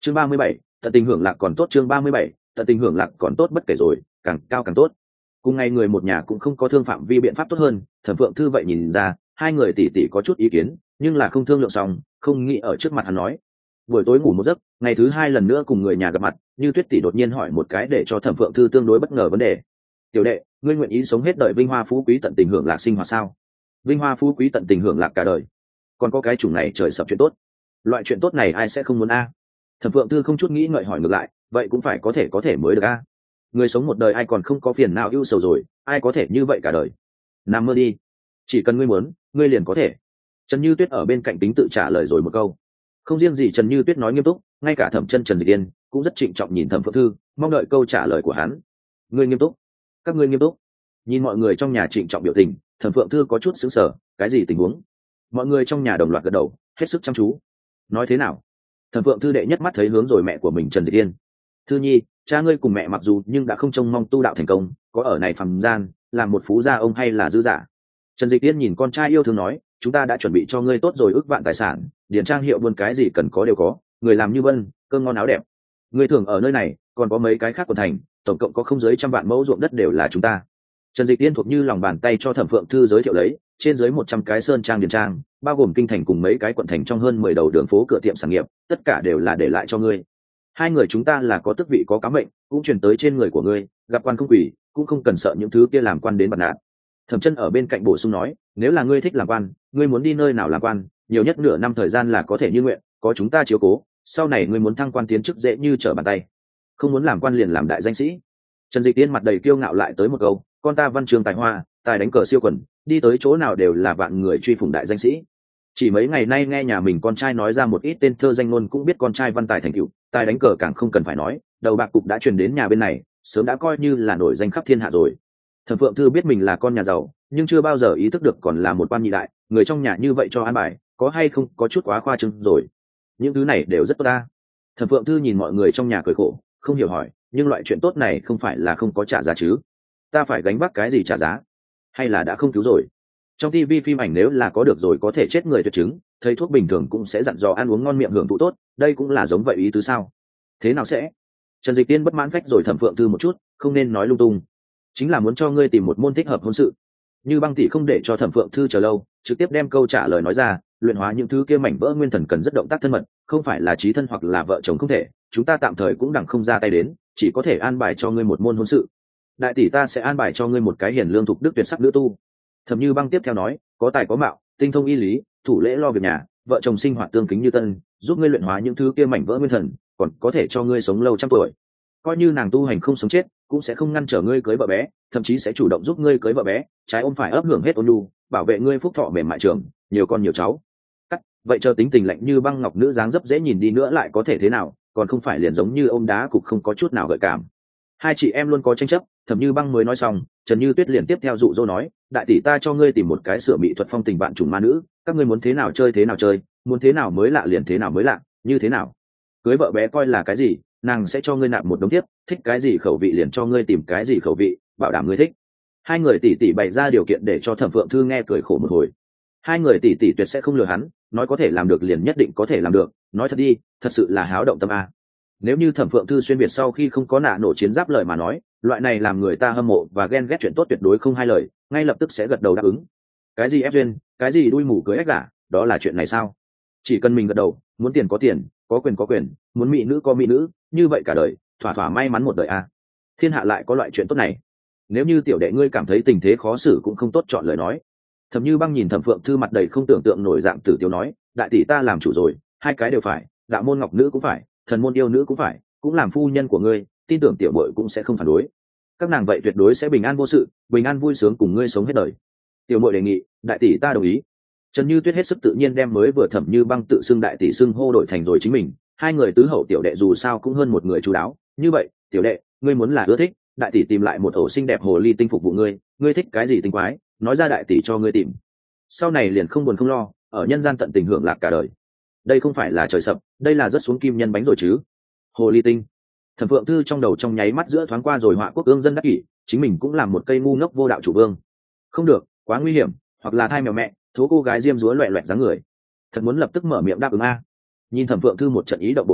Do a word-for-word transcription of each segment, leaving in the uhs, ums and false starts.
chương ba mươi bảy, tận tình hưởng lạc còn tốt. chương ba mươi bảy, tận tình hưởng lạc còn tốt. Bất kể rồi, càng cao càng tốt. Cùng ngày người một nhà cũng không có thương phạm vi biện pháp tốt hơn. Thẩm Phượng Thư vậy nhìn ra hai người tỷ tỷ có chút ý kiến, nhưng là không thương lượng xong, không nghĩ ở trước mặt hắn nói. Buổi tối ngủ một giấc, ngày thứ hai lần nữa cùng người nhà gặp mặt, Như Tuyết tỷ đột nhiên hỏi một cái để cho Thẩm Phượng Thư tương đối bất ngờ vấn đề. Tiểu đệ, ngươi nguyện ý sống hết đời vinh hoa phú quý tận tình hưởng lạc sinh hoạt sao? Vinh hoa phú quý tận tình hưởng lạc cả đời, còn có cái chủng này trời sập chuyện tốt, loại chuyện tốt này ai sẽ không muốn a? Thẩm Phượng Thư không chút nghĩ ngợi hỏi ngược lại, vậy cũng phải có thể có thể mới được a. Người sống một đời ai còn không có phiền não ưu sầu rồi, ai có thể như vậy cả đời? Nằm mơ đi, chỉ cần ngươi muốn, ngươi liền có thể. Trần Như Tuyết ở bên cạnh tính tự trả lời rồi một câu. Không riêng gì Trần Như Tuyết nói nghiêm túc, ngay cả Thẩm Chân Trần Dịch Yên cũng rất trịnh trọng nhìn Thẩm Phượng Thư, mong đợi câu trả lời của hắn. Ngươi nghiêm túc? Các ngươi nghiêm túc? Nhìn mọi người trong nhà trịnh trọng biểu tình, Thẩm Phượng Thư có chút sững sờ, cái gì tình huống? Mọi người trong nhà đồng loạt gật đầu, hết sức chăm chú. Nói thế nào? Thẩm Phượng Thư đệ nhất mắt thấy hướng rồi mẹ của mình Trần Dịch Yên. Thư nhi, cha ngươi cùng mẹ mặc dù nhưng đã không trông mong tu đạo thành công, có ở này phàm gian làm một phú gia ông hay là dư giả. Trần Dịch Yên nhìn con trai yêu thương nói, chúng ta đã chuẩn bị cho ngươi tốt rồi ước vạn tài sản, điền trang hiệu buôn cái gì cần có đều có, người làm như vân, cơm ngon áo đẹp. Ngươi thường ở nơi này, còn có mấy cái khác quận thành, tổng cộng có không dưới trăm vạn mẫu ruộng đất đều là chúng ta. Trần Dịch Yên thuộc như lòng bàn tay cho Thẩm Phượng Thư giới thiệu lấy, trên dưới một trăm cái sơn trang điền trang, bao gồm kinh thành cùng mấy cái quận thành trong hơn mười đầu đường phố cửa tiệm sản nghiệp, tất cả đều là để lại cho ngươi. Hai người chúng ta là có tước vị có cám mệnh, cũng truyền tới trên người của ngươi, gặp quan không quỷ, cũng không cần sợ những thứ kia làm quan đến bật nạn. Thẩm Chân ở bên cạnh bổ sung nói, nếu là ngươi thích làm quan, ngươi muốn đi nơi nào làm quan, nhiều nhất nửa năm thời gian là có thể như nguyện, có chúng ta chiếu cố, sau này ngươi muốn thăng quan tiến chức dễ như trở bàn tay. Không muốn làm quan liền làm đại danh sĩ. Trần Dịch Tiên mặt đầy kiêu ngạo lại tới một câu, con ta văn trường tài hoa, tài đánh cờ siêu quần, đi tới chỗ nào đều là vạn người truy phủng đại danh sĩ. Chỉ mấy ngày nay nghe nhà mình con trai nói ra một ít tên thơ danh ngôn cũng biết con trai văn tài thành tựu, tài đánh cờ càng không cần phải nói, đầu bạc cục đã truyền đến nhà bên này, sớm đã coi như là nổi danh khắp thiên hạ rồi. Thẩm Phượng Thư biết mình là con nhà giàu, nhưng chưa bao giờ ý thức được còn là một quan nhị đại, người trong nhà như vậy cho an bài, có hay không có chút quá khoa trương rồi. Những thứ này đều rất tốt ta. Thẩm Phượng Thư nhìn mọi người trong nhà cười khổ, không hiểu hỏi, nhưng loại chuyện tốt này không phải là không có trả giá chứ? Ta phải gánh vác cái gì trả giá? Hay là đã không cứu rồi? Trong ti vi phim ảnh nếu là có được rồi có thể chết người tuyệt chứng, thầy thuốc bình thường cũng sẽ dặn dò ăn uống ngon miệng hưởng thụ tốt, đây cũng là giống vậy ý tứ sao? Thế nào sẽ? Trần Dịch Tiên bất mãn phách rồi Thẩm Phượng Thư một chút, không nên nói lung tung. Chính là muốn cho ngươi tìm một môn thích hợp hôn sự. Như Băng tỷ không để cho Thẩm Phượng Thư chờ lâu, trực tiếp đem câu trả lời nói ra, luyện hóa những thứ kia mảnh vỡ nguyên thần cần rất động tác thân mật, không phải là chí thân hoặc là vợ chồng không thể, chúng ta tạm thời cũng đặng không ra tay đến, chỉ có thể an bài cho ngươi một môn hôn sự. Đại tỷ ta sẽ an bài cho ngươi một cái hiền lương thục đức tuyệt sắc nữ tu. Thẩm Như Băng tiếp theo nói, có tài có mạo, tinh thông y lý, thủ lễ lo việc nhà, vợ chồng sinh hoạt tương kính như tân, giúp ngươi luyện hóa những thứ kia mảnh vỡ nguyên thần, còn có thể cho ngươi sống lâu trăm tuổi. Coi như nàng tu hành không sống chết, cũng sẽ không ngăn trở ngươi cưới vợ bé, thậm chí sẽ chủ động giúp ngươi cưới vợ bé, trái ôm phải ấp hưởng hết ôn nhu, bảo vệ ngươi phúc thọ mềm mại trường, nhiều con nhiều cháu. Cắt, vậy chờ tính tình lạnh như băng ngọc nữ dáng dấp dễ nhìn đi nữa lại có thể thế nào, còn không phải liền giống như ôm đá cục không có chút nào gợi cảm. Hai chị em luôn có tranh chấp, Thẩm Như Băng mới nói xong, Trần Như Tuyết liền tiếp theo dụ dỗ nói, đại tỷ ta cho ngươi tìm một cái sửa mỹ thuật phong tình bạn trùng ma nữ, các ngươi muốn thế nào chơi thế nào chơi, muốn thế nào mới lạ liền thế nào mới lạ, như thế nào cưới vợ bé coi là cái gì, nàng sẽ cho ngươi nạp một đống tiếp, thích cái gì khẩu vị liền cho ngươi tìm cái gì khẩu vị, bảo đảm ngươi thích. Hai người tỷ tỷ bày ra điều kiện để cho Thẩm Phượng Thư nghe cười khổ một hồi. Hai người tỷ tỷ tuyệt sẽ không lừa hắn, nói có thể làm được liền nhất định có thể làm được, nói thật đi, thật sự là háo động tâm a. Nếu như Thẩm Phượng Thư xuyên việt sau khi không có nạ nổ chiến giáp lời mà nói, loại này làm người ta hâm mộ và ghen ghét chuyện tốt tuyệt đối không hai lời, ngay lập tức sẽ gật đầu đáp ứng. Cái gì ép duyên, cái gì đuôi mù cưới ếch gả, đó là chuyện này sao? Chỉ cần mình gật đầu, muốn tiền có tiền, có quyền có quyền, muốn mỹ nữ có mỹ nữ, như vậy cả đời, thỏa thỏa may mắn một đời a. Thiên hạ lại có loại chuyện tốt này. Nếu như tiểu đệ ngươi cảm thấy tình thế khó xử cũng không tốt chọn lời nói. Thẩm Như Băng nhìn Thẩm Phượng Thư mặt đầy không tưởng tượng nổi dạng tử tiêu nói, đại tỷ ta làm chủ rồi, hai cái đều phải, đạo môn ngọc nữ cũng phải, thần môn yêu nữ cũng phải, cũng làm phu nhân của ngươi, tin tưởng tiểu muội cũng sẽ không phản đối. Các nàng vậy tuyệt đối sẽ bình an vô sự, bình an vui sướng cùng ngươi sống hết đời. Tiểu muội đề nghị, đại tỷ ta đồng ý. Trần Như Tuyết hết sức tự nhiên đem mới vừa Thẩm Như Băng tự xưng đại tỷ xưng hô đổi thành rồi chính mình, hai người tứ hậu tiểu đệ dù sao cũng hơn một người chú đáo, như vậy, tiểu đệ, ngươi muốn là ưa thích, đại tỷ tìm lại một ổ xinh đẹp hồ ly tinh phục vụ ngươi, ngươi thích cái gì tinh quái, nói ra đại tỷ cho ngươi tìm. Sau này liền không buồn không lo, ở nhân gian tận tình hưởng lạc cả đời. Đây không phải là trời sập, đây là rất xuống kim nhân bánh rồi chứ. Hồ ly tinh. Thẩm Phượng Thư trong đầu trong nháy mắt giữa thoáng qua rồi họa quốc ương dân đắc kỷ, chính mình cũng làm một cây ngu ngốc vô đạo chủ vương. Không được, quá nguy hiểm, hoặc là thai mèo mẹ, thố cô gái diêm dúa loẹt loẹt dáng người. Thật muốn lập tức mở miệng đáp ứng a. Nhìn Thẩm Phượng Thư một trận ý động bộ dạng,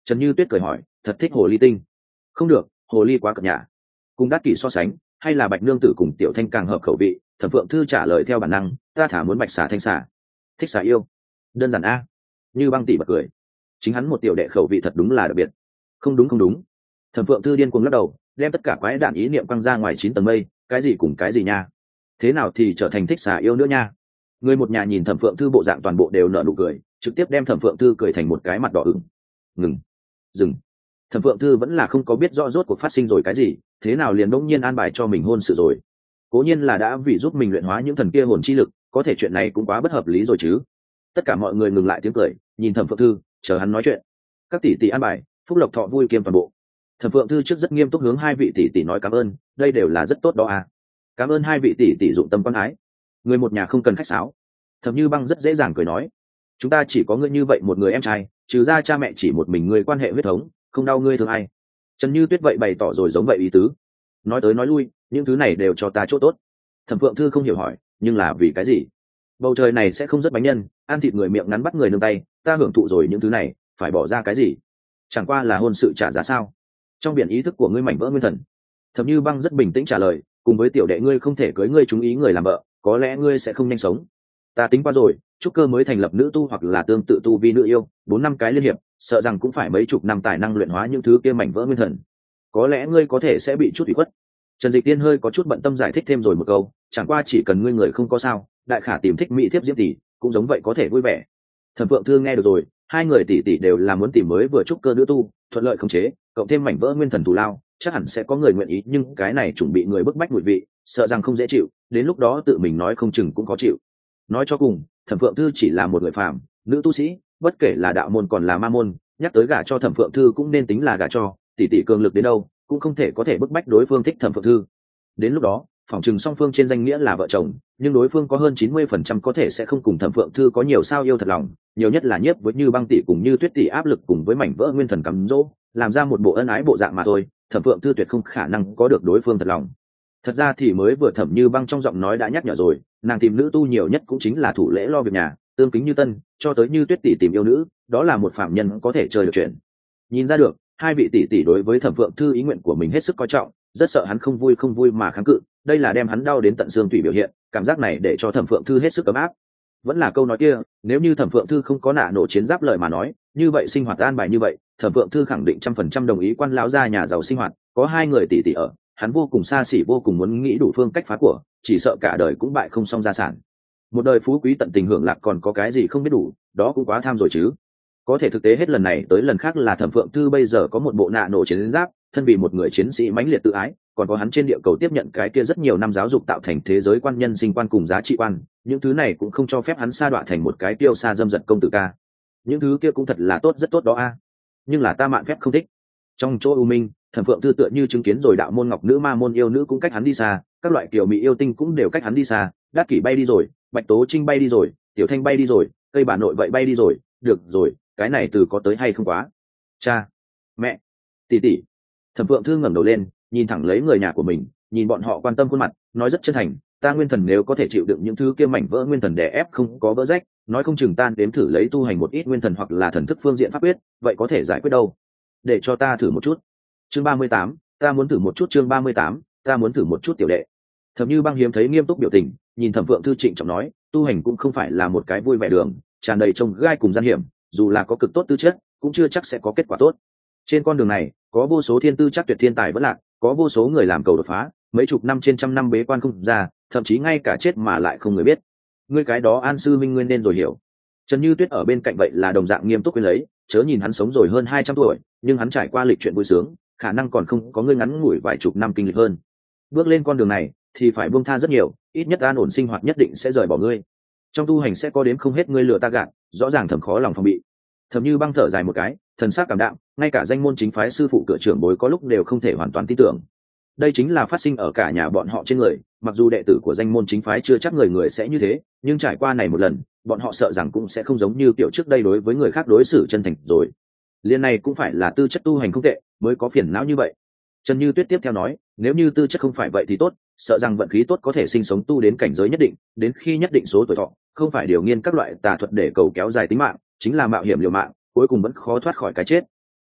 Trần Như Tuyết cười hỏi, thật thích hồ ly tinh? Không được, hồ ly quá cợt nhả. Cùng Đát Kỷ so sánh, hay là Bạch nương tử cùng Tiểu Thanh càng hợp khẩu vị? Thẩm Phượng Thư trả lời theo bản năng, ta thả muốn bạch xà thanh xà. Thích xà yêu, đơn giản a. Như Băng tỷ bật cười, chính hắn một tiểu đệ khẩu vị thật đúng là đặc biệt. Không đúng không đúng. Thẩm Phượng Thư điên cuồng lắc đầu, đem tất cả quái đản ý niệm quăng ra ngoài chín tầng mây, cái gì cùng cái gì nha? Thế nào thì trở thành thích xà yêu nữa nha? Người một nhà nhìn Thẩm Phượng Thư bộ dạng toàn bộ đều nở nụ cười, trực tiếp đem Thẩm Phượng Thư cười thành một cái mặt đỏ ửng. Ngừng, dừng. Thẩm Phượng Thư vẫn là không có biết rõ rốt cuộc phát sinh rồi cái gì, thế nào liền đống nhiên an bài cho mình hôn sự rồi. Cố nhiên là đã vì giúp mình luyện hóa những thần kia hồn chi lực, có thể chuyện này cũng quá bất hợp lý rồi chứ. Tất cả mọi người ngừng lại tiếng cười, nhìn Thẩm Phượng Thư, chờ hắn nói chuyện. Các tỷ tỷ an bài, phúc lộc thọ vui kiêm toàn bộ. Thẩm Phượng Thư trước rất nghiêm túc hướng hai vị tỷ tỷ nói cảm ơn, đây đều là rất tốt đó à. Cảm ơn hai vị tỷ tỷ dụng tâm quan ái. Người một nhà không cần khách sáo. Thẩm Như Băng rất dễ dàng cười nói, chúng ta chỉ có ngươi như vậy một người em trai, trừ ra cha mẹ chỉ một mình ngươi quan hệ huyết thống, không đau ngươi thương ai. Trần Như Tuyết vậy bày tỏ rồi giống vậy ý tứ. Nói tới nói lui, những thứ này đều cho ta chỗ tốt. Thẩm Phượng Thư không hiểu hỏi, nhưng là vì cái gì? Bầu trời này sẽ không rất bánh nhân, ăn thịt người miệng ngắn bắt người nương tay, ta hưởng thụ rồi những thứ này, phải bỏ ra cái gì? Chẳng qua là hôn sự trả giá sao? Trong biển ý thức của ngươi mảnh vỡ nguyên thần. Thẩm Như Băng rất bình tĩnh trả lời, cùng với tiểu đệ ngươi không thể cưới ngươi chúng ý người làm vợ, có lẽ ngươi sẽ không nhanh sống. Ta tính qua rồi, trúc cơ mới thành lập nữ tu hoặc là tương tự tu vi nữ yêu, bốn năm cái liên hiệp, sợ rằng cũng phải mấy chục năm tài năng luyện hóa những thứ kia mảnh vỡ nguyên thần. Có lẽ ngươi có thể sẽ bị chút ủy khuất. Trần Dịch Tiên hơi có chút bận tâm giải thích thêm rồi một câu, chẳng qua chỉ cần ngươi người không có sao, đại khả tìm thích mỹ thiếp diễm tỷ, cũng giống vậy có thể vui vẻ. Thẩm Phượng Thư nghe được rồi, hai người tỷ tỷ đều là muốn tìm mới vừa trúc cơ nữ tu, thuận lợi khống chế, cộng thêm mảnh vỡ nguyên thần thù lao, chắc hẳn sẽ có người nguyện ý, nhưng cái này chuẩn bị người bức bách mùi vị, sợ rằng không dễ chịu, đến lúc đó tự mình nói không chừng cũng có chịu. Nói cho cùng, Thẩm Phượng Thư chỉ là một người phàm, nữ tu sĩ, bất kể là đạo môn còn là ma môn, nhắc tới gả cho Thẩm Phượng Thư cũng nên tính là gả cho, tỷ tỷ cường lực đến đâu, cũng không thể có thể bức bách đối phương thích Thẩm Phượng Thư. Đến lúc đó, phỏng chừng song phương trên danh nghĩa là vợ chồng, nhưng đối phương có hơn chín mươi phần trăm có thể sẽ không cùng Thẩm Phượng Thư có nhiều sao yêu thật lòng, nhiều nhất là nhiếp với Như Băng tỷ cùng Như Tuyết tỷ áp lực cùng với mảnh vỡ nguyên thần cắm dỗ, làm ra một bộ ân ái bộ dạng mà thôi, Thẩm Phượng Thư tuyệt không khả năng có được đối phương thật lòng. Thật ra thì mới vừa Thẩm Như Băng trong giọng nói đã nhắc nhở rồi, nàng tìm nữ tu nhiều nhất cũng chính là thủ lễ lo việc nhà, tương kính như tân, cho tới Như Tuyết tỷ tìm yêu nữ, đó là một phạm nhân có thể chơi được chuyện. Nhìn ra được, hai vị tỷ tỷ đối với Thẩm Phượng Thư ý nguyện của mình hết sức coi trọng, rất sợ hắn không vui không vui mà kháng cự, đây là đem hắn đau đến tận xương tủy biểu hiện, cảm giác này để cho Thẩm Phượng Thư hết sức ấm áp. Vẫn là câu nói kia, nếu như Thẩm Phượng Thư không có nạ nổ chiến giáp lời mà nói, như vậy sinh hoạt an bài như vậy, Thẩm Phượng Thư khẳng định trăm phần trăm đồng ý quan lão gia nhà giàu sinh hoạt, có hai người tỷ tỷ ở, hắn vô cùng xa xỉ vô cùng muốn nghĩ đủ phương cách phá của, chỉ sợ cả đời cũng bại không xong gia sản. Một đời phú quý tận tình hưởng lạc còn có cái gì không biết đủ, đó cũng quá tham rồi chứ. Có thể thực tế hết lần này tới lần khác là Thẩm Phượng Thư bây giờ có một bộ nạ nổ chiến giáp, thân vì một người chiến sĩ mãnh liệt tự ái, còn có hắn trên địa cầu tiếp nhận cái kia rất nhiều năm giáo dục tạo thành thế giới quan nhân sinh quan cùng giá trị quan, những thứ này cũng không cho phép hắn sa đọa thành một cái tiêu xa dâm dật công tử ca. Những thứ kia cũng thật là tốt rất tốt đó a. Nhưng là ta mạn phép không thích. Trong chỗ u minh, Thẩm Phượng Thư tựa như chứng kiến rồi đạo môn ngọc nữ ma môn yêu nữ cũng cách hắn đi xa, các loại kiều mỹ yêu tinh cũng đều cách hắn đi xa, Đát Kỷ bay đi rồi, Bạch Tố Trinh bay đi rồi, Tiểu Thanh bay đi rồi, cây bà nội vậy bay đi rồi, được rồi, cái này từ có tới hay không quá. Cha, mẹ, tỷ tỷ. Thẩm Phượng Thư ngẩng đầu lên, nhìn thẳng lấy người nhà của mình, nhìn bọn họ quan tâm khuôn mặt, nói rất chân thành, ta nguyên thần nếu có thể chịu đựng những thứ kia mảnh vỡ nguyên thần đè ép không có vỡ rách, nói không chừng tan đếm thử lấy tu hành một ít nguyên thần hoặc là thần thức phương diện pháp quyết, vậy có thể giải quyết đâu. Để cho ta thử một chút. Chương ba mươi tám, ta muốn thử một chút chương ba mươi tám, ta muốn thử một chút tiểu đệ. Thẩm Như Băng hiếm thấy nghiêm túc biểu tình, nhìn Thẩm Phượng Thư trịnh trọng nói, tu hành cũng không phải là một cái vui vẻ đường, tràn đầy trông gai cùng gian hiểm, dù là có cực tốt tư chất, cũng chưa chắc sẽ có kết quả tốt. Trên con đường này, có vô số thiên tư chắc tuyệt thiên tài vẫn lạc, có vô số người làm cầu đột phá, mấy chục năm trên trăm năm bế quan không ra, thậm chí ngay cả chết mà lại không người biết. Ngươi cái đó An sư minh nguyên nên rồi hiểu. Trần Như Tuyết ở bên cạnh vậy là đồng dạng nghiêm túc quên lấy, chớ nhìn hắn sống rồi hơn hai trăm tuổi, nhưng hắn trải qua lịch chuyện vui sướng, khả năng còn không có ngươi ngắn ngủi vài chục năm kinh lịch hơn. Bước lên con đường này thì phải buông tha rất nhiều, ít nhất an ổn sinh hoạt nhất định sẽ rời bỏ ngươi. Trong tu hành sẽ có đến không hết ngươi lừa ta gạt, rõ ràng thầm khó lòng phòng bị. Thẩm Như Băng thở dài một cái, thần sắc cảm đạm, ngay cả danh môn chính phái sư phụ cửa trưởng bối có lúc đều không thể hoàn toàn tin tưởng. Đây chính là phát sinh ở cả nhà bọn họ trên người, mặc dù đệ tử của danh môn chính phái chưa chắc người người sẽ như thế, nhưng trải qua này một lần, bọn họ sợ rằng cũng sẽ không giống như kiểu trước đây đối với người khác đối xử chân thành rồi. Liên này cũng phải là tư chất tu hành không tệ, mới có phiền não như vậy. Trần Như Tuyết tiếp theo nói, nếu như tư chất không phải vậy thì tốt, sợ rằng vận khí tốt có thể sinh sống tu đến cảnh giới nhất định, đến khi nhất định số tuổi thọ, không phải điều nghiên các loại tà thuật để cầu kéo dài tính mạng, chính là mạo hiểm liều mạng, cuối cùng vẫn khó thoát khỏi cái chết.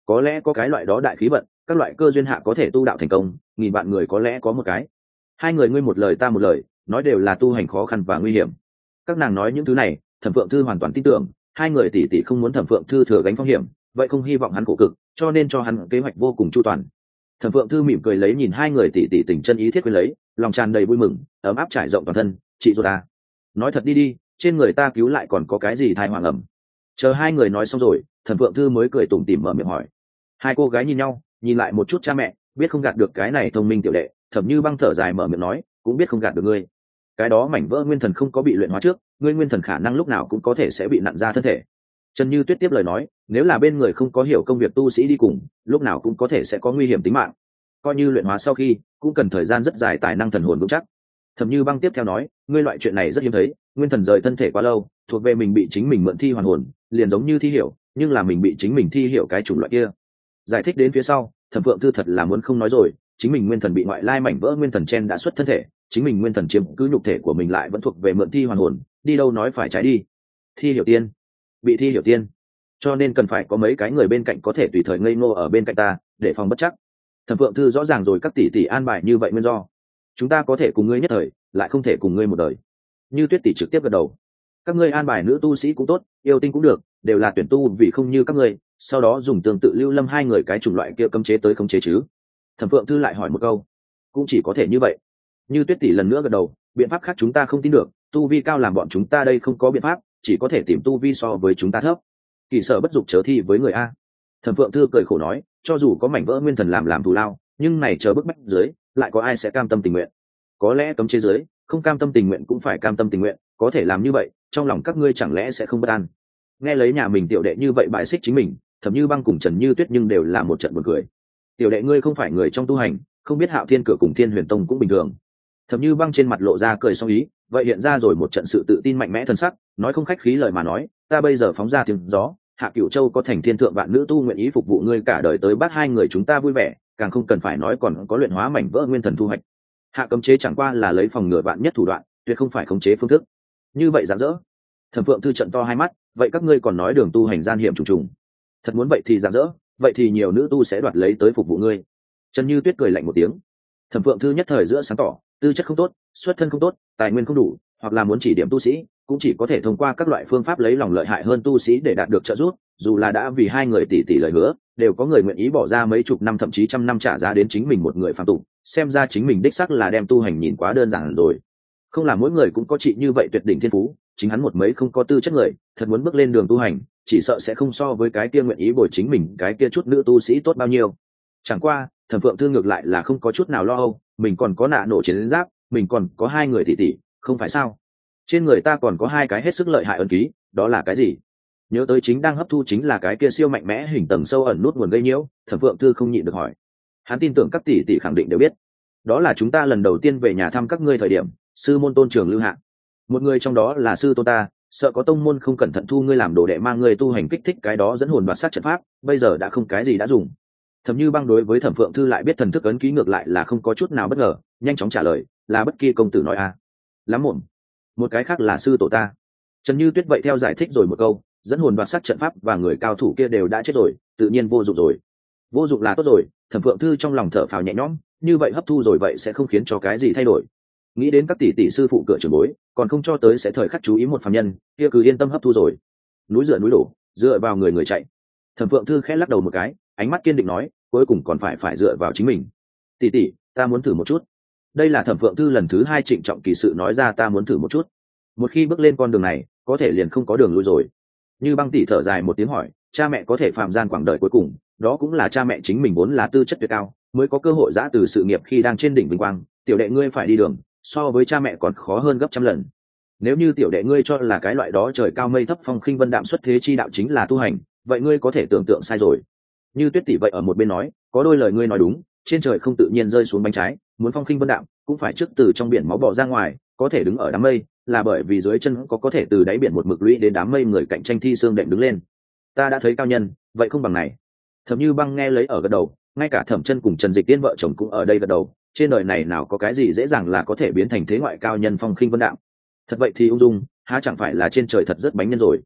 có lẽ có cái loại đó đại khí vận, các loại cơ duyên hạ có thể tu đạo thành công, nghìn vạn người có lẽ có một cái. Hai người ngươi một lời ta một lời, nói đều là tu hành khó khăn và nguy hiểm. Các nàng nói những thứ này, Thẩm Phượng Thư hoàn toàn tin tưởng, hai người tỷ tỷ không muốn Thẩm Phượng Thư thừa gánh phong hiểm, vậy không hy vọng hắn khổ cực, cho nên cho hắn kế hoạch vô cùng chu toàn. Thẩm Phượng Thư mỉm cười lấy nhìn hai người tỷ tỷ tình chân ý thiết quyến lấy, lòng tràn đầy vui mừng, ấm áp trải rộng toàn thân. Chị rồi ta, nói thật đi đi, trên người ta cứu lại còn có cái gì thai hoàng ẩm. Chờ hai người nói xong rồi, Thẩm Phượng Thư mới cười tủm tỉm mở miệng hỏi. Hai cô gái nhìn nhau, nhìn lại một chút cha mẹ, biết không gạt được cái này thông minh tiểu đệ. Thẩm Như Băng thở dài mở miệng nói, cũng biết không gạt được ngươi. Cái đó mảnh vỡ nguyên thần không có bị luyện hóa trước, ngươi nguyên thần khả năng lúc nào cũng có thể sẽ bị nặn ra thân thể. Trần Như Tuyết tiếp lời nói, nếu là bên người không có hiểu công việc tu sĩ đi cùng, lúc nào cũng có thể sẽ có nguy hiểm tính mạng. Coi như luyện hóa sau khi, cũng cần thời gian rất dài tài năng thần hồn vững chắc. Thẩm Như Băng tiếp theo nói, ngươi loại chuyện này rất hiếm thấy, nguyên thần rời thân thể quá lâu, thuộc về mình bị chính mình mượn thi hoàn hồn, liền giống như thi hiểu, nhưng là mình bị chính mình thi hiểu cái chủng loại kia. Giải thích đến phía sau, Thẩm Phượng Thư thật là muốn không nói rồi, chính mình nguyên thần bị ngoại lai mảnh vỡ nguyên thần chen đã xuất thân thể, chính mình nguyên thần chiếm cứ nhục thể của mình lại vẫn thuộc về mượn thi hoàn hồn, đi đâu nói phải trái đi. Thi hiểu tiên, bị thi hiểu tiên, cho nên cần phải có mấy cái người bên cạnh có thể tùy thời ngây ngô ở bên cạnh ta, để phòng bất chắc. Thẩm Phượng Thư rõ ràng rồi các tỷ tỷ an bài như vậy nguyên do. Chúng ta có thể cùng ngươi nhất thời, lại không thể cùng ngươi một đời. Như Tuyết tỷ trực tiếp gật đầu. Các ngươi an bài nữ tu sĩ cũng tốt, yêu tinh cũng được, đều là tuyển tu vì không như các ngươi, sau đó dùng tương tự Lưu Lâm hai người cái chủng loại kia cấm chế tới khống chế chứ. Thẩm Phượng Thư lại hỏi một câu. Cũng chỉ có thể như vậy. Như Tuyết tỷ lần nữa gật đầu, biện pháp khác chúng ta không tin được, tu vi cao làm bọn chúng ta đây không có biện pháp, chỉ có thể tìm tu vi so với chúng ta thấp. Kỳ sở bất dục chớ thi với người a. Thẩm Phượng Thư cười khổ nói, cho dù có mảnh vỡ nguyên thần làm làm thù lao, nhưng này chờ bức bách dưới, lại có ai sẽ cam tâm tình nguyện? Có lẽ cấm chế dưới, không cam tâm tình nguyện cũng phải cam tâm tình nguyện, có thể làm như vậy, trong lòng các ngươi chẳng lẽ sẽ không bất an? Nghe lấy nhà mình tiểu đệ như vậy bại xích chính mình, Thẩm Như Băng cùng Trần Như Tuyết nhưng đều là một trận buồn cười. Tiểu đệ ngươi không phải người trong tu hành, không biết Hạo Thiên cửa cùng Thiên Huyền Tông cũng bình thường. Thẩm Như Băng trên mặt lộ ra cười song ý, vậy hiện ra rồi một trận sự tự tin mạnh mẽ thân sắc, nói không khách khí lời mà nói, ta bây giờ phóng ra tiếng gió, Hạ Cửu Châu có thành thiên thượng vạn nữ tu nguyện ý phục vụ ngươi cả đời tới bắt hai người chúng ta vui vẻ, càng không cần phải nói còn có luyện hóa mảnh vỡ nguyên thần thu hoạch. Hạ cấm chế chẳng qua là lấy phòng ngừa vạn nhất thủ đoạn, tuyệt không phải khống chế phương thức. Như vậy rạng rỡ. Thẩm Phượng Thư trận to hai mắt, vậy các ngươi còn nói đường tu hành gian hiểm trùng trùng. Thật muốn vậy thì rạng rỡ, vậy thì nhiều nữ tu sẽ đoạt lấy tới phục vụ ngươi. Trần Như Tuyết cười lạnh một tiếng. Thẩm Phượng Thư nhất thời giữa sáng tỏ, tư chất không tốt, xuất thân không tốt, tài nguyên không đủ, hoặc là muốn chỉ điểm tu sĩ, cũng chỉ có thể thông qua các loại phương pháp lấy lòng lợi hại hơn tu sĩ để đạt được trợ giúp, dù là đã vì hai người tỷ tỷ lời hứa, đều có người nguyện ý bỏ ra mấy chục năm thậm chí trăm năm trả giá đến chính mình một người phàm tục, xem ra chính mình đích xác là đem tu hành nhìn quá đơn giản rồi. Không là mỗi người cũng có chị như vậy tuyệt đỉnh thiên phú, chính hắn một mấy không có tư chất người, thật muốn bước lên đường tu hành, chỉ sợ sẽ không so với cái kia nguyện ý bồi chính mình cái kia chút nữ tu sĩ tốt bao nhiêu. Chẳng qua, Thẩm Phượng Thư ngược lại là không có chút nào lo âu, mình còn có nạ nổ chiến giáp, mình còn có hai người tỷ tỷ, không phải sao? Trên người ta còn có hai cái hết sức lợi hại ấn ký, đó là cái gì? Nhớ tới chính đang hấp thu chính là cái kia siêu mạnh mẽ hình tầng sâu ẩn nút nguồn gây nhiễu, Thẩm Phượng Thư không nhịn được hỏi. Hắn tin tưởng các tỷ tỷ khẳng định đều biết. Đó là chúng ta lần đầu tiên về nhà thăm các ngươi thời điểm, sư môn tôn trưởng lưu hạ. Một người trong đó là sư tôn ta, sợ có tông môn không cẩn thận thu ngươi làm đồ đệ mang ngươi tu hành kích thích cái đó dẫn hồn đoạt sát trận pháp, bây giờ đã không cái gì đã dùng. Thẩm Như Băng đối với Thẩm Phượng Thư lại biết thần thức ấn ký ngược lại là không có chút nào bất ngờ, nhanh chóng trả lời, là bất kỳ công tử nói a. À. Lắm mồm. Một cái khác là sư tổ ta. Trần Như Tuyết vậy theo giải thích rồi một câu, dẫn hồn đoạt sát trận pháp và người cao thủ kia đều đã chết rồi, tự nhiên vô dụng rồi. Vô dụng là tốt rồi, Thẩm Phượng Thư trong lòng thở phào nhẹ nhõm, như vậy hấp thu rồi vậy sẽ không khiến cho cái gì thay đổi. Nghĩ đến các tỷ tỷ sư phụ cửa trưởng bối, còn không cho tới sẽ thời khắc chú ý một phàm nhân, kia cứ yên tâm hấp thu rồi. Núi dựa núi đổ, dựa vào người người chạy. Thẩm Phượng Thư khẽ lắc đầu một cái, ánh mắt kiên định nói, cuối cùng còn phải phải dựa vào chính mình. Tỷ tỷ, ta muốn thử một chút. Đây là Thẩm Phượng Thư lần thứ hai trịnh trọng kỳ sự nói ra ta muốn thử một chút. Một khi bước lên con đường này, có thể liền không có đường lui rồi. Như Băng tỷ thở dài một tiếng hỏi, cha mẹ có thể phạm gian quãng đời cuối cùng, đó cũng là cha mẹ chính mình vốn là tư chất tuyệt cao, mới có cơ hội giã từ sự nghiệp khi đang trên đỉnh vinh quang, tiểu đệ ngươi phải đi đường, so với cha mẹ còn khó hơn gấp trăm lần. Nếu như tiểu đệ ngươi cho là cái loại đó trời cao mây thấp phong khinh vân đạm xuất thế chi đạo chính là tu hành, vậy ngươi có thể tưởng tượng sai rồi. Như Tuyết tỷ vậy ở một bên nói, có đôi lời ngươi nói đúng, trên trời không tự nhiên rơi xuống bánh trái, muốn phong khinh vân đạm, cũng phải trước từ trong biển máu bò ra ngoài, có thể đứng ở đám mây, là bởi vì dưới chân có có thể từ đáy biển một mực lũy đến đám mây người cạnh tranh thi xương đệm đứng lên. Ta đã thấy cao nhân, vậy không bằng này. Thẩm Như Băng nghe lấy ở gật đầu, ngay cả Thẩm Chân cùng Trần Dịch Tiên vợ chồng cũng ở đây gật đầu, trên đời này nào có cái gì dễ dàng là có thể biến thành thế ngoại cao nhân phong khinh vân đạm. Thật vậy thì ung dung, há chẳng phải là trên trời thật rất bánh nhân rồi.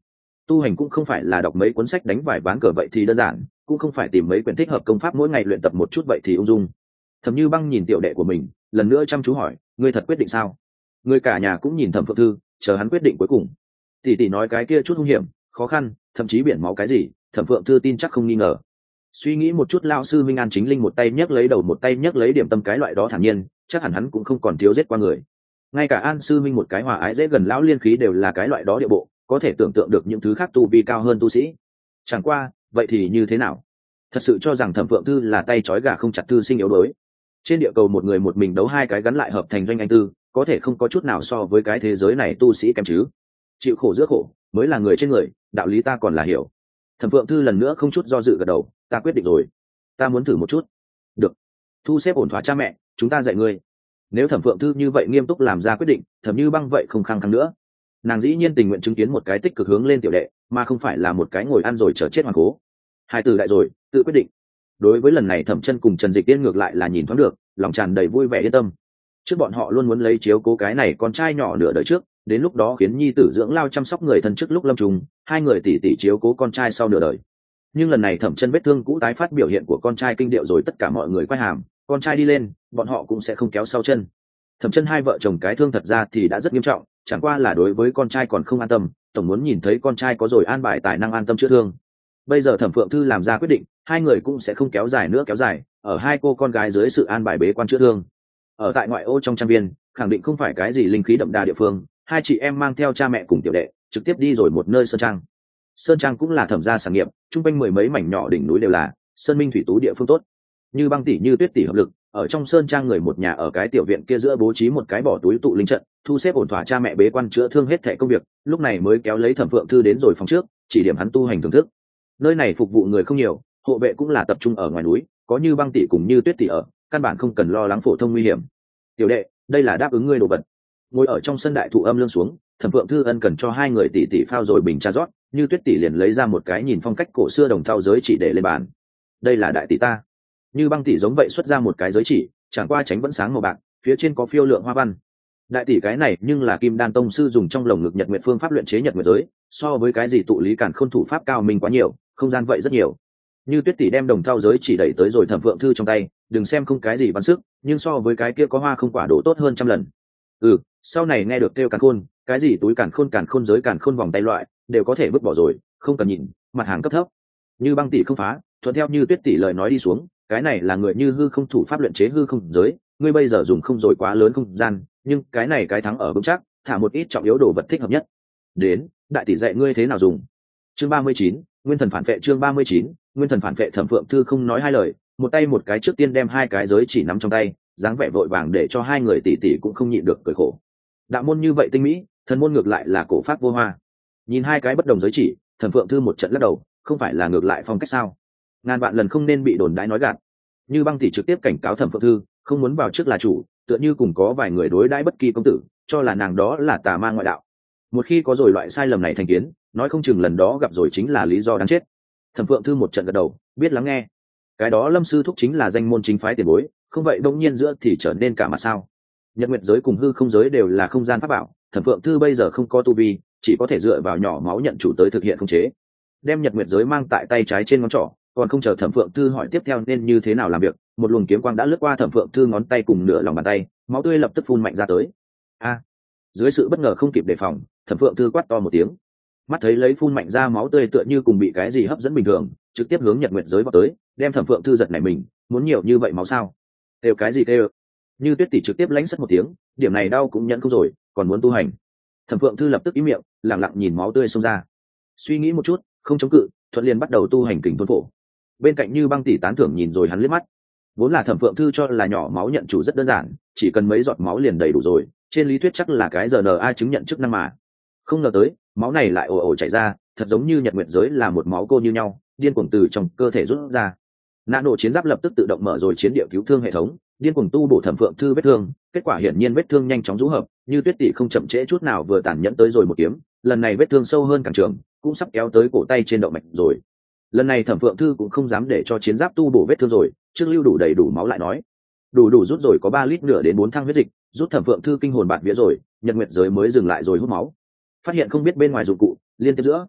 Tu hành cũng không phải là đọc mấy cuốn sách đánh vài ván cờ vậy thì đơn giản, cũng không phải tìm mấy quyển thích hợp công pháp mỗi ngày luyện tập một chút vậy thì ung dung. Thẩm Như Băng nhìn tiểu đệ của mình, lần nữa chăm chú hỏi, ngươi thật quyết định sao? Người cả nhà cũng nhìn Thẩm Phượng Thư, chờ hắn quyết định cuối cùng. Tỷ tỷ nói cái kia chút hung hiểm, khó khăn, thậm chí biển máu cái gì, Thẩm Phượng Thư tin chắc không nghi ngờ. Suy nghĩ một chút, lão sư Minh An Chính Linh một tay nhấc lấy đầu một tay nhấc lấy điểm tâm cái loại đó thản nhiên, chắc hẳn hắn cũng không còn thiếu giết qua người. Ngay cả An sư Minh một cái hòa ái dễ gần lão liên khí đều là cái loại đó địa bộ, có thể tưởng tượng được những thứ khác tu vi cao hơn tu sĩ. Chẳng qua, vậy thì như thế nào? Thật sự cho rằng Thẩm Phượng Thư là tay trói gà không chặt thư sinh yếu đuối? Trên địa cầu một người một mình đấu hai cái gắn lại hợp thành doanh anh tư, có thể không có chút nào so với cái thế giới này tu sĩ kém chứ? Chịu khổ giữa khổ mới là người trên người, đạo lý ta còn là hiểu. Thẩm Phượng Thư lần nữa không chút do dự gật đầu, ta quyết định rồi, ta muốn thử một chút. Được, thu xếp ổn thỏa cha mẹ, chúng ta dạy ngươi. Nếu Thẩm Phượng Thư như vậy nghiêm túc làm ra quyết định, Thẩm Như Băng vậy không khăng khăng nữa. Nàng dĩ nhiên tình nguyện chứng kiến một cái tích cực hướng lên tiểu đệ, mà không phải là một cái ngồi ăn rồi chờ chết hoàn cố. Hai từ đại rồi, tự quyết định. Đối với lần này Thẩm Chân cùng Trần Dịch Tiên ngược lại là nhìn thoáng được, lòng tràn đầy vui vẻ yên tâm. Trước bọn họ luôn muốn lấy chiếu cố cái này con trai nhỏ nửa đời trước, đến lúc đó khiến nhi tử dưỡng lao chăm sóc người thân trước lúc lâm trùng, hai người tỷ tỷ chiếu cố con trai sau nửa đời. Nhưng lần này Thẩm Chân vết thương cũ tái phát, biểu hiện của con trai kinh điệu rồi, tất cả mọi người quay hàm, con trai đi lên, bọn họ cũng sẽ không kéo sau chân. Thẩm Chân hai vợ chồng cái thương thật ra thì đã rất nghiêm trọng, chẳng qua là đối với con trai còn không an tâm, tổng muốn nhìn thấy con trai có rồi an bài tài năng an tâm chữa thương. Bây giờ Thẩm Phượng Thư làm ra quyết định, hai người cũng sẽ không kéo dài nữa kéo dài, ở hai cô con gái dưới sự an bài bế quan chữa thương. Ở tại ngoại ô trong trang viên, khẳng định không phải cái gì linh khí đậm đà địa phương, hai chị em mang theo cha mẹ cùng tiểu đệ, trực tiếp đi rồi một nơi sơn trang. Sơn trang cũng là Thẩm gia sản nghiệp, trung quanh mười mấy mảnh nhỏ đỉnh núi đều là sơn minh thủy tú địa phương tốt. Như Băng tỷ Như Tuyết tỷ hợp lực, ở trong sơn trang người một nhà ở cái tiểu viện kia giữa bố trí một cái bỏ túi tụ linh trận, thu xếp ổn thỏa cha mẹ bế quan chữa thương hết thảy công việc, lúc này mới kéo lấy Thẩm Phượng Thư đến rồi phòng trước, chỉ điểm hắn tu hành thưởng thức. Nơi này phục vụ người không nhiều, hộ vệ cũng là tập trung ở ngoài núi, có Như Băng tỷ cùng Như Tuyết tỷ ở, căn bản không cần lo lắng phổ thông nguy hiểm. Tiểu đệ, đây là đáp ứng ngươi đồ vật. Ngồi ở trong sân đại thụ âm lương xuống, Thẩm Phượng Thư ân cần cho hai người tỷ tỷ phao rồi bình trà rót, Như Tuyết tỷ liền lấy ra một cái nhìn phong cách cổ xưa đồng thau giới chỉ để lên bàn. Đây là đại tỷ ta. Như Băng tỷ giống vậy xuất ra một cái giới chỉ, chẳng qua tránh vẫn sáng màu bạc, phía trên có phiêu lượng hoa văn. Đại tỷ cái này nhưng là Kim Đan tông sư dùng trong lồng ngực Nhật Nguyệt phương pháp luyện chế Nhật Nguyệt giới, so với cái gì tụ lý càn khôn thủ pháp cao minh quá nhiều, không gian vậy rất nhiều. Như Tuyết tỷ đem đồng thau giới chỉ đẩy tới rồi Thẩm Phượng Thư trong tay, đừng xem không cái gì văn sức, nhưng so với cái kia có hoa không quả độ tốt hơn trăm lần. Ừ, sau này nghe được kêu càn khôn, cái gì túi càn khôn càn khôn giới càn khôn vòng tay loại, đều có thể vứt bỏ rồi, không cần nhìn, mặt hàng cấp thấp. Như Băng tỷ không phá, thuận theo Như Tuyết tỷ lời nói đi xuống, cái này là người như hư không thủ pháp luyện chế hư không giới, ngươi bây giờ dùng không rồi quá lớn không gian, nhưng cái này cái thắng ở vững chắc, thả một ít trọng yếu đồ vật thích hợp nhất. Đến, đại tỷ dạy ngươi thế nào dùng. Chương ba mươi chín, Nguyên thần phản vệ. Chương ba mươi chín, Nguyên thần phản vệ. Thẩm Phượng Thư không nói hai lời, một tay một cái trước tiên đem hai cái giới chỉ nắm trong tay, dáng vẻ vội vàng để cho hai người tỷ tỷ cũng không nhịn được cười khổ. Đạo môn như vậy tinh mỹ, thần môn ngược lại là cổ pháp vô hoa. Nhìn hai cái bất đồng giới chỉ, Thẩm Phượng Thư một trận lắc đầu, không phải là ngược lại phong cách sao? Ngàn vạn lần không nên bị đồn đãi nói gạt. Như Băng tỷ trực tiếp cảnh cáo Thẩm Phượng Thư, không muốn vào trước là chủ, tựa như cùng có vài người đối đãi bất kỳ công tử, cho là nàng đó là tà ma ngoại đạo. Một khi có rồi loại sai lầm này thành kiến, nói không chừng lần đó gặp rồi chính là lý do đáng chết. Thẩm Phượng Thư một trận gật đầu, biết lắng nghe. Cái đó Lâm sư thúc chính là danh môn chính phái tiền bối, không vậy đông nhiên giữa thì trở nên cả mặt sao? Nhật Nguyệt giới cùng hư không giới đều là không gian pháp bảo, Thẩm Phượng Thư bây giờ không có tu vi, chỉ có thể dựa vào nhỏ máu nhận chủ tới thực hiện khống chế. Đem Nhật Nguyệt giới mang tại tay trái trên ngón trỏ, còn không chờ Thẩm Phượng Thư hỏi tiếp theo nên như thế nào làm việc, một luồng kiếm quang đã lướt qua Thẩm Phượng Thư ngón tay cùng nửa lòng bàn tay, máu tươi lập tức phun mạnh ra tới. A! Dưới sự bất ngờ không kịp đề phòng, Thẩm Phượng Thư quát to một tiếng. Mắt thấy lấy phun mạnh ra máu tươi tựa như cùng bị cái gì hấp dẫn bình thường, trực tiếp hướng Nhật Nguyệt giới vào tới, đem Thẩm Phượng Thư giật nảy mình, muốn nhiều như vậy máu sao? Đều cái gì kêu? Như Tuyết tỷ trực tiếp lãnh sất một tiếng, điểm này đau cũng nhận không rồi, còn muốn tu hành. Thẩm Phượng Thư lập tức im miệng, lặng lặng nhìn máu tươi xông ra. Suy nghĩ một chút, không chống cự, thuận liền bắt đầu tu hành kình thôn phổ. Bên cạnh Như Băng tỷ tán thưởng nhìn rồi hắn liếc mắt. Vốn là Thẩm Phượng Thư cho là nhỏ máu nhận chủ rất đơn giản, chỉ cần mấy giọt máu liền đầy đủ rồi, trên lý thuyết chắc là cái rờ en a chứng nhận chức năng mà. Không ngờ tới, máu này lại ồ ồ chảy ra, thật giống như Nhật Nguyệt giới là một máu cô như nhau, điên cuồng từ trong cơ thể rút ra. Nano chiến giáp lập tức tự động mở rồi chiến địa cứu thương hệ thống, điên cuồng tu bổ Thẩm Phượng Thư vết thương, kết quả hiển nhiên vết thương nhanh chóng rũ hợp, Như Tuyết tỷ không chậm trễ chút nào vừa tàn nhẫn tới rồi một kiếm, lần này vết thương sâu hơn càng trường, cũng sắp kéo tới cổ tay trên động mạch rồi. Lần này Thẩm Phượng Thư cũng không dám để cho chiến giáp tu bổ vết thương rồi, trước lưu đủ đầy đủ máu lại nói. Đủ đủ rút rồi có ba lít nửa đến bốn thang huyết dịch, rút Thẩm Phượng Thư kinh hồn bạt vía rồi, Nhật Nguyệt giới mới dừng lại rồi hút máu. Phát hiện không biết bên ngoài dụng cụ, liên tiếp giữa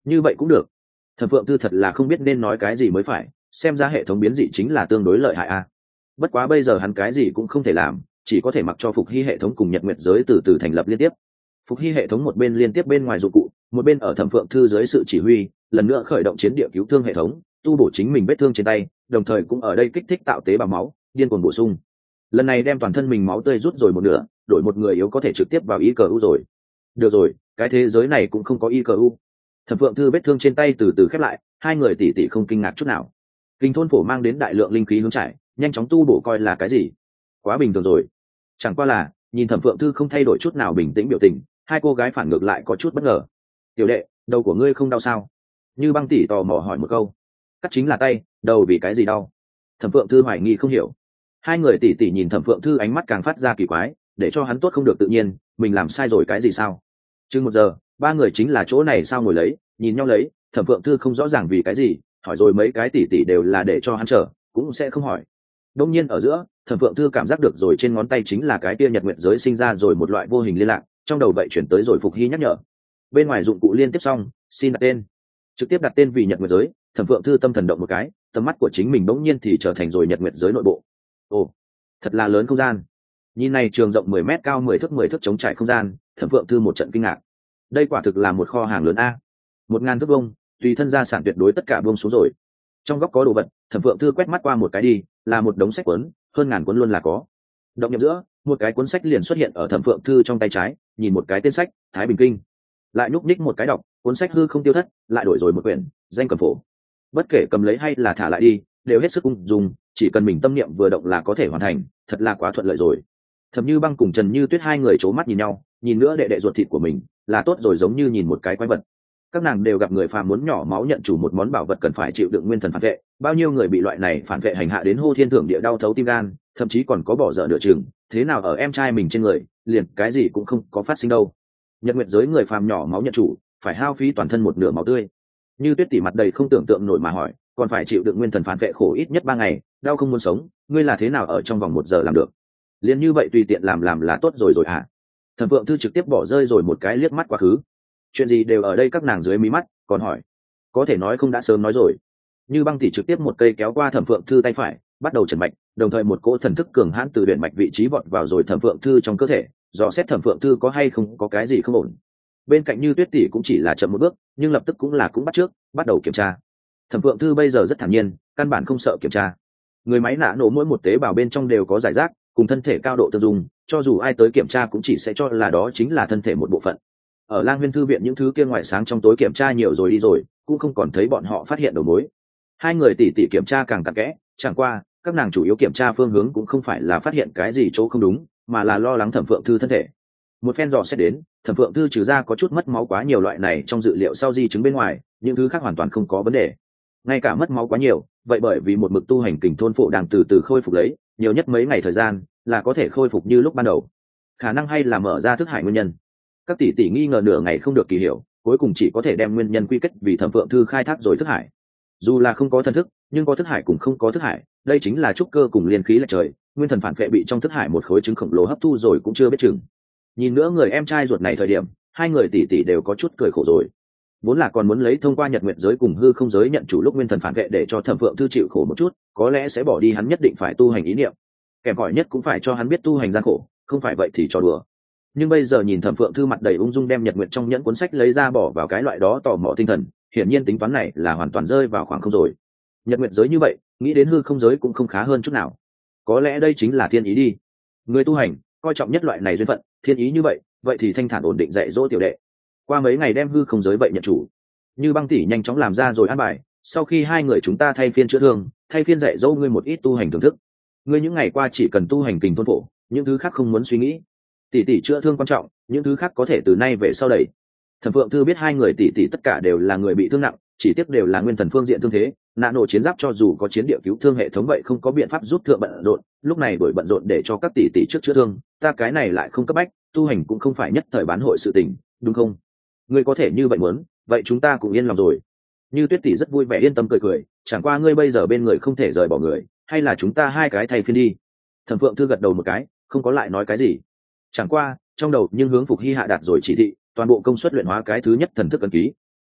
như vậy cũng được. Thẩm Phượng Thư thật là không biết nên nói cái gì mới phải, xem ra hệ thống biến dị chính là tương đối lợi hại a. Bất quá bây giờ hắn cái gì cũng không thể làm, chỉ có thể mặc cho Phục Hy hệ thống cùng Nhật Nguyệt giới từ từ thành lập liên tiếp. Phục Hy hệ thống một bên liên tiếp bên ngoài dụng cụ, một bên ở Thẩm Phượng Thư dưới sự chỉ huy lần nữa khởi động chiến địa cứu thương hệ thống, tu bổ chính mình vết thương trên tay, đồng thời cũng ở đây kích thích tạo tế bào máu, điên cuồng bổ sung. Lần này đem toàn thân mình máu tươi rút rồi một nửa, đổi một người yếu có thể trực tiếp vào i cờ u rồi. Được rồi, cái thế giới này cũng không có i cờ u. Thẩm Phượng Thư vết thương trên tay từ từ khép lại, hai người tỉ tỉ không kinh ngạc chút nào. Kinh thôn phổ mang đến đại lượng linh khí hướng trải, nhanh chóng tu bổ coi là cái gì? Quá bình thường rồi. Chẳng qua là, nhìn Thẩm Phượng Thư không thay đổi chút nào bình tĩnh biểu tình, hai cô gái phản ngược lại có chút bất ngờ. Tiểu đệ, đầu của ngươi không đau sao? Như Băng tỷ tò mò hỏi một câu. Cắt chính là tay, đầu vì cái gì đau? Thẩm Phượng Thư hoài nghi không hiểu. Hai người tỉ tỉ nhìn Thẩm Phượng Thư ánh mắt càng phát ra kỳ quái, để cho hắn tốt không được tự nhiên, mình làm sai rồi cái gì sao? Chừng một giờ, ba người chính là chỗ này sao ngồi lấy, nhìn nhau lấy, Thẩm Phượng Thư không rõ ràng vì cái gì, hỏi rồi mấy cái tỉ tỉ đều là để cho hắn chờ, cũng sẽ không hỏi. Đông nhiên ở giữa, Thẩm Phượng Thư cảm giác được rồi trên ngón tay chính là cái kia Nhật Nguyệt giới sinh ra rồi một loại vô hình liên lạc, trong đầu vậy chuyển tới rồi Phục Hy nhắc nhở. Bên ngoài dụng cụ liên tiếp xong, xin đặt tên. Trực tiếp đặt tên vì Nhật Nguyệt giới, Thẩm Phượng Thư tâm thần động một cái, tầm mắt của chính mình bỗng nhiên thì trở thành rồi Nhật Nguyệt giới nội bộ. Ồ, thật là lớn không gian. Nhìn này trường rộng mười mét, cao mười thước, mười thước trống trải không gian, Thẩm Phượng Thư một trận kinh ngạc. Đây quả thực là một kho hàng lớn a. Một ngàn thước vuông, tùy thân gia sản tuyệt đối tất cả buông xuống rồi. Trong góc có đồ vật, Thẩm Phượng Thư quét mắt qua một cái đi, là một đống sách cuốn, hơn ngàn cuốn luôn là có. Động nhập giữa, một cái cuốn sách liền xuất hiện ở Thẩm Phượng Thư trong tay trái, nhìn một cái tên sách, Thái Bình Kinh. Lại nhúc nhích một cái đọc, cuốn sách hư không tiêu thất, lại đổi rồi một quyển, danh cầm phổ. Bất kể cầm lấy hay là thả lại đi, đều hết sức ung dung, chỉ cần mình tâm niệm vừa động là có thể hoàn thành, thật là quá thuận lợi rồi. Thẩm Như Băng cùng Trần Như Tuyết hai người c mắt nhìn nhau, nhìn nữa đệ đệ ruột thịt của mình, là tốt rồi, giống như nhìn một cái quái vật. Các nàng đều gặp người phàm muốn nhỏ máu nhận chủ một món bảo vật cần phải chịu đựng nguyên thần phản vệ, bao nhiêu người bị loại này phản vệ hành hạ đến hô thiên thượng địa, đau thấu tim gan, thậm chí còn có bỏ dở nửa chừng, thế nào ở em trai mình trên người, liền cái gì cũng không có phát sinh đâu. Nhật Nguyệt giới người phàm nhỏ máu nhận chủ, phải hao phí toàn thân một nửa máu tươi. Như Tuyết tỷ mặt đầy không tưởng tượng nổi mà hỏi, còn phải chịu đựng nguyên thần phản vệ khổ ít nhất ba ngày, đau không muốn sống, ngươi là thế nào ở trong vòng một giờ làm được? Liền như vậy tùy tiện làm làm là tốt rồi rồi à? Thẩm Phượng Thư trực tiếp bỏ rơi rồi một cái liếc mắt quá khứ. Chuyện gì đều ở đây các nàng dưới mí mắt, còn hỏi, có thể nói không đã sớm nói rồi. Như Băng tỷ trực tiếp một cây kéo qua Thẩm Phượng Thư tay phải, bắt đầu trần mạch, đồng thời một cỗ thần thức cường hãn từ luyện mạch vị trí vọt vào rồi Thẩm Phượng Thư trong cơ thể, dò xét Thẩm Phượng Thư có hay không có cái gì không ổn. Bên cạnh Như Tuyết tỷ cũng chỉ là chậm một bước, nhưng lập tức cũng là cũng bắt trước, bắt đầu kiểm tra. Thẩm Phượng Thư bây giờ rất thản nhiên, căn bản không sợ kiểm tra. Người máy nã nổ mỗi một tế bào bên trong đều có giải rác, cùng thân thể cao độ tương dung, cho dù ai tới kiểm tra cũng chỉ sẽ cho là đó chính là thân thể một bộ phận. Ở Lang Huyên thư viện những thứ kia ngoài sáng trong tối kiểm tra nhiều rồi đi rồi, cũng không còn thấy bọn họ phát hiện đầu mối. Hai người tỉ tỉ kiểm tra càng cặn kẽ, chẳng qua các nàng chủ yếu kiểm tra phương hướng cũng không phải là phát hiện cái gì chỗ không đúng, mà là lo lắng Thẩm Phượng Thư thân thể. Một phen dò xét đến, Thẩm Phượng Thư trừ ra có chút mất máu quá nhiều loại này trong dự liệu sau di chứng bên ngoài, những thứ khác hoàn toàn không có vấn đề. Ngay cả mất máu quá nhiều, vậy bởi vì một mực tu hành kình thôn phổ đang từ từ khôi phục lấy, nhiều nhất mấy ngày thời gian là có thể khôi phục như lúc ban đầu. Khả năng hay là mở ra thức hải nguyên nhân. Các tỷ tỷ nghi ngờ nửa ngày không được kỳ hiểu, cuối cùng chỉ có thể đem nguyên nhân quy kết vì Thẩm Phượng Thư khai thác rồi thức hải. Dù là không có thần thức, nhưng có thức hải cũng không có thức hải, đây chính là trúc cơ cùng liên khí lệch trời, nguyên thần phản vệ bị trong thức hải một khối trứng khổng lồ hấp thu rồi cũng chưa biết chừng. Nhìn nữa người em trai ruột này thời điểm, hai người tỷ tỷ đều có chút cười khổ rồi. Vốn là còn muốn lấy thông qua Nhật Nguyệt giới cùng hư không giới nhận chủ lúc nguyên thần phản vệ để cho Thẩm Phượng Thư chịu khổ một chút, có lẽ sẽ bỏ đi hắn nhất định phải tu hành ý niệm. Kèm cỏi nhất cũng phải cho hắn biết tu hành gian khổ, không phải vậy thì cho đùa. Nhưng bây giờ nhìn Thẩm Phượng Thư mặt đầy ung dung đem Nhật Nguyệt trong nhẫn cuốn sách lấy ra bỏ vào cái loại đó tò mò tinh thần, hiển nhiên tính toán này là hoàn toàn rơi vào khoảng không rồi. Nhật Nguyệt giới như vậy, nghĩ đến hư không giới cũng không khá hơn chút nào. Có lẽ đây chính là thiên ý đi. Người tu hành coi trọng nhất loại này duyên phận, thiên ý như vậy, vậy thì thanh thản ổn định dạy dỗ tiểu đệ. Qua mấy ngày đem hư không giới vậy nhận chủ. Như Băng tỷ nhanh chóng làm ra rồi an bài, sau khi hai người chúng ta thay phiên chữa thương, thay phiên dạy dỗ ngươi một ít tu hành thưởng thức. Ngươi những ngày qua chỉ cần tu hành kình thôn phổ, những thứ khác không muốn suy nghĩ. Tỷ tỷ chữa thương quan trọng, những thứ khác có thể từ nay về sau đẩy. Thẩm Phượng Thư biết hai người tỷ tỷ tất cả đều là người bị thương nặng, chỉ tiếc đều là nguyên thần phương diện thương thế, nã nổ chiến giáp cho dù có chiến địa cứu thương hệ thống vậy không có biện pháp giúp thượng bận rộn, lúc này đổi bận rộn để cho các tỷ tỷ trước chữa thương, ta cái này lại không cấp bách, tu hành cũng không phải nhất thời bán hội sự tình, đúng không? Ngươi có thể như vậy muốn, vậy chúng ta cũng yên lòng rồi. Như Tuyết tỷ rất vui vẻ yên tâm cười cười, chẳng qua ngươi bây giờ bên người không thể rời bỏ người, hay là chúng ta hai cái thay phiên đi. Thẩm Phượng Thư gật đầu một cái, không có lại nói cái gì. Chẳng qua trong đầu nhưng hướng Phục Hy hạ đạt rồi chỉ thị, toàn bộ công suất luyện hóa cái thứ nhất thần thức ấn ký.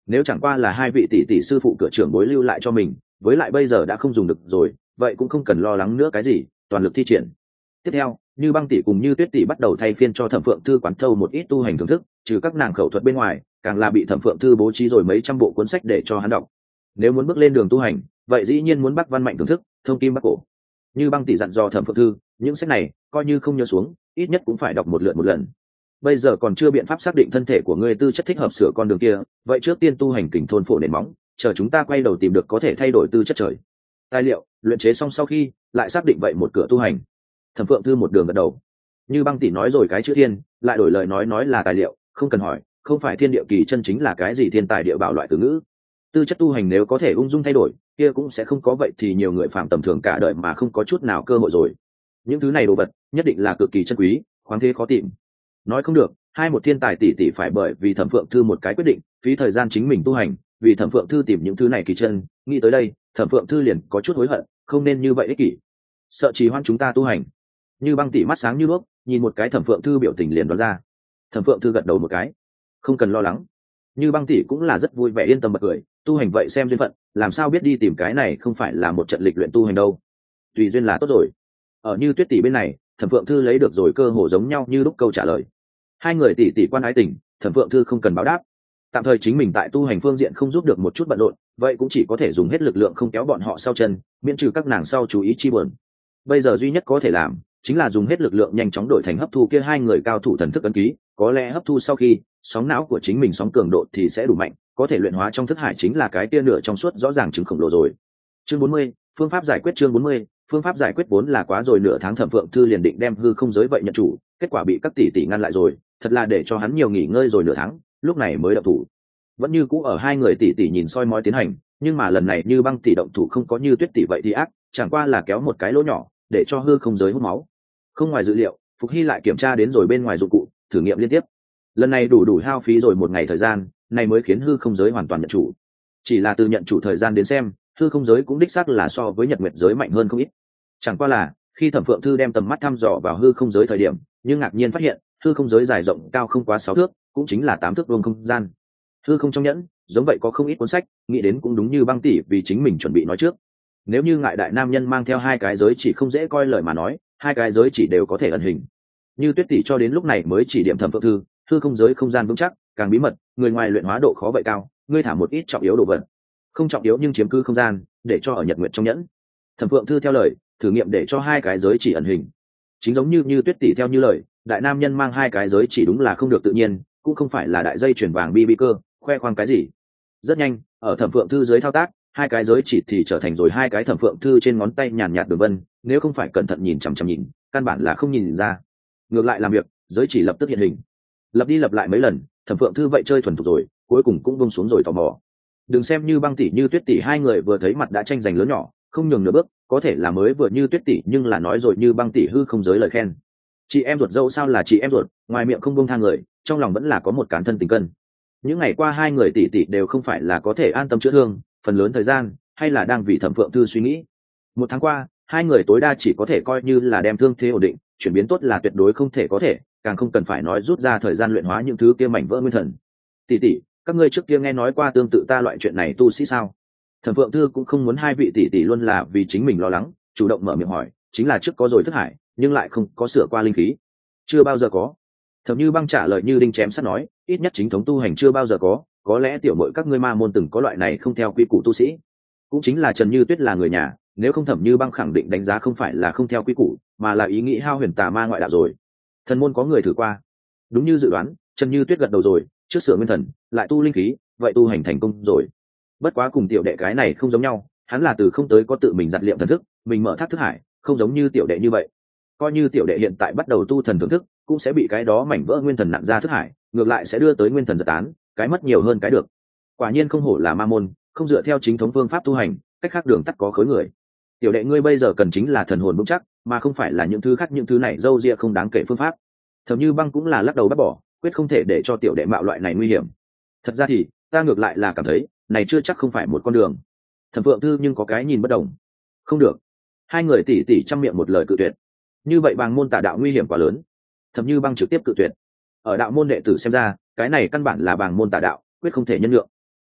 nếu chẳng qua là hai vị tỷ tỷ sư phụ cửa trưởng bối lưu lại cho mình, với lại bây giờ đã không dùng được rồi, vậy cũng không cần lo lắng nữa cái gì, toàn lực thi triển. Tiếp theo, Như Băng tỷ cùng Như Tuyết tỷ bắt đầu thay phiên cho Thẩm Phượng Thư quán thâu một ít tu hành thưởng thức, trừ các nàng khẩu thuật bên ngoài, càng là bị Thẩm Phượng Thư bố trí rồi mấy trăm bộ cuốn sách để cho hắn đọc. Nếu muốn bước lên đường tu hành, vậy dĩ nhiên muốn bắt văn mạnh thưởng thức, thông kim bắc cổ. Như Băng tỷ dặn dò Thẩm Phượng Thư, những sách này coi như không nhớ xuống, ít nhất cũng phải đọc một lượt một lần. Bây giờ còn chưa biện pháp xác định thân thể của ngươi tư chất thích hợp sửa con đường kia, vậy trước tiên tu hành kình thôn phổ nền móng, chờ chúng ta quay đầu tìm được có thể thay đổi tư chất trời. Tài liệu luyện chế xong sau khi, lại xác định vậy một cửa tu hành. Thẩm Phượng Thư một đường gật đầu. Như Băng tỷ nói rồi cái chữ thiên, lại đổi lời nói nói là tài liệu, không cần hỏi, không phải thiên địa kỳ chân chính là cái gì thiên tài địa bảo loại từ ngữ. Tư chất tu hành nếu có thể ung dung thay đổi, kia cũng sẽ không có vậy thì nhiều người phạm tầm thường cả đời mà không có chút nào cơ hội rồi. Những thứ này đồ vật nhất định là cực kỳ chân quý, khoáng thế khó tìm. Nói không được, hai một thiên tài tỷ tỷ phải bởi vì Thẩm Phượng Thư một cái quyết định, phí thời gian chính mình tu hành, vì Thẩm Phượng Thư tìm những thứ này kỳ chân, nghĩ tới đây, Thẩm Phượng Thư liền có chút hối hận, không nên như vậy ích kỷ. Sợ trì hoãn chúng ta tu hành. Như Băng tỷ mắt sáng như đuốc, nhìn một cái Thẩm Phượng Thư biểu tình liền đoán ra. Thẩm Phượng Thư gật đầu một cái, không cần lo lắng. Như Băng tỷ cũng là rất vui vẻ yên tâm bật cười, tu hành vậy xem duyên phận, làm sao biết đi tìm cái này không phải là một trận lịch luyện tu hành đâu. Tùy duyên là tốt rồi. Ở Như Tuyết tỷ bên này, Thẩm Phượng Thư lấy được rồi cơ hồ giống nhau như lúc câu trả lời. Hai người tỷ tỷ quan ái tình, Thẩm Phượng Thư không cần báo đáp. Tạm thời chính mình tại tu hành phương diện không giúp được một chút bận rộn, vậy cũng chỉ có thể dùng hết lực lượng không kéo bọn họ sau chân, miễn trừ các nàng sau chú ý chi buồn. Bây giờ duy nhất có thể làm chính là dùng hết lực lượng nhanh chóng đổi thành hấp thu kia hai người cao thủ thần thức ấn ký, có lẽ hấp thu sau khi sóng não của chính mình sóng cường độ thì sẽ đủ mạnh, có thể luyện hóa trong thức hải chính là cái tia nửa trong suốt rõ ràng chứng khổng lồ rồi. Chương bốn mươi, phương pháp giải quyết chương bốn mươi, phương pháp giải quyết vốn là quá rồi nửa tháng Thẩm Phượng Thư liền định đem hư không giới vậy nhận chủ, kết quả bị các tỷ tỷ ngăn lại rồi, thật là để cho hắn nhiều nghỉ ngơi rồi nửa tháng, lúc này mới động thủ. Vẫn như cũ ở hai người tỷ tỷ nhìn soi mói tiến hành, nhưng mà lần này Như Băng tỷ động thủ không có Như Tuyết tỷ vậy thì ác, chẳng qua là kéo một cái lỗ nhỏ để cho hư không giới hút máu. Không ngoài dự liệu, Phục Hy lại kiểm tra đến rồi bên ngoài dụng cụ, thử nghiệm liên tiếp. Lần này đủ đủ hao phí rồi một ngày thời gian, này mới khiến hư không giới hoàn toàn nhận chủ. Chỉ là từ nhận chủ thời gian đến xem, hư không giới cũng đích xác là so với nhật nguyệt giới mạnh hơn không ít. Chẳng qua là khi Thẩm Phượng Thư đem tầm mắt thăm dò vào hư không giới thời điểm, nhưng ngạc nhiên phát hiện hư không giới dài rộng cao không quá sáu thước, cũng chính là tám thước vuông không gian. Hư không trong nhẫn giống vậy có không ít cuốn sách, nghĩ đến cũng đúng như Băng tỷ vì chính mình chuẩn bị nói trước. Nếu như ngại đại nam nhân mang theo hai cái giới chỉ không dễ coi lời mà nói, hai cái giới chỉ đều có thể ẩn hình. Như Tuyết tỷ cho đến lúc này mới chỉ điểm Thẩm Phượng Thư, hư không giới không gian vững chắc, càng bí mật, người ngoài luyện hóa độ khó vậy cao, ngươi thả một ít trọng yếu đồ vật, không trọng yếu nhưng chiếm cứ không gian, để cho ở nhật nguyệt trong nhẫn. Thẩm Phượng Thư theo lời, thử nghiệm để cho hai cái giới chỉ ẩn hình. Chính giống như Như Tuyết tỷ theo như lời, đại nam nhân mang hai cái giới chỉ đúng là không được tự nhiên, cũng không phải là đại dây chuyển vàng bi bi cơ, khoe khoang cái gì. Rất nhanh, ở Thẩm Phượng Thư dưới thao tác, hai cái giới chỉ thì trở thành rồi hai cái Thẩm Phượng Thư trên ngón tay nhàn nhạt đường vân, nếu không phải cẩn thận nhìn chằm chằm nhìn, căn bản là không nhìn ra. Ngược lại làm việc, giới chỉ lập tức hiện hình. Lập đi lập lại mấy lần, Thẩm Phượng Thư vậy chơi thuần thục rồi, cuối cùng cũng buông xuống rồi tò mò. Đừng xem Như Băng tỷ Như Tuyết tỷ hai người vừa thấy mặt đã tranh giành lớn nhỏ, không nhường nửa bước, có thể là mới vừa Như Tuyết tỷ nhưng là nói rồi Như Băng tỷ hư không giới lời khen. Chị em ruột dâu sao là chị em ruột, ngoài miệng không buông tha người, trong lòng vẫn là có một cán thân tình cân. Những ngày qua hai người tỷ tỷ đều không phải là có thể an tâm chữa thương, phần lớn thời gian hay là đang vì Thẩm Phượng Thư suy nghĩ. Một tháng qua, hai người tối đa chỉ có thể coi như là đem thương thế ổn định, chuyển biến tốt là tuyệt đối không thể có thể, càng không cần phải nói rút ra thời gian luyện hóa những thứ kia mảnh vỡ nguyên thần. Tỷ tỷ, các ngươi trước kia nghe nói qua tương tự ta loại chuyện này tu sĩ sao? Thẩm Phượng Thư cũng không muốn hai vị tỷ tỷ luôn là vì chính mình lo lắng, chủ động mở miệng hỏi, chính là trước có rồi thức hải, nhưng lại không có sửa qua linh khí. Chưa bao giờ có. Thẩm Như Băng trả lời như đinh chém sắt nói, ít nhất chính thống tu hành chưa bao giờ có, có lẽ tiểu muội các ngươi ma môn từng có loại này không theo quy củ tu sĩ. Cũng chính là Trần Như Tuyết là người nhà, nếu không Thẩm Như Băng khẳng định đánh giá không phải là không theo quy củ, mà là ý nghĩ hao huyền tà ma ngoại đạo rồi. Thần môn có người thử qua. Đúng như dự đoán, Trần Như Tuyết gật đầu rồi, trước sửa nguyên thần, lại tu linh khí, vậy tu hành thành công rồi. Bất quá cùng tiểu đệ cái này không giống nhau, hắn là từ không tới có tự mình giặt liệm thần thức, mình mở thác thức hải, không giống như tiểu đệ như vậy. Coi như tiểu đệ hiện tại bắt đầu tu thần thưởng thức, cũng sẽ bị cái đó mảnh vỡ nguyên thần nặn ra thức hải, ngược lại sẽ đưa tới nguyên thần giật tán, cái mất nhiều hơn cái được. Quả nhiên không hổ là ma môn, không dựa theo chính thống phương pháp tu hành, cách khác đường tắt có khối người. Tiểu đệ ngươi bây giờ cần chính là thần hồn vững chắc, mà không phải là những thứ khác, những thứ này dâu ria không đáng kể phương pháp. Thẩm Như Băng cũng là lắc đầu bác bỏ, quyết không thể để cho tiểu đệ mạo loại này nguy hiểm. Thật ra thì ta ngược lại là cảm thấy này chưa chắc không phải một con đường. Thẩm Phượng Thư nhưng có cái nhìn bất đồng. Không được. Hai người tỷ tỷ trong miệng một lời cự tuyệt. Như vậy bàng môn tà đạo nguy hiểm quá lớn. Thẩm Như Băng trực tiếp cự tuyệt. Ở đạo môn đệ tử xem ra, cái này căn bản là bàng môn tà đạo, quyết không thể nhân lượng.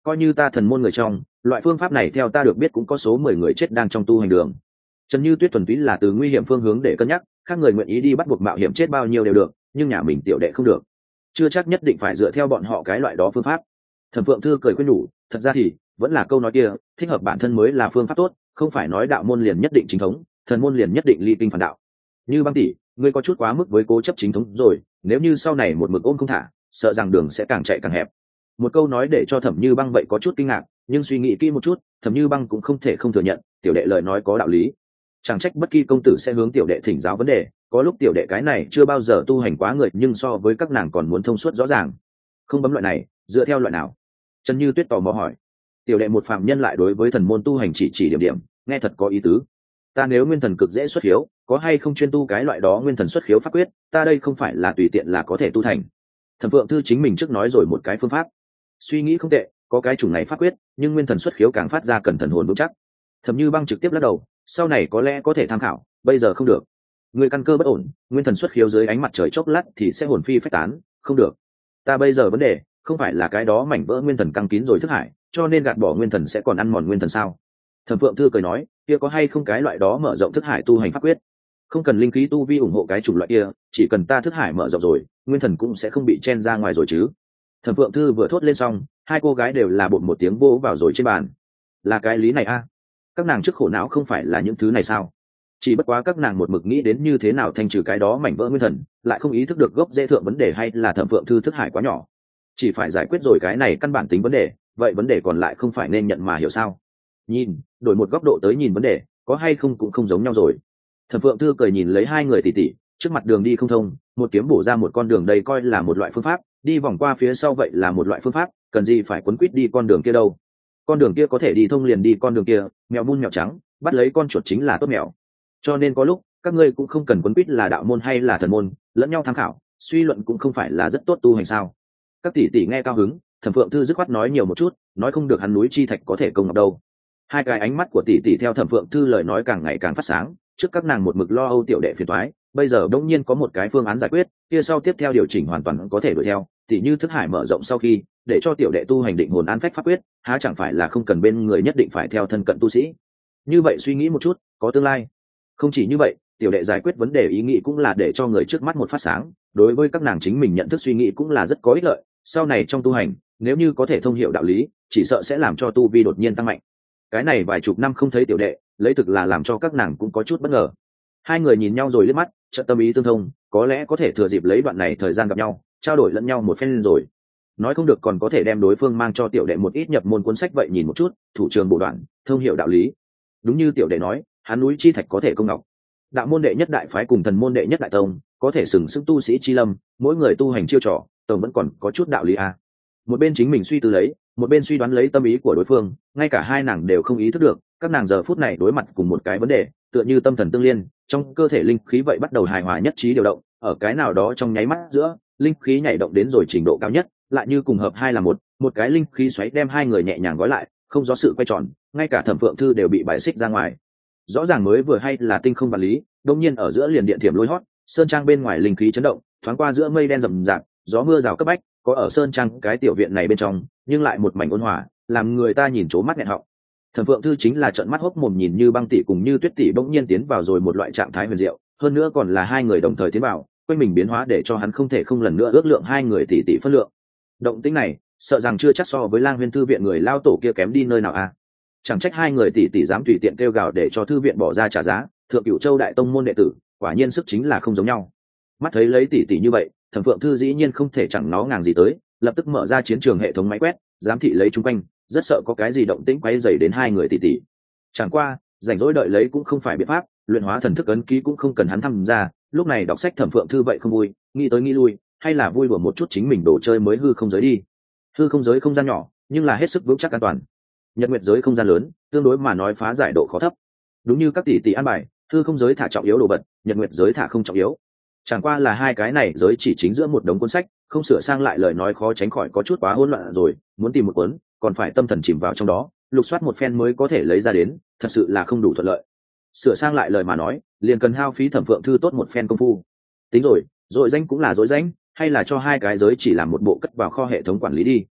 coi như ta thần môn người trong, loại phương pháp này theo ta được biết cũng có số mười người chết đang trong tu hành đường. Trần Như Tuyết thuần túy là từ nguy hiểm phương hướng để cân nhắc, khác người nguyện ý đi bắt buộc mạo hiểm chết bao nhiêu đều được, nhưng nhà mình tiểu đệ không được, chưa chắc nhất định phải dựa theo bọn họ cái loại đó phương pháp. Thẩm Phượng Thư cười khuyên nhủ, thật ra thì vẫn là câu nói kia, thích hợp bản thân mới là phương pháp tốt, không phải nói đạo môn liền nhất định chính thống, thần môn liền nhất định ly kinh phản đạo. Như Băng tỷ, ngươi có chút quá mức với cố chấp chính thống rồi, nếu như sau này một mực ôm không thả, sợ rằng đường sẽ càng chạy càng hẹp. Một câu nói để cho Thẩm Như Băng vậy có chút kinh ngạc, nhưng suy nghĩ kỹ một chút, Thẩm Như Băng cũng không thể không thừa nhận, tiểu đệ lời nói có đạo lý. Chẳng trách bất kỳ công tử sẽ hướng tiểu đệ thỉnh giáo vấn đề, có lúc tiểu đệ cái này chưa bao giờ tu hành quá người, nhưng so với các nàng còn muốn thông suốt rõ ràng. Không bấm loại này, dựa theo loại nào? Trần Như Tuyết tò mò hỏi. Tiểu đệ một phạm nhân lại đối với thần môn tu hành chỉ chỉ điểm điểm, nghe thật có ý tứ. Ta nếu nguyên thần cực dễ xuất hiếu, có hay không chuyên tu cái loại đó nguyên thần xuất hiếu pháp quyết, ta đây không phải là tùy tiện là có thể tu thành. Thẩm Phượng Thư chính mình trước nói rồi một cái phương pháp, suy nghĩ không tệ, có cái chủng này pháp quyết, nhưng nguyên thần xuất khiếu càng phát ra cần thần hồn vững chắc. Thẩm Như Băng trực tiếp lắc đầu, sau này có lẽ có thể tham khảo, bây giờ không được. Người căn cơ bất ổn, nguyên thần xuất khiếu dưới ánh mặt trời chốc lát thì sẽ hồn phi phách tán, không được. Ta bây giờ vấn đề không phải là cái đó mảnh vỡ nguyên thần căng kín rồi thức hải, cho nên gạt bỏ nguyên thần sẽ còn ăn mòn nguyên thần sao? Thẩm Phượng Thư cười nói, kia có hay không cái loại đó mở rộng thức hải tu hành pháp quyết? Không cần linh khí tu vi ủng hộ cái chủng loại kia, chỉ cần ta thức hải mở rộng rồi, nguyên thần cũng sẽ không bị chen ra ngoài rồi chứ. Thẩm Phượng Thư vừa thốt lên xong, hai cô gái đều là bột một tiếng vỗ vào rồi trên bàn. Là cái lý này a? À? Các nàng trước khổ não không phải là những thứ này sao? Chỉ bất quá các nàng một mực nghĩ đến như thế nào thanh trừ cái đó mảnh vỡ nguyên thần, lại không ý thức được gốc rễ thượng vấn đề, hay là Thẩm Phượng Thư thức hải quá nhỏ. Chỉ phải giải quyết rồi cái này căn bản tính vấn đề, vậy vấn đề còn lại không phải nên nhận mà hiểu sao? Nhìn, đổi một góc độ tới nhìn vấn đề, có hay không cũng không giống nhau rồi. Thẩm Phượng Thư cười nhìn lấy hai người tỉ tỉ, trước mặt đường đi không thông, một kiếm bổ ra một con đường, đây coi là một loại phương pháp, đi vòng qua phía sau vậy là một loại phương pháp, cần gì phải quấn quýt đi con đường kia đâu? Con đường kia có thể đi thông liền đi con đường kia, mèo mun mèo trắng, bắt lấy con chuột chính là tốt mèo. Cho nên có lúc các ngươi cũng không cần quấn quýt là đạo môn hay là thần môn, lẫn nhau tham khảo, suy luận cũng không phải là rất tốt tu hành sao? Các tỷ tỷ nghe cao hứng, Thẩm Phượng Thư dứt khoát nói nhiều một chút, nói không được hắn núi chi thạch có thể công ngọc đâu. Hai cái ánh mắt của tỷ tỷ theo Thẩm Phượng Thư lời nói càng ngày càng phát sáng, trước các nàng một mực lo âu tiểu đệ phiền toái, bây giờ đột nhiên có một cái phương án giải quyết, kia sau tiếp theo điều chỉnh hoàn toàn có thể đuổi theo, tỷ như thức hải mở rộng sau khi, để cho tiểu đệ tu hành định hồn an phách pháp quyết, há chẳng phải là không cần bên người nhất định phải theo thân cận tu sĩ. Như vậy suy nghĩ một chút, có tương lai. Không chỉ như vậy, tiểu đệ giải quyết vấn đề ý nghĩ cũng là để cho người trước mắt một phát sáng, đối với các nàng chính mình nhận thức suy nghĩ cũng là rất có ích lợi, sau này trong tu hành, nếu như có thể thông hiểu đạo lý, chỉ sợ sẽ làm cho tu vi đột nhiên tăng mạnh. Cái này vài chục năm không thấy tiểu đệ, lấy thực là làm cho các nàng cũng có chút bất ngờ. Hai người nhìn nhau rồi liếc mắt, chợt tâm ý tương thông, có lẽ có thể thừa dịp lấy đoạn này thời gian gặp nhau, trao đổi lẫn nhau một phen rồi. Nói không được còn có thể đem đối phương mang cho tiểu đệ một ít nhập môn cuốn sách vậy nhìn một chút, thủ trường bộ đoạn, thông hiểu đạo lý. Đúng như tiểu đệ nói, hắn núi chi thạch có thể công ngọc. Đạo môn đệ nhất đại phái cùng thần môn đệ nhất đại tông, có thể sừng sững tu sĩ chi lâm, mỗi người tu hành chiêu trò, tổng vẫn còn có chút đạo lý a. À. Một bên chính mình suy tư lấy, một bên suy đoán lấy tâm ý của đối phương, ngay cả hai nàng đều không ý thức được, các nàng giờ phút này đối mặt cùng một cái vấn đề, tựa như tâm thần tương liên, trong cơ thể linh khí vậy bắt đầu hài hòa nhất trí điều động, ở cái nào đó trong nháy mắt giữa, linh khí nhảy động đến rồi trình độ cao nhất, lại như cùng hợp hai là một, một cái linh khí xoáy đem hai người nhẹ nhàng gói lại, không do sự quay tròn, ngay cả Thẩm Phượng Thư đều bị bài xích ra ngoài. Rõ ràng mới vừa hay là tinh không vật lý, đột nhiên ở giữa liền điện thiểm lôi hót, sơn trang bên ngoài linh khí chấn động, thoáng qua giữa mây đen rậm rạp, gió mưa rào cấp bách, có ở sơn trang cái tiểu viện này bên trong, nhưng lại một mảnh ôn hòa, làm người ta nhìn trố mắt nghẹn họng. Thẩm Phượng Thư chính là trợn mắt hốc mồm nhìn Như Băng tỷ cùng Như Tuyết tỷ bỗng nhiên tiến vào rồi một loại trạng thái huyền diệu, hơn nữa còn là hai người đồng thời tiến vào, quanh mình biến hóa để cho hắn không thể không lần nữa ước lượng hai người tỷ tỷ phân lượng. Động tĩnh này, sợ rằng chưa chắc so với Lang Huyên thư viện người lao tổ kia kém đi nơi nào a. À. Chẳng trách hai người tỷ tỷ dám tùy tiện kêu gào để cho thư viện bỏ ra trả giá, Thượng Cửu Châu đại tông môn đệ tử, quả nhiên sức chính là không giống nhau. Mắt thấy lấy tỷ tỷ như vậy, Thẩm Phượng Thư dĩ nhiên không thể chẳng nó ngàng gì tới, lập tức mở ra chiến trường hệ thống máy quét, giám thị lấy chung quanh, rất sợ có cái gì động tĩnh quấy rầy đến hai người tỷ tỷ. Chẳng qua, rảnh rỗi đợi lấy cũng không phải biện pháp, luyện hóa thần thức ấn ký cũng không cần hắn tham gia, lúc này đọc sách Thẩm Phượng Thư vậy không vui, nghĩ tới nghĩ lui, hay là vui đùa một chút chính mình đồ chơi mới hư không giới đi. Hư không giới không gian nhỏ, nhưng là hết sức vững chắc an toàn. Nhật nguyệt giới không gian lớn, tương đối mà nói phá giải độ khó thấp. Đúng như các tỷ tỷ an bài, hư không giới thả trọng yếu đồ vật, nhật nguyệt giới thả không trọng yếu. Chẳng qua là hai cái này giới chỉ chính giữa một đống cuốn sách, không sửa sang lại lời nói khó tránh khỏi có chút quá hỗn loạn rồi, muốn tìm một cuốn, còn phải tâm thần chìm vào trong đó, lục soát một phen mới có thể lấy ra đến, thật sự là không đủ thuận lợi. Sửa sang lại lời mà nói, liền cần hao phí Thẩm Phượng Thư tốt một phen công phu. Tính rồi, dội danh cũng là dội danh, hay là cho hai cái giới chỉ làm một bộ cất vào kho hệ thống quản lý đi.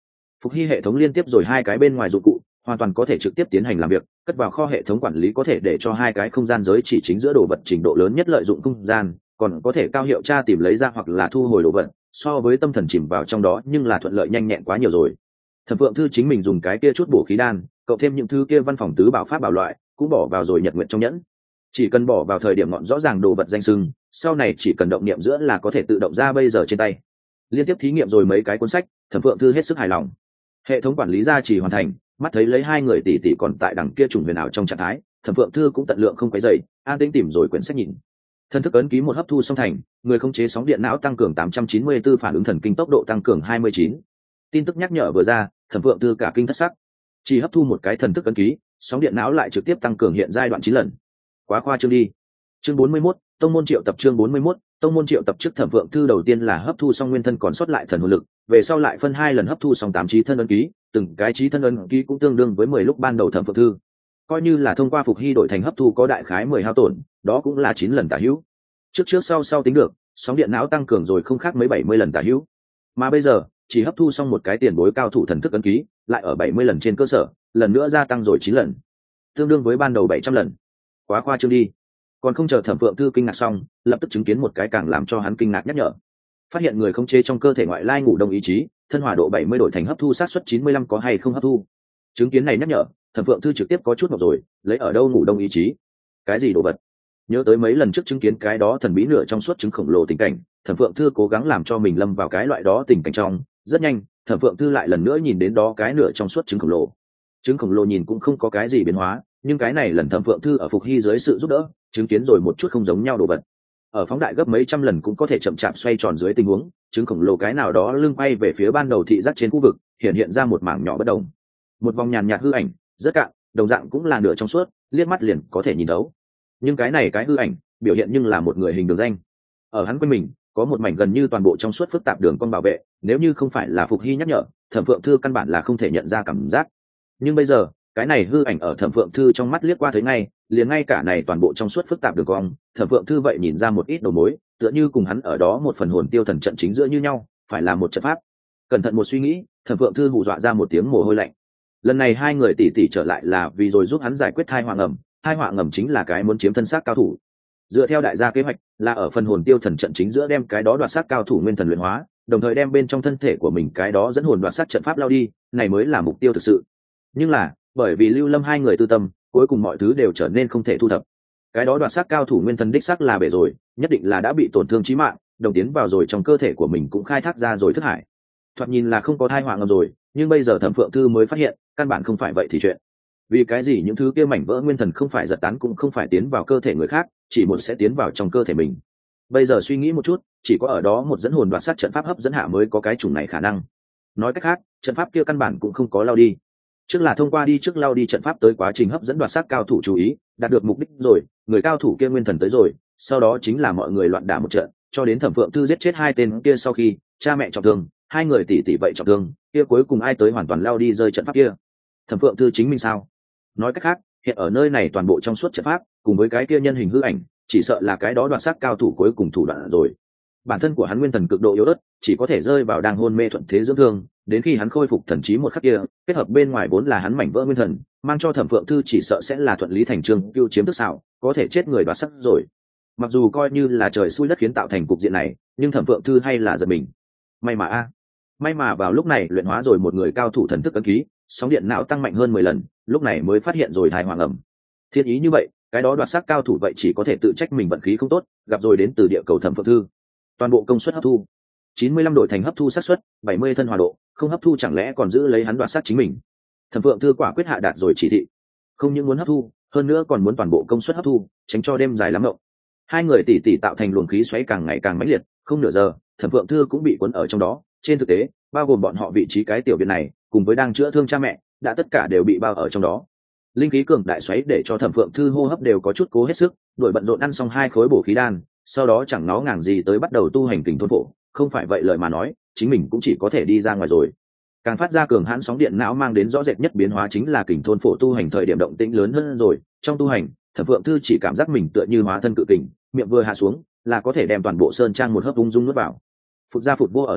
Phục hy hệ thống liên tiếp rồi hai cái bên ngoài dụng cụ, hoàn toàn có thể trực tiếp tiến hành làm việc, cất vào kho hệ thống quản lý có thể để cho hai cái không gian giới chỉ chính giữa đồ vật trình độ lớn nhất lợi dụng không gian, còn có thể cao hiệu tra tìm lấy ra hoặc là thu hồi đồ vật, so với tâm thần chìm vào trong đó nhưng là thuận lợi nhanh nhẹn quá nhiều rồi. Thẩm Phượng Thư chính mình dùng cái kia chút bổ khí đan, cộng thêm những thứ kia văn phòng tứ bảo pháp bảo loại, cũng bỏ vào rồi nhật nguyện trong nhẫn. Chỉ cần bỏ vào thời điểm ngọn rõ ràng đồ vật danh sưng, sau này chỉ cần động niệm giữa là có thể tự động ra bây giờ trên tay. Liên tiếp thí nghiệm rồi mấy cái cuốn sách, Thẩm Phượng Thư hết sức hài lòng. Hệ thống quản lý gia trì hoàn thành, mắt thấy lấy hai người tỷ tỷ còn tại đằng kia trùng huyền ảo trong trạng thái, Thẩm Phượng Thư cũng tận lượng không quấy rầy, an tĩnh tìm rồi quyển sách nhìn. Thân thức ấn ký một hấp thu xong thành, người khống chế sóng điện não tăng cường tám trăm chín mươi tư, phản ứng thần kinh tốc độ tăng cường hai mươi chín. Tin tức nhắc nhở vừa ra, Thẩm Phượng Thư cả kinh thất sắc. Chỉ hấp thu một cái thần thức ấn ký, sóng điện não lại trực tiếp tăng cường hiện giai đoạn chín lần. Quá khoa trương đi. Chương bốn mươi mốt, tông môn triệu tập. Chương bốn mươi mốt, tông môn triệu tập. Trước Thẩm Phượng Thư đầu tiên là hấp thu xong nguyên thân còn sót lại thần hồn lực, về sau lại phân hai lần hấp thu xong tám trí thân ấn ký, từng cái trí thân ấn ký cũng tương đương với mười lúc ban đầu Thẩm Phượng Thư. Coi như là thông qua Phục Hy đổi thành hấp thu có đại khái mười hao tổn, đó cũng là chín lần tả hữu. Trước trước sau sau tính được, sóng điện não tăng cường rồi không khác mấy bảy mươi lần tả hữu. Mà bây giờ, chỉ hấp thu xong một cái tiền bối cao thủ thần thức ấn ký, lại ở bảy mươi lần trên cơ sở, lần nữa gia tăng rồi chín lần, tương đương với ban đầu bảy trăm lần. Quá khoa trương đi. Còn không chờ Thẩm Phượng Thư kinh ngạc xong, lập tức chứng kiến một cái càng làm cho hắn kinh ngạc nhắc nhở. Phát hiện người không chế trong cơ thể ngoại lai ngủ đông ý chí, thân hỏa độ bảy mươi đổi thành hấp thu sát suất chín mươi lăm có hay không hấp thu. Chứng kiến này nhắc nhở, Thẩm Phượng Thư trực tiếp có chút ngọc rồi, lấy ở đâu ngủ đông ý chí? Cái gì đồ vật? Nhớ tới mấy lần trước chứng kiến cái đó thần bí nửa trong suốt trứng khổng lồ tình cảnh, Thẩm Phượng Thư cố gắng làm cho mình lâm vào cái loại đó tình cảnh trong. Rất nhanh, Thẩm Phượng Thư lại lần nữa nhìn đến đó cái nửa trong suốt trứng khổng lồ. Trứng khổng lồ nhìn cũng không có cái gì biến hóa, nhưng cái này lần Thẩm Phượng Thư ở Phục Hy dưới sự giúp đỡ, chứng kiến rồi một chút không giống nhau đồ vật. Ở phóng đại gấp mấy trăm lần cũng có thể chậm chạp xoay tròn dưới tình huống, trứng khổng lồ cái nào đó lưng quay về phía ban đầu thị giác trên khu vực, hiện hiện ra một mảng nhỏ bất đồng. Một vòng nhàn nhạt hư ảnh, rất cạn, đồng dạng cũng là nửa trong suốt, liếc mắt liền có thể nhìn thấu. Nhưng cái này cái hư ảnh, biểu hiện nhưng là một người hình đường danh. Ở hắn quanh mình, có một mảnh gần như toàn bộ trong suốt phức tạp đường cong bảo vệ, nếu như không phải là Phục Hy nhắc nhở, Thẩm Phượng Thư căn bản là không thể nhận ra cảm giác. Nhưng bây giờ, cái này hư ảnh ở Thẩm Phượng Thư trong mắt liếc qua thấy ngay, liền ngay cả này toàn bộ trong suốt phức tạp đường cong, Thẩm Phượng Thư vậy nhìn ra một ít đầu mối, tựa như cùng hắn ở đó một phần hồn tiêu thần trận chính giữa như nhau, phải là một trận pháp. Cẩn thận một suy nghĩ, Thẩm Phượng Thư hù dọa ra một tiếng mồ hôi lạnh. Lần này hai người tỷ tỷ trở lại là vì rồi giúp hắn giải quyết thai họa ngầm, thai họa ngầm chính là cái muốn chiếm thân xác cao thủ. Dựa theo đại gia kế hoạch, là ở phần hồn tiêu thần trận chính giữa đem cái đó đoạt xác cao thủ nguyên thần luyện hóa, đồng thời đem bên trong thân thể của mình cái đó dẫn hồn đoạt xác trận pháp lao đi, này mới là mục tiêu thực sự. Nhưng là, bởi vì Lưu Lâm hai người tư tâm, cuối cùng mọi thứ đều trở nên không thể thu thập. Cái đó đoạt xác cao thủ nguyên thần đích xác là bể rồi, nhất định là đã bị tổn thương chí mạng, đồng tiến vào rồi trong cơ thể của mình cũng khai thác ra rồi thức hải. Thoạt nhìn là không có thai họa ngầm rồi, nhưng bây giờ Thẩm Phượng Thư mới phát hiện, căn bản không phải vậy thì chuyện. Vì cái gì những thứ kia mảnh vỡ nguyên thần không phải giật tán cũng không phải tiến vào cơ thể người khác, chỉ một sẽ tiến vào trong cơ thể mình. Bây giờ suy nghĩ một chút, chỉ có ở đó một dẫn hồn đoạt sát trận pháp hấp dẫn hạ mới có cái chủng này khả năng. Nói cách khác, trận pháp kia căn bản cũng không có lao đi. Trước là thông qua đi trước lao đi trận pháp tới quá trình hấp dẫn đoạt sát cao thủ chú ý, đạt được mục đích rồi, người cao thủ kia nguyên thần tới rồi, sau đó chính là mọi người loạn đả một trận, cho đến Thẩm Phượng Thư giết chết hai tên kia sau khi, cha mẹ trọng thương, hai người tỷ tỷ vậy trọng thương, kia cuối cùng ai tới hoàn toàn lao đi rơi trận pháp kia? Thẩm Phượng Thư chính mình sao? Nói cách khác, hiện ở nơi này toàn bộ trong suốt trận pháp, cùng với cái kia nhân hình hư ảnh, chỉ sợ là cái đó đoạt xác cao thủ cuối cùng thủ đoạn rồi. Bản thân của hắn nguyên thần cực độ yếu ớt, chỉ có thể rơi vào đang hôn mê thuận thế dưỡng thương, đến khi hắn khôi phục thần trí một khắc kia, kết hợp bên ngoài vốn là hắn mảnh vỡ nguyên thần, mang cho Thẩm Phượng Thư chỉ sợ sẽ là thuận lý thành chương, cưu chiếm thức xảo, có thể chết người đoạt sắc rồi. Mặc dù coi như là trời xui đất khiến tạo thành cục diện này, nhưng Thẩm Phượng Thư hay là giật mình. May mà a, may mà vào lúc này luyện hóa rồi một người cao thủ thần thức ấn ký, sóng điện não tăng mạnh hơn mười lần, lúc này mới phát hiện rồi thai hoàng ẩm. Thiên ý như vậy, cái đó đoạt xác cao thủ vậy chỉ có thể tự trách mình vận khí không tốt, gặp rồi đến từ địa cầu Thẩm Phượng Thư. Toàn bộ công suất hấp thu chín mươi lăm đổi thành hấp thu xác suất bảy mươi thân hòa độ, không hấp thu chẳng lẽ còn giữ lấy hắn đoạt xác chính mình. Thẩm Phượng Thư quả quyết hạ đạt rồi chỉ thị, không những muốn hấp thu, hơn nữa còn muốn toàn bộ công suất hấp thu, tránh cho đêm dài lắm ngộng. Hai người tỷ tỷ tạo thành luồng khí xoáy càng ngày càng mãnh liệt, không nửa giờ, Thẩm Phượng Thư cũng bị cuốn ở trong đó. Trên thực tế, bao gồm bọn họ vị trí cái tiểu viện này, cùng với đang chữa thương cha mẹ, đã tất cả đều bị bao ở trong đó. Linh khí cường đại xoáy để cho Thẩm Phượng Thư hô hấp đều có chút cố hết sức, đội bận rộn ăn xong hai khối bổ khí đan, sau đó chẳng nó ngàng gì tới bắt đầu tu hành kình thôn phổ, không phải vậy lời mà nói, chính mình cũng chỉ có thể đi ra ngoài rồi. Càng phát ra cường hãn sóng điện não mang đến rõ rệt nhất biến hóa chính là kình thôn phổ tu hành thời điểm động tĩnh lớn hơn rồi. Trong tu hành, Thẩm Phượng Thư chỉ cảm giác mình tựa như hóa thân cự kình, miệng vừa hạ xuống là có thể đem toàn bộ sơn trang một hớp ung dung nuốt vào. Phụt ra phụt vô ở giữa,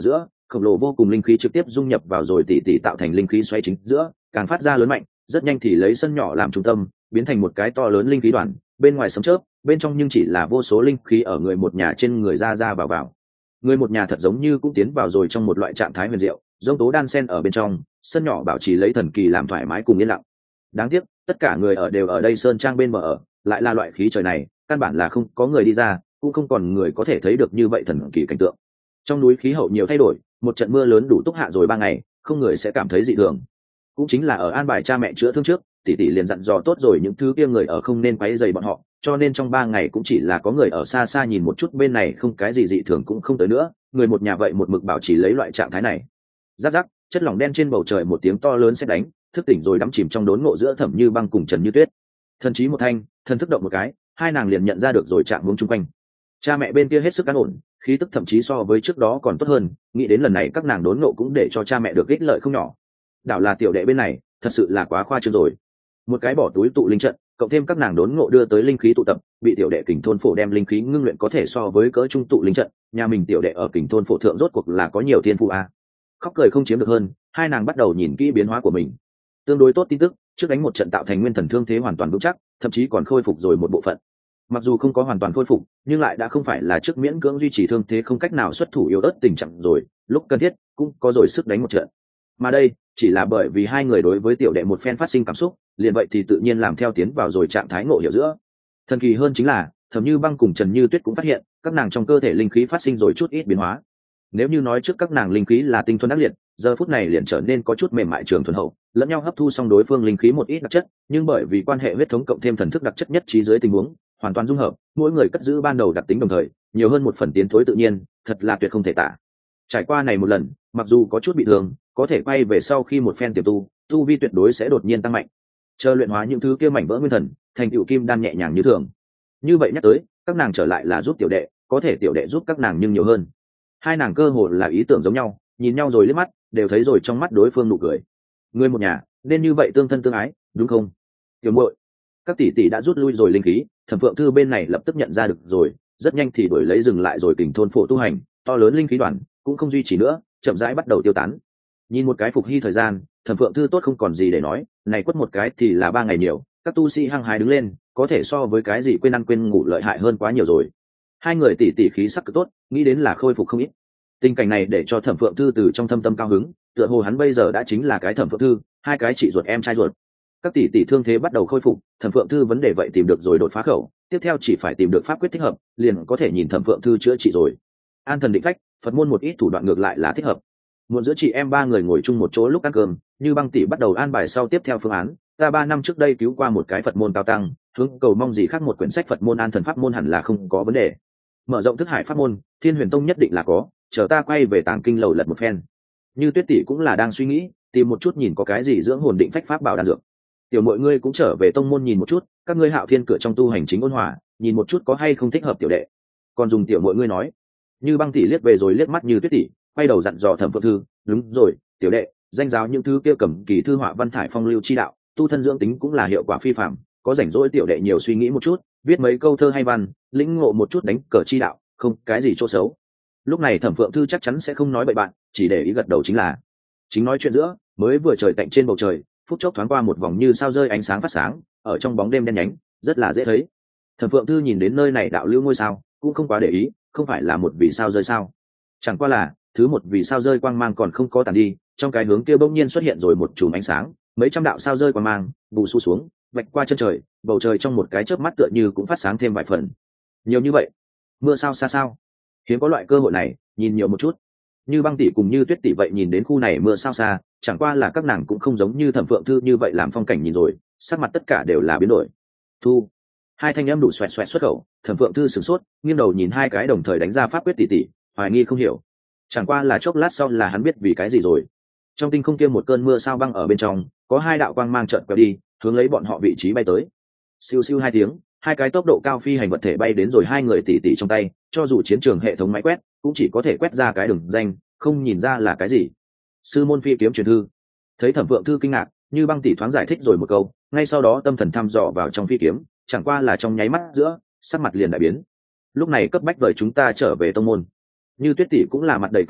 khổng lồ vô cùng linh khí trực tiếp dung nhập vào rồi tỷ tỷ tạo thành linh khí xoay chính giữa, càng phát ra lớn mạnh, rất nhanh thì lấy sân nhỏ làm trung tâm, biến thành một cái to lớn linh khí đoàn, bên ngoài sấm chớp, bên trong nhưng chỉ là vô số linh khí ở người một nhà trên người ra ra vào vào. Người một nhà thật giống như cũng tiến vào rồi trong một loại trạng thái huyền diệu, dông tố đan sen ở bên trong, sân nhỏ bảo trì lấy thần kỳ làm thoải mái cùng yên lặng. Đáng tiếc, tất cả người ở đều ở đây sơn trang bên bờ ở, lại là loại khí trời này, căn bản là không có người đi ra, cũng không còn người có thể thấy được như vậy thần kỳ cảnh tượng. Trong núi khí hậu nhiều thay đổi, một trận mưa lớn đủ túc hạ rồi ba ngày, không người sẽ cảm thấy dị thường. Cũng chính là ở an bài cha mẹ chữa thương trước, tỷ tỷ liền dặn dò tốt rồi những thứ kia người ở không nên quấy rầy bọn họ, cho nên trong ba ngày cũng chỉ là có người ở xa xa nhìn một chút, bên này không cái gì dị thường cũng không tới nữa, người một nhà vậy một mực bảo trì lấy loại trạng thái này. Rắc rắc, chất lỏng đen trên bầu trời một tiếng to lớn sét đánh, thức tỉnh rồi đắm chìm trong đốn ngộ giữa Thẩm Như Băng cùng Trần Như Tuyết. Thần trí một thanh, thần thức động một cái, hai nàng liền nhận ra được rồi trạng huống chung quanh. Cha mẹ bên kia hết sức an ổn, khí tức thậm chí so với trước đó còn tốt hơn, nghĩ đến lần này các nàng đốn ngộ cũng để cho cha mẹ được ích lợi không nhỏ. Đảo là tiểu đệ bên này, thật sự là quá khoa trương rồi. Một cái bỏ túi tụ linh trận, cộng thêm các nàng đốn ngộ đưa tới linh khí tụ tập, bị tiểu đệ Kình thôn phổ đem linh khí ngưng luyện có thể so với cỡ trung tụ linh trận, nhà mình tiểu đệ ở Kình thôn phổ thượng rốt cuộc là có nhiều thiên phú a. Khóc cười không chiếm được hơn, hai nàng bắt đầu nhìn kỹ biến hóa của mình. Tương đối tốt tin tức, trước đánh một trận tạo thành nguyên thần thương thế hoàn toàn vững chắc, thậm chí còn khôi phục rồi một bộ phận. Mặc dù không có hoàn toàn khôi phục, nhưng lại đã không phải là trước miễn cưỡng duy trì thương thế không cách nào xuất thủ yếu ớt tình trạng rồi, lúc cần thiết cũng có rồi sức đánh một trận. Mà đây chỉ là bởi vì hai người đối với tiểu đệ một phen phát sinh cảm xúc, liền vậy thì tự nhiên làm theo tiến vào rồi trạng thái ngộ hiểu giữa. Thần kỳ hơn chính là Thẩm Như Băng cùng Trần Như Tuyết cũng phát hiện các nàng trong cơ thể linh khí phát sinh rồi chút ít biến hóa. Nếu như nói trước các nàng linh khí là tinh thuần ác liệt, giờ phút này liền trở nên có chút mềm mại trường thuần hậu, lẫn nhau hấp thu xong đối phương linh khí một ít đặc chất, nhưng bởi vì quan hệ huyết thống cộng thêm thần thức đặc chất nhất trí dưới tình huống hoàn toàn dung hợp, mỗi người cất giữ ban đầu đặc tính đồng thời, nhiều hơn một phần tiến thối tự nhiên, thật là tuyệt không thể tả. Trải qua này một lần, mặc dù có chút bị thương, có thể quay về sau khi một phen tiềm tu, tu vi tuyệt đối sẽ đột nhiên tăng mạnh. Chờ luyện hóa những thứ kia mảnh vỡ nguyên thần, thành tựu kim đan nhẹ nhàng như thường. Như vậy nhắc tới, các nàng trở lại là giúp tiểu đệ, có thể tiểu đệ giúp các nàng nhưng nhiều hơn. Hai nàng cơ hồ là ý tưởng giống nhau, nhìn nhau rồi liếc mắt, đều thấy rồi trong mắt đối phương nụ cười. Người một nhà, nên như vậy tương thân tương ái, đúng không? Tiểu muội, các tỷ tỷ đã rút lui rồi linh khí, Thẩm Phượng Thư bên này lập tức nhận ra được rồi, rất nhanh thì đuổi lấy dừng lại rồi Kình thôn phổ tu hành, to lớn linh khí đoàn cũng không duy trì nữa, chậm rãi bắt đầu tiêu tán. Nhìn một cái phục hy thời gian, Thẩm Phượng Thư tốt không còn gì để nói, này quất một cái thì là ba ngày nhiều, các tu sĩ hăng hái đứng lên, có thể so với cái gì quên ăn quên ngủ lợi hại hơn quá nhiều rồi. Hai người tỷ tỷ khí sắc cực tốt, nghĩ đến là khôi phục không ít. Tình cảnh này để cho Thẩm Phượng Thư từ trong thâm tâm cao hứng, tựa hồ hắn bây giờ đã chính là cái Thẩm Phượng Thư, hai cái chị ruột em trai ruột. Các tỷ tỷ thương thế bắt đầu khôi phục, Thẩm Phượng Thư vấn đề vậy tìm được rồi đột phá khẩu, tiếp theo chỉ phải tìm được pháp quyết thích hợp, liền có thể nhìn Thẩm Phượng Thư chữa trị rồi. An thần định phách, Phật môn một ít thủ đoạn ngược lại là thích hợp. Muộn giữa chị em ba người ngồi chung một chỗ lúc ăn cơm, Như Băng tỷ bắt đầu an bài sau tiếp theo phương án. Ta ba năm trước đây cứu qua một cái Phật môn cao tăng, hướng cầu mong gì khác một quyển sách Phật môn an thần pháp môn hẳn là không có vấn đề. Mở rộng thức hải pháp môn, Thiên Huyền Tông nhất định là có, chờ ta quay về Tàng Kinh lầu lật một phen. Như Tuyết tỷ cũng là đang suy nghĩ, tìm một chút nhìn có cái gì dưỡng hồn định phách pháp bảo đan dược. Tiểu mọi ngươi cũng trở về tông môn nhìn một chút, các ngươi Hạo Thiên cửa trong tu hành chính ôn hòa, nhìn một chút có hay không thích hợp tiểu đệ. Còn dùng tiểu mọi ngươi nói. Như Băng tỷ liếc về rồi liếc mắt Như Tuyết tỷ, quay đầu dặn dò Thẩm Phượng Thư, đúng rồi, tiểu đệ, danh giáo những thứ kia cầm kỳ thư họa văn thải phong lưu chi đạo, tu thân dưỡng tính cũng là hiệu quả phi phàm, có rảnh rỗi tiểu đệ nhiều suy nghĩ một chút, viết mấy câu thơ hay văn, lĩnh ngộ một chút đánh cờ chi đạo, không cái gì chỗ xấu. Lúc này Thẩm Phượng Thư chắc chắn sẽ không nói bậy bạn, chỉ để ý gật đầu chính là. Chính nói chuyện giữa, mới vừa trời tạnh trên bầu trời, phút chốc thoáng qua một vòng như sao rơi ánh sáng phát sáng, ở trong bóng đêm đen nhánh, rất là dễ thấy. Thẩm Phượng Thư nhìn đến nơi này đạo lưu ngôi sao, cũng không quá để ý, không phải là một vì sao rơi sao? Chẳng qua là, thứ một vì sao rơi quang mang còn không có tàn đi, trong cái hướng kia bỗng nhiên xuất hiện rồi một chùm ánh sáng, mấy trăm đạo sao rơi quang mang, bù xu xuống, vạch qua chân trời, bầu trời trong một cái chớp mắt tựa như cũng phát sáng thêm vài phần. Nhiều như vậy, mưa sao xa sao? Hiếm có loại cơ hội này, nhìn nhiều một chút. Như Băng tỷ cùng Như Tuyết tỷ vậy nhìn đến khu này mưa sao xa, chẳng qua là các nàng cũng không giống như Thẩm Phượng Thư như vậy làm phong cảnh nhìn rồi, sắc mặt tất cả đều là biến đổi. Thu, hai thanh âm đủ xoẹt xoẹt xuất khẩu, Thẩm Phượng Thư sửng sốt, nghiêng đầu nhìn hai cái đồng thời đánh ra pháp quyết tỷ tỷ, hoài nghi không hiểu. Chẳng qua là chốc lát sau là hắn biết vì cái gì rồi. Trong tinh không kia một cơn mưa sao băng ở bên trong, có hai đạo quang mang chợt quẹo đi, hướng lấy bọn họ vị trí bay tới. Siêu siêu hai tiếng, hai cái tốc độ cao phi hành vật thể bay đến rồi hai người tỷ tỷ trong tay, cho dù chiến trường hệ thống máy quét, cũng chỉ có thể quét ra cái đường danh, không nhìn ra là cái gì. Sư môn phi kiếm truyền thư. Thấy Thẩm Phượng Thư kinh ngạc, Như Băng tỷ thoáng giải thích rồi một câu, ngay sau đó tâm thần thăm dò vào trong phi kiếm, chẳng qua là trong nháy mắt giữa, sắc mặt liền đại biến. Lúc này cấp bách vời chúng ta trở về tông môn. Như Tuyết tỷ cũng là mặt đầy kinh ngạc,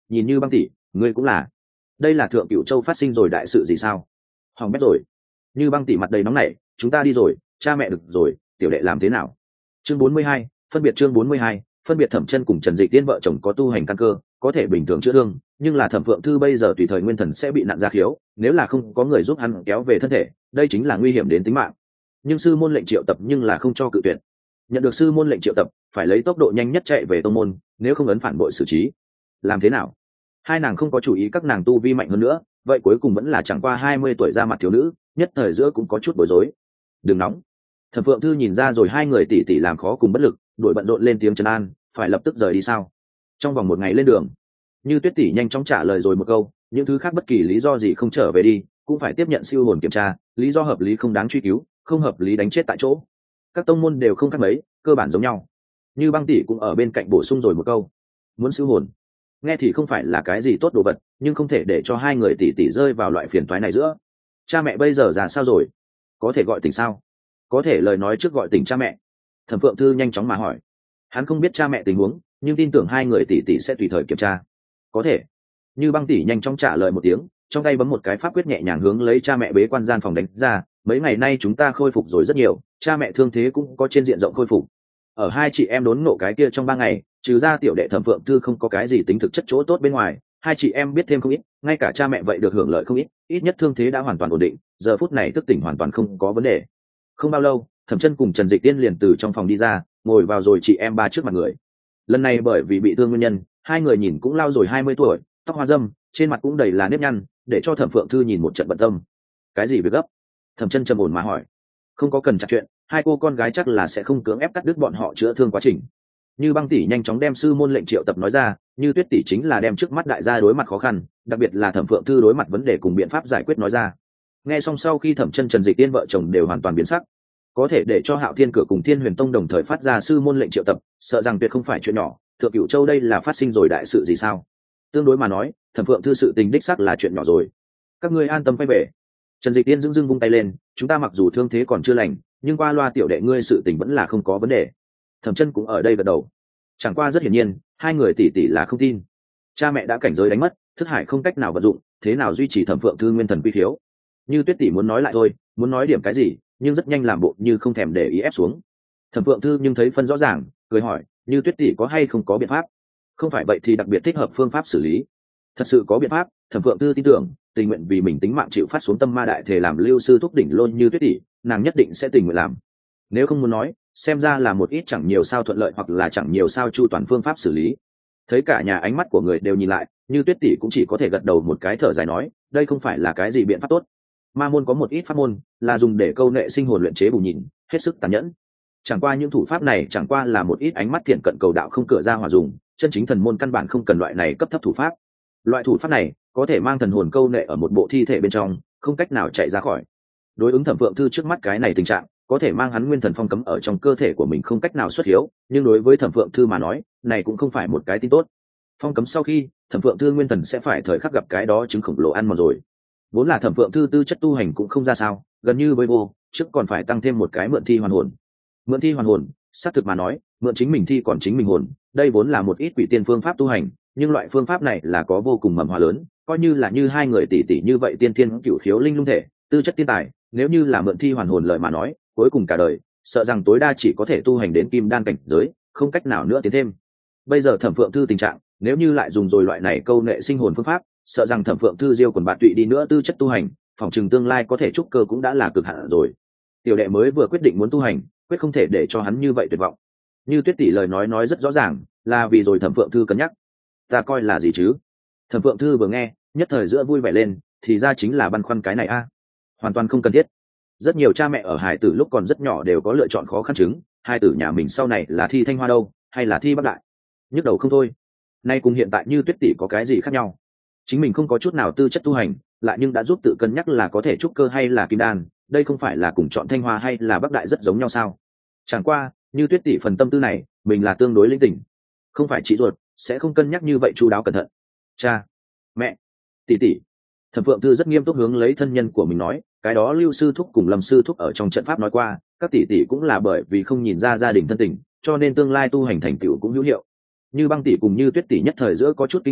nhìn Như Băng tỷ, ngươi cũng là. Đây là Thượng Cửu Châu phát sinh rồi đại sự gì sao? Hỏng bét rồi. Như Băng tỷ mặt đầy nóng nảy, chúng ta đi rồi, cha mẹ được rồi, tiểu đệ làm thế nào? Chương bốn mươi hai, phân biệt chương bốn mươi hai, phân biệt Thẩm Chân cùng Trần Dịch Tiên vợ chồng có tu hành căn cơ, có thể bình thường chữa thương, nhưng là Thẩm Phượng Thư bây giờ tùy thời nguyên thần sẽ bị nạn ra khiếu, nếu là không có người giúp hắn kéo về thân thể, đây chính là nguy hiểm đến tính mạng. Nhưng sư môn lệnh triệu tập nhưng là không cho cự tuyệt. Nhận được sư môn lệnh triệu tập, phải lấy tốc độ nhanh nhất chạy về tông môn, nếu không ấn phản bội xử trí. Làm thế nào? Hai nàng không có chủ ý các nàng tu vi mạnh hơn nữa, vậy cuối cùng vẫn là chẳng qua hai mươi tuổi ra mặt thiếu nữ, nhất thời giữa cũng có chút bối rối. Đừng nóng. Thẩm Phượng Thư nhìn ra rồi hai người tỷ tỷ làm khó cùng bất lực, đuổi bận rộn lên tiếng trấn an, phải lập tức rời đi sao? Trong vòng một ngày lên đường. Như Tuyết tỷ nhanh chóng trả lời rồi một câu, những thứ khác bất kỳ lý do gì không trở về đi, cũng phải tiếp nhận siêu hồn kiểm tra, lý do hợp lý không đáng truy cứu, không hợp lý đánh chết tại chỗ. Các tông môn đều không khác mấy, cơ bản giống nhau. Như Băng tỷ cũng ở bên cạnh bổ sung rồi một câu, muốn siêu hồn. Nghe thì không phải là cái gì tốt đồ vật, nhưng không thể để cho hai người tỷ tỷ rơi vào loại phiền toái này giữa. Cha mẹ bây giờ già sao rồi? Có thể gọi tỉnh sao? Có thể lời nói trước gọi tỉnh cha mẹ. Thẩm Phượng Thư nhanh chóng mà hỏi. Hắn không biết cha mẹ tình huống, nhưng tin tưởng hai người tỷ tỷ sẽ tùy thời kiểm tra. Có thể. Như Băng tỷ nhanh chóng trả lời một tiếng, trong tay bấm một cái pháp quyết nhẹ nhàng hướng lấy cha mẹ bế quan gian phòng đánh ra. Mấy ngày nay chúng ta khôi phục rồi rất nhiều, cha mẹ thương thế cũng có trên diện rộng khôi phục. Ở hai chị em đốn nộ cái kia trong ba ngày, trừ ra tiểu đệ Thẩm Phượng Thư không có cái gì tính thực chất chỗ tốt bên ngoài, hai chị em biết thêm không ít, ngay cả cha mẹ vậy được hưởng lợi không ít, ít nhất thương thế đã hoàn toàn ổn định, giờ phút này thức tỉnh hoàn toàn không có vấn đề. Không bao lâu, Thẩm Chân cùng Trần Dịch Tiên liền từ trong phòng đi ra, ngồi vào rồi chị em ba trước mặt người. Lần này bởi vì bị thương nguyên nhân, hai người nhìn cũng lao rồi hai mươi tuổi, tóc hoa râm, trên mặt cũng đầy là nếp nhăn, để cho Thẩm Phượng Thư nhìn một trận bận tâm. Cái gì việc gấp? Thẩm Chân trầm ổn mà hỏi. Không có cần chặt chuyện, hai cô con gái chắc là sẽ không cưỡng ép cắt đứt bọn họ chữa thương quá trình. Như Băng tỷ nhanh chóng đem sư môn lệnh triệu tập nói ra, Như Tuyết tỷ chính là đem trước mắt đại gia đối mặt khó khăn, đặc biệt là Thẩm Phượng Thư đối mặt vấn đề cùng biện pháp giải quyết nói ra. Nghe xong sau khi Thẩm Chân Trần Dịch Tiên vợ chồng đều hoàn toàn biến sắc. Có thể để cho Hạo Thiên Cửa cùng Thiên Huyền Tông đồng thời phát ra sư môn lệnh triệu tập, sợ rằng tuyệt không phải chuyện nhỏ, Thượng Cửu Châu đây là phát sinh rồi đại sự gì sao? Tương đối mà nói, Thẩm Phượng Thư sự tình đích xác là chuyện nhỏ rồi. Các ngươi an tâm quay về. Trần Dịch Tiên dưng dưng vung tay lên, chúng ta mặc dù thương thế còn chưa lành, nhưng qua loa tiểu đệ ngươi sự tình vẫn là không có vấn đề. Thẩm Chân cũng ở đây gật đầu. Chẳng qua rất hiển nhiên, hai người tỷ tỷ là không tin. Cha mẹ đã cảnh giới đánh mất, thức hải không cách nào vận dụng, thế nào duy trì Thẩm Phượng Thư nguyên thần quy khiếu? Như Tuyết tỷ muốn nói lại thôi, muốn nói điểm cái gì, nhưng rất nhanh làm bộ như không thèm để ý ép xuống. Thẩm Phượng Thư nhưng thấy phân rõ ràng, cười hỏi, Như Tuyết tỷ có hay không có biện pháp? Không phải vậy thì đặc biệt thích hợp phương pháp xử lý. Thật sự có biện pháp, Thẩm Phượng Thư tin tưởng, tình nguyện vì mình tính mạng chịu phát xuống tâm ma đại thể làm lưu sư thúc đỉnh lôn Như Tuyết tỷ, nàng nhất định sẽ tình nguyện làm. Nếu không muốn nói, xem ra là một ít chẳng nhiều sao thuận lợi hoặc là chẳng nhiều sao chu toàn phương pháp xử lý. Thấy cả nhà ánh mắt của người đều nhìn lại, Như Tuyết tỷ cũng chỉ có thể gật đầu một cái thở dài nói, đây không phải là cái gì biện pháp tốt. Ma môn có một ít pháp môn là dùng để câu nệ sinh hồn luyện chế bù nhìn, hết sức tàn nhẫn. Chẳng qua những thủ pháp này chẳng qua là một ít ánh mắt thiện cận cầu đạo không cửa ra hòa dùng, chân chính thần môn căn bản không cần loại này cấp thấp thủ pháp. Loại thủ pháp này có thể mang thần hồn câu nệ ở một bộ thi thể bên trong, không cách nào chạy ra khỏi. Đối ứng Thẩm Phượng Thư trước mắt cái này tình trạng, có thể mang hắn nguyên thần phong cấm ở trong cơ thể của mình không cách nào xuất hiếu, nhưng đối với Thẩm Phượng Thư mà nói, này cũng không phải một cái tin tốt. Phong cấm sau khi, Thẩm Phượng Thư nguyên thần sẽ phải thời khắc gặp cái đó chứng khổng lồ ăn mòn rồi. Vốn là Thẩm Phượng Thư tư chất tu hành cũng không ra sao, gần như với vô, trước còn phải tăng thêm một cái mượn thi hoàn hồn. Mượn thi hoàn hồn, xác thực mà nói, mượn chính mình thi còn chính mình hồn, đây vốn là một ít quỷ tiên phương pháp tu hành, nhưng loại phương pháp này là có vô cùng mầm hòa lớn, coi như là như hai người tỷ tỷ như vậy tiên thiên cửu khiếu linh lung thể, tư chất tiên tài, nếu như là mượn thi hoàn hồn lợi mà nói, cuối cùng cả đời, sợ rằng tối đa chỉ có thể tu hành đến kim đan cảnh giới, không cách nào nữa tiến thêm. Bây giờ Thẩm Phượng Thư tình trạng, nếu như lại dùng rồi loại này câu nệ sinh hồn phương pháp, sợ rằng Thẩm Phượng Thư diêu quần bạn tụy đi nữa tư chất tu hành, phòng trường tương lai có thể trúc cơ cũng đã là cực hạn rồi. Tiểu đệ mới vừa quyết định muốn tu hành, quyết không thể để cho hắn như vậy tuyệt vọng. Như Tuyết tỷ lời nói nói rất rõ ràng, là vì rồi Thẩm Phượng Thư cân nhắc. Ta coi là gì chứ? Thẩm Phượng Thư vừa nghe, nhất thời giữa vui vẻ lên, thì ra chính là băn khoăn cái này a. Hoàn toàn không cần thiết. Rất nhiều cha mẹ ở hải tử lúc còn rất nhỏ đều có lựa chọn khó khăn chứng, hai tử nhà mình sau này là thi Thanh Hoa đâu, hay là thi Bắc Đại. Nhức đầu không thôi. Nay cùng hiện tại Như Tuyết tỷ có cái gì khác nhau? Chính mình không có chút nào tư chất tu hành, lại nhưng đã giúp tự cân nhắc là có thể trúc cơ hay là kim đan, đây không phải là cùng chọn Thanh Hoa hay là Bắc Đại rất giống nhau sao? Chẳng qua, Như Tuyết tỷ phần tâm tư này, mình là tương đối linh tỉnh, không phải chị ruột, sẽ không cân nhắc như vậy chu đáo cẩn thận. Cha, mẹ, tỷ tỷ. Thẩm Phượng Thư rất nghiêm túc hướng lấy thân nhân của mình nói, cái đó Lưu sư thúc cùng Lâm sư thúc ở trong trận pháp nói qua, các tỷ tỷ cũng là bởi vì không nhìn ra gia đình thân tình, cho nên tương lai tu hành thành tựu cũng hữu hiệu. Như Băng tỷ cùng Như Tuyết tỷ nhất thời giữa có chút kinh ngạc,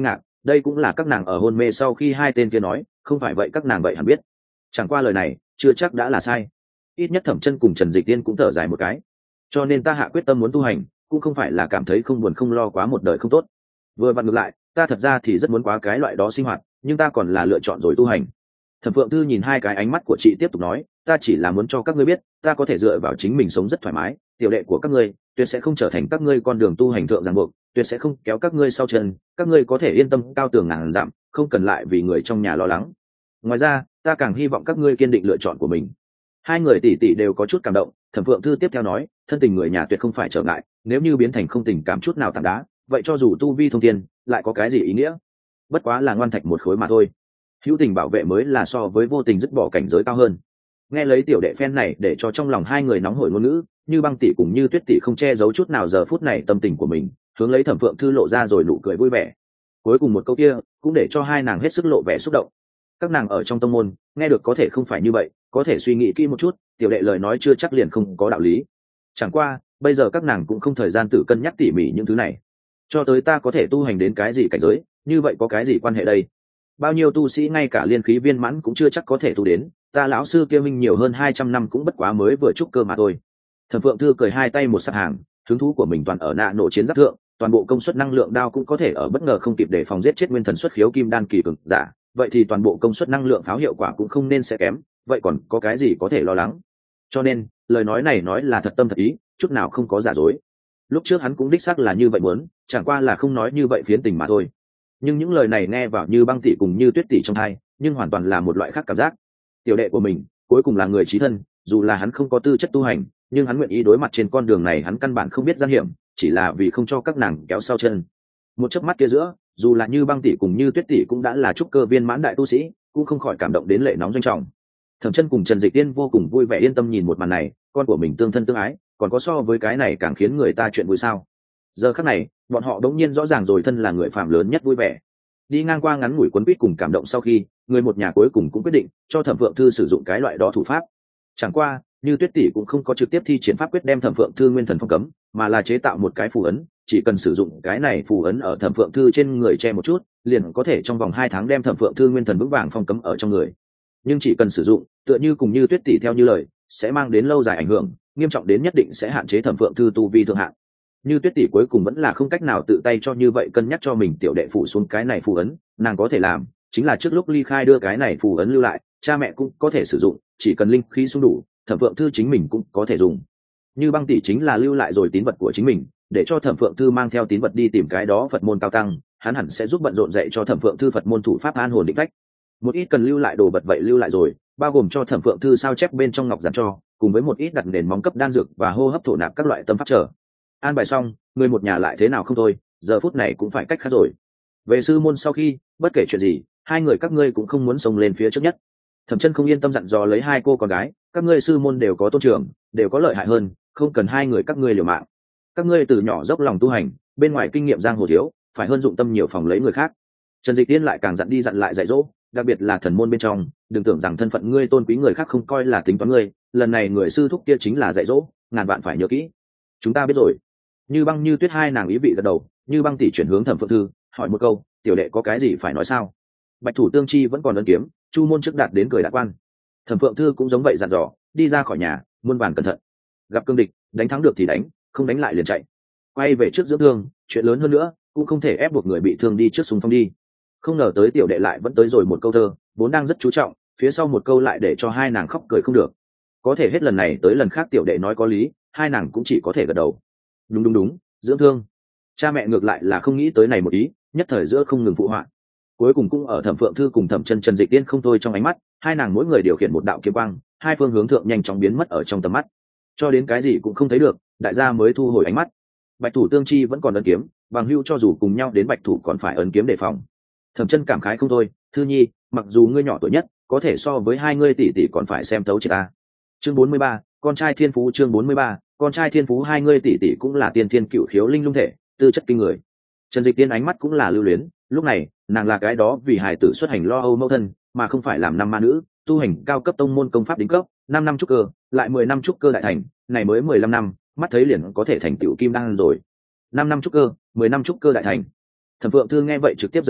đây cũng là các nàng ở hôn mê sau khi hai tên kia nói, không phải vậy các nàng vậy hẳn biết. Chẳng qua lời này chưa chắc đã là sai, ít nhất Thẩm Chân cùng Trần Dịch Tiên cũng thở dài một cái. Cho nên ta hạ quyết tâm muốn tu hành, cũng không phải là cảm thấy không buồn không lo quá một đời không tốt. Vừa vặn ngược lại, ta thật ra thì rất muốn quá cái loại đó sinh hoạt, nhưng ta còn là lựa chọn rồi tu hành. Thẩm Phượng Thư nhìn hai cái ánh mắt của chị tiếp tục nói, ta chỉ là muốn cho các ngươi biết, ta có thể dựa vào chính mình sống rất thoải mái, tiểu đệ của các ngươi tuyệt sẽ không trở thành các ngươi con đường tu hành thượng ràng buộc, tuyệt sẽ không kéo các ngươi sau chân, các ngươi có thể yên tâm cao tường ngàn dặm, không cần lại vì người trong nhà lo lắng. Ngoài ra, ta càng hy vọng các ngươi kiên định lựa chọn của mình. Hai người tỷ tỷ đều có chút cảm động. Thẩm Phượng Thư tiếp theo nói, thân tình người nhà tuyệt không phải trở ngại, nếu như biến thành không tình cảm chút nào tảng đá, vậy cho dù tu vi thông thiên lại có cái gì ý nghĩa? Bất quá là ngoan thạch một khối mà thôi. Hữu tình bảo vệ mới là so với vô tình dứt bỏ cảnh giới cao hơn. Nghe lấy tiểu đệ phen này để cho trong lòng hai người nóng hổi ngôn ngữ, Như Băng tỷ cùng Như Tuyết tỷ không che giấu chút nào giờ phút này tâm tình của mình, hướng lấy Thẩm Phượng Thư lộ ra rồi nụ cười vui vẻ. Cuối cùng một câu kia cũng để cho hai nàng hết sức lộ vẻ xúc động. Các nàng ở trong tông môn nghe được có thể không phải như vậy, có thể suy nghĩ kỹ một chút, tiểu đệ lời nói chưa chắc liền không có đạo lý. Chẳng qua bây giờ các nàng cũng không thời gian tự cân nhắc tỉ mỉ những thứ này. Cho tới ta có thể tu hành đến cái gì cảnh giới, như vậy có cái gì quan hệ đây? Bao nhiêu tu sĩ ngay cả liên khí viên mãn cũng chưa chắc có thể tu đến, ta lão sư kia minh nhiều hơn hai trăm năm cũng bất quá mới vừa trúc cơ mà thôi. Thẩm Phượng Thư cười hai tay một sạp hàng, hứng thú của mình toàn ở nạ nổ chiến giáp thượng, toàn bộ công suất năng lượng đao cũng có thể ở bất ngờ không kịp để phòng giết chết nguyên thần xuất khiếu kim đan kỳ cường giả, vậy thì toàn bộ công suất năng lượng pháo hiệu quả cũng không nên sẽ kém, vậy còn có cái gì có thể lo lắng? Cho nên lời nói này nói là thật tâm thật ý, chút nào không có giả dối. Lúc trước hắn cũng đích xác là như vậy muốn, chẳng qua là không nói như vậy phiến tình mà thôi. Nhưng những lời này nghe vào Như Băng tỷ cùng Như Tuyết tỷ trong tai, nhưng hoàn toàn là một loại khác cảm giác. Tiểu đệ của mình cuối cùng là người chí thân, dù là hắn không có tư chất tu hành, nhưng hắn nguyện ý đối mặt trên con đường này, hắn căn bản không biết gian hiểm, chỉ là vì không cho các nàng kéo sau chân. Một chớp mắt kia giữa, dù là Như Băng tỷ cùng Như Tuyết tỷ cũng đã là trúc cơ viên mãn đại tu sĩ, cũng không khỏi cảm động đến lệ nóng doanh trọng. Thẩm Chân cùng Trần Dịch Tiên vô cùng vui vẻ yên tâm nhìn một màn này, con của mình tương thân tương ái, còn có so với cái này càng khiến người ta chuyện vui sao? Giờ khắc này, bọn họ đống nhiên rõ ràng rồi thân là người phạm lớn nhất vui vẻ. Đi ngang qua ngắn ngủi quấn quýt cùng cảm động sau khi, người một nhà cuối cùng cũng quyết định cho Thẩm Phượng Thư sử dụng cái loại đó thủ pháp. Chẳng qua, Như Tuyết tỷ cũng không có trực tiếp thi triển pháp quyết đem Thẩm Phượng Thư nguyên thần phong cấm, mà là chế tạo một cái phù ấn, chỉ cần sử dụng cái này phù ấn ở Thẩm Phượng Thư trên người che một chút, liền có thể trong vòng hai tháng đem Thẩm Phượng Thư nguyên thần vững vàng phong cấm ở trong người. Nhưng chỉ cần sử dụng, tựa như cùng Như Tuyết tỷ theo như lời, sẽ mang đến lâu dài ảnh hưởng, nghiêm trọng đến nhất định sẽ hạn chế Thẩm Phượng Thư tu vi thượng hạn. Như Tuyết tỷ cuối cùng vẫn là không cách nào tự tay cho như vậy cân nhắc cho mình tiểu đệ phủ xuống cái này phù ấn, nàng có thể làm chính là trước lúc ly khai đưa cái này phù ấn lưu lại, cha mẹ cũng có thể sử dụng, chỉ cần linh khí sung đủ, Thẩm Phượng Thư chính mình cũng có thể dùng. Như Băng tỷ chính là lưu lại rồi tín vật của chính mình, để cho Thẩm Phượng Thư mang theo tín vật đi tìm cái đó Phật môn cao tăng, hắn hẳn sẽ giúp bận rộn dạy cho Thẩm Phượng Thư Phật môn thủ pháp an hồn định phách. Một ít cần lưu lại đồ vật vậy lưu lại rồi, bao gồm cho Thẩm Phượng Thư sao chép bên trong ngọc giản cho, cùng với một ít đặt nền móng cấp đan dược và hô hấp thổ nạp các loại tâm pháp trở. An bài xong, người một nhà lại thế nào không thôi, giờ phút này cũng phải cách khác rồi. Về sư môn sau khi, bất kể chuyện gì, hai người các ngươi cũng không muốn xông lên phía trước nhất. Thẩm Chân không yên tâm dặn dò lấy hai cô con gái, các ngươi sư môn đều có tôn trưởng, đều có lợi hại hơn, không cần hai người các ngươi liều mạng. Các ngươi từ nhỏ dốc lòng tu hành, bên ngoài kinh nghiệm giang hồ thiếu, phải hơn dụng tâm nhiều phòng lấy người khác. Trần Dịch Tiên lại càng dặn đi dặn lại dạy dỗ, đặc biệt là thần môn bên trong, đừng tưởng rằng thân phận ngươi tôn quý người khác không coi là tính toán ngươi, lần này người sư thúc kia chính là dạy dỗ, ngàn vạn phải nhớ kỹ. Chúng ta biết rồi. Như Băng Như Tuyết hai nàng ý vị gật đầu, Như Băng tỷ chuyển hướng Thẩm Phượng Thư, hỏi một câu, tiểu đệ có cái gì phải nói sao? Bạch thủ tương chi vẫn còn ấn kiếm, chu môn trước đạt đến cười đạt quan. Thẩm Phượng Thư cũng giống vậy dặn dò, đi ra khỏi nhà, muôn vàn cẩn thận. Gặp cương địch, đánh thắng được thì đánh, không đánh lại liền chạy. Quay về trước dưỡng thương, chuyện lớn hơn nữa, cũng không thể ép buộc người bị thương đi trước xung phong đi. Không ngờ tới tiểu đệ lại vẫn tới rồi một câu thơ, vốn đang rất chú trọng, phía sau một câu lại để cho hai nàng khóc cười không được. Có thể hết lần này tới lần khác tiểu đệ nói có lý, hai nàng cũng chỉ có thể gật đầu. Đúng đúng đúng, dưỡng thương. Cha mẹ ngược lại là không nghĩ tới này một ý, nhất thời giữa không ngừng phụ họa. Cuối cùng cũng ở Thẩm Phượng Thư cùng Thẩm Chân Trần Dịch Tiên không thôi trong ánh mắt, hai nàng mỗi người điều khiển một đạo kiếm quang, hai phương hướng thượng nhanh chóng biến mất ở trong tầm mắt, cho đến cái gì cũng không thấy được, đại gia mới thu hồi ánh mắt. Bạch thủ tương chi vẫn còn ấn kiếm, bằng hữu cho dù cùng nhau đến bạch thủ còn phải ấn kiếm đề phòng. Thẩm Chân cảm khái không thôi, Thư nhi, mặc dù ngươi nhỏ tuổi nhất, có thể so với hai ngươi tỷ tỷ còn phải xem tấu chỉ ta. Chương bốn mươi ba, con trai thiên phú. Chương bốn mươi ba, con trai thiên phú. Hai ngươi tỷ tỷ cũng là tiên thiên cựu khiếu linh lung thể, tư chất kinh người. Trần Dịch Tiên ánh mắt cũng là lưu luyến, lúc này nàng là cái đó vì hài tử xuất hành lo âu mẫu thân, mà không phải làm năm ma nữ, tu hành cao cấp tông môn công pháp đỉnh cấp, năm năm trúc cơ, lại mười năm trúc cơ đại thành, này mới mười lăm năm, mắt thấy liền có thể thành tựu kim đan rồi. Năm năm trúc cơ, mười năm trúc cơ đại thành. Thẩm Phượng Thư nghe vậy trực tiếp giật mình,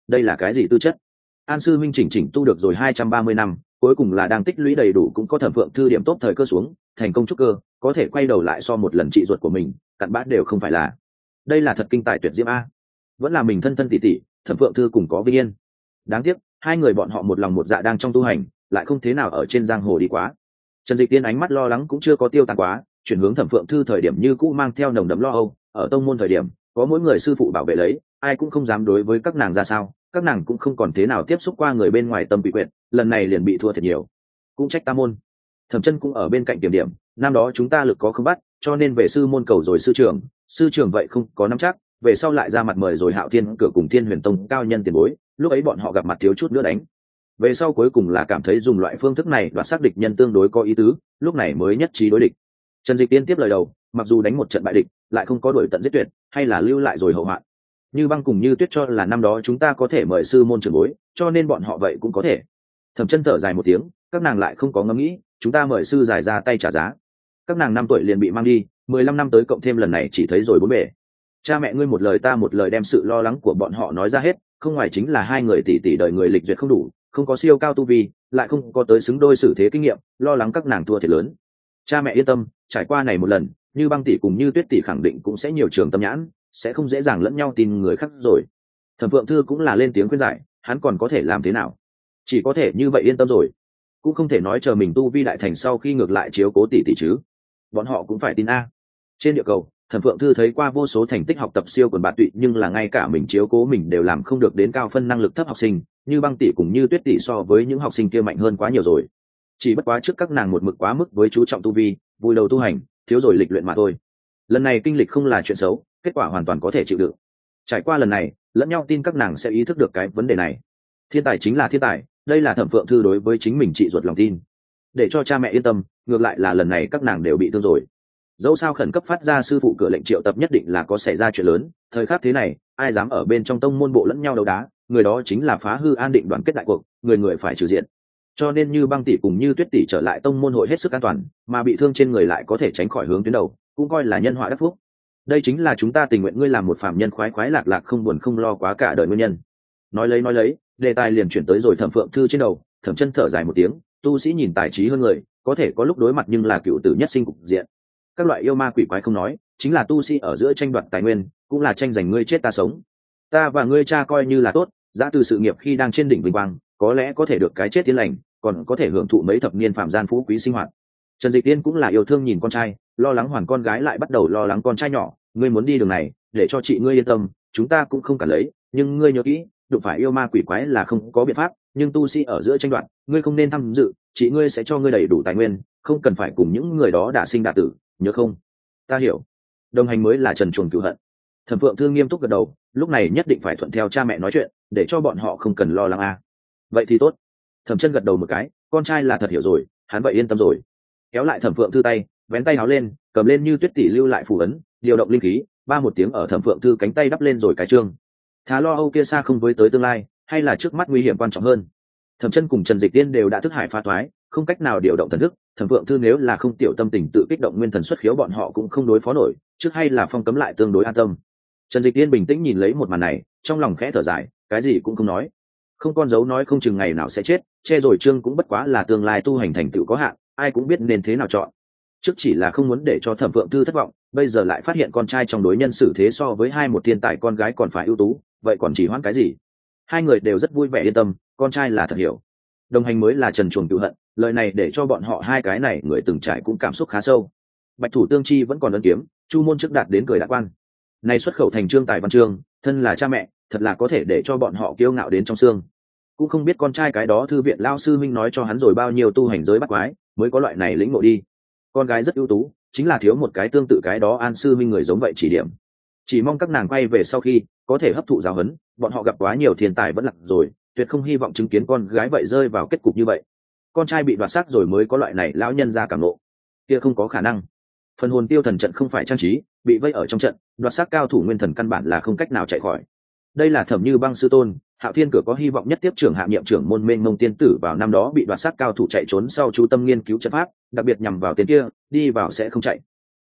đây là cái gì tư chất? An sư minh chỉnh chỉnh tu được rồi hai trăm ba mươi năm, cuối cùng là đang tích lũy đầy đủ, cũng có thẩm phượng thư điểm tốt thời cơ xuống thành công trúc cơ, có thể quay đầu lại so một lần trị ruột của mình cặn bã đều không phải là. Đây là thật kinh tài tuyệt diễm a. Vẫn là mình thân thân tỷ tỷ thẩm phượng thư cùng có vinh yên. Đáng tiếc hai người bọn họ một lòng một dạ đang trong tu hành, lại không thế nào ở trên giang hồ đi quá. Trần Dịch Tiên ánh mắt lo lắng cũng chưa có tiêu tan quá, chuyển hướng thẩm phượng thư thời điểm như cũ mang theo nồng đậm lo âu. Ở tông môn thời điểm có mỗi người sư phụ bảo vệ lấy, ai cũng không dám đối với các nàng ra sao, các nàng cũng không còn thế nào tiếp xúc qua người bên ngoài tâm bị quyện, lần này liền bị thua thiệt nhiều. Cũng trách ta môn. Thẩm chân cũng ở bên cạnh kiểm điểm, năm đó chúng ta lực có không bắt, cho nên về sư môn cầu rồi sư trưởng, sư trưởng vậy không có nắm chắc, về sau lại ra mặt mời rồi Hạo Thiên cửa cùng Thiên Huyền Tông cao nhân tiền bối, lúc ấy bọn họ gặp mặt thiếu chút nữa đánh. Về sau cuối cùng là cảm thấy dùng loại phương thức này đoạt xác địch nhân tương đối có ý tứ, lúc này mới nhất trí đối địch. Trần Dịch Tiên tiếp lời đầu, mặc dù đánh một trận bại địch, lại không có đuổi tận giết tuyệt, hay là lưu lại rồi hậu hoạn. Như Băng cùng Như Tuyết cho là năm đó chúng ta có thể mời sư môn trưởng bối, cho nên bọn họ vậy cũng có thể. Thẩm Chân thở dài một tiếng, các nàng lại không có ngẫm nghĩ, chúng ta mời sư giải ra tay trả giá. Các nàng năm tuổi liền bị mang đi, mười lăm năm tới cộng thêm lần này chỉ thấy rồi bốn bề. Cha mẹ ngươi một lời ta một lời đem sự lo lắng của bọn họ nói ra hết, không ngoài chính là hai người tỷ tỷ đời người lịch duyệt không đủ, không có siêu cao tu vi, lại không có tới xứng đôi xử thế kinh nghiệm, lo lắng các nàng thua thiệt lớn. Cha mẹ yên tâm, trải qua này một lần, Như Băng tỷ cùng Như Tuyết tỷ khẳng định cũng sẽ nhiều trường tâm nhãn, sẽ không dễ dàng lẫn nhau tin người khác rồi. Thẩm Phượng Thư cũng là lên tiếng khuyên giải, hắn còn có thể làm thế nào? Chỉ có thể như vậy yên tâm rồi, cũng không thể nói chờ mình tu vi đại thành sau khi ngược lại chiếu cố tỷ tỷ chứ. Bọn họ cũng phải tin a. Trên địa cầu, Thẩm Phượng Thư thấy qua vô số thành tích học tập siêu quần bạt tụy, nhưng là ngay cả mình chiếu cố mình đều làm không được đến cao phân năng lực thấp học sinh, Như Băng tỷ cùng Như Tuyết tỷ so với những học sinh kia mạnh hơn quá nhiều rồi. Chỉ bất quá trước các nàng một mực quá mức với chú trọng tu vi, vui đầu tu hành, thiếu rồi lịch luyện mà thôi. Lần này kinh lịch không là chuyện xấu, kết quả hoàn toàn có thể chịu đựng. Trải qua lần này, lẫn nhau tin các nàng sẽ ý thức được cái vấn đề này. Thiên tài chính là thiên tài, đây là Thẩm Phượng Thư đối với chính mình trị ruột lòng tin. Để cho cha mẹ yên tâm, ngược lại là lần này các nàng đều bị thương rồi. Dẫu sao khẩn cấp phát ra sư phụ cửa lệnh triệu tập nhất định là có xảy ra chuyện lớn, thời khắc thế này, ai dám ở bên trong tông môn bộ lẫn nhau đấu đá, người đó chính là phá hư an định đoàn kết đại cuộc, người người phải trừ diện. Cho nên Như Băng tỷ cùng Như Tuyết tỷ trở lại tông môn hội hết sức an toàn, mà bị thương trên người lại có thể tránh khỏi hướng tuyến đầu, cũng coi là nhân họa đắc phúc. Đây chính là chúng ta tình nguyện ngươi làm một phàm nhân khoái khoái lạc lạc không buồn không lo quá cả đời nguyên nhân. Nói lấy nói lấy, đề tài liền chuyển tới rồi Thẩm Phượng Thư trên đầu. Thẩm Chân thở dài một tiếng, tu sĩ nhìn tài trí hơn người, có thể có lúc đối mặt nhưng là cựu tử nhất sinh cục diện. Các loại yêu ma quỷ quái không nói, chính là tu sĩ ở giữa tranh đoạt tài nguyên, cũng là tranh giành ngươi chết ta sống. Ta và ngươi cha coi như là tốt, giá từ sự nghiệp khi đang trên đỉnh vinh quang, có lẽ có thể được cái chết tiến lành, còn có thể hưởng thụ mấy thập niên phạm gian phú quý sinh hoạt. Trần Dịch Tiên cũng là yêu thương nhìn con trai, lo lắng hoàn con gái lại bắt đầu lo lắng con trai nhỏ. Ngươi muốn đi đường này, để cho chị ngươi yên tâm, chúng ta cũng không cản lấy, nhưng ngươi nhớ kỹ, đụng phải yêu ma quỷ quái là không có biện pháp, nhưng tu sĩ ở giữa tranh đoạt, ngươi không nên tham dự, chị ngươi sẽ cho ngươi đầy đủ tài nguyên, không cần phải cùng những người đó đả sinh đả tử, nhớ không? Ta hiểu. Đồng hành mới là trần truồng cửu hận. Thẩm Phượng Thư nghiêm túc gật đầu, lúc này nhất định phải thuận theo cha mẹ nói chuyện, để cho bọn họ không cần lo lắng a. À. Vậy thì tốt. Thẩm Chân gật đầu một cái, con trai là thật hiểu rồi, hắn vậy yên tâm rồi. Kéo lại Thẩm Phượng Thư tay, vén tay áo lên, cầm lên Như Tuyết tỷ lưu lại phù ấn, điều động linh khí, ba một tiếng ở Thẩm Phượng Thư cánh tay đắp lên rồi cái trương. Thá lo âu kia xa không với tới tương lai, hay là trước mắt nguy hiểm quan trọng hơn. Thẩm Chân cùng Trần Dịch Tiên đều đã thức hải phá thoái, không cách nào điều động thần thức. Thẩm Phượng Thư nếu là không tiểu tâm tình tự kích động nguyên thần xuất khiếu, bọn họ cũng không đối phó nổi, trước hay là phong cấm lại tương đối an tâm. Trần Dịch Tiên bình tĩnh nhìn lấy một màn này, trong lòng khẽ thở dài, cái gì cũng không nói. Không con dấu nói không chừng ngày nào sẽ chết, che rồi trương cũng bất quá là tương lai tu hành thành tựu có hạn, ai cũng biết nên thế nào chọn. Trước chỉ là không muốn để cho Thẩm Phượng Thư thất vọng, bây giờ lại phát hiện con trai trong đối nhân xử thế so với hai một thiên tài con gái còn phải ưu tú, vậy còn chỉ hoãn cái gì? Hai người đều rất vui vẻ yên tâm, con trai là thật hiểu. Đồng hành mới là trần truồng cựu hận, lời này để cho bọn họ hai cái này người từng trải cũng cảm xúc khá sâu. Bạch thủ tương chi vẫn còn ấn kiếm, chu môn trước đạt đến cười đã quan. Này xuất khẩu thành trương tài văn chương, thân là cha mẹ, thật là có thể để cho bọn họ kiêu ngạo đến trong xương. Cũng không biết con trai cái đó thư viện lao sư minh nói cho hắn rồi bao nhiêu tu hành giới bắt quái, mới có loại này lĩnh ngộ đi. Con gái rất ưu tú, chính là thiếu một cái tương tự cái đó an sư minh người giống vậy chỉ điểm. Chỉ mong các nàng quay về sau khi có thể hấp thụ giáo huấn, bọn họ gặp quá nhiều thiên tài vẫn lặng rồi, tuyệt không hy vọng chứng kiến con gái vậy rơi vào kết cục như vậy. Con trai bị đoạt xác rồi mới có loại này lão nhân ra cảm nộ, kia không có khả năng. Phần hồn tiêu thần trận không phải trang trí, bị vây ở trong trận, đoạt xác cao thủ nguyên thần căn bản là không cách nào chạy khỏi. Đây là Thẩm Như Băng sư tôn, Hạo Thiên cửa có hy vọng nhất tiếp trưởng hạ nhiệm trưởng môn mênh mông tiên tử vào năm đó bị đoạt xác cao thủ chạy trốn sau chú tâm nghiên cứu trận pháp, đặc biệt nhằm vào tên kia, đi vào sẽ không chạy.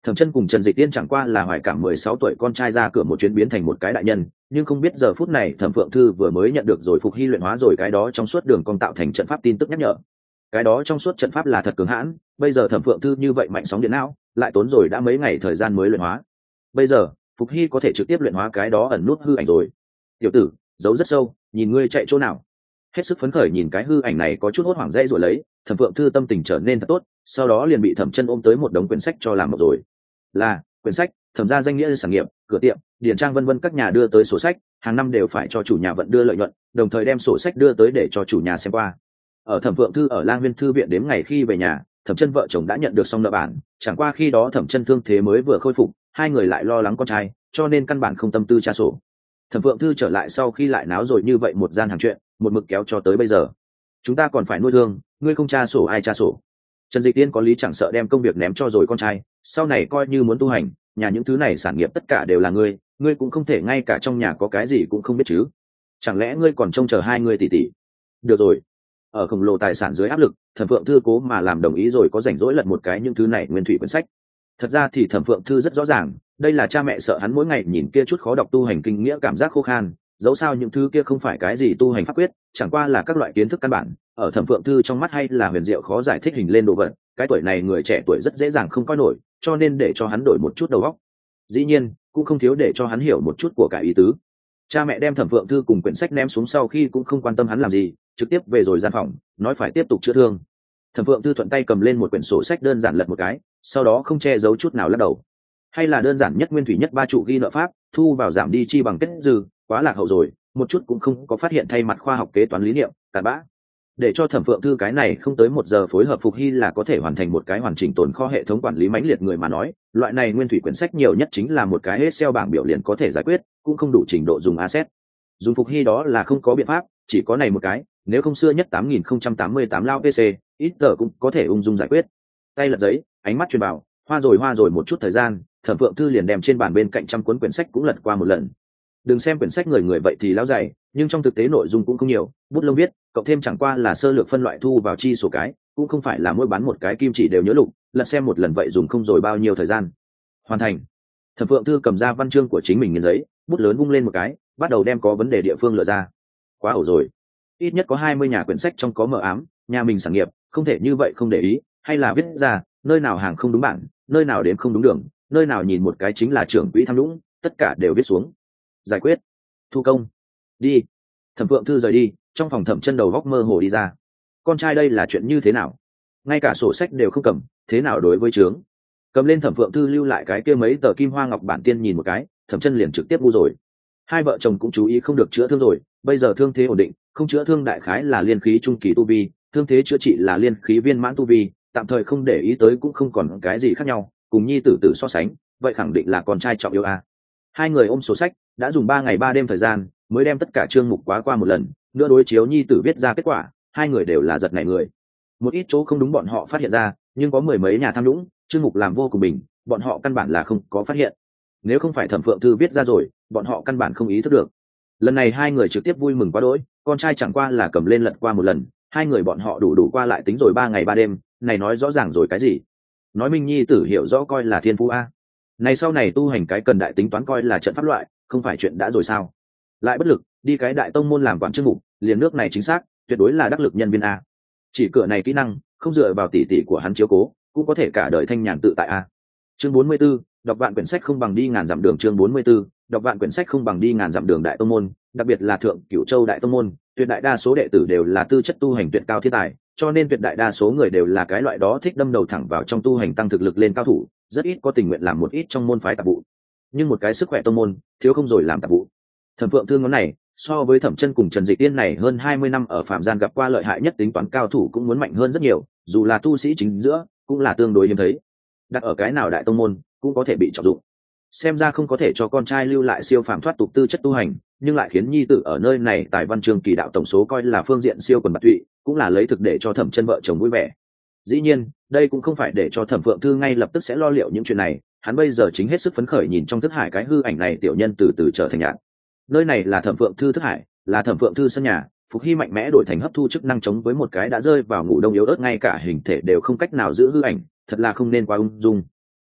Thẩm Chân cùng Trần Dịch Tiên chẳng qua là hoài cảm mười sáu tuổi con trai ra cửa một chuyến biến thành một cái đại nhân, nhưng không biết giờ phút này Thẩm Phượng Thư vừa mới nhận được rồi Phục Hy luyện hóa rồi cái đó trong suốt đường cong tạo thành trận pháp tin tức nhắc nhở. Cái đó trong suốt trận pháp là thật cường hãn, bây giờ Thẩm Phượng Thư như vậy mạnh sóng điện não, lại tốn rồi đã mấy ngày thời gian mới luyện hóa. Bây giờ, Phục Hy có thể trực tiếp luyện hóa cái đó ẩn nút hư ảnh rồi. Tiểu tử, giấu rất sâu, nhìn ngươi chạy chỗ nào. Hết sức phấn khởi nhìn cái hư ảnh này có chút hốt hoảng dây rồi lấy, Thẩm Phượng Thư tâm tình trở nên thật tốt, sau đó liền bị Thẩm Chân ôm tới một đống quyển sách cho làm một rồi. Là quyển sách, thẩm ra danh nghĩa sản nghiệp, cửa tiệm, điển trang vân vân các nhà đưa tới sổ sách, hàng năm đều phải cho chủ nhà vận đưa lợi nhuận, đồng thời đem sổ sách đưa tới để cho chủ nhà xem qua. Ở Thẩm Phượng Thư ở Lang Viên thư viện đếm ngày khi về nhà, Thẩm Chân vợ chồng đã nhận được xong nợ bản, chẳng qua khi đó Thẩm Chân thương thế mới vừa khôi phục, hai người lại lo lắng con trai, cho nên căn bản không tâm tư tra sổ. Thẩm Phượng Thư trở lại sau khi lại náo rồi như vậy một gian hàng chuyện, một mực kéo cho tới bây giờ. Chúng ta còn phải nuôi thương, ngươi không tra sổ ai tra sổ. Trần Dịch Tiên có lý chẳng sợ đem công việc ném cho rồi con trai, sau này coi như muốn tu hành, nhà những thứ này sản nghiệp tất cả đều là ngươi, ngươi cũng không thể ngay cả trong nhà có cái gì cũng không biết chứ. Chẳng lẽ ngươi còn trông chờ hai người tỷ tỷ? Được rồi. Ở khổng lồ tài sản dưới áp lực, Thẩm Phượng Thư cố mà làm đồng ý rồi có rảnh rỗi lật một cái những thứ này nguyên thủy quyển sách. Thật ra thì Thẩm Phượng Thư rất rõ ràng, đây là cha mẹ sợ hắn mỗi ngày nhìn kia chút khó đọc tu hành kinh nghĩa cảm giác khô khan, dẫu sao những thứ kia không phải cái gì tu hành pháp quyết, chẳng qua là các loại kiến thức căn bản, ở Thẩm Phượng Thư trong mắt hay là huyền diệu khó giải thích hình lên đồ vật, cái tuổi này người trẻ tuổi rất dễ dàng không coi nổi, cho nên để cho hắn đổi một chút đầu óc. Dĩ nhiên, cũng không thiếu để cho hắn hiểu một chút của cả ý tứ. Cha mẹ đem Thẩm Phượng Thư cùng quyển sách ném xuống sau khi cũng không quan tâm hắn làm gì, trực tiếp về rồi gian phòng, nói phải tiếp tục chữa thương. Thẩm Phượng Thư thuận tay cầm lên một quyển sổ sách đơn giản lật một cái, sau đó không che giấu chút nào lắc đầu. Hay là đơn giản nhất nguyên thủy nhất ba trụ ghi nợ pháp, thu vào giảm đi chi bằng kết dư, quá lạc hậu rồi, một chút cũng không có phát hiện thay mặt khoa học kế toán lý niệm, cặn bã. Để cho Thẩm Phượng Thư cái này không tới một giờ phối hợp Phục Hy là có thể hoàn thành một cái hoàn chỉnh tồn kho hệ thống quản lý mãnh liệt người mà nói, loại này nguyên thủy quyển sách nhiều nhất chính là một cái Excel bảng biểu liền có thể giải quyết, cũng không đủ trình độ dùng asset. Dùng Phục Hy đó là không có biện pháp, chỉ có này một cái, nếu không xưa nhất tám nghìn không trăm tám mươi tám lao pê xê, ít tờ cũng có thể ung dung giải quyết. Tay lật giấy, ánh mắt truyền bảo, hoa rồi hoa rồi một chút thời gian, Thẩm Phượng Thư liền đem trên bàn bên cạnh trăm cuốn quyển sách cũng lật qua một lần. Đừng xem quyển sách người người vậy thì lão dày, nhưng trong thực tế nội dung cũng không nhiều, bút lông viết, cộng thêm chẳng qua là sơ lược phân loại thu vào chi sổ cái, cũng không phải là mỗi bán một cái kim chỉ đều nhớ lục, lật xem một lần vậy dùng không rồi bao nhiêu thời gian. Hoàn thành. Thẩm Phượng Thư cầm ra văn chương của chính mình nghiền giấy, bút lớn vung lên một cái, bắt đầu đem có vấn đề địa phương lựa ra. Quá ẩu rồi. Ít nhất có hai mươi nhà quyển sách trong có mờ ám, nhà mình sản nghiệp, không thể như vậy không để ý, hay là viết ra, nơi nào hàng không đúng bản, nơi nào đếm không đúng đường, nơi nào nhìn một cái chính là trưởng quỹ tham nhũng, tất cả đều viết xuống. Giải quyết. Thu công. Đi. Thẩm Phượng Thư rời đi, trong phòng Thẩm Chân đầu góc mơ hồ đi ra. Con trai đây là chuyện như thế nào? Ngay cả sổ sách đều không cầm, thế nào đối với trướng? Cầm lên Thẩm Phượng Thư lưu lại cái kia mấy tờ kim hoa ngọc bản tiên nhìn một cái, Thẩm Chân liền trực tiếp bu rồi. Hai vợ chồng cũng chú ý không được chữa thương rồi, bây giờ thương thế ổn định, không chữa thương đại khái là liên khí trung kỳ tu vi, thương thế chữa trị là liên khí viên mãn tu vi, tạm thời không để ý tới cũng không còn cái gì khác nhau, cùng nhi tử tử so sánh, vậy khẳng định là con trai trọng yếu a. Hai người ôm sổ sách, đã dùng ba ngày ba đêm thời gian mới đem tất cả chương mục quá qua một lần, nữa đối chiếu nhi tử viết ra kết quả, hai người đều là giật nảy người. Một ít chỗ không đúng bọn họ phát hiện ra, nhưng có mười mấy nhà tham nhũng, chương mục làm vô cùng bình, bọn họ căn bản là không có phát hiện. Nếu không phải Thẩm Phượng Thư viết ra rồi, bọn họ căn bản không ý thức được. Lần này hai người trực tiếp vui mừng quá đỗi, con trai chẳng qua là cầm lên lật qua một lần, hai người bọn họ đủ đủ qua lại tính rồi ba ngày ba đêm, này nói rõ ràng rồi cái gì? Nói Minh nhi tử hiểu rõ coi là thiên phú a. Này sau này tu hành cái cần đại tính toán coi là trận pháp loại, không phải chuyện đã rồi sao? Lại bất lực, đi cái đại tông môn làm quản chức mục, liền nước này chính xác, tuyệt đối là đắc lực nhân viên a. Chỉ cửa này kỹ năng, không dựa vào tỷ tỷ của hắn chiếu cố, cũng có thể cả đời thanh nhàn tự tại a. Chương bốn mươi 44, đọc vạn quyển sách không bằng đi ngàn dặm đường. Chương bốn mươi 44, đọc vạn quyển sách không bằng đi ngàn dặm đường. Đại tông môn, đặc biệt là thượng Cửu Châu đại tông môn, tuyệt đại đa số đệ tử đều là tư chất tu hành tuyệt cao thiên tài, cho nên tuyệt đại đa số người đều là cái loại đó thích đâm đầu thẳng vào trong tu hành tăng thực lực lên cao thủ, rất ít có tình nguyện làm một ít trong môn phái tạp vụ. Nhưng một cái sức khỏe tông môn, thiếu không rồi làm tạp vụ. Thẩm Phượng Thư ngón này, so với Thẩm Chân cùng Trần Dịch Tiên này hơn hai mươi năm ở phạm gian gặp qua lợi hại nhất tính toán cao thủ cũng muốn mạnh hơn rất nhiều, dù là tu sĩ chính giữa, cũng là tương đối hiếm thấy. Đặt ở cái nào đại tông môn, cũng có thể bị trọng dụng. Xem ra không có thể cho con trai lưu lại siêu phàm thoát tục tư chất tu hành, nhưng lại khiến nhi tử ở nơi này tài văn chương kỳ đạo tổng số coi là phương diện siêu quần bạc tụy, cũng là lấy thực để cho Thẩm Chân vợ chồng vui vẻ. Dĩ nhiên, đây cũng không phải để cho Thẩm Phượng Thư ngay lập tức sẽ lo liệu những chuyện này, hắn bây giờ chính hết sức phấn khởi nhìn trong thức hải cái hư ảnh này tiểu nhân từ từ trở thành nhạt. Nơi này là Thẩm Phượng Thư thức hải, là Thẩm Phượng Thư sân nhà, Phục Hy mạnh mẽ đổi thành hấp thu chức năng chống với một cái đã rơi vào ngủ đông yếu ớt ngay cả hình thể đều không cách nào giữ hư ảnh, thật là không nên quá ung dung.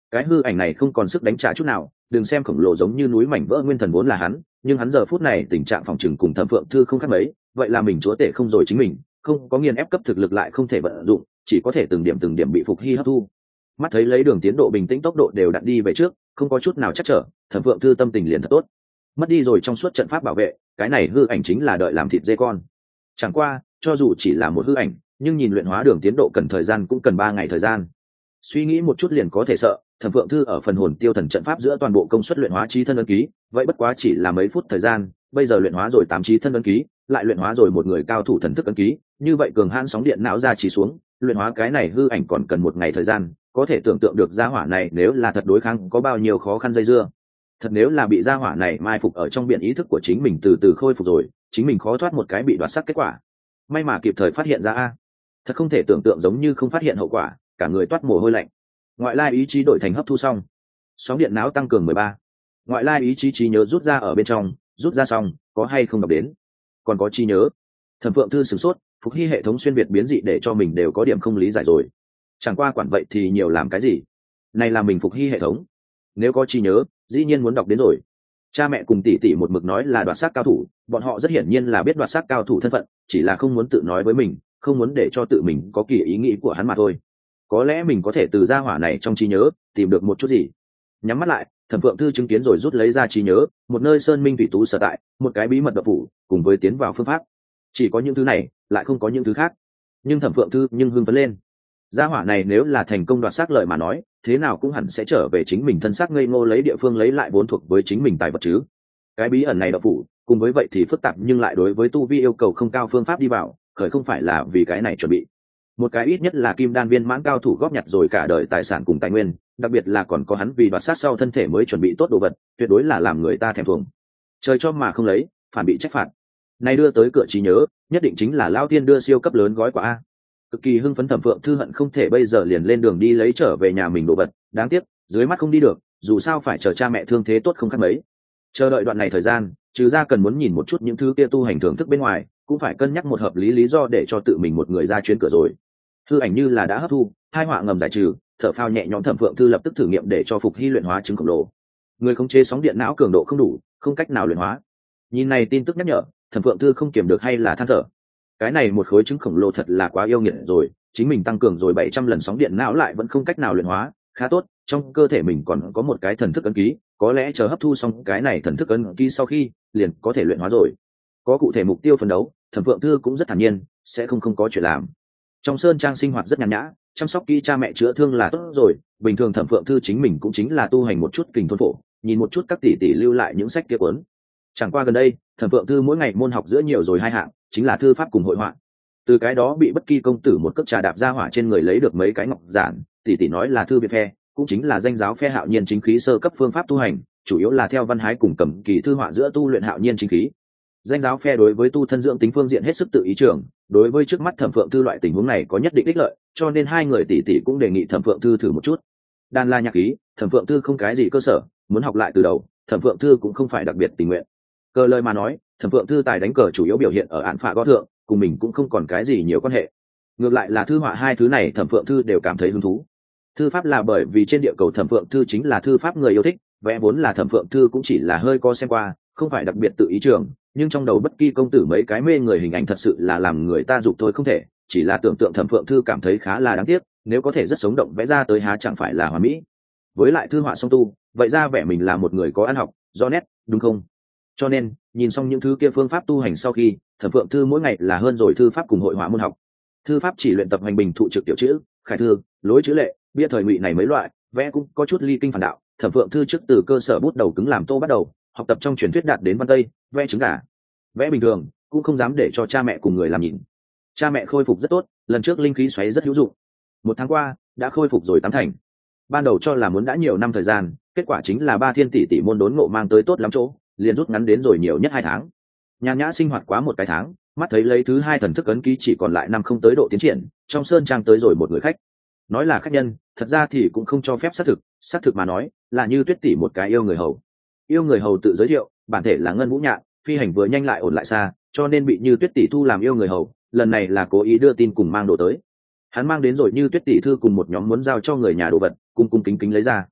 Cái hư ảnh này không còn sức đánh trả chút nào, đừng xem khổng lồ giống như núi mảnh vỡ nguyên thần vốn là hắn, nhưng hắn giờ phút này tình trạng phòng trừng cùng Thẩm Phượng Thư không khác mấy, vậy là mình chúa tể không rồi chính mình, không có nghiền ép cấp thực lực lại không thể vận dụng, chỉ có thể từng điểm từng điểm bị Phục Hy hấp thu. Mắt thấy lấy đường tiến độ bình tĩnh, tốc độ đều đặn đi về trước, không có chút nào chắc trở, Thẩm Phượng Thư tâm tình liền thật tốt. Mất đi rồi trong suốt trận pháp bảo vệ, cái này hư ảnh chính là đợi làm thịt dê con. Chẳng qua, cho dù chỉ là một hư ảnh, nhưng nhìn luyện hóa đường tiến độ cần thời gian cũng cần ba ngày thời gian. Suy nghĩ một chút liền có thể sợ, Thẩm Phượng Thư ở phần hồn tiêu thần trận pháp giữa toàn bộ công suất luyện hóa chí thân ấn ký, vậy bất quá chỉ là mấy phút thời gian, bây giờ luyện hóa rồi tám chí thân ấn ký, lại luyện hóa rồi một người cao thủ thần thức ấn ký, như vậy cường hãn sóng điện não ra chỉ xuống, luyện hóa cái này hư ảnh còn cần một ngày thời gian, có thể tưởng tượng được gia hỏa này nếu là thật đối kháng có bao nhiêu khó khăn dây dưa. Thật nếu là bị gia hỏa này mai phục ở trong biển ý thức của chính mình từ từ khôi phục rồi, chính mình khó thoát một cái bị đoạt sắc kết quả. May mà kịp thời phát hiện ra a. Thật không thể tưởng tượng giống như không phát hiện hậu quả, cả người toát mồ hôi lạnh. Ngoại lai ý chí đổi thành hấp thu xong, sóng điện não tăng cường mười ba. Ngoại lai ý chí trí nhớ rút ra ở bên trong, rút ra xong, có hay không đọc đến? Còn có trí nhớ. Thẩm Phượng Thư sửng sốt, Phục Hy hệ thống xuyên việt biến dị để cho mình đều có điểm không lý giải rồi. Chẳng qua quản vậy thì nhiều làm cái gì? Này là mình Phục Hy hệ thống. Nếu có trí nhớ, dĩ nhiên muốn đọc đến rồi. Cha mẹ cùng tỷ tỷ một mực nói là đoạt xác cao thủ, bọn họ rất hiển nhiên là biết đoạt xác cao thủ thân phận, chỉ là không muốn tự nói với mình, không muốn để cho tự mình có kỳ ý nghĩ của hắn mà thôi. Có lẽ mình có thể từ gia hỏa này trong trí nhớ tìm được một chút gì. Nhắm mắt lại, Thẩm Phượng Thư chứng kiến rồi rút lấy ra trí nhớ, một nơi sơn minh thủy tú sở tại, một cái bí mật độc phủ, cùng với tiến vào phương pháp. Chỉ có những thứ này, lại không có những thứ khác. Nhưng Thẩm Phượng Thư nhưng hưng phấn lên. Gia hỏa này nếu là thành công đoạt xác lợi mà nói, thế nào cũng hẳn sẽ trở về chính mình thân xác ngây ngô lấy địa phương lấy lại vốn thuộc với chính mình tài vật chứ. Cái bí ẩn này độc phủ, cùng với vậy thì phức tạp nhưng lại đối với tu vi yêu cầu không cao phương pháp đi vào, khởi không phải là vì cái này chuẩn bị. Một cái ít nhất là kim đan viên mãn cao thủ góp nhặt rồi cả đời tài sản cùng tài nguyên, đặc biệt là còn có hắn vì đoạt sát sau thân thể mới chuẩn bị tốt đồ vật, tuyệt đối là làm người ta thèm thuồng. Trời cho mà không lấy, phản bị trách phạt. Này đưa tới cửa trí nhớ, nhất định chính là lao tiên đưa siêu cấp lớn gói quả a. Cực kỳ hưng phấn Thẩm Phượng Thư hận không thể bây giờ liền lên đường đi lấy trở về nhà mình đồ vật, đáng tiếc, dưới mắt không đi được, dù sao phải chờ cha mẹ thương thế tốt không khác mấy. Chờ đợi đoạn này thời gian, trừ ra cần muốn nhìn một chút những thứ kia tu hành thưởng thức bên ngoài, cũng phải cân nhắc một hợp lý lý do để cho tự mình một người ra chuyến cửa rồi. Hư ảnh như là đã hấp thu, hai họa ngầm giải trừ, thở phào nhẹ nhõm Thẩm Phượng Thư lập tức thử nghiệm để cho Phục Hy luyện hóa chứng khổng lồ. Người khống chế sóng điện não cường độ không đủ, không cách nào luyện hóa. Nhìn này tin tức nhắc nhở, Thẩm Phượng Thư không kiềm được hay là than thở. Cái này một khối chứng khổng lồ thật là quá yêu nghiệt rồi, chính mình tăng cường rồi bảy trăm lần sóng điện não lại vẫn không cách nào luyện hóa, khá tốt, trong cơ thể mình còn có một cái thần thức ấn ký, có lẽ chờ hấp thu xong cái này thần thức ấn ký sau khi, liền có thể luyện hóa rồi. Có cụ thể mục tiêu phấn đấu, Thẩm Phượng Thư cũng rất thản nhiên, sẽ không không có chuyện làm. Trong sơn trang sinh hoạt rất nhàn nhã, chăm sóc kỹ cha mẹ chữa thương là tốt rồi, bình thường Thẩm Phượng Thư chính mình cũng chính là tu hành một chút kình thôn phổ, nhìn một chút các tỷ tỷ lưu lại những sách kia cuốn. Chẳng qua gần đây, Thẩm Phượng Thư mỗi ngày môn học giữa nhiều rồi hai hạng, chính là thư pháp cùng hội họa. Từ cái đó bị bất kỳ công tử một cước trà đạp ra hỏa trên người lấy được mấy cái ngọc giản, tỷ tỷ nói là thư biệt phe, cũng chính là danh giáo phe hạo nhiên chính khí sơ cấp phương pháp tu hành, chủ yếu là theo văn hái cùng cầm kỳ thư họa giữa tu luyện hạo nhiên chính khí. Danh giáo phe đối với tu thân dưỡng tính phương diện hết sức tự ý trưởng, đối với trước mắt Thẩm Phượng Thư loại tình huống này có nhất định ích lợi, cho nên hai người tỷ tỷ cũng đề nghị Thẩm Phượng Thư thử một chút. Đan la nhạc khí, Thẩm Phượng Thư không cái gì cơ sở, muốn học lại từ đầu, Thẩm Phượng Thư cũng không phải đặc biệt tình nguyện. Cờ lời mà nói, Thẩm Phượng Thư tài đánh cờ chủ yếu biểu hiện ở án phạ gõ thượng, cùng mình cũng không còn cái gì nhiều quan hệ. Ngược lại là thư họa hai thứ này Thẩm Phượng Thư đều cảm thấy hứng thú. Thư pháp là bởi vì trên địa cầu Thẩm Phượng Thư chính là thư pháp người yêu thích, vẽ vốn là Thẩm Phượng Thư cũng chỉ là hơi co xem qua, không phải đặc biệt tự ý trường, nhưng trong đầu bất kỳ công tử mấy cái mê người hình ảnh thật sự là làm người ta dục thôi không thể, chỉ là tưởng tượng Thẩm Phượng Thư cảm thấy khá là đáng tiếc, nếu có thể rất sống động vẽ ra tới há chẳng phải là hoàn mỹ. Với lại thư họa song tu, vậy ra vẻ mình là một người có ăn học, do nét, đúng không? Cho nên, nhìn xong những thứ kia phương pháp tu hành sau khi, Thẩm Phượng Thư mỗi ngày là hơn rồi thư pháp cùng hội họa môn học. Thư pháp chỉ luyện tập hành bình thụ trực tiểu chữ, khải thư, lối chữ lệ, bia thời ngụy này mấy loại, vẽ cũng có chút ly kinh phản đạo. Thẩm Phượng Thư trước từ cơ sở bút đầu cứng làm tô bắt đầu, học tập trong truyền thuyết đạt đến văn tây, vẽ trứng gà. Vẽ bình thường, cũng không dám để cho cha mẹ cùng người làm nhìn. Cha mẹ khôi phục rất tốt, lần trước linh khí xoáy rất hữu dụng. Một tháng qua, đã khôi phục rồi tám thành. Ban đầu cho là muốn đã nhiều năm thời gian, kết quả chính là ba thiên tỷ tỷ môn đốn ngộ mang tới tốt lắm chỗ, liền rút ngắn đến rồi nhiều nhất hai tháng. Nhàn nhã sinh hoạt quá một cái tháng, mắt thấy lấy thứ hai thần thức ấn ký chỉ còn lại năm không tới độ tiến triển, trong sơn trang tới rồi một người khách. Nói là khách nhân, thật ra thì cũng không cho phép xác thực, xác thực mà nói, là Như Tuyết tỷ một cái yêu người hầu. Yêu người hầu tự giới thiệu, bản thể là Ngân Vũ Nhạn, phi hành vừa nhanh lại ổn lại xa, cho nên bị Như Tuyết tỷ thu làm yêu người hầu, lần này là cố ý đưa tin cùng mang đồ tới. Hắn mang đến rồi Như Tuyết tỷ thư cùng một nhóm muốn giao cho người nhà đồ vật, cung cung kính kính lấy ra.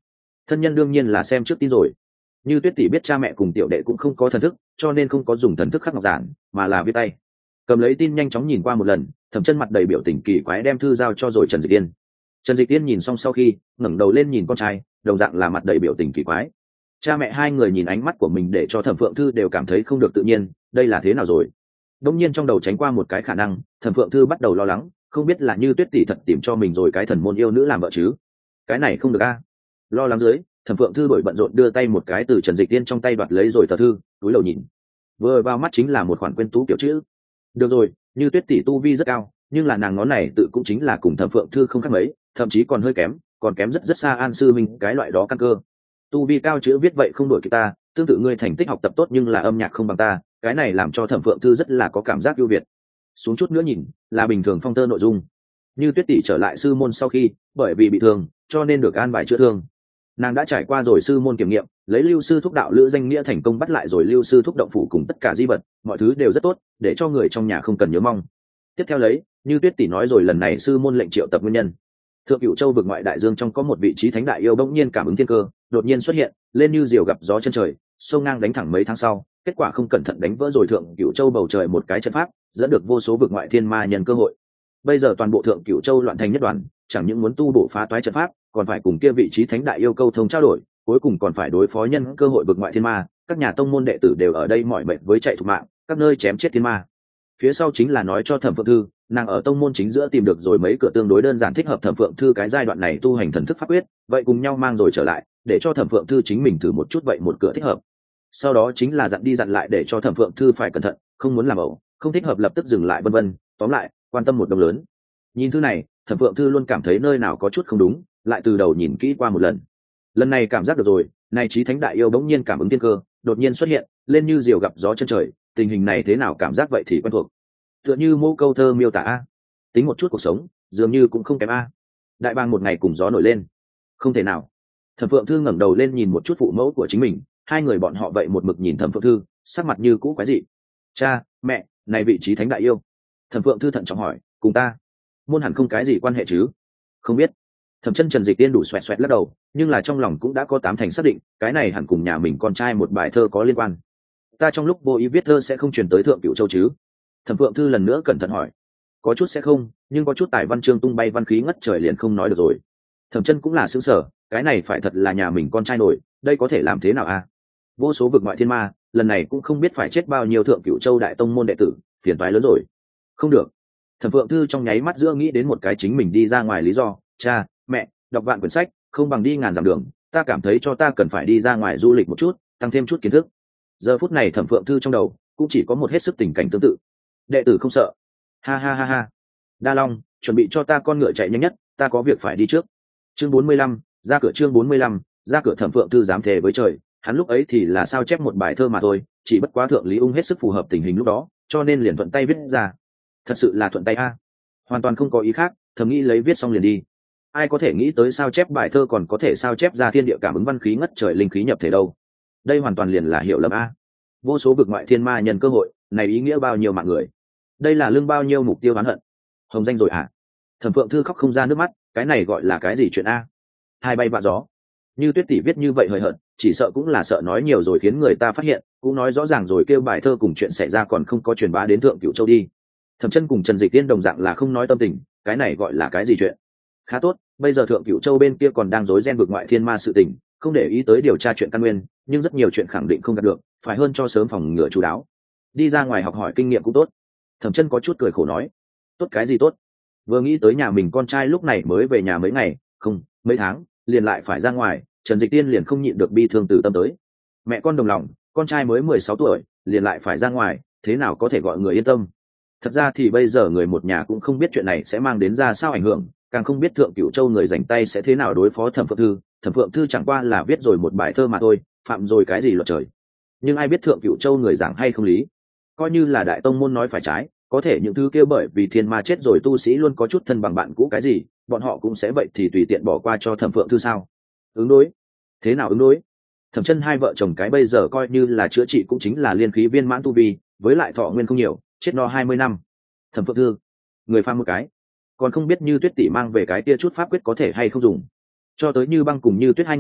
Thân nhân đương nhiên là xem trước tin rồi. Như Tuyết tỷ biết cha mẹ cùng tiểu đệ cũng không có thần thức, cho nên không có dùng thần thức khắc ngọc giản, mà là viết tay. Cầm lấy tin nhanh chóng nhìn qua một lần, Thẩm Chân mặt đầy biểu tình kỳ quái đem thư giao cho rồi Trần Dịch Tiên. Trần Dịch Tiên nhìn xong sau khi ngẩng đầu lên nhìn con trai, đồng dạng là mặt đầy biểu tình kỳ quái. Cha mẹ hai người nhìn ánh mắt của mình để cho Thẩm Phượng Thư đều cảm thấy không được tự nhiên, đây là thế nào rồi? Đống nhiên trong đầu tránh qua một cái khả năng, Thẩm Phượng Thư bắt đầu lo lắng, không biết là Như Tuyết tỷ thật tìm cho mình rồi cái thần môn yêu nữ làm vợ chứ? Cái này không được a. Lo lắng dưới, Thẩm Phượng Thư đổi bận rộn đưa tay một cái từ Trần Dịch Tiên trong tay đoạt lấy rồi tờ thư, túi đầu nhìn. Vừa vào mắt chính là một khoản quên tú kiểu chữ. Được rồi, Như Tuyết tỷ tu vi rất cao, nhưng là nàng ngón này tự cũng chính là cùng Thẩm Phượng Thư không khác mấy, thậm chí còn hơi kém, còn kém rất rất xa An sư minh cái loại đó căn cơ. Tu vi cao chữ viết vậy không đổi kịp ta, tương tự ngươi thành tích học tập tốt nhưng là âm nhạc không bằng ta, cái này làm cho Thẩm Phượng Thư rất là có cảm giác ưu việt. Xuống chút nữa nhìn, là bình thường phong tơ nội dung. Như Tuyết tỷ trở lại sư môn sau khi, bởi vì bị thương, cho nên được an bài chữa thương. Nàng đã trải qua rồi sư môn kiểm nghiệm, lấy Lưu sư thúc đạo lữ danh nghĩa thành công bắt lại rồi Lưu sư thúc động phủ cùng tất cả di vật, mọi thứ đều rất tốt, để cho người trong nhà không cần nhớ mong. Tiếp theo lấy, Như Tuyết tỷ nói rồi lần này sư môn lệnh triệu tập nguyên nhân. Thượng Cửu Châu vực ngoại đại dương trong có một vị trí thánh đại yêu bỗng nhiên cảm ứng thiên cơ, đột nhiên xuất hiện, lên như diều gặp gió chân trời, sông ngang đánh thẳng mấy tháng sau, kết quả không cẩn thận đánh vỡ rồi Thượng Cửu Châu bầu trời một cái trận pháp, dẫn được vô số vực ngoại thiên ma nhân cơ hội. Bây giờ toàn bộ Thượng Cửu Châu loạn thành nhất đoàn, chẳng những muốn tu bổ phá toái trận pháp, còn phải cùng kia vị trí thánh đại yêu câu thông trao đổi, cuối cùng còn phải đối phó nhân cơ hội vực ngoại thiên ma, các nhà tông môn đệ tử đều ở đây mỏi mệt với chạy thục mạng, các nơi chém chết thiên ma. Phía sau chính là nói cho Thẩm Phượng Thư, nàng ở tông môn chính giữa tìm được rồi mấy cửa tương đối đơn giản thích hợp Thẩm Phượng Thư cái giai đoạn này tu hành thần thức pháp quyết, vậy cùng nhau mang rồi trở lại, để cho Thẩm Phượng Thư chính mình thử một chút vậy một cửa thích hợp. Sau đó chính là dặn đi dặn lại để cho Thẩm Phượng Thư phải cẩn thận, không muốn làm ẩu, không thích hợp lập tức dừng lại vân vân, tóm lại, quan tâm một đồng lớn. Nhìn thư này, Thẩm Phượng Thư luôn cảm thấy nơi nào có chút không đúng, lại từ đầu nhìn kỹ qua một lần. Lần này cảm giác được rồi, này trí thánh đại yêu bỗng nhiên cảm ứng thiên cơ, đột nhiên xuất hiện, lên như diều gặp gió chân trời, tình hình này thế nào cảm giác vậy thì quen thuộc. Tựa như mô câu thơ miêu tả a, tính một chút cuộc sống dường như cũng không kém a. Đại bang một ngày cùng gió nổi lên, không thể nào. Thẩm Phượng Thư ngẩng đầu lên nhìn một chút phụ mẫu của chính mình, hai người bọn họ vậy một mực nhìn Thẩm Phượng Thư, sắc mặt như cũ quái dị. Cha, mẹ, này vị trí thánh đại yêu. Thẩm Phượng Thư thận trọng hỏi, cùng ta môn hẳn không cái gì quan hệ chứ? Không biết. Thẩm Chân Trần Dịch Tiên đủ xoẹt xoẹt lắc đầu, nhưng là trong lòng cũng đã có tám thành xác định, cái này hẳn cùng nhà mình con trai một bài thơ có liên quan. Ta trong lúc vô ý viết thơ sẽ không truyền tới Thượng Cửu Châu chứ? Thẩm Phượng Thư lần nữa cẩn thận hỏi. Có chút sẽ không, nhưng có chút tài văn chương tung bay văn khí ngất trời liền không nói được rồi. Thẩm Chân cũng là sững sờ, cái này phải thật là nhà mình con trai nổi, đây có thể làm thế nào a? Vô số vực ngoại thiên ma, lần này cũng không biết phải chết bao nhiêu Thượng Cửu Châu đại tông môn đệ tử, phiền toái lớn rồi. Không được. Thẩm Phượng Thư trong nháy mắt giữa nghĩ đến một cái chính mình đi ra ngoài lý do, cha, mẹ, đọc vạn quyển sách, không bằng đi ngàn dặm đường, ta cảm thấy cho ta cần phải đi ra ngoài du lịch một chút, tăng thêm chút kiến thức. Giờ phút này Thẩm Phượng Thư trong đầu cũng chỉ có một hết sức tình cảnh tương tự. Đệ tử không sợ. Ha ha ha ha. Đa Long, chuẩn bị cho ta con ngựa chạy nhanh nhất, ta có việc phải đi trước. Chương bốn mươi lăm, ra cửa chương bốn mươi lăm, ra cửa Thẩm Phượng Thư dám thề với trời, hắn lúc ấy thì là sao chép một bài thơ mà thôi, chỉ bất quá thượng lý ung hết sức phù hợp tình hình lúc đó, cho nên liền thuận tay viết ra. Thật sự là thuận tay a, hoàn toàn không có ý khác, thầm nghĩ lấy viết xong liền đi. Ai có thể nghĩ tới sao chép bài thơ còn có thể sao chép ra thiên địa cảm ứng văn khí ngất trời linh khí nhập thể đâu? Đây hoàn toàn liền là hiểu lầm a. Vô số vực ngoại thiên ma nhân cơ hội, này ý nghĩa bao nhiêu mạng người? Đây là lương bao nhiêu mục tiêu oán hận? Hồng danh rồi à? Thẩm Phượng Thư khóc không ra nước mắt, cái này gọi là cái gì chuyện a? Hai bay vạ gió. Như Tuyết tỷ viết như vậy hời hợt, chỉ sợ cũng là sợ nói nhiều rồi khiến người ta phát hiện, cũng nói rõ ràng rồi kêu bài thơ cùng chuyện xảy ra còn không có truyền bá đến Thượng Cửu Châu đi. Thẩm Chân cùng Trần Dịch Tiên đồng dạng là không nói tâm tình, cái này gọi là cái gì chuyện? Khá tốt, bây giờ Thượng Cửu Châu bên kia còn đang rối ren vực ngoại thiên ma sự tình, không để ý tới điều tra chuyện căn nguyên, nhưng rất nhiều chuyện khẳng định không đạt được, phải hơn cho sớm phòng ngừa chú đáo. Đi ra ngoài học hỏi kinh nghiệm cũng tốt. Thẩm Chân có chút cười khổ nói, tốt cái gì tốt? Vừa nghĩ tới nhà mình con trai lúc này mới về nhà mấy ngày, không, mấy tháng, liền lại phải ra ngoài, Trần Dịch Tiên liền không nhịn được bi thương từ tâm tới. Mẹ con đồng lòng, con trai mới mười sáu tuổi, liền lại phải ra ngoài, thế nào có thể gọi người yên tâm? Thật ra thì bây giờ người một nhà cũng không biết chuyện này sẽ mang đến ra sao ảnh hưởng, càng không biết Thượng Cửu Châu người rảnh tay sẽ thế nào đối phó Thẩm Phượng Thư. Thẩm Phượng Thư chẳng qua là viết rồi một bài thơ mà thôi, phạm rồi cái gì luật trời? Nhưng ai biết Thượng Cửu Châu người giảng hay không lý? Coi như là đại tông môn nói phải trái, có thể những thứ kia bởi vì thiên ma chết rồi tu sĩ luôn có chút thân bằng bạn cũ cái gì, bọn họ cũng sẽ vậy thì tùy tiện bỏ qua cho Thẩm Phượng Thư sao? Ứng đối? Thế nào ứng đối? Thẩm Chân hai vợ chồng cái bây giờ coi như là chữa trị cũng chính là liên khí viên mãn tu vi, với lại thọ nguyên không nhiều, chết no hai mươi năm. Thẩm Phượng Thư, người pha một cái, còn không biết Như Tuyết tỷ mang về cái kia chút pháp quyết có thể hay không dùng. Cho tới Như Băng cùng Như Tuyết hai người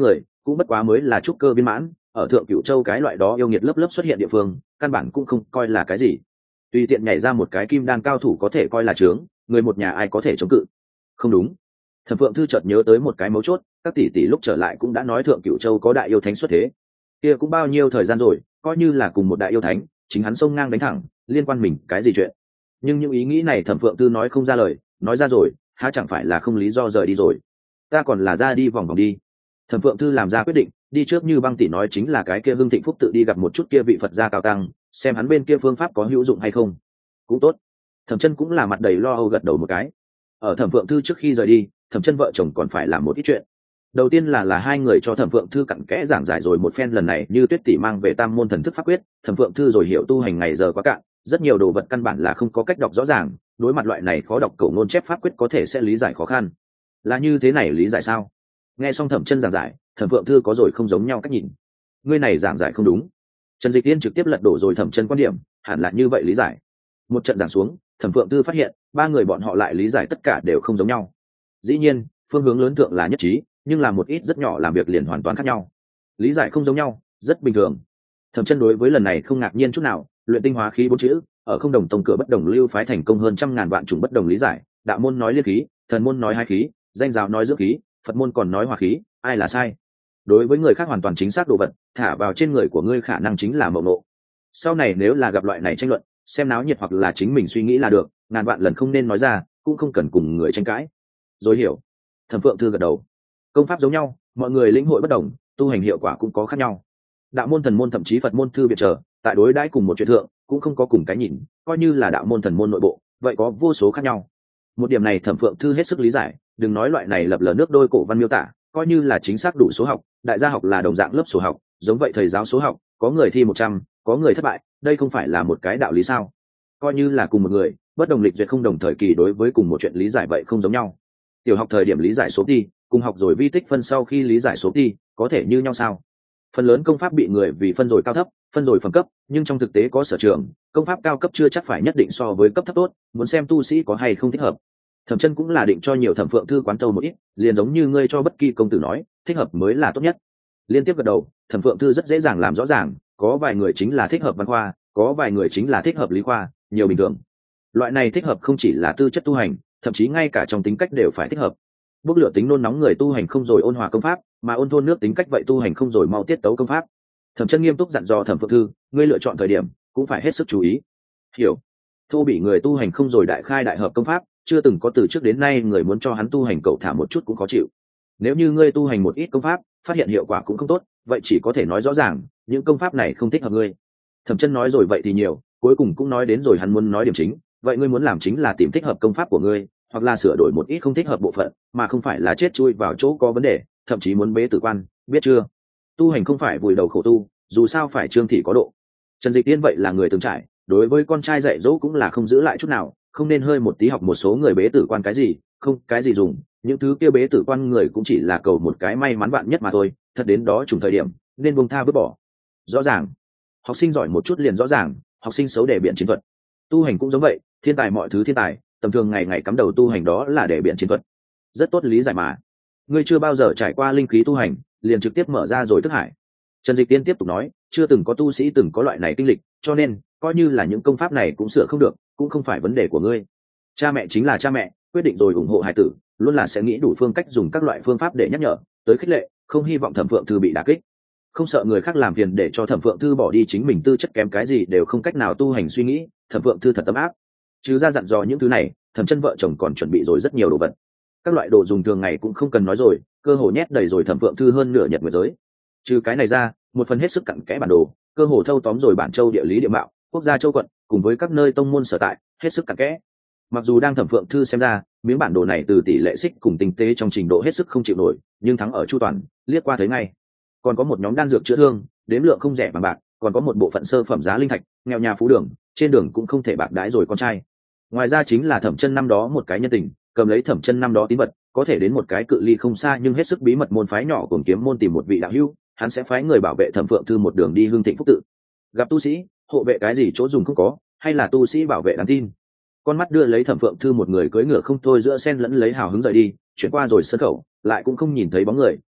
cũng bất quá mới là trúc cơ viên mãn, ở thượng cửu châu cái loại đó yêu nghiệt lớp lớp xuất hiện địa phương căn bản cũng không coi là cái gì. Tùy tiện nhảy ra một cái kim đan cao thủ có thể coi là trướng, người một nhà ai có thể chống cự. Không đúng. Thẩm Phượng Thư chợt nhớ tới một cái mấu chốt, các tỷ tỷ lúc trở lại cũng đã nói thượng cửu châu có đại yêu thánh xuất thế. Kia cũng bao nhiêu thời gian rồi, coi như là cùng một đại yêu thánh, chính hắn xông ngang đánh thẳng, liên quan mình cái gì chuyện. Nhưng những ý nghĩ này Thẩm Phượng Thư nói không ra lời, nói ra rồi há chẳng phải là không lý do rời đi rồi. Ta còn là ra đi vòng vòng đi. Thẩm Phượng Thư làm ra quyết định, đi trước như băng tỷ nói chính là cái kia Hưng Thịnh Phúc tự đi gặp một chút kia vị Phật gia cao tăng, xem hắn bên kia phương pháp có hữu dụng hay không. Cũng tốt. Thẩm Chân cũng là mặt đầy lo âu gật đầu một cái. Ở Thẩm Phượng Thư trước khi rời đi, Thẩm Chân vợ chồng còn phải làm một ít chuyện. Đầu tiên là là hai người cho Thẩm Phượng Thư cặn kẽ giảng giải rồi một phen lần này như Tuyết tỷ mang về Tam môn thần thức pháp quyết, Thẩm Phượng Thư rồi hiểu tu hành ngày giờ quá cạn, rất nhiều đồ vật căn bản là không có cách đọc rõ ràng, đối mặt loại này khó đọc cổ ngôn chép pháp quyết có thể sẽ lý giải khó khăn. Là như thế này lý giải sao? Nghe xong Thẩm Chân giảng giải, Thẩm Phượng Thư có rồi không giống nhau cách nhìn. Ngươi này giảng giải không đúng. Trần Dịch Tiên trực tiếp lật đổ rồi Thẩm Chân quan điểm, hẳn là như vậy lý giải. Một trận giảng xuống, Thẩm Phượng Thư phát hiện ba người bọn họ lại lý giải tất cả đều không giống nhau. Dĩ nhiên phương hướng lớn thượng là nhất trí, nhưng là một ít rất nhỏ làm việc liền hoàn toàn khác nhau, lý giải không giống nhau rất bình thường. Thẩm Chân đối với lần này không ngạc nhiên chút nào, luyện tinh hóa khí bốn chữ ở không đồng tông cửa bất đồng lưu phái thành công hơn trăm ngàn vạn chủng bất đồng lý giải, đạo môn nói liên khí, thần môn nói hai khí, danh giáo nói dưỡng khí, Phật môn còn nói hòa khí, ai là sai. Đối với người khác hoàn toàn chính xác đồ vật thả vào trên người của ngươi khả năng chính là mộng nộ. Sau này nếu là gặp loại này tranh luận, xem náo nhiệt hoặc là chính mình suy nghĩ là được, ngàn vạn lần không nên nói ra, cũng không cần cùng người tranh cãi. Rồi hiểu. Thẩm Phượng Thư gật đầu. Công pháp giống nhau, mọi người lĩnh hội bất đồng, tu hành hiệu quả cũng có khác nhau. Đạo môn thần môn thậm chí Phật môn thư biệt trở, tại đối đãi cùng một chuyện thượng cũng không có cùng cái nhìn, coi như là đạo môn thần môn nội bộ, vậy có vô số khác nhau. Một điểm này Thẩm Phượng Thư hết sức lý giải, đừng nói loại này lập lờ nước đôi cổ văn miêu tả, coi như là chính xác đủ số học, đại gia học là đồng dạng lớp số học, giống vậy thầy giáo số học, có người thi một trăm, có người thất bại, đây không phải là một cái đạo lý sao? Coi như là cùng một người, bất đồng lịch duyệt không đồng thời kỳ đối với cùng một chuyện lý giải vậy không giống nhau. Tiểu học thời điểm lý giải số ti, cùng học rồi vi tích phân sau khi lý giải số ti, có thể như nhau sao? Phần lớn công pháp bị người vì phân rồi cao thấp, phân rồi phẩm cấp, nhưng trong thực tế có sở trường, công pháp cao cấp chưa chắc phải nhất định so với cấp thấp tốt, muốn xem tu sĩ có hay không thích hợp. Thẩm Chân cũng là định cho nhiều Thẩm Phượng Thư quán tâu một ít, liền giống như ngươi cho bất kỳ công tử nói, thích hợp mới là tốt nhất. Liên tiếp gật đầu, Thẩm Phượng Thư rất dễ dàng làm rõ ràng, có vài người chính là thích hợp văn khoa, có vài người chính là thích hợp lý khoa, nhiều bình thường. Loại này thích hợp không chỉ là tư chất tu hành, thậm chí ngay cả trong tính cách đều phải thích hợp. Bốc lửa tính nôn nóng người tu hành không rồi ôn hòa công pháp, mà ôn thôn nước tính cách vậy tu hành không rồi mau tiết tấu công pháp. Thẩm Chân nghiêm túc dặn dò Thẩm Phượng Thư, ngươi lựa chọn thời điểm cũng phải hết sức chú ý. Hiểu. Thô bị người tu hành không rồi đại khai đại hợp công pháp, chưa từng có từ trước đến nay người muốn cho hắn tu hành cậu thả một chút cũng khó chịu. Nếu như ngươi tu hành một ít công pháp, phát hiện hiệu quả cũng không tốt, vậy chỉ có thể nói rõ ràng, những công pháp này không thích hợp ngươi. Thẩm Chân nói rồi vậy thì nhiều, cuối cùng cũng nói đến rồi hắn muốn nói điểm chính, vậy ngươi muốn làm chính là tìm thích hợp công pháp của ngươi, hoặc là sửa đổi một ít không thích hợp bộ phận, mà không phải là chết chui vào chỗ có vấn đề, thậm chí muốn bế tử quan, biết chưa? Tu hành không phải vùi đầu khổ tu, dù sao phải trương thị có độ. Trần Dịch Tiên vậy là người từng trải, đối với con trai dạy dỗ cũng là không giữ lại chút nào, không nên hơi một tí học một số người bế tử quan cái gì, không cái gì dùng, những thứ kia bế tử quan người cũng chỉ là cầu một cái may mắn bạn nhất mà thôi, thật đến đó trùng thời điểm, nên buông tha vứt bỏ. Rõ ràng, học sinh giỏi một chút liền rõ ràng, học sinh xấu để biện chiến thuật. Tu hành cũng giống vậy, thiên tài mọi thứ thiên tài, tầm thường ngày ngày cắm đầu tu hành đó là để biện chiến thuật. Rất tốt lý giải mà. Ngươi chưa bao giờ trải qua linh khí tu hành, liền trực tiếp mở ra rồi thức hải. Trần Dịch Tiên tiếp tục nói, chưa từng có tu sĩ từng có loại này kinh lịch, cho nên coi như là những công pháp này cũng sửa không được, cũng không phải vấn đề của ngươi. Cha mẹ chính là cha mẹ, quyết định rồi ủng hộ hài tử, luôn là sẽ nghĩ đủ phương cách dùng các loại phương pháp để nhắc nhở, tới khích lệ, không hy vọng Thẩm Phượng Thư bị đả kích, không sợ người khác làm phiền để cho Thẩm Phượng Thư bỏ đi chính mình tư chất kém cái gì đều không cách nào tu hành suy nghĩ. Thẩm Phượng Thư thật ấm áp. Chứ ra dặn dò những thứ này, Thẩm Chân vợ chồng còn chuẩn bị rồi rất nhiều đồ vật, các loại đồ dùng thường ngày cũng không cần nói rồi, cơ hồ nhét đầy rồi Thẩm Phượng Thư hơn nửa nhật nguyệt giới. Trừ cái này ra, một phần hết sức cặn kẽ bản đồ, cơ hồ thâu tóm rồi bản châu địa lý địa mạo, quốc gia châu quận, cùng với các nơi tông môn sở tại, hết sức cặn kẽ. Mặc dù đang Thẩm Phượng Thư xem ra, miếng bản đồ này từ tỷ lệ xích cùng tinh tế trong trình độ hết sức không chịu nổi, nhưng thắng ở chu toàn, liếc qua thấy ngay. Còn có một nhóm đan dược chữa thương, đếm lượng không rẻ bằng bạc, còn có một bộ phận sơ phẩm giá linh thạch, nghèo nhà phú đường, trên đường cũng không thể bạc đãi rồi con trai. Ngoài ra chính là Thẩm Chân năm đó một cái nhân tình, cầm lấy Thẩm Chân năm đó tín vật, có thể đến một cái cự ly không xa nhưng hết sức bí mật môn phái nhỏ cùng kiếm môn tìm một vị đạo hữu, hắn sẽ phái người bảo vệ Thẩm Phượng Thư một đường đi Hương Thịnh Phúc tự. Gặp tu sĩ, hộ vệ cái gì chỗ dùng không có, hay là tu sĩ bảo vệ đáng tin. Con mắt đưa lấy Thẩm Phượng Thư một người cưỡi ngựa không thôi giữa sen lẫn lấy hào hứng rời đi, chuyển qua rồi sân khẩu, lại cũng không nhìn thấy bóng người,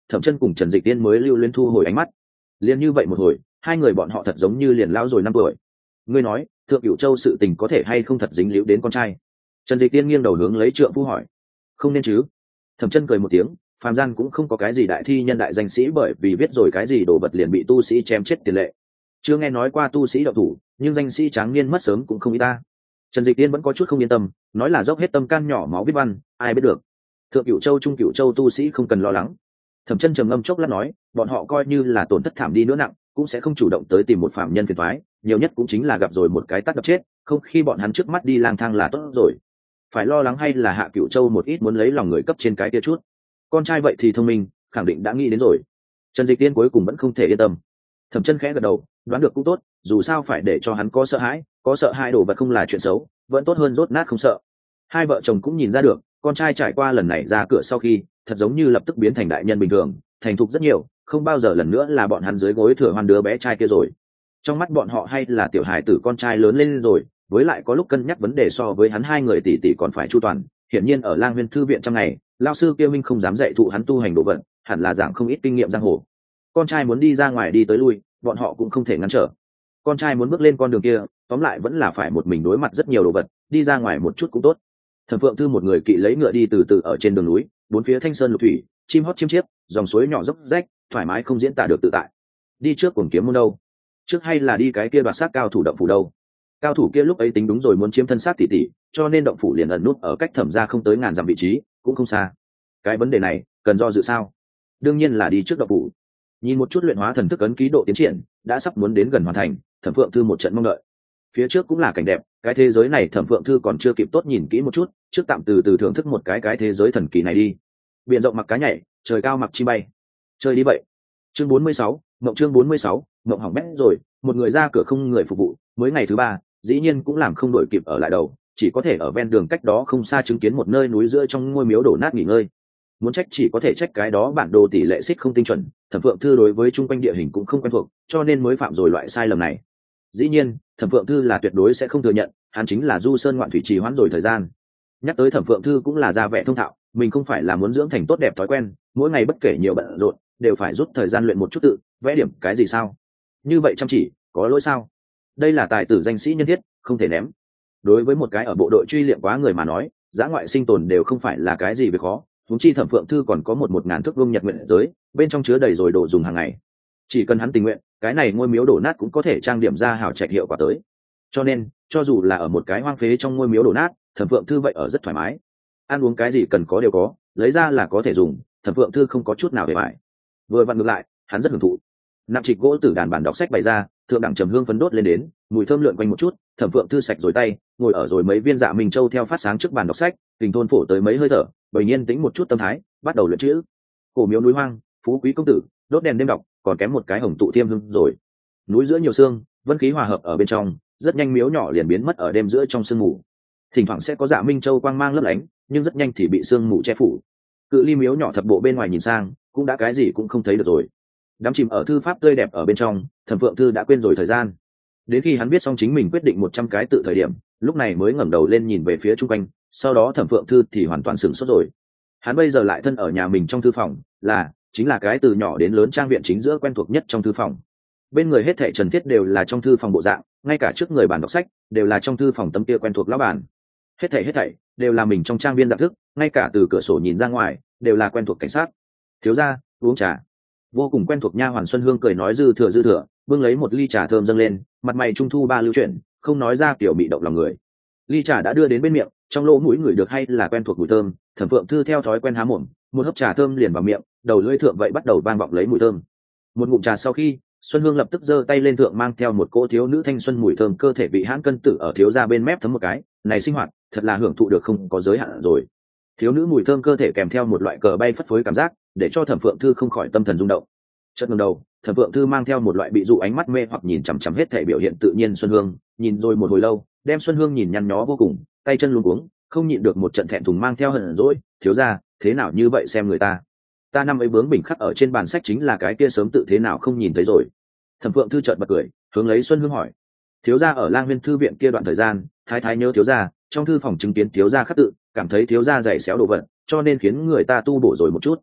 Thẩm Chân cùng Trần Dịch Tiên mới lưu luyến thu hồi ánh mắt. Liên như vậy một hồi, hai người bọn họ thật giống như liền lão rồi năm tuổi. Ngươi nói, Thượng Cửu Châu sự tình có thể hay không thật dính líu đến con trai? Trần Dịch Tiên nghiêng đầu hướng lấy Trượng Phu hỏi. Không nên chứ? Thẩm Chân cười một tiếng, phàm gian cũng không có cái gì đại thi nhân đại danh sĩ bởi vì viết rồi cái gì đồ vật liền bị tu sĩ chém chết tiền lệ. Chưa nghe nói qua tu sĩ động thủ, nhưng danh sĩ tráng niên mất sớm cũng không ít ta. Trần Dịch Tiên vẫn có chút không yên tâm, nói là dốc hết tâm can nhỏ máu viết văn, ai biết được. Thượng Cửu Châu Trung Cửu Châu tu sĩ không cần lo lắng. Thẩm Chân trầm ngâm chốc lát nói, bọn họ coi như là tổn thất thảm đi nữa nặng, cũng sẽ không chủ động tới tìm một phạm nhân phiền toái, nhiều nhất cũng chính là gặp rồi một cái tát đập chết, không khi bọn hắn trước mắt đi lang thang là tốt rồi. Phải lo lắng hay là Hạ Cửu Châu một ít muốn lấy lòng người cấp trên cái kia chút. Con trai vậy thì thông minh, khẳng định đã nghĩ đến rồi. Trần Dịch Tiên cuối cùng vẫn không thể yên tâm. Thẩm Chân khẽ gật đầu, đoán được cũng tốt, dù sao phải để cho hắn có sợ hãi, có sợ hãi đồ vật không là chuyện xấu, vẫn tốt hơn rốt nát không sợ. Hai vợ chồng cũng nhìn ra được, con trai trải qua lần này ra cửa sau khi, thật giống như lập tức biến thành đại nhân bình thường, thành thục rất nhiều, không bao giờ lần nữa là bọn hắn dưới gối thừa hoan đứa bé trai kia rồi. Trong mắt bọn họ hay là tiểu hài tử con trai lớn lên rồi, với lại có lúc cân nhắc vấn đề so với hắn hai người tỷ tỷ còn phải chu toàn. Hiển nhiên ở Lang Nguyên thư viện trong ngày, lão sư kia Minh không dám dạy thụ hắn tu hành đồ vật, hẳn là giảng không ít kinh nghiệm giang hồ. Con trai muốn đi ra ngoài đi tới lui, bọn họ cũng không thể ngăn trở. Con trai muốn bước lên con đường kia, tóm lại vẫn là phải một mình đối mặt rất nhiều đồ vật, đi ra ngoài một chút cũng tốt. Thẩm Phượng Thư một người kỵ lấy ngựa đi từ từ ở trên đường núi, bốn phía thanh sơn lục thủy, chim hót chim chiếp, dòng suối nhỏ dốc rách, thoải mái không diễn tả được tự tại. Đi trước Cuồng Kiếm môn đâu? Trước hay là đi cái kia đoạt xác cao thủ động phủ đâu? Cao thủ kia lúc ấy tính đúng rồi muốn chiếm thân xác tỷ tỷ, cho nên động phủ liền ẩn nút ở cách Thẩm gia không tới ngàn dặm vị trí, cũng không xa. Cái vấn đề này, cần do dự sao? Đương nhiên là đi trước động phủ. Nhìn một chút luyện hóa thần thức ấn ký độ tiến triển, đã sắp muốn đến gần hoàn thành, Thẩm Phượng Thư một trận mong đợi. Phía trước cũng là cảnh đẹp, cái thế giới này Thẩm Phượng Thư còn chưa kịp tốt nhìn kỹ một chút, trước tạm từ từ thưởng thức một cái cái thế giới thần kỳ này đi. Biển rộng mặc cá nhảy, trời cao mặc chim bay. Chơi đi vậy. Chương bốn mươi sáu, mộng chương bốn mươi sáu, mộng hỏng bét rồi, một người ra cửa không người phục vụ, mới ngày thứ ba, dĩ nhiên cũng làm không đổi kịp ở lại đầu, chỉ có thể ở ven đường cách đó không xa chứng kiến một nơi núi giữa trong ngôi miếu đổ nát nghỉ ngơi. Muốn trách chỉ có thể trách cái đó bản đồ tỷ lệ xích không tinh chuẩn, Thẩm Phượng Thư đối với chung quanh địa hình cũng không quen thuộc, cho nên mới phạm rồi loại sai lầm này. Dĩ nhiên, Thẩm Phượng Thư là tuyệt đối sẽ không thừa nhận, hắn chính là du sơn ngoạn thủy trì hoãn rồi thời gian. Nhắc tới Thẩm Phượng Thư cũng là ra vẻ thông thạo, mình không phải là muốn dưỡng thành tốt đẹp thói quen, mỗi ngày bất kể nhiều bận rộn, đều phải rút thời gian luyện một chút tự, vẽ điểm cái gì sao? Như vậy chăm chỉ, có lỗi sao? Đây là tài tử danh sĩ nhân thiết, không thể ném. Đối với một cái ở bộ đội truy liệm quá người mà nói, dã ngoại sinh tồn đều không phải là cái gì việc khó. Huống chi Thẩm Phượng Thư còn có một một ngàn thước vuông nhật nguyện giới, bên trong chứa đầy rồi đồ dùng hàng ngày. Chỉ cần hắn tình nguyện, cái này ngôi miếu đổ nát cũng có thể trang điểm ra hào trạch hiệu quả tới. Cho nên, cho dù là ở một cái hoang phế trong ngôi miếu đổ nát, Thẩm Phượng Thư vậy ở rất thoải mái. Ăn uống cái gì cần có đều có, lấy ra là có thể dùng, Thẩm Phượng Thư không có chút nào hề bại. Vừa vặn ngược lại, hắn rất hưởng thụ. Nạp trịch gỗ tử đàn bản đọc sách bày ra, thượng đẳng trầm hương phấn đốt lên đến, mùi thơm lượn quanh một chút, Thẩm Phượng Thư sạch rồi tay, ngồi ở rồi mấy viên dạ Minh Châu theo phát sáng trước bàn đọc sách, tình thôn phổ tới mấy hơi thở, bầy nhiên tĩnh một chút tâm thái, bắt đầu luyện chữ. Cổ miếu núi hoang, phú quý công tử, đốt đèn đêm đọc, còn kém một cái hồng tụ thiêm hương rồi. Núi giữa nhiều sương, vân khí hòa hợp ở bên trong, rất nhanh miếu nhỏ liền biến mất ở đêm giữa trong sương mù. Thỉnh thoảng sẽ có dạ Minh Châu quang mang lấp lánh, nhưng rất nhanh thì bị sương mù che phủ. Cự ly miếu nhỏ thập bộ bên ngoài nhìn sang, cũng đã cái gì cũng không thấy được rồi. Đắm chìm ở thư pháp tươi đẹp ở bên trong, Thẩm Phượng Thư đã quên rồi thời gian. Đến khi hắn biết xong chính mình quyết định một trăm cái tự thời điểm, lúc này mới ngẩng đầu lên nhìn về phía chung quanh, sau đó Thẩm Phượng Thư thì hoàn toàn sửng sốt rồi. Hắn bây giờ lại thân ở nhà mình trong thư phòng, là chính là cái từ nhỏ đến lớn trang viện chính giữa quen thuộc nhất trong thư phòng. Bên người hết thảy trần thiết đều là trong thư phòng bộ dạng, ngay cả trước người bàn đọc sách đều là trong thư phòng tấm kia quen thuộc lão bàn. Hết thảy hết thảy đều là mình trong trang viên dạng thức, ngay cả từ cửa sổ nhìn ra ngoài đều là quen thuộc cảnh sát. Thiếu gia, uống trà. Vô cùng quen thuộc nha hoàn Xuân Hương cười nói dư thừa dư thừa, bưng lấy một ly trà thơm dâng lên, mặt mày trung thu ba lưu chuyển, không nói ra kiểu bị động lòng người. Ly trà đã đưa đến bên miệng, trong lỗ mũi người được hay là quen thuộc mùi thơm, Thẩm Phượng Thư theo thói quen há mồm, một hớp trà thơm liền vào miệng, đầu lưỡi thượng vậy bắt đầu vang vọng lấy mùi thơm. Một ngụm trà sau khi, Xuân Hương lập tức giơ tay lên thượng mang theo một cỗ thiếu nữ thanh xuân mùi thơm cơ thể bị hãn cân tử ở thiếu gia bên mép thấm một cái, này sinh hoạt, thật là hưởng thụ được không có giới hạn rồi. Thiếu nữ mùi thơm cơ thể kèm theo một loại cờ bay phất phới cảm giác, để cho Thẩm Phượng Thư không khỏi tâm thần rung động. Chợt ngẩng đầu, Thẩm Phượng Thư mang theo một loại bị dụ ánh mắt mê hoặc nhìn chằm chằm hết thể biểu hiện tự nhiên Xuân Hương, nhìn rồi một hồi lâu, đem Xuân Hương nhìn nhăn nhó vô cùng, tay chân luống cuống, không nhịn được một trận thẹn thùng mang theo hờn dỗi, thiếu gia, thế nào như vậy xem người ta. Ta năm ấy bướng bỉnh khắc ở trên bàn sách chính là cái kia sớm tự thế nào không nhìn thấy rồi. Thẩm Phượng Thư chợt bật cười, hướng lấy Xuân Hương hỏi, thiếu gia ở Lang Nguyên thư viện kia đoạn thời gian, thái thái nhớ thiếu gia, trong thư phòng chứng kiến thiếu gia khắc tự, cảm thấy thiếu gia dày xéo đồ vật, cho nên khiến người ta tu bổ rồi một chút.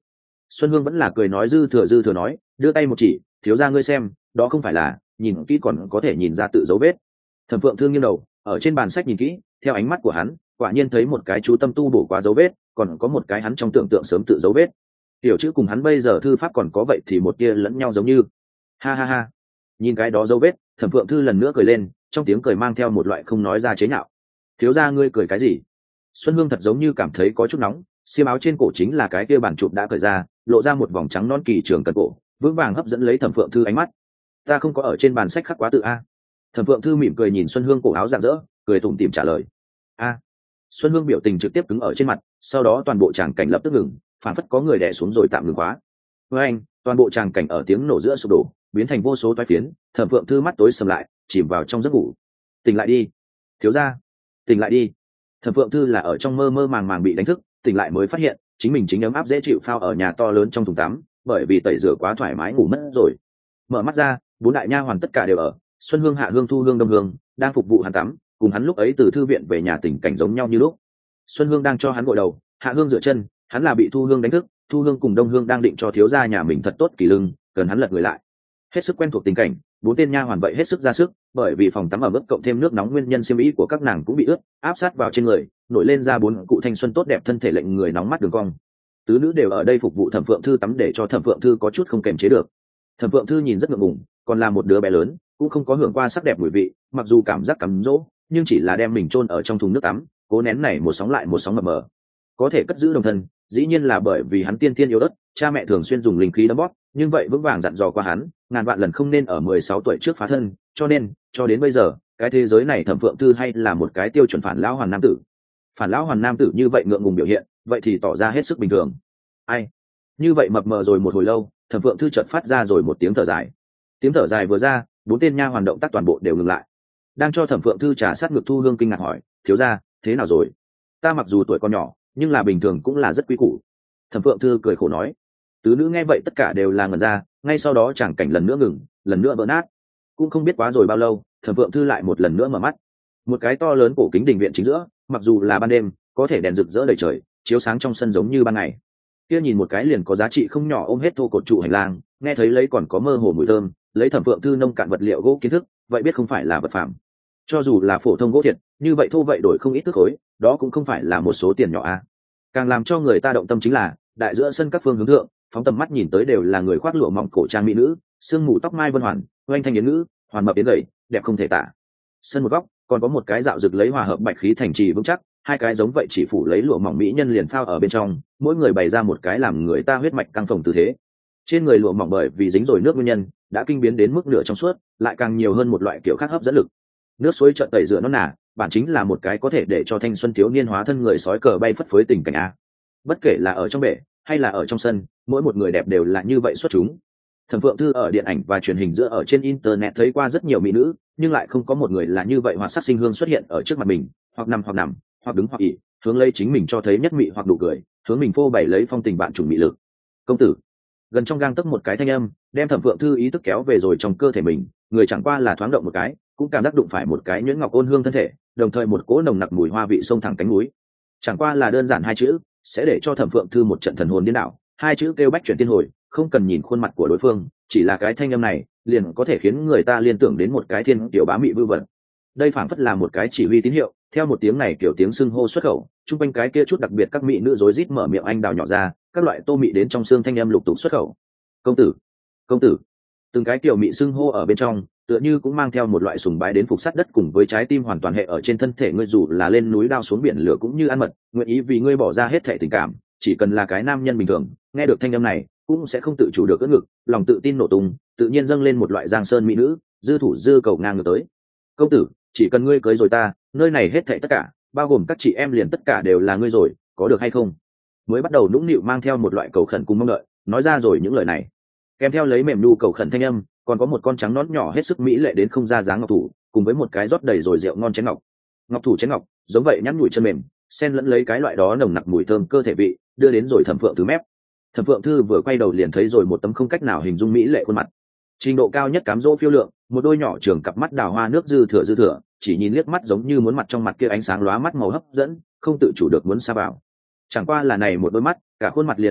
Xuân Hương vẫn là cười nói dư thừa dư thừa nói, đưa tay một chỉ, thiếu gia ngươi xem, đó không phải là, nhìn kỹ còn có thể nhìn ra tự dấu vết. Thẩm Phượng Thương nghiêng đầu, ở trên bàn sách nhìn kỹ, theo ánh mắt của hắn, quả nhiên thấy một cái chú tâm tu bổ quá dấu vết, còn có một cái hắn trong tưởng tượng sớm tự dấu vết. Tiểu chữ cùng hắn bây giờ thư pháp còn có vậy thì một kia lẫn nhau giống như. Ha ha ha. Nhìn cái đó dấu vết, Thẩm Phượng Thư lần nữa cười lên, trong tiếng cười mang theo một loại không nói ra chế nhạo. Thiếu gia ngươi cười cái gì? Xuân Hương thật giống như cảm thấy có chút nóng, xiêm áo trên cổ chính là cái kia bản chụp đã cởi ra, lộ ra một vòng trắng non kỳ trường cần cổ, vững vàng hấp dẫn lấy Thẩm Phượng Thư ánh mắt. Ta không có ở trên bàn sách khắc quá tự a. Thẩm Phượng Thư mỉm cười nhìn Xuân Hương cổ áo rạng rỡ, cười tủm tỉm trả lời. A. Xuân Hương biểu tình trực tiếp cứng ở trên mặt, sau đó toàn bộ tràng cảnh lập tức ngừng, phản phất có người đè xuống rồi tạm ngừng khóa. Với anh, toàn bộ tràng cảnh ở tiếng nổ giữa sụp đổ, biến thành vô số toái phiến, Thẩm Phượng Thư mắt tối sầm lại, chìm vào trong giấc ngủ. Tỉnh lại đi, thiếu gia, tỉnh lại đi. Thẩm Phượng Thư là ở trong mơ mơ màng màng bị đánh thức, tỉnh lại mới phát hiện chính mình chính ấm áp dễ chịu phao ở nhà to lớn trong thùng tắm, bởi vì tẩy rửa quá thoải mái ngủ mất rồi. Mở mắt ra, bốn đại nha hoàn tất cả đều ở, Xuân Hương, Hạ Hương, Thu Hương, Đông Hương đang phục vụ hắn tắm, cùng hắn lúc ấy từ thư viện về nhà tình cảnh giống nhau như lúc. Xuân Hương đang cho hắn gội đầu, Hạ Hương rửa chân, hắn là bị Thu Hương đánh thức, Thu Hương cùng Đông Hương đang định cho thiếu gia nhà mình thật tốt kỳ lưng, cần hắn lật người lại. Hết sức quen thuộc tình cảnh, bốn tên nha hoàn vậy hết sức ra sức, bởi vì phòng tắm ở mức cộng thêm nước nóng nguyên nhân xiêm y của các nàng cũng bị ướt, áp sát vào trên người, nổi lên ra bốn cụ thanh xuân tốt đẹp thân thể lệnh người nóng mắt đường cong. Tứ nữ đều ở đây phục vụ Thẩm Phượng Thư tắm để cho Thẩm Phượng Thư có chút không kềm chế được. Thẩm Phượng Thư nhìn rất ngượng ngùng, còn là một đứa bé lớn, cũng không có hưởng qua sắc đẹp mùi vị, mặc dù cảm giác cắm dỗ, nhưng chỉ là đem mình chôn ở trong thùng nước tắm, cố nén này một sóng lại một sóng mập mờ. Có thể cất giữ đồng thân, dĩ nhiên là bởi vì hắn tiên tiên yếu ớt, cha mẹ thường xuyên dùng linh khí đấm bóp, nhưng vậy vững vàng dặn dò qua hắn, ngàn vạn lần không nên ở mười sáu tuổi trước phá thân, cho nên, cho đến bây giờ, cái thế giới này Thẩm Phượng Thư hay là một cái tiêu chuẩn phản lão hoàn nam tử. Phản lão hoàn nam tử như vậy ngượng ngùng biểu hiện, vậy thì tỏ ra hết sức bình thường. Ai? Như vậy mập mờ rồi một hồi lâu, Thẩm Phượng Thư chợt phát ra rồi một tiếng thở dài. Tiếng thở dài vừa ra, bốn tên nha hoàn động tác toàn bộ đều ngừng lại. Đang cho Thẩm Phượng Thư trà sát ngực Thu Hương kinh ngạc hỏi, thiếu gia, thế nào rồi? Ta mặc dù tuổi còn nhỏ, nhưng là bình thường cũng là rất quý củ. Thẩm Phượng Thư cười khổ nói. Tứ nữ nghe vậy tất cả đều là ngẩn ra, ngay sau đó tràng cảnh lần nữa ngừng, lần nữa vỡ nát. Cũng không biết quá rồi bao lâu, Thẩm Phượng Thư lại một lần nữa mở mắt. Một cái to lớn cổ kính đình viện chính giữa, mặc dù là ban đêm, có thể đèn rực rỡ đầy trời, chiếu sáng trong sân giống như ban ngày. Kia nhìn một cái liền có giá trị không nhỏ ôm hết thô cột trụ hành lang, nghe thấy lấy còn có mơ hồ mùi thơm, lấy Thẩm Phượng Thư nông cạn vật liệu gỗ kiến thức, vậy biết không phải là vật phẩm. Cho dù là phổ thông gỗ thiệt, như vậy thô vậy đổi không ít thước khối, đó cũng không phải là một số tiền nhỏ a. Càng làm cho người ta động tâm chính là, đại giữa sân các phương hướng thượng, phóng tầm mắt nhìn tới đều là người khoác lụa mỏng cổ trang mỹ nữ, sương mù tóc mai vân hoàn, oanh thanh yến ngữ, hoàn mập yến gầy, đẹp không thể tả. Sân một góc, còn có một cái dạo rực lấy hòa hợp bạch khí thành trì vững chắc, hai cái giống vậy chỉ phủ lấy lụa mỏng mỹ nhân liền phao ở bên trong, mỗi người bày ra một cái làm người ta huyết mạch căng phồng tư thế. Trên người lụa mỏng bởi vì dính rồi nước nguyên nhân, đã kinh biến đến mức nửa trong suốt, lại càng nhiều hơn một loại kiểu khác hấp dẫn lực. Nước suối chợt tẩy rửa nó nả, bản chính là một cái có thể để cho thanh xuân thiếu niên hóa thân người sói cờ bay phất phới tình cảnh a. Bất kể là ở trong bể hay là ở trong sân, mỗi một người đẹp đều là như vậy xuất chúng. Thẩm Phượng Thư ở điện ảnh và truyền hình giữa ở trên internet thấy qua rất nhiều mỹ nữ, nhưng lại không có một người là như vậy hoạt sắc sinh hương xuất hiện ở trước mặt mình, hoặc nằm hoặc nằm, hoặc đứng hoặc ỉ, hướng lấy chính mình cho thấy nhất mị hoặc đủ cười, hướng mình phô bày lấy phong tình bạn chủng mị lực. Công tử, gần trong gang tấc một cái thanh âm, đem Thẩm Phượng Thư ý thức kéo về rồi trong cơ thể mình, người chẳng qua là thoáng động một cái, cũng cảm giác đụng phải một cái nhuyễn ngọc ôn hương thân thể, đồng thời một cỗ nồng nặc mùi hoa vị xông thẳng cánh núi. Chẳng qua là đơn giản hai chữ, sẽ để cho Thẩm Phượng Thư một trận thần hồn điên đảo, hai chữ kêu bách chuyển tiên hồi, không cần nhìn khuôn mặt của đối phương, chỉ là cái thanh âm này liền có thể khiến người ta liên tưởng đến một cái thiên tiểu bá mị vư vẩn. Đây phảng phất là một cái chỉ huy tín hiệu, theo một tiếng này kiểu tiếng xưng hô xuất khẩu, chung quanh cái kia chút đặc biệt các mỹ nữ rối rít mở miệng anh đào nhỏ ra, các loại tô mị đến trong xương thanh âm lục tục xuất khẩu. Công tử, công tử, từng cái tiểu mị xưng hô ở bên trong, tựa như cũng mang theo một loại sùng bái đến phục sát đất, cùng với trái tim hoàn toàn hệ ở trên thân thể ngươi, dù là lên núi đao xuống biển lửa cũng như ăn mật, nguyện ý vì ngươi bỏ ra hết thể tình cảm. Chỉ cần là cái nam nhân bình thường, nghe được thanh âm này cũng sẽ không tự chủ được ưỡn ngực, lòng tự tin nổ tung, tự nhiên dâng lên một loại giang sơn mỹ nữ, dư thủ dư cầu ngang ngược tới. Công tử, chỉ cần ngươi cưới rồi ta, nơi này hết thảy tất cả, bao gồm các chị em liền tất cả đều là ngươi rồi, có được hay không? Mới bắt đầu nũng nịu mang theo một loại cầu khẩn cùng mong đợi, nói ra rồi những lời này, kèm theo lấy mềm nu cầu khẩn thanh âm, còn có một con trắng nón nhỏ hết sức mỹ lệ đến không ra dáng ngọc thủ, cùng với một cái rót đầy rồi rượu ngon chén ngọc. Ngọc thủ chén ngọc, giống vậy nhắn nhủi chân mềm, xen lẫn lấy cái loại đó nồng nặc mùi thơm cơ thể vị, đưa đến rồi Thẩm Phượng Thư mép. Thẩm Phượng Thư vừa quay đầu liền thấy rồi một tấm không cách nào hình dung mỹ lệ khuôn mặt, trình độ cao nhất cám dỗ phiêu lượng, một đôi nhỏ trường cặp mắt đào hoa nước dư thừa dư thừa, chỉ nhìn liếc mắt giống như muốn mặt trong mặt kia ánh sáng lóa mắt màu hấp dẫn, không tự chủ được muốn xa vào. Chẳng qua là này một đôi mắt, cả khuôn mặt liền linh động,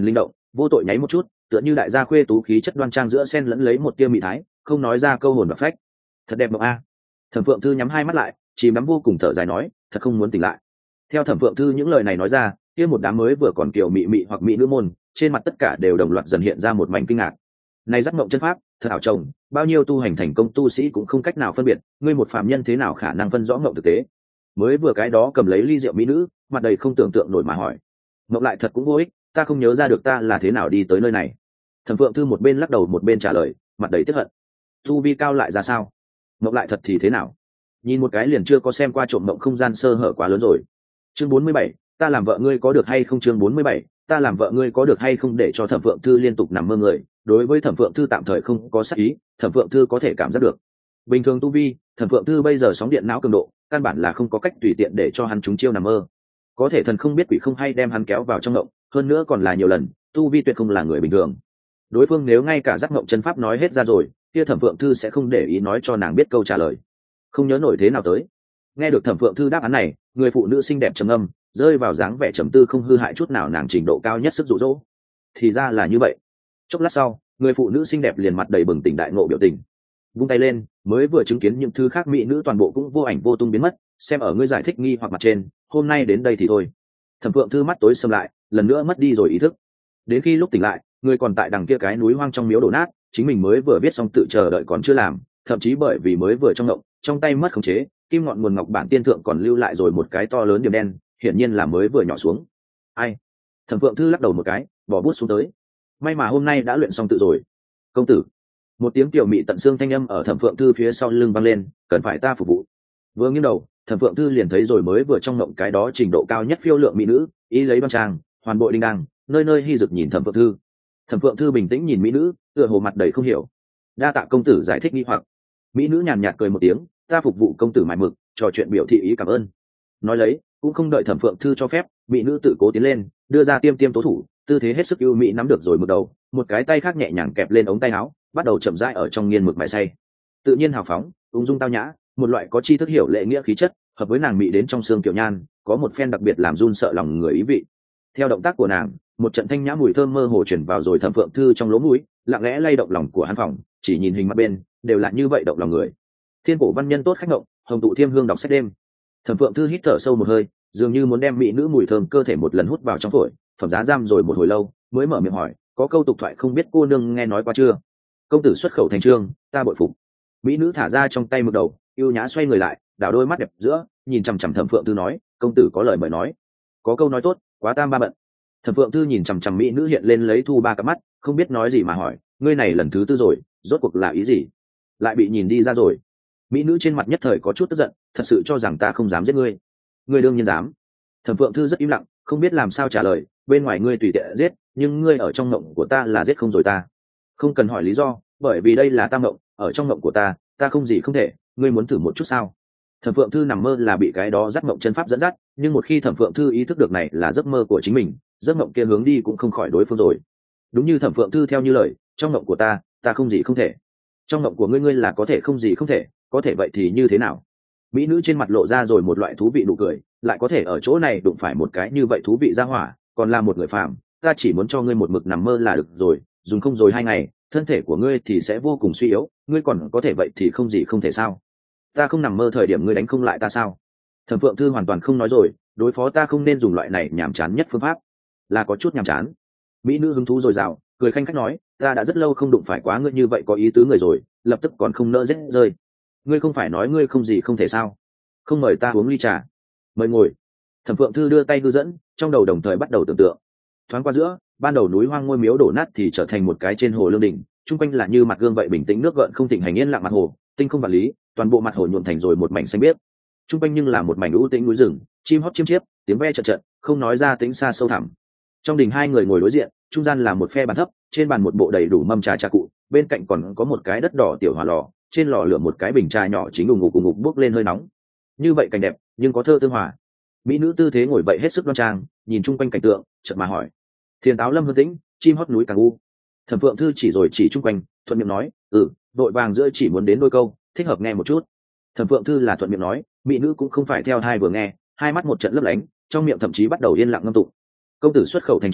vô tội nháy một chút, tựa như đại gia khuê tú khí chất đoan trang giữa sen lẫn lấy một tia mị thái, không nói ra câu hồn và phách. Thật đẹp mộng a. Thẩm Phượng Thư nhắm hai mắt lại, chìm đắm vô cùng thở dài nói, thật không muốn tỉnh lại. Theo Thẩm Phượng Thư những lời này nói ra, kia một đám mới vừa còn kiểu mị mị hoặc mị nữ môn, trên mặt tất cả đều đồng loạt dần hiện ra một mảnh kinh ngạc. Này dắt mộng chân pháp, thật ảo chồng, bao nhiêu tu hành thành công tu sĩ cũng không cách nào phân biệt, ngươi một phàm nhân thế nào khả năng phân rõ mộng thực tế. Mới vừa cái đó cầm lấy ly rượu mỹ nữ, mặt đầy không tưởng tượng nổi mà hỏi. Mộng lại thật cũng vô ích, ta không nhớ ra được ta là thế nào đi tới nơi này. Thẩm Phượng Thư một bên lắc đầu một bên trả lời, mặt đầy tức hận. Tu vi cao lại ra sao? Mộng lại thật thì thế nào? Nhìn một cái liền chưa có xem qua trộm mộng không gian sơ hở quá lớn rồi. Chương bốn mươi bảy, ta làm vợ ngươi có được hay không? Chương bốn mươi bảy, ta làm vợ ngươi có được hay không? Để cho Thẩm Phượng Thư liên tục nằm mơ người, đối với Thẩm Phượng Thư tạm thời không có sát ý, Thẩm Phượng Thư có thể cảm giác được. Bình thường tu vi, Thẩm Phượng Thư bây giờ sóng điện não cường độ, căn bản là không có cách tùy tiện để cho hắn trúng chiêu nằm mơ. Có thể thần không biết quỷ không hay đem hắn kéo vào trong mộng, hơn nữa còn là nhiều lần, tu vi tuyệt không là người bình thường. Đối phương nếu ngay cả giác mộng chân pháp nói hết ra rồi, kia Thẩm Phượng Thư sẽ không để ý nói cho nàng biết câu trả lời. Không nhớ nổi thế nào tới. Nghe được Thẩm Phượng Thư đáp án này, người phụ nữ xinh đẹp trầm ngâm, rơi vào dáng vẻ trầm tư không hư hại chút nào nàng trình độ cao nhất sức dụ dỗ. Thì ra là như vậy. Chốc lát sau, người phụ nữ xinh đẹp liền mặt đầy bừng tỉnh đại ngộ biểu tình. Vung tay lên, mới vừa chứng kiến những thứ khác mỹ nữ toàn bộ cũng vô ảnh vô tung biến mất, xem ở ngươi giải thích nghi hoặc mặt trên, hôm nay đến đây thì thôi. Thẩm Phượng Thư mắt tối sầm lại, lần nữa mất đi rồi ý thức. Đến khi lúc tỉnh lại, người còn tại đằng kia cái núi hoang trong miếu đổ nát, chính mình mới vừa viết xong tự chờ đợi còn chưa làm, thậm chí bởi vì mới vừa trong động, trong tay mất khống chế, kim ngọn nguồn ngọc bản tiên thượng còn lưu lại rồi một cái to lớn điểm đen, hiển nhiên là mới vừa nhỏ xuống. Ai? Thẩm Phượng Thư lắc đầu một cái, bỏ bút xuống tới. May mà hôm nay đã luyện xong tự rồi. Công tử. Một tiếng tiểu mị tận xương thanh âm ở Thẩm Phượng Thư phía sau lưng vang lên, cần phải ta phục vụ. Vừa nghiêng đầu, Thẩm Phượng Thư liền thấy rồi mới vừa trong ngộng cái đó trình độ cao nhất phiêu lượng mỹ nữ, ý lấy đoan trang, hoàn bội đinh đăng, nơi nơi hy dực nhìn Thẩm Phượng Thư. Thẩm Phượng Thư bình tĩnh nhìn mỹ nữ, tựa hồ mặt đầy không hiểu. Đa tạ công tử giải thích nghi hoặc. Mỹ nữ nhàn nhạt cười một tiếng, ta phục vụ công tử mài mực, trò chuyện biểu thị ý cảm ơn. Nói lấy, cũng không đợi Thẩm Phượng Thư cho phép, mỹ nữ tự cố tiến lên, đưa ra tiêm tiêm tố thủ, tư thế hết sức ưu mỹ nắm được rồi mực đầu, một cái tay khác nhẹ nhàng kẹp lên ống tay áo, bắt đầu chậm rãi ở trong nghiên mực mài say. Tự nhiên hào phóng, ung dung tao nhã, một loại có chi thức hiểu lệ nghĩa khí chất, hợp với nàng mỹ đến trong xương kiểu nhan, có một phen đặc biệt làm run sợ lòng người ý vị. Theo động tác của nàng, một trận thanh nhã mùi thơm mơ hồ chuyển vào rồi Thẩm Phượng Thư trong lỗ mũi, lặng lẽ lay động lòng của hắn phòng, chỉ nhìn hình mặt bên, đều là như vậy động lòng người. Thiên cổ văn nhân tốt khách ngộng, hồng tụ thiêm hương đọc sách đêm. Thẩm Phượng Thư hít thở sâu một hơi, dường như muốn đem mỹ nữ mùi thơm cơ thể một lần hút vào trong phổi, phẩm giá giam rồi một hồi lâu, mới mở miệng hỏi, có câu tục thoại không biết cô nương nghe nói qua chưa? Công tử xuất khẩu thành chương, ta bội phục. Mỹ nữ thả ra trong tay mực đầu, yêu nhã xoay người lại, đảo đôi mắt đẹp giữa, nhìn chằm chằm Thẩm Phượng Thư nói, công tử có lời mời nói. Có câu nói tốt, quá tam ba bận. Thẩm Phượng Thư nhìn chằm chằm mỹ nữ hiện lên lấy thu ba cặp mắt, không biết nói gì mà hỏi, ngươi này lần thứ tư rồi, rốt cuộc là ý gì? Lại bị nhìn đi ra rồi. Mỹ nữ trên mặt nhất thời có chút tức giận, thật sự cho rằng ta không dám giết ngươi. Ngươi đương nhiên dám. Thẩm Phượng Thư rất im lặng, không biết làm sao trả lời, bên ngoài ngươi tùy tiện giết, nhưng ngươi ở trong mộng của ta là giết không rồi ta. Không cần hỏi lý do, bởi vì đây là tam mộng, ở trong mộng của ta, ta không gì không thể, ngươi muốn thử một chút sao? Thẩm Phượng Thư nằm mơ là bị cái đó dắt mộng chân pháp dẫn dắt, nhưng một khi Thẩm Phượng Thư ý thức được này là giấc mơ của chính mình, giấc mộng kia hướng đi cũng không khỏi đối phương rồi. Đúng như Thẩm Phượng Thư theo như lời, trong mộng của ta, ta không gì không thể. Trong mộng của ngươi ngươi là có thể không gì không thể, có thể vậy thì như thế nào? Mỹ nữ trên mặt lộ ra rồi một loại thú vị nụ cười, lại có thể ở chỗ này đụng phải một cái như vậy thú vị ra hỏa, còn là một người phàm, ta chỉ muốn cho ngươi một mực nằm mơ là được rồi, dùng không rồi hai ngày, thân thể của ngươi thì sẽ vô cùng suy yếu, ngươi còn có thể vậy thì không gì không thể sao? Ta không nằm mơ thời điểm ngươi đánh không lại ta sao? Thẩm Phượng Thư hoàn toàn không nói rồi, đối phó ta không nên dùng loại này nhàm chán nhất phương pháp, là có chút nhàm chán. Mỹ nữ hứng thú dồi dào, cười khanh khách nói, ta đã rất lâu không đụng phải quá ngươi như vậy có ý tứ người rồi, lập tức còn không nỡ rết rơi. Ngươi không phải nói ngươi không gì không thể sao? Không mời ta uống ly trà? Mời ngồi. Thẩm Phượng Thư đưa tay đưa dẫn, trong đầu đồng thời bắt đầu tưởng tượng. Thoáng qua giữa, ban đầu núi hoang ngôi miếu đổ nát thì trở thành một cái trên hồ lương đỉnh, chung quanh là như mặt gương vậy bình tĩnh nước gợn không thịnh hành yên lặng mặt hồ, tinh không vật lý, toàn bộ mặt hồ nhuộm thành rồi một mảnh xanh biếc. Chung quanh nhưng là một mảnh ưu tĩnh núi rừng, chim hót chiêm chiếp, tiếng ve trận trận, không nói ra tính xa sâu thẳm. Trong đình hai người ngồi đối diện, trung gian là một phe bàn thấp, trên bàn một bộ đầy đủ mâm trà trà cụ, bên cạnh còn có một cái đất đỏ tiểu hỏa lò, trên lò lửa một cái bình trà nhỏ chính ùng ục ùng ục bốc lên hơi nóng. Như vậy cảnh đẹp, nhưng có thơ tương hòa. Mỹ nữ tư thế ngồi vậy hết sức đoan trang, nhìn chung quanh cảnh tượng, chợt mà hỏi: "Thiền táo lâm hương tĩnh, chim hót núi càng u." Thẩm Phượng Thư chỉ rồi chỉ chung quanh, thuận miệng nói: "Ừ, đội vàng giữa chỉ muốn đến đôi câu, thích hợp nghe một chút." Thẩm Phượng Thư là thuận miệng nói, mỹ nữ cũng không phải theo hai vừa nghe, hai mắt một trận lấp lánh, trong miệng thậm chí bắt đầu yên lặng ngâm tụng. Công tử xuất khẩu thành chương,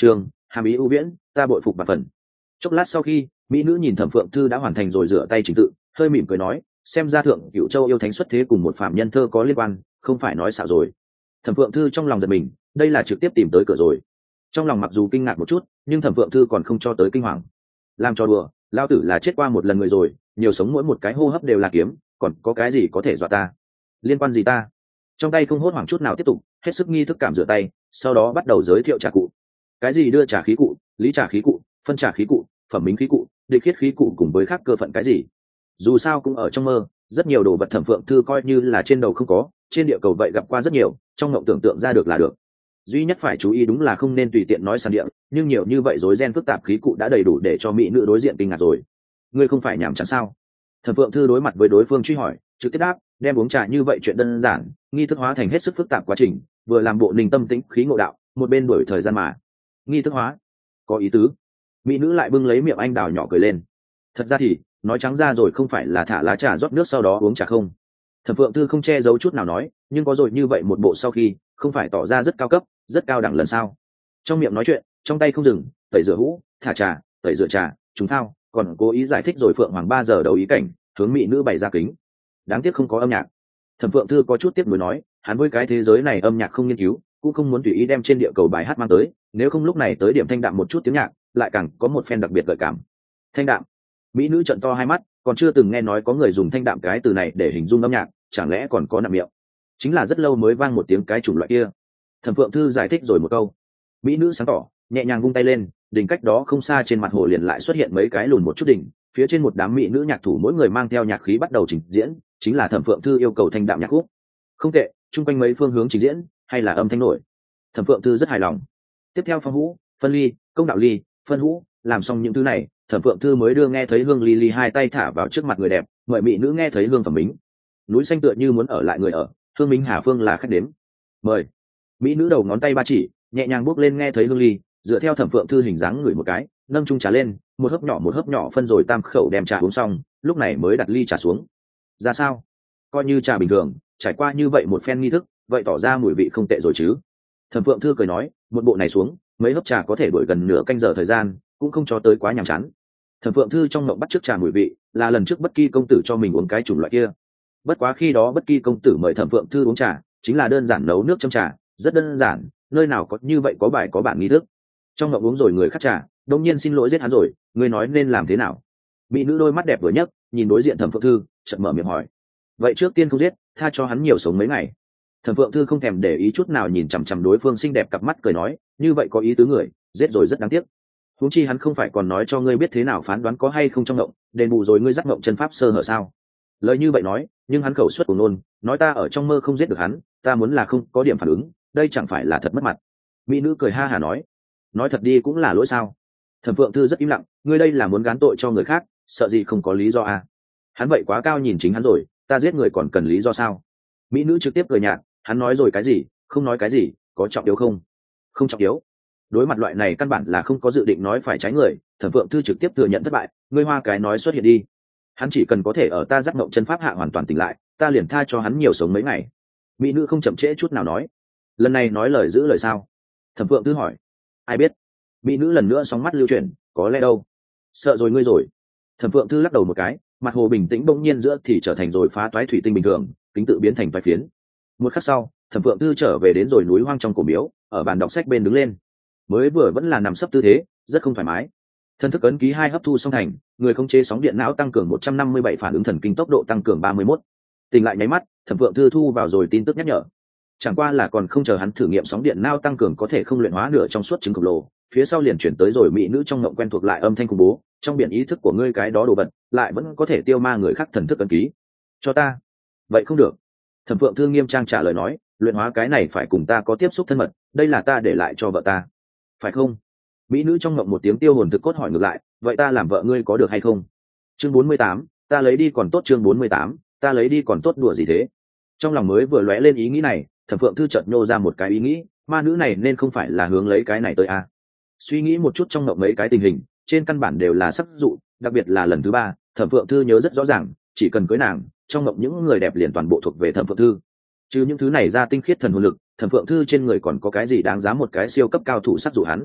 hàm ý ưu viễn, ta bội phục và phần. Chốc lát sau khi mỹ nữ nhìn thẩm phượng thư đã hoàn thành rồi rửa tay trình tự, hơi mỉm cười nói, xem ra thượng cửu châu yêu thánh xuất thế cùng một phạm nhân thơ có liên quan, không phải nói xạo rồi. Thẩm phượng thư trong lòng giật mình, đây là trực tiếp tìm tới cửa rồi. Trong lòng mặc dù kinh ngạc một chút, nhưng thẩm phượng thư còn không cho tới kinh hoàng. Làm cho đùa, lao tử là chết qua một lần người rồi, nhiều sống mỗi một cái hô hấp đều là kiếm, còn có cái gì có thể dọa ta? Liên quan gì ta? Trong tay không hốt hoảng chút nào tiếp tục, hết sức nghi thức cảm rửa tay, sau đó bắt đầu giới thiệu trà cụ. Cái gì đưa trà khí cụ, lý trà khí cụ, phân trà khí cụ, phẩm mính khí cụ, địch khiết khí cụ cùng với khác cơ phận cái gì. Dù sao cũng ở trong mơ, rất nhiều đồ vật thẩm phượng thư coi như là trên đầu không có, trên địa cầu vậy gặp qua rất nhiều, trong mộng tưởng tượng ra được là được. Duy nhất phải chú ý đúng là không nên tùy tiện nói sàn địa, nhưng nhiều như vậy rối ren phức tạp khí cụ đã đầy đủ để cho mỹ nữ đối diện kinh ngạc rồi. Ngươi không phải nhảm chán sao? Thẩm phượng thư đối mặt với đối phương truy hỏi, trực tiếp đáp, đem uống trà như vậy chuyện đơn giản, nghi thức hóa thành hết sức phức tạp quá trình, vừa làm bộ ninh tâm tĩnh khí ngộ đạo, một bên đổi thời gian mà. Nghi thức hóa, có ý tứ. Mỹ nữ lại bưng lấy miệng anh đào nhỏ cười lên. Thật ra thì nói trắng ra rồi không phải là thả lá trà rót nước sau đó uống trà không. Thẩm phượng thư không che giấu chút nào nói, nhưng có rồi như vậy một bộ sau khi, không phải tỏ ra rất cao cấp, rất cao đẳng lần sao? Trong miệng nói chuyện, trong tay không dừng, tẩy rửa hũ, thả trà, tẩy rửa trà, trùng thao, còn cố ý giải thích rồi phượng hoàng ba giờ đầu ý cảnh, hướng mỹ nữ bày ra kính. Đáng tiếc không có âm nhạc. Thẩm phượng thư có chút tiếc nuối nói, hắn với cái thế giới này âm nhạc không nghiên cứu, cũng không muốn tùy ý đem trên địa cầu bài hát mang tới, nếu không lúc này tới điểm thanh đạm một chút tiếng nhạc, lại càng có một phen đặc biệt gợi cảm. Thanh đạm. Mỹ nữ trợn to hai mắt, còn chưa từng nghe nói có người dùng thanh đạm cái từ này để hình dung âm nhạc, chẳng lẽ còn có nặng miệng? Chính là rất lâu mới vang một tiếng cái chủng loại kia. Thẩm phượng thư giải thích rồi một câu. Mỹ nữ sáng tỏ, nhẹ nhàng vung tay lên, đỉnh cách đó không xa trên mặt hồ liền lại xuất hiện mấy cái lùn một chút đỉnh, phía trên một đám mỹ nữ nhạc thủ mỗi người mang theo nhạc khí bắt đầu trình diễn, chính là thẩm phượng thư yêu cầu thanh đạm nhạc khúc. Không tệ, chung quanh mấy phương hướng trình diễn hay là âm thanh nổi. Thẩm phượng thư rất hài lòng. Tiếp theo phong hũ, phân ly, công đạo ly, phân hũ, làm xong những thứ này, thẩm phượng thư mới đưa nghe thấy hương ly ly hai tay thả vào trước mặt người đẹp, mời mỹ nữ nghe thấy hương phẩm mính. Núi xanh tựa như muốn ở lại người ở, hương mính hà phương là khách đếm. Mời. Mỹ nữ đầu ngón tay ba chỉ, nhẹ nhàng bước lên nghe thấy hương ly, dựa theo thẩm phượng thư hình dáng ngửi một cái, nâng chung trà lên, một hớp nhỏ một hớp nhỏ phân rồi tam khẩu đem trà uống xong, lúc này mới đặt ly trà xuống. Ra sao? Coi như trà bình thường, trải qua như vậy một phen nghi thức, vậy tỏ ra mùi vị không tệ rồi chứ? Thẩm phượng thư cười nói, một bộ này xuống, mấy hớp trà có thể đuổi gần nửa canh giờ thời gian, cũng không cho tới quá nhàm chán. Thẩm phượng thư trong mộng bắt trước trà mùi vị, là lần trước bất kỳ công tử cho mình uống cái chủng loại kia. Bất quá khi đó bất kỳ công tử mời thẩm phượng thư uống trà, chính là đơn giản nấu nước châm trà, rất đơn giản, nơi nào có như vậy có bài có bản nghi thức. Trong mộng uống rồi người khác trà, đông nhiên xin lỗi giết hắn rồi, ngươi nói nên làm thế nào? Mỹ nữ đôi mắt đẹp vừa nhấc, nhìn đối diện thẩm phượng thư, chợt mở miệng hỏi, vậy trước tiên không giết, tha cho hắn nhiều sống mấy ngày. Thẩm phượng thư không thèm để ý chút nào nhìn chằm chằm đối phương xinh đẹp cặp mắt cười nói, như vậy có ý tứ người, giết rồi rất đáng tiếc. Huống chi hắn không phải còn nói cho ngươi biết thế nào phán đoán có hay không trong ngộng, đền bù rồi ngươi dắt ngộng chân pháp sơ hở sao? Lời như vậy nói, nhưng hắn khẩu suất của nôn, nói ta ở trong mơ không giết được hắn, ta muốn là không có điểm phản ứng, đây chẳng phải là thật mất mặt. Mỹ nữ cười ha hả nói, nói thật đi cũng là lỗi sao? Thẩm phượng thư rất im lặng, ngươi đây là muốn gán tội cho người khác, sợ gì không có lý do à? Hắn vậy quá cao nhìn chính hắn rồi, ta giết người còn cần lý do sao? Mỹ nữ trực tiếp cười nhạt, hắn nói rồi cái gì, không nói cái gì, có trọng yếu không? Không trọng yếu. Đối mặt loại này căn bản là không có dự định nói phải trái người, thẩm phượng thư trực tiếp thừa nhận thất bại, ngươi hoa cái nói xuất hiện đi. Hắn chỉ cần có thể ở ta giác ngộng chân pháp hạ hoàn toàn tỉnh lại, ta liền tha cho hắn nhiều sống mấy ngày. Mỹ nữ không chậm trễ chút nào nói, lần này nói lời giữ lời sao? Thẩm phượng thư hỏi, ai biết? Mỹ nữ lần nữa sóng mắt lưu chuyển, có lẽ đâu. Sợ rồi ngươi rồi. Thẩm phượng thư lắc đầu một cái, mặt hồ bình tĩnh bỗng nhiên giữa thì trở thành rồi phá toái thủy tinh bình thường, kính tự biến thành toái phiến. Một khắc sau, thẩm phượng thư trở về đến rồi núi hoang trong cổ miếu, ở bàn đọc sách bên đứng lên. Mới vừa vẫn là nằm sấp tư thế, rất không thoải mái. Thân thức ấn ký hai hấp thu song thành, người không chế sóng điện não tăng cường một trăm năm mươi bảy, phản ứng thần kinh tốc độ tăng cường ba mươi mốt. Tỉnh lại nháy mắt, thẩm phượng thư thu vào rồi tin tức nhắc nhở. Chẳng qua là còn không chờ hắn thử nghiệm sóng điện não tăng cường có thể không luyện hóa nửa trong suốt trứng khổng lồ, phía sau liền chuyển tới rồi mỹ nữ trong ngộng quen thuộc lại âm thanh khủng bố, trong biển ý thức của ngươi cái đó đồ vật, lại vẫn có thể tiêu ma người khác thần thức ấn ký. Cho ta. Vậy không được. Thẩm phượng thư nghiêm trang trả lời nói, luyện hóa cái này phải cùng ta có tiếp xúc thân mật, đây là ta để lại cho vợ ta. Phải không? Mỹ nữ trong ngộng một tiếng tiêu hồn thực cốt hỏi ngược lại, vậy ta làm vợ ngươi có được hay không? Chương bốn mươi tám, ta lấy đi còn tốt. Chương bốn mươi tám, ta lấy đi còn tốt. Đùa gì thế? Trong lòng mới vừa lóe lên ý nghĩ này, thẩm phượng thư chợt nhô ra một cái ý nghĩ, ma nữ này nên không phải là hướng lấy cái này tới à? Suy nghĩ một chút trong ngộng mấy cái tình hình, trên căn bản đều là sắc dụ, đặc biệt là lần thứ ba, thẩm phượng thư nhớ rất rõ ràng, chỉ cần cưới nàng, trong ngộng những người đẹp liền toàn bộ thuộc về thẩm phượng thư. Chứ những thứ này ra tinh khiết thần hồn lực, thẩm phượng thư trên người còn có cái gì đáng giá một cái siêu cấp cao thủ sắc dụ hắn?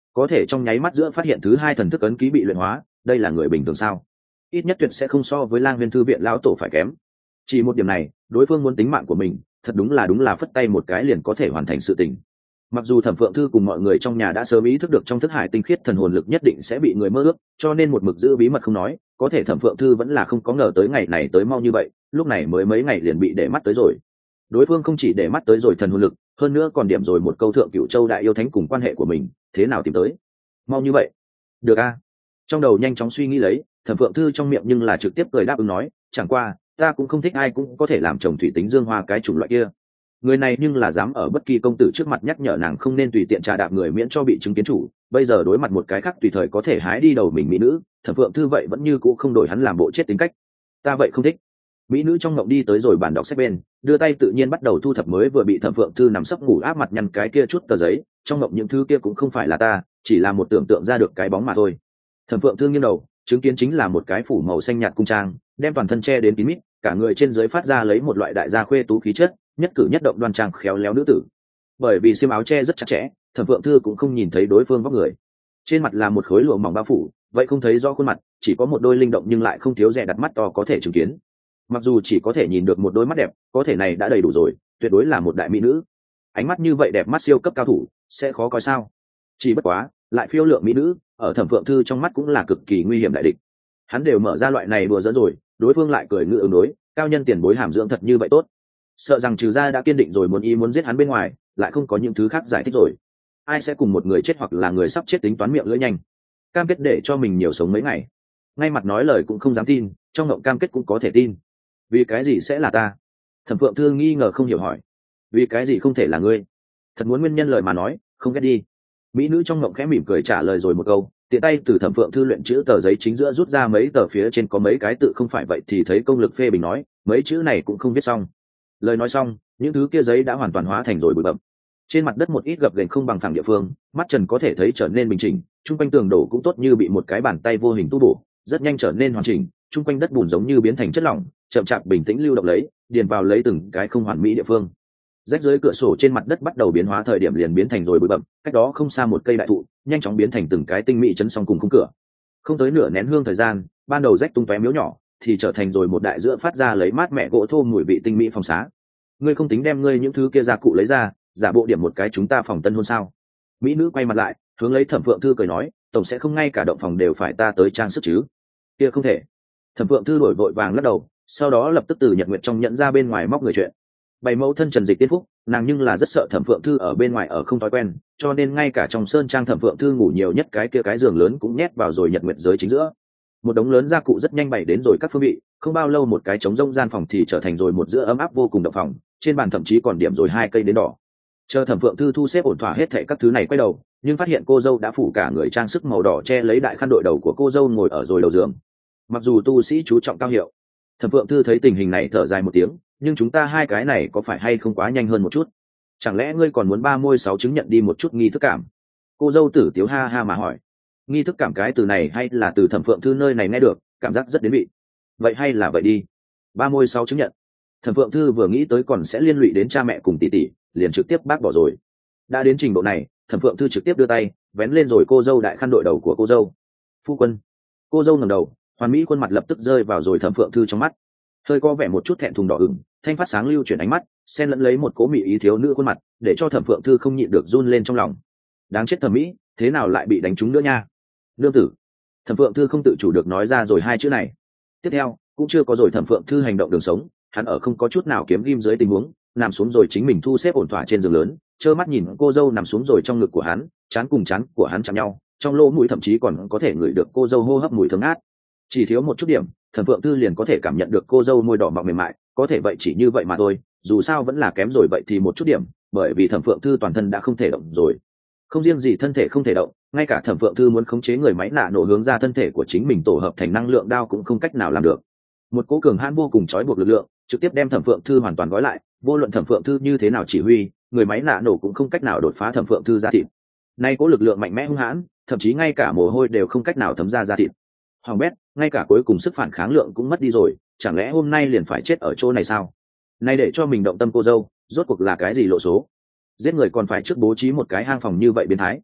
có thể trong nháy mắt giữa phát hiện thứ hai thần thức ấn ký bị luyện hóa, đây là người bình thường sao? Ít nhất tuyệt sẽ không so với lang viên thư viện lão tổ phải kém. Chỉ một điểm này, đối phương muốn tính mạng của mình, thật đúng là đúng là phất tay một cái liền có thể hoàn thành sự tình. Mặc dù Thẩm Phượng Thư cùng mọi người trong nhà đã sớm ý thức được trong thức hải tinh khiết thần hồn lực nhất định sẽ bị người mơ ước, cho nên một mực giữ bí mật không nói, có thể Thẩm Phượng Thư vẫn là không có ngờ tới ngày này tới mau như vậy, lúc này mới mấy ngày liền bị để mắt tới rồi. Đối phương không chỉ để mắt tới rồi thần hồn lực, hơn nữa còn điểm rồi một câu thượng cửu châu đại yêu thánh cùng quan hệ của mình, thế nào tìm tới? Mau như vậy? Được a. Trong đầu nhanh chóng suy nghĩ lấy, Thẩm Phượng Thư trong miệng nhưng là trực tiếp cười đáp ứng nói, chẳng qua, ta cũng không thích ai cũng có thể làm chồng thủy tính dương hoa cái chủng loại kia. Người này nhưng là dám ở bất kỳ công tử trước mặt nhắc nhở nàng không nên tùy tiện trà đạp người miễn cho bị chứng kiến chủ, bây giờ đối mặt một cái khác tùy thời có thể hái đi đầu mình mỹ nữ, Thẩm Phượng Thư vậy vẫn như cũ không đổi hắn làm bộ chết tính cách. Ta vậy không thích. Mỹ nữ trong ngộng đi tới rồi bàn đọc sách bên, đưa tay tự nhiên bắt đầu thu thập mới vừa bị Thẩm Phượng Thư nằm sấp ngủ áp mặt nhăn cái kia chút tờ giấy, trong ngộng những thứ kia cũng không phải là ta, chỉ là một tưởng tượng ra được cái bóng mà thôi. Thẩm Phượng Thư nghiêng đầu, chứng kiến chính là một cái phủ màu xanh nhạt cung trang, đem toàn thân che đến kín mít, cả người trên dưới phát ra lấy một loại đại gia khuê tú khí chất, nhất cử nhất động đoan trang khéo léo nữ tử. Bởi vì xiêm áo che rất chặt chẽ, Thẩm Phượng Thư cũng không nhìn thấy đối phương vóc người. Trên mặt là một khối lụa mỏng bao phủ, vậy không thấy rõ khuôn mặt, chỉ có một đôi linh động nhưng lại không thiếu rẻ đặt mắt to có thể chứng kiến. Mặc dù chỉ có thể nhìn được một đôi mắt đẹp, có thể này đã đầy đủ rồi, tuyệt đối là một đại mỹ nữ. Ánh mắt như vậy đẹp mắt siêu cấp cao thủ, sẽ khó coi sao? Chỉ bất quá, lại phiêu lượng mỹ nữ, ở Thẩm Phượng Thư trong mắt cũng là cực kỳ nguy hiểm đại địch. Hắn đều mở ra loại này đùa dẫn rồi, đối phương lại cười ngự ứng đối, cao nhân tiền bối hàm dưỡng thật như vậy tốt. Sợ rằng trừ ra đã kiên định rồi muốn ý muốn giết hắn bên ngoài, lại không có những thứ khác giải thích rồi. Ai sẽ cùng một người chết hoặc là người sắp chết tính toán miệng lưỡi nhanh, cam kết để cho mình nhiều sống mấy ngày. Ngay mặt nói lời cũng không dám tin, trong ngộng cam kết cũng có thể tin. Vì cái gì sẽ là ta? Thẩm Phượng Thư nghi ngờ không hiểu hỏi. Vì cái gì không thể là ngươi? Thật muốn nguyên nhân lời mà nói, không ghét đi. Mỹ nữ trong ngộng khẽ mỉm cười trả lời rồi một câu, tiện tay từ Thẩm Phượng Thư luyện chữ tờ giấy chính giữa rút ra mấy tờ phía trên có mấy cái tự không phải vậy thì thấy công lực phê bình nói, mấy chữ này cũng không viết xong. Lời nói xong, những thứ kia giấy đã hoàn toàn hóa thành rồi bụi bặm. Trên mặt đất một ít gập ghềnh không bằng phẳng địa phương, mắt trần có thể thấy trở nên bình chỉnh, trung quanh tường đổ cũng tốt như bị một cái bàn tay vô hình tu bổ, rất nhanh trở nên hoàn chỉnh, trung quanh đất bùn giống như biến thành chất lỏng, chậm chạp bình tĩnh lưu động lấy, điền vào lấy từng cái không hoàn mỹ địa phương. Rách dưới cửa sổ trên mặt đất bắt đầu biến hóa thời điểm liền biến thành rồi bụi bặm, cách đó không xa một cây đại thụ, nhanh chóng biến thành từng cái tinh mỹ chấn song cùng khung cửa. Không tới nửa nén hương thời gian, ban đầu rách tung tóe miếu nhỏ, thì trở thành rồi một đại giữa phát ra lấy mát mẻ gỗ thô mùi vị tinh mỹ phòng xá. Ngươi không tính đem ngươi những thứ kia gia cụ lấy ra, giả bộ điểm một cái chúng ta phòng tân hôn sao? Mỹ nữ quay mặt lại, hướng lấy Thẩm Phượng Thư cười nói, tổng sẽ không ngay cả động phòng đều phải ta tới trang sức chứ? Kia không thể. Thẩm Phượng Thư đổi vội vàng lắc đầu, sau đó lập tức từ Nhật Nguyệt trong nhận ra bên ngoài móc người chuyện. Bày mẫu thân Trần Dịch tiên phúc, nàng nhưng là rất sợ Thẩm Phượng Thư ở bên ngoài ở không thói quen, cho nên ngay cả trong sơn trang Thẩm Phượng Thư ngủ nhiều nhất cái kia cái giường lớn cũng nhét vào rồi Nhật Nguyệt giới chính giữa. Một đống lớn gia cụ rất nhanh bày đến rồi các phương vị, không bao lâu một cái trống rông gian phòng thì trở thành rồi một giữa ấm áp vô cùng động phòng, trên bàn thậm chí còn điểm rồi hai cây đến đỏ. Chờ Thẩm Phượng Thư thu xếp ổn thỏa hết thảy các thứ này quay đầu, nhưng phát hiện cô dâu đã phủ cả người trang sức màu đỏ che lấy đại khăn đội đầu của cô dâu ngồi ở rồi đầu giường. Mặc dù tu sĩ chú trọng cao hiệu, Thẩm Phượng Thư thấy tình hình này thở dài một tiếng, nhưng chúng ta hai cái này có phải hay không quá nhanh hơn một chút? Chẳng lẽ ngươi còn muốn ba môi sáu chứng nhận đi một chút nghi thức cảm? Cô dâu Tử Tiếu ha ha mà hỏi. Nghi thức cảm cái từ này hay là từ Thẩm Phượng Thư nơi này nghe được, cảm giác rất đến vị. Vậy hay là vậy đi. Ba môi sáu chứng nhận. Thẩm Phượng Thư vừa nghĩ tới còn sẽ liên lụy đến cha mẹ cùng tỷ tỷ, liền trực tiếp bác bỏ rồi. Đã đến trình độ này, Thẩm Phượng Thư trực tiếp đưa tay vén lên rồi cô dâu đại khăn đội đầu của cô dâu. Phu quân. Cô dâu ngẩng đầu, hoàn mỹ khuôn mặt lập tức rơi vào rồi Thẩm Phượng Thư trong mắt, hơi có vẻ một chút thẹn thùng đỏ ửng, thanh phát sáng lưu chuyển ánh mắt, xen lẫn lấy một cố mỹ ý thiếu nữ khuôn mặt, để cho Thẩm Phượng Thư không nhịn được run lên trong lòng. Đáng chết thẩm mỹ, thế nào lại bị đánh trúng nữa nha? Nương tử. Thẩm Phượng Thư không tự chủ được nói ra rồi hai chữ này. Tiếp theo, cũng chưa có rồi Thẩm Phượng Thư hành động đường sống, hắn ở không có chút nào kiếm ghim dưới tình huống, nằm xuống rồi chính mình thu xếp ổn thỏa trên giường lớn, trơ mắt nhìn cô dâu nằm xuống rồi trong ngực của hắn, trán cùng trán của hắn chạm nhau, trong lỗ mũi thậm chí còn có thể ngửi được cô dâu hô hấp mùi thơm ngát. Chỉ thiếu một chút điểm, Thẩm Phượng Thư liền có thể cảm nhận được cô dâu môi đỏ mọng mềm mại, có thể vậy chỉ như vậy mà thôi, dù sao vẫn là kém rồi vậy thì một chút điểm, bởi vì Thẩm Phượng Thư toàn thân đã không thể động rồi. Không riêng gì thân thể không thể động, ngay cả Thẩm Phượng Thư muốn khống chế người máy nạ nổ hướng ra thân thể của chính mình tổ hợp thành năng lượng đao cũng không cách nào làm được. Một cố cường hãn vô cùng trói buộc lực lượng, trực tiếp đem Thẩm Phượng Thư hoàn toàn gói lại, vô luận Thẩm Phượng Thư như thế nào chỉ huy, người máy nạ nổ cũng không cách nào đột phá Thẩm Phượng Thư ra thịt. Nay cố lực lượng mạnh mẽ hung hãn, thậm chí ngay cả mồ hôi đều không cách nào thấm ra ra thịt. Hoàng bét, ngay cả cuối cùng sức phản kháng lượng cũng mất đi rồi, chẳng lẽ hôm nay liền phải chết ở chỗ này sao? Nay để cho mình động tâm cô dâu, rốt cuộc là cái gì lộ số? Giết người còn phải trước bố trí một cái hang phòng như vậy biến thái.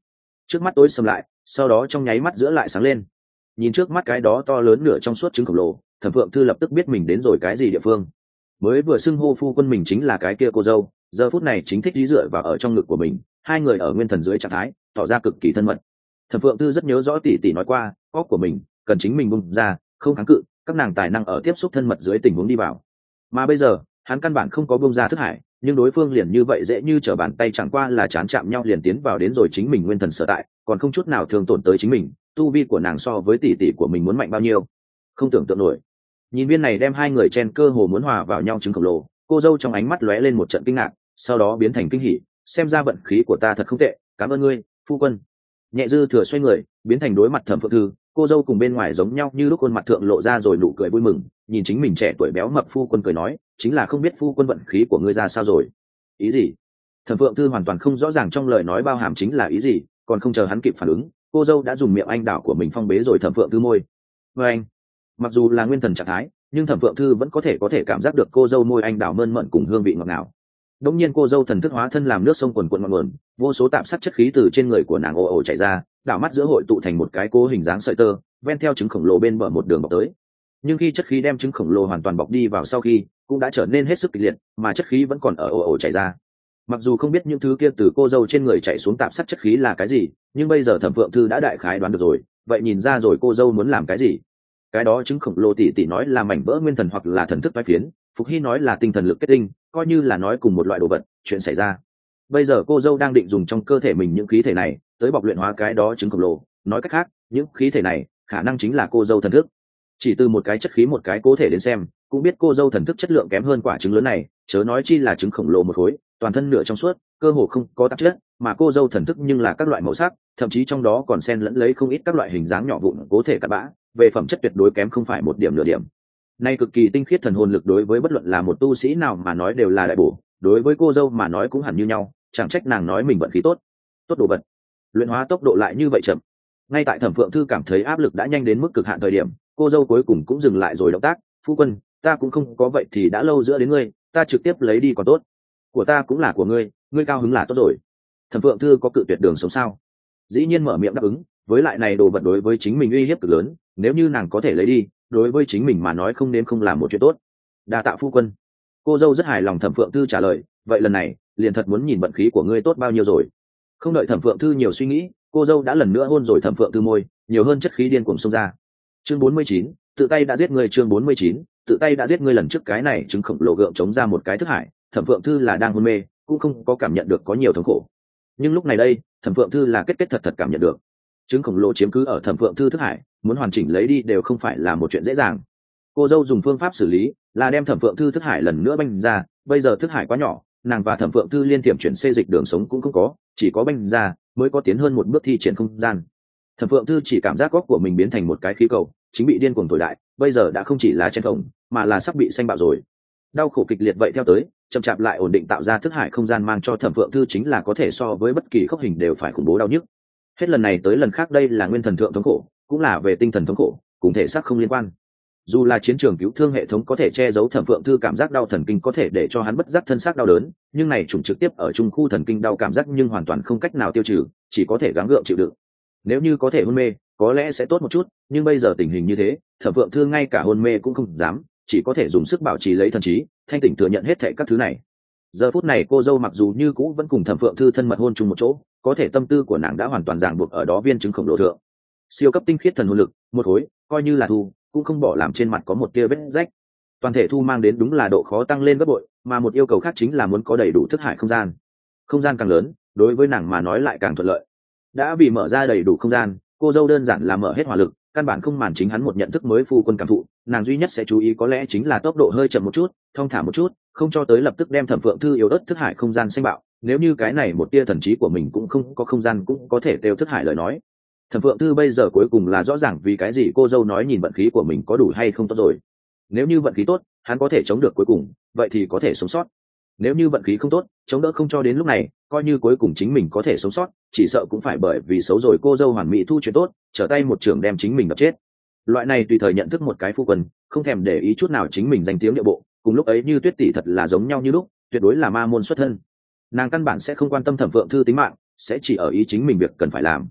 trước mắt tối sầm lại, sau đó trong nháy mắt giữa lại sáng lên. Nhìn trước mắt cái đó to lớn nửa trong suốt trứng khổng lồ, Thẩm Phượng Thư lập tức biết mình đến rồi cái gì địa phương. Mới vừa xưng hô phu quân mình chính là cái kia cô dâu, giờ phút này chính thích dí dựa vào ở trong ngực của mình, hai người ở nguyên thần dưới trạng thái tỏ ra cực kỳ thân mật. Thẩm Phượng Thư rất nhớ rõ tỷ tỷ nói qua, óc của mình cần chính mình bung ra, không kháng cự, các nàng tài năng ở tiếp xúc thân mật dưới tình huống đi vào. Mà bây giờ, hắn căn bản không có bung ra thức hải, nhưng đối phương liền như vậy dễ như trở bàn tay, chẳng qua là chán chạm nhau liền tiến vào đến rồi chính mình nguyên thần sở tại, còn không chút nào thương tổn tới chính mình. Tu vi của nàng so với tỷ tỷ của mình muốn mạnh bao nhiêu, không tưởng tượng nổi. Nhìn viên này đem hai người chen cơ hồ muốn hòa vào nhau trứng khổng lồ, cô dâu trong ánh mắt lóe lên một trận kinh ngạc, sau đó biến thành kinh hỉ. Xem ra vận khí của ta thật không tệ, cảm ơn ngươi, phu quân. Nhẹ dư thừa xoay người, biến thành đối mặt Thẩm Phượng Thư, cô dâu cùng bên ngoài giống nhau như lúc, khuôn mặt thượng lộ ra rồi nụ cười vui mừng, nhìn chính mình trẻ tuổi béo mập phu quân cười nói, chính là không biết phu quân vận khí của ngươi ra sao rồi. Ý gì? Thẩm Phượng Thư hoàn toàn không rõ ràng trong lời nói bao hàm chính là ý gì, còn không chờ hắn kịp phản ứng, cô dâu đã dùng miệng anh đảo của mình phong bế rồi Thẩm Phượng Thư môi. Và anh, mặc dù là nguyên thần trạng thái, nhưng Thẩm Phượng Thư vẫn có thể có thể cảm giác được cô dâu môi anh đảo mơn mận cùng hương vị ngọt ngào. Đống nhiên cô dâu thần thức hóa thân làm nước sông quần quần ngọn nguồn, vô số tạp sắc chất khí từ trên người của nàng ồ ồ chảy ra, đảo mắt giữa hội tụ thành một cái cố hình dáng sợi tơ, ven theo trứng khổng lồ bên bờ một đường bọc tới. Nhưng khi chất khí đem trứng khổng lồ hoàn toàn bọc đi vào sau khi, cũng đã trở nên hết sức kịch liệt, mà chất khí vẫn còn ở ồ ồ chảy ra. Mặc dù không biết những thứ kia từ cô dâu trên người chảy xuống tạp sắc chất khí là cái gì, nhưng bây giờ Thẩm Phượng Thư đã đại khái đoán được rồi, vậy nhìn ra rồi cô dâu muốn làm cái gì. Cái đó trứng khổng lồ tỷ tỷ nói là mảnh vỡ nguyên thần hoặc là thần thức toái phiến, Phục Hy nói là tinh thần lực kết tinh, coi như là nói cùng một loại đồ vật, chuyện xảy ra. Bây giờ cô dâu đang định dùng trong cơ thể mình những khí thể này tới bọc luyện hóa cái đó trứng khổng lồ, nói cách khác, những khí thể này khả năng chính là cô dâu thần thức. Chỉ từ một cái chất khí một cái cố thể đến xem, cũng biết cô dâu thần thức chất lượng kém hơn quả trứng lớn này, chớ nói chi là trứng khổng lồ một khối, toàn thân nửa trong suốt, cơ hồ không có tạp chất, mà cô dâu thần thức nhưng là các loại màu sắc, thậm chí trong đó còn xen lẫn lấy không ít các loại hình dáng nhỏ vụn cố thể cặn bã, về phẩm chất tuyệt đối kém không phải một điểm nửa điểm. Nay cực kỳ tinh khiết thần hồn lực đối với bất luận là một tu sĩ nào mà nói đều là đại bổ, đối với cô dâu mà nói cũng hẳn như nhau, chẳng trách nàng nói mình vận khí tốt. Tốt đồ vật, luyện hóa tốc độ lại như vậy chậm. Ngay tại Thẩm Phượng Thư cảm thấy áp lực đã nhanh đến mức cực hạn thời điểm, cô dâu cuối cùng cũng dừng lại rồi động tác. Phu quân, ta cũng không có vậy thì đã lâu giữa đến ngươi, ta trực tiếp lấy đi còn tốt, của ta cũng là của ngươi, ngươi cao hứng là tốt rồi. Thẩm Phượng Thư có cự tuyệt đường sống sao? Dĩ nhiên mở miệng đáp ứng, với lại này đồ vật đối với chính mình uy hiếp cực lớn, nếu như nàng có thể lấy đi, đối với chính mình mà nói không nên không làm một chuyện tốt. Đa tạ phu quân. Cô dâu rất hài lòng Thẩm Phượng Thư trả lời, vậy lần này liền thật muốn nhìn vận khí của ngươi tốt bao nhiêu rồi. Không đợi Thẩm Phượng Thư nhiều suy nghĩ, cô dâu đã lần nữa hôn rồi Thẩm Phượng Thư môi, nhiều hơn chất khí điên cuồng xông ra. Chương bốn mươi chín, tự tay đã giết người. Chương bốn mươi chín, tự tay đã giết người. Lần trước cái này trứng khổng lồ gượng chống ra một cái thức hải, Thẩm Phượng Thư là đang hôn mê, cũng không có cảm nhận được có nhiều thống khổ. Nhưng lúc này đây, Thẩm Phượng Thư là kết kết thật thật cảm nhận được. Trứng khổng lồ chiếm cứ ở Thẩm Phượng Thư thức hải, muốn hoàn chỉnh lấy đi đều không phải là một chuyện dễ dàng. Cô dâu dùng phương pháp xử lý là đem Thẩm Phượng Thư thức hải lần nữa banh ra, bây giờ thức hải quá nhỏ, nàng và Thẩm Phượng Thư liên tiệm chuyển xê dịch đường sống cũng không có, chỉ có banh ra mới có tiến hơn một bước thi triển không gian. Thẩm Phượng Thư chỉ cảm giác góc của mình biến thành một cái khí cầu, chính bị điên cuồng thổi đại, bây giờ đã không chỉ là chen phồng, mà là sắp bị xanh bạo rồi. Đau khổ kịch liệt vậy theo tới, chậm chạp lại ổn định tạo ra thức hải không gian mang cho Thẩm Phượng Thư chính là có thể so với bất kỳ khốc hình đều phải khủng bố đau nhức. Hết lần này tới lần khác đây là nguyên thần thượng thống khổ, cũng là về tinh thần thống khổ, cùng thể xác không liên quan. Dù là chiến trường cứu thương hệ thống có thể che giấu Thẩm Phượng Thư cảm giác đau thần kinh, có thể để cho hắn bất giác thân xác đau đớn, nhưng này trùng trực tiếp ở trung khu thần kinh đau cảm giác nhưng hoàn toàn không cách nào tiêu trừ, chỉ có thể gắng gượng chịu đựng. Nếu như có thể hôn mê, có lẽ sẽ tốt một chút, nhưng bây giờ tình hình như thế, Thẩm Phượng Thư ngay cả hôn mê cũng không dám, chỉ có thể dùng sức bảo trì lấy thần trí, thanh tỉnh thừa nhận hết thảy các thứ này. Giờ phút này cô dâu mặc dù như cũ vẫn cùng Thẩm Phượng Thư thân mật hôn chung một chỗ, có thể tâm tư của nàng đã hoàn toàn ràng buộc ở đó viên trứng khổng lồ thượng. Siêu cấp tinh khiết thần hồn lực, một khối, coi như là thu, cũng không bỏ làm trên mặt có một tia vết rách. Toàn thể thu mang đến đúng là độ khó tăng lên gấp bội, mà một yêu cầu khác chính là muốn có đầy đủ thức hải không gian. Không gian càng lớn, đối với nàng mà nói lại càng thuận lợi. Đã bị mở ra đầy đủ không gian, cô dâu đơn giản là mở hết hỏa lực, căn bản không màn chính hắn một nhận thức mới phu quân cảm thụ, nàng duy nhất sẽ chú ý có lẽ chính là tốc độ hơi chậm một chút, thong thả một chút, không cho tới lập tức đem Thẩm Phượng Thư yếu ớt thức hải không gian xanh bạo. Nếu như cái này một tia thần trí của mình cũng không có không gian cũng có thể đều thức hải lời nói. Thẩm Phượng Thư bây giờ cuối cùng là rõ ràng vì cái gì cô dâu nói nhìn vận khí của mình có đủ hay không tốt rồi. Nếu như vận khí tốt, hắn có thể chống được cuối cùng, vậy thì có thể sống sót. Nếu như vận khí không tốt, chống đỡ không cho đến lúc này, coi như cuối cùng chính mình có thể sống sót, chỉ sợ cũng phải bởi vì xấu rồi cô dâu hoàn mỹ thu chuyện tốt, trở tay một trường đem chính mình đập chết. Loại này tùy thời nhận thức một cái phu quân, không thèm để ý chút nào chính mình danh tiếng địa bộ, cùng lúc ấy như Tuyết tỷ thật là giống nhau như lúc, tuyệt đối là ma môn xuất thân. Nàng căn bản sẽ không quan tâm Thẩm Phượng Thư tính mạng, sẽ chỉ ở ý chính mình việc cần phải làm,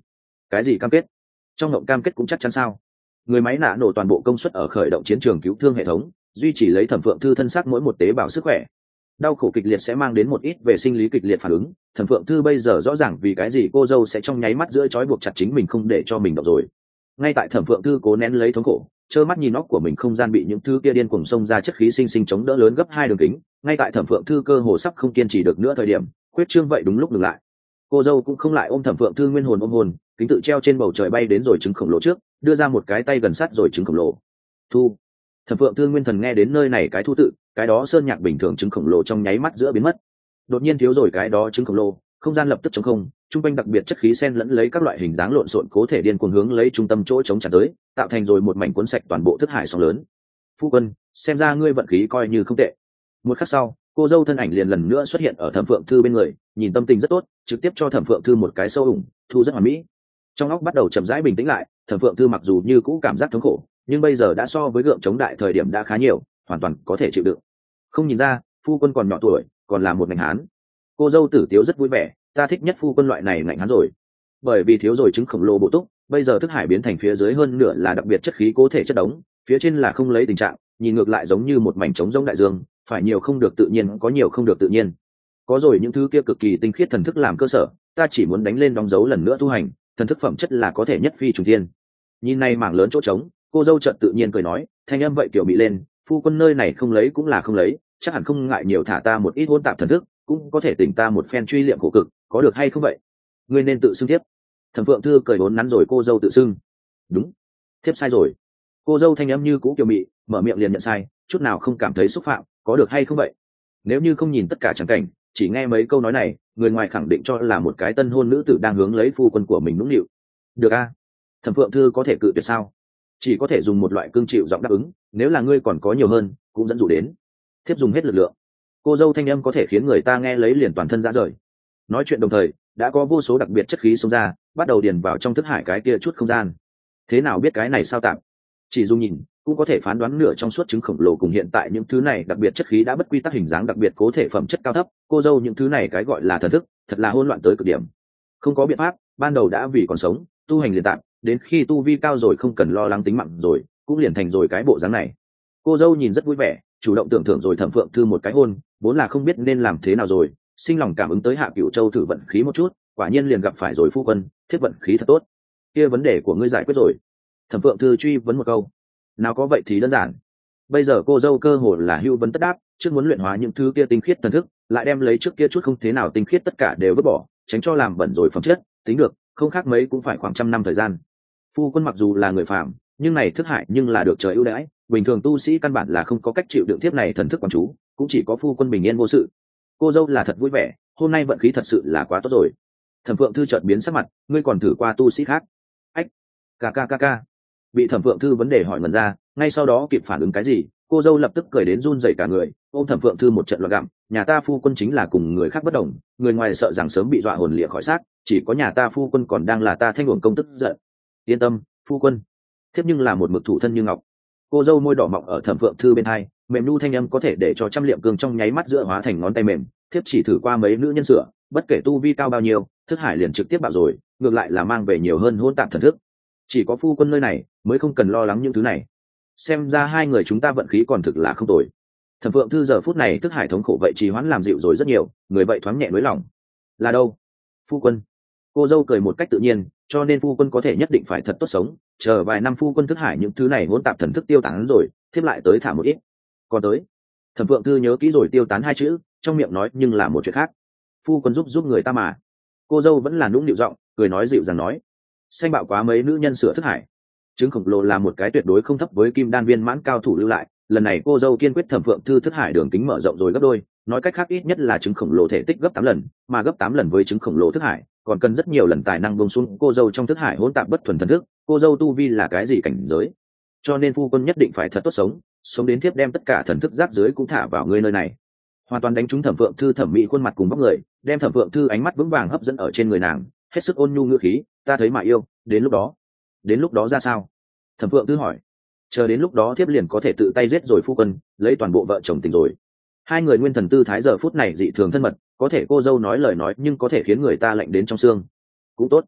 Cái gì cam kết? Trong ngộng cam kết cũng chắc chắn sao? Người máy nạ nổ toàn bộ công suất ở khởi động chiến trường cứu thương hệ thống, duy trì lấy Thẩm Phượng Thư thân xác mỗi một tế bào sức khỏe. Đau khổ kịch liệt sẽ mang đến một ít về sinh lý kịch liệt phản ứng. Thẩm Phượng Thư bây giờ rõ ràng vì cái gì cô dâu sẽ trong nháy mắt giữa trói buộc chặt chính mình không để cho mình động rồi. Ngay tại Thẩm Phượng Thư cố nén lấy thống khổ, trơ mắt nhìn óc của mình không gian bị những thứ kia điên cuồng xông ra chất khí sinh sinh chống đỡ lớn gấp hai đường kính. Ngay tại Thẩm Phượng Thư cơ hồ sắp không kiên trì được nữa thời điểm, khuyết trương vậy đúng lúc dừng lại. Cô dâu cũng không lại ôm Thẩm Phượng Thư nguyên hồn ôm hồn, kính tự treo trên bầu trời bay đến rồi trứng khổng lồ trước, đưa ra một cái tay gần sát rồi trứng khổng lồ. Thu. Thẩm Phượng Thư nguyên thần nghe đến nơi này cái thu tự, cái đó sơn nhạc bình thường trứng khổng lồ trong nháy mắt giữa biến mất. Đột nhiên thiếu rồi cái đó trứng khổng lồ, không gian lập tức trống không, trung quanh đặc biệt chất khí xen lẫn lấy các loại hình dáng lộn xộn cố thể điên cuồng hướng lấy trung tâm chỗ chống chặt tới, tạo thành rồi một mảnh cuốn sạch toàn bộ thức hải sóng lớn. Phu quân, xem ra ngươi vận khí coi như không tệ. Một khắc sau, cô dâu thân ảnh liền lần nữa xuất hiện ở Thẩm Phượng Thư bên người, nhìn tâm tình rất tốt, trực tiếp cho Thẩm Phượng Thư một cái sâu ủng, thu rất hoàn mỹ. Trong óc bắt đầu chậm rãi bình tĩnh lại, Thẩm Phượng Thư mặc dù như cũ cảm giác thống khổ, nhưng bây giờ đã so với gượng chống đại thời điểm đã khá nhiều, hoàn toàn có thể chịu đựng. Không nhìn ra, phu quân còn nhỏ tuổi, còn là một ngành hán. Cô dâu Tử Tiếu rất vui vẻ, ta thích nhất phu quân loại này ngành hán rồi. Bởi vì thiếu rồi trứng khổng lồ bổ túc, bây giờ thức hải biến thành phía dưới hơn nửa là đặc biệt chất khí cố thể chất đống, phía trên là không lấy tình trạng, nhìn ngược lại giống như một mảnh trống rỗng đại dương, phải nhiều không được tự nhiên, có nhiều không được tự nhiên. Có rồi những thứ kia cực kỳ tinh khiết thần thức làm cơ sở, ta chỉ muốn đánh lên đóng dấu lần nữa tu hành, thần thức phẩm chất là có thể nhất phi trùng thiên. Nhìn này mảng lớn chỗ trống, cô dâu chợt tự nhiên cười nói, thanh âm vậy kiểu bị lên, phu quân nơi này không lấy cũng là không lấy, chắc hẳn không ngại nhiều thả ta một ít hôn tạp thần thức, cũng có thể tỉnh ta một phen truy liệm khổ cực, có được hay không vậy? Ngươi nên tự xưng tiếp. Thẩm Phượng Thư cười vốn nắn rồi cô dâu tự xưng. Đúng, thiếp sai rồi. Cô dâu thanh âm như cũ kiều mị, mở miệng liền nhận sai, chút nào không cảm thấy xúc phạm, có được hay không vậy? Nếu như không nhìn tất cả tràng cảnh, chỉ nghe mấy câu nói này, người ngoài khẳng định cho là một cái tân hôn nữ tử đang hướng lấy phu quân của mình nũng nịu. Được a? Thẩm Phượng Thư có thể cự tuyệt sao? Chỉ có thể dùng một loại cương chịu giọng đáp ứng, nếu là ngươi còn có nhiều hơn, cũng dẫn dụ đến. Thiếp dùng hết lực lượng. Cô dâu thanh âm có thể khiến người ta nghe lấy liền toàn thân rã rời. Nói chuyện đồng thời, đã có vô số đặc biệt chất khí xông ra, bắt đầu điền vào trong thức hải cái kia chút không gian. Thế nào biết cái này sao tạm? Chỉ dùng nhìn, cũng có thể phán đoán nửa trong suốt trứng khổng lồ cùng hiện tại những thứ này đặc biệt chất khí đã bất quy tắc hình dáng đặc biệt cố thể phẩm chất cao thấp, cô dâu những thứ này cái gọi là thần thức, thật là hỗn loạn tới cực điểm. Không có biện pháp, ban đầu đã vì còn sống, tu hành liền tạm, đến khi tu vi cao rồi không cần lo lắng tính mạng rồi, cũng liền thành rồi cái bộ dáng này. Cô dâu nhìn rất vui vẻ, chủ động tưởng thưởng rồi Thẩm Phượng Thư một cái hôn, vốn là không biết nên làm thế nào rồi, sinh lòng cảm ứng tới Hạ Cửu Châu thử vận khí một chút, quả nhiên liền gặp phải rồi phu quân, thiết vận khí thật tốt. Kia vấn đề của ngươi giải quyết rồi. Thẩm Phượng Thư truy vấn một câu. Nào có vậy thì đơn giản. Bây giờ cô dâu cơ hồ là hưu vấn tất đáp, trước muốn luyện hóa những thứ kia tinh khiết thần thức, lại đem lấy trước kia chút không thế nào tinh khiết tất cả đều vứt bỏ, tránh cho làm bẩn rồi phẩm chất, tính được, không khác mấy cũng phải khoảng trăm năm thời gian. Phu quân mặc dù là người phàm, nhưng này thức hại nhưng là được trời ưu đãi, bình thường tu sĩ căn bản là không có cách chịu đựng tiếp này thần thức quán chú, cũng chỉ có phu quân bình yên vô sự. Cô dâu là thật vui vẻ, hôm nay vận khí thật sự là quá tốt rồi. Thẩm Phượng Thư chợt biến sắc mặt, ngươi còn thử qua tu sĩ khác? Ách, ca ca ca ca. Bị Thẩm Phượng Thư vấn đề hỏi ngần ra, ngay sau đó kịp phản ứng cái gì, cô dâu lập tức cười đến run rẩy cả người, ôm Thẩm Phượng Thư một trận loạn gặm, nhà ta phu quân chính là cùng người khác bất đồng, người ngoài sợ rằng sớm bị dọa hồn lìa khỏi xác, chỉ có nhà ta phu quân còn đang là ta thanh uổng công tức giận. Yên tâm, phu quân. Thiếp nhưng là một mực thủ thân như ngọc. Cô dâu môi đỏ mọng ở Thẩm Phượng Thư bên hai, mềm nu thanh âm có thể để cho trăm liệm cương trong nháy mắt giữa hóa thành ngón tay mềm. Thiếp chỉ thử qua mấy nữ nhân sửa, bất kể tu vi cao bao nhiêu, thức hải liền trực tiếp bạo rồi, ngược lại là mang về nhiều hơn hỗn tạp thần thức. Chỉ có phu quân nơi này mới không cần lo lắng những thứ này. Xem ra hai người chúng ta vận khí còn thực là không tồi. Thẩm Phượng Thư giờ phút này thức hải thống khổ vậy trì hoãn làm dịu rồi rất nhiều, người vậy thoáng nhẹ nỗi lòng. Là đâu? Phu quân. Cô dâu cười một cách tự nhiên, cho nên phu quân có thể nhất định phải thật tốt sống, chờ vài năm phu quân thức hải những thứ này hỗn tạp thần thức tiêu tán rồi, thiếp lại tới thả một ít. Còn tới. Thẩm Phượng Thư nhớ kỹ rồi tiêu tán hai chữ, trong miệng nói nhưng là một chuyện khác. Phu quân giúp giúp người ta mà. Cô dâu vẫn là nũng nịu giọng, cười nói dịu dàng nói. Xanh bạo quá mấy nữ nhân sửa thức hải. Trứng khổng lồ là một cái tuyệt đối không thấp với kim đan viên mãn cao thủ lưu lại, lần này cô dâu kiên quyết Thẩm Phượng Thư thức hải đường kính mở rộng rồi gấp đôi, nói cách khác ít nhất là trứng khổng lồ thể tích gấp tám lần, mà gấp tám lần với trứng khổng lồ thức hải, còn cần rất nhiều lần tài năng bông xuống cô dâu trong thức hải hỗn tạp bất thuần thần thức, cô dâu tu vi là cái gì cảnh giới. Cho nên phu quân nhất định phải thật tốt sống, sống đến tiếp đem tất cả thần thức giáp dưới cũng thả vào ngươi nơi này. Hoàn toàn đánh trúng Thẩm Phượng Thư thẩm mỹ khuôn mặt cùng vóc người, đem Thẩm Phượng Thư ánh mắt vững vàng hấp dẫn ở trên người nàng, hết sức ôn nhu ngữ khí, ta thấy mà yêu, đến lúc đó, đến lúc đó ra sao? Thẩm Phượng Thư hỏi. Chờ đến lúc đó thiếp liền có thể tự tay giết rồi phu quân, lấy toàn bộ vợ chồng tình rồi. Hai người nguyên thần tư thái giờ phút này dị thường thân mật, có thể cô dâu nói lời nói nhưng có thể khiến người ta lạnh đến trong xương. Cũng tốt.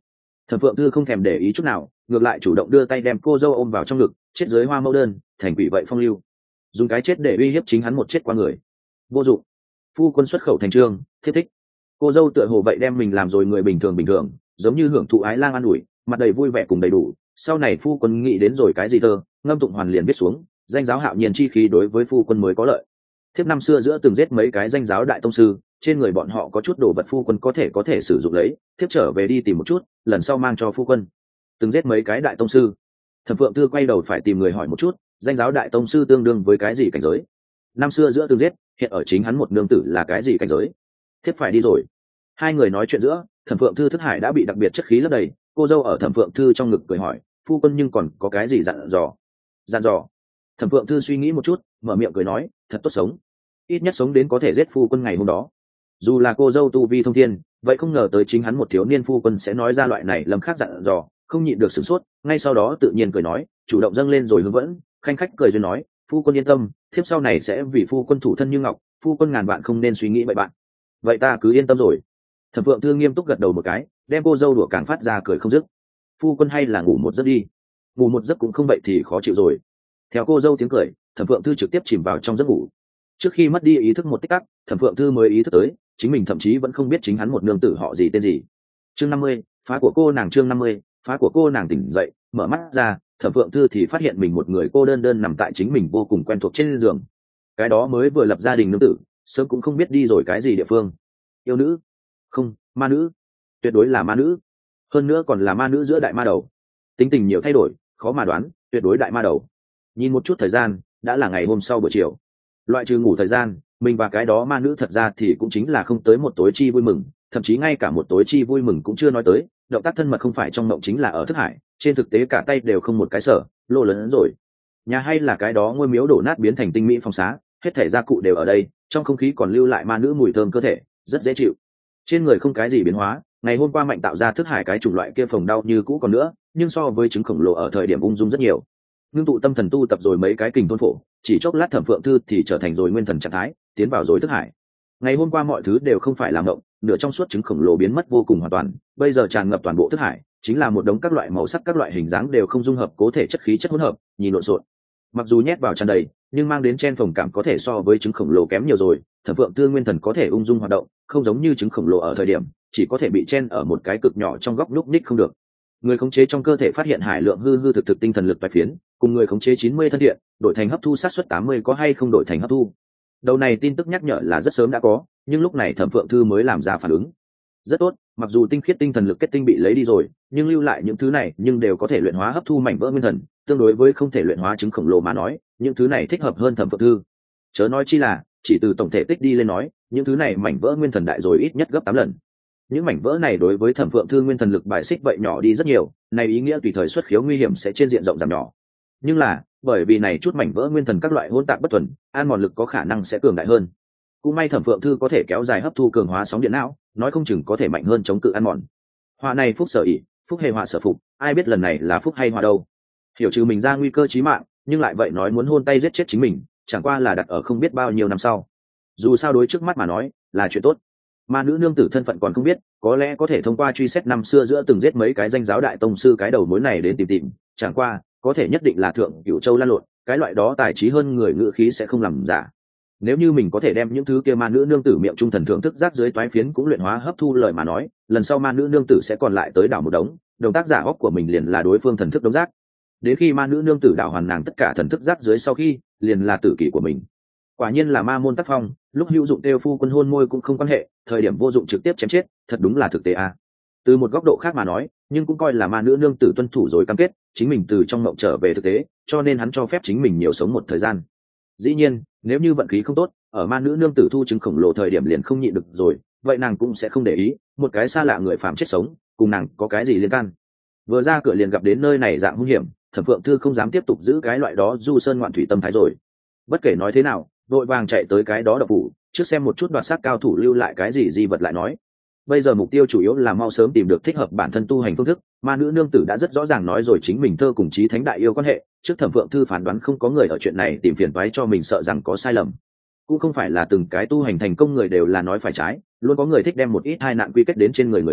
Thẩm Phượng Thư không thèm để ý chút nào, ngược lại chủ động đưa tay đem cô dâu ôm vào trong ngực, chết dưới hoa mẫu đơn, thành quỷ vậy phong lưu, dùng cái chết để uy hiếp chính hắn một chết qua người. Vô dụng. Phu quân xuất khẩu thành trương, thiết thích. Cô dâu tựa hồ vậy đem mình làm rồi người bình thường bình thường, giống như hưởng thụ ái lang an ủi, mặt đầy vui vẻ cùng đầy đủ. Sau này phu quân nghĩ đến rồi cái gì thơ, ngâm tụng hoàn liền viết xuống, danh giáo hạo nhiên chi khí đối với phu quân mới có lợi. Thiếp năm xưa giữa từng giết mấy cái danh giáo đại tông sư, trên người bọn họ có chút đồ vật phu quân có thể có thể sử dụng lấy, thiếp trở về đi tìm một chút, lần sau mang cho phu quân. Từng giết mấy cái đại tông sư. Thẩm Phượng Thư quay đầu phải tìm người hỏi một chút, danh giáo đại tông sư tương đương với cái gì cảnh giới? Năm xưa giữa từng giết, hiện ở chính hắn một nương tử là cái gì cảnh giới? Thiếp phải đi rồi. Hai người nói chuyện giữa, Thẩm Phượng Thư thức hải đã bị đặc biệt chất khí lấp đầy, cô dâu ở Thẩm Phượng Thư trong ngực cười hỏi, phu quân nhưng còn có cái gì dặn dò? Dặn dò. Thẩm Phượng Thư suy nghĩ một chút, mở miệng cười nói, thật tốt sống, ít nhất sống đến có thể giết phu quân ngày hôm đó. Dù là cô dâu tu vi thông thiên, vậy không ngờ tới chính hắn một thiếu niên phu quân sẽ nói ra loại này lầm khác dặn dò, không nhịn được sửng sốt, ngay sau đó tự nhiên cười nói, chủ động dâng lên rồi hướng vẫn, khanh khách cười duyên nói, phu quân yên tâm, thiếp sau này sẽ vì phu quân thủ thân như ngọc, phu quân ngàn bạn không nên suy nghĩ vậy bạn. Vậy ta cứ yên tâm rồi. Thẩm Phượng Thư nghiêm túc gật đầu một cái, đem cô dâu đùa càng phát ra cười không dứt. Phu quân hay là ngủ một giấc đi, ngủ một giấc cũng không vậy thì khó chịu rồi. Theo cô dâu tiếng cười, Thẩm Phượng Thư trực tiếp chìm vào trong giấc ngủ. Trước khi mất đi ý thức một tích tắc, Thẩm Phượng Thư mới ý thức tới, chính mình thậm chí vẫn không biết chính hắn một nương tử họ gì tên gì. Chương năm mươi, phá của cô nàng. Chương năm mươi, phá của cô nàng. Tỉnh dậy, mở mắt ra, Thẩm Phượng Thư thì phát hiện mình một người cô đơn đơn nằm tại chính mình vô cùng quen thuộc trên giường. Cái đó mới vừa lập gia đình nương tử, sớm cũng không biết đi rồi cái gì địa phương. Yêu nữ? Không, ma nữ. Tuyệt đối là ma nữ. Hơn nữa còn là ma nữ giữa đại ma đầu. Tính tình nhiều thay đổi, khó mà đoán, tuyệt đối đại ma đầu. Nhìn một chút thời gian, đã là ngày hôm sau buổi chiều. Loại trừ ngủ thời gian, mình và cái đó ma nữ thật ra thì cũng chính là không tới một tối chi vui mừng, thậm chí ngay cả một tối chi vui mừng cũng chưa nói tới. Động tác thân mật không phải trong mộng chính là ở thức hải, trên thực tế cả tay đều không một cái sở, lô lớn hơn rồi. Nhà hay là cái đó ngôi miếu đổ nát biến thành tinh mỹ phong xá, hết thảy gia cụ đều ở đây, trong không khí còn lưu lại ma nữ mùi thơm cơ thể, rất dễ chịu. Trên người không cái gì biến hóa, ngày hôm qua mạnh tạo ra thức hải cái chủng loại kia phồng đau như cũ còn nữa, nhưng so với trứng khổng lồ ở thời điểm ung dung rất nhiều. Ngưng tụ tâm thần tu tập rồi mấy cái kình thôn phổ, chỉ chốc lát Thẩm Phượng Thư thì trở thành rồi nguyên thần trạng thái, tiến vào rồi thức hải. Ngày hôm qua mọi thứ đều không phải làm động, nửa trong suốt trứng khổng lồ biến mất vô cùng hoàn toàn, bây giờ tràn ngập toàn bộ thức hải, chính là một đống các loại màu sắc các loại hình dáng đều không dung hợp cố thể chất khí chất hỗn hợp, nhìn lộn xộn. Mặc dù nhét vào tràn đầy, nhưng mang đến chen phồng cảm có thể so với trứng khổng lồ kém nhiều rồi. Thẩm Phượng Thư nguyên thần có thể ung dung hoạt động, không giống như trứng khổng lồ ở thời điểm chỉ có thể bị chen ở một cái cực nhỏ trong góc núc ních không được. Người khống chế trong cơ thể phát hiện hải lượng hư hư thực thực tinh thần lực bài phiến, cùng người khống chế chín mươi thân điện, đổi thành hấp thu sát suất tám mươi có hay không đổi thành hấp thu. Đầu này tin tức nhắc nhở là rất sớm đã có, nhưng lúc này Thẩm Phượng Thư mới làm ra phản ứng. Rất tốt, mặc dù tinh khiết tinh thần lực kết tinh bị lấy đi rồi, nhưng lưu lại những thứ này nhưng đều có thể luyện hóa hấp thu mảnh vỡ nguyên thần, tương đối với không thể luyện hóa trứng khổng lồ mà nói, những thứ này thích hợp hơn Thẩm Phượng Thư. Chớ nói chi là, chỉ từ tổng thể tích đi lên nói, những thứ này mảnh vỡ nguyên thần đại rồi ít nhất gấp tám lần. Những mảnh vỡ này đối với Thẩm Phượng Thư nguyên thần lực bài xích vậy nhỏ đi rất nhiều, này ý nghĩa tùy thời xuất khiếu nguy hiểm sẽ trên diện rộng giảm nhỏ. Nhưng là, bởi vì này chút mảnh vỡ nguyên thần các loại hỗn tạp bất thuần, an mòn lực có khả năng sẽ cường đại hơn. Cũng may Thẩm Phượng Thư có thể kéo dài hấp thu cường hóa sóng điện não, nói không chừng có thể mạnh hơn chống cự ăn mòn. Họa này phúc sở ỷ, phúc hề họa sở phục, ai biết lần này là phúc hay họa đâu. Hiểu trừ mình ra nguy cơ chí mạng, nhưng lại vậy nói muốn hôn tay giết chết chính mình, chẳng qua là đặt ở không biết bao nhiêu năm sau. Dù sao đối trước mắt mà nói, là chuyện tốt. Ma nữ nương tử thân phận còn không biết, có lẽ có thể thông qua truy xét năm xưa giữa từng giết mấy cái danh giáo đại tông sư cái đầu mối này đến tìm tìm, chẳng qua, có thể nhất định là thượng Cửu Châu lan lộn, cái loại đó tài trí hơn người ngữ khí sẽ không làm giả. Nếu như mình có thể đem những thứ kia ma nữ nương tử miệng trung thần thượng thức giác dưới toái phiến cũng luyện hóa hấp thu lời mà nói, lần sau ma nữ nương tử sẽ còn lại tới đảo một đống, động tác giả óc của mình liền là đối phương thần thức đống giác. Đến khi ma nữ nương tử đảo hoàn nàng tất cả thần thức giác dưới sau khi, liền là tử kỷ của mình. Quả nhiên là ma môn tác phong, lúc hữu dụng tiêu phu quân hôn môi cũng không quan hệ, thời điểm vô dụng trực tiếp chém chết, thật đúng là thực tế à. Từ một góc độ khác mà nói, nhưng cũng coi là ma nữ nương tử tuân thủ rồi cam kết, chính mình từ trong mộng trở về thực tế, cho nên hắn cho phép chính mình nhiều sống một thời gian. Dĩ nhiên, nếu như vận khí không tốt, ở ma nữ nương tử thu chứng khổng lồ thời điểm liền không nhịn được rồi, vậy nàng cũng sẽ không để ý, một cái xa lạ người phàm chết sống, cùng nàng có cái gì liên can. Vừa ra cửa liền gặp đến nơi này dạng hung hiểm, Thẩm Phượng Thư không dám tiếp tục giữ cái loại đó du sơn ngoạn thủy tâm thái rồi. Bất kể nói thế nào, vội vàng chạy tới cái đó đập phủ, trước xem một chút đoạt xác cao thủ lưu lại cái gì di vật lại nói. Bây giờ mục tiêu chủ yếu là mau sớm tìm được thích hợp bản thân tu hành phương thức, ma nữ nương tử đã rất rõ ràng nói rồi chính mình thơ cùng chí thánh đại yêu quan hệ, trước Thẩm Phượng Thư phán đoán không có người ở chuyện này tìm phiền toái cho mình sợ rằng có sai lầm. Cũng không phải là từng cái tu hành thành công người đều là nói phải trái, luôn có người thích đem một ít hai nạn quy kết đến trên người người khác,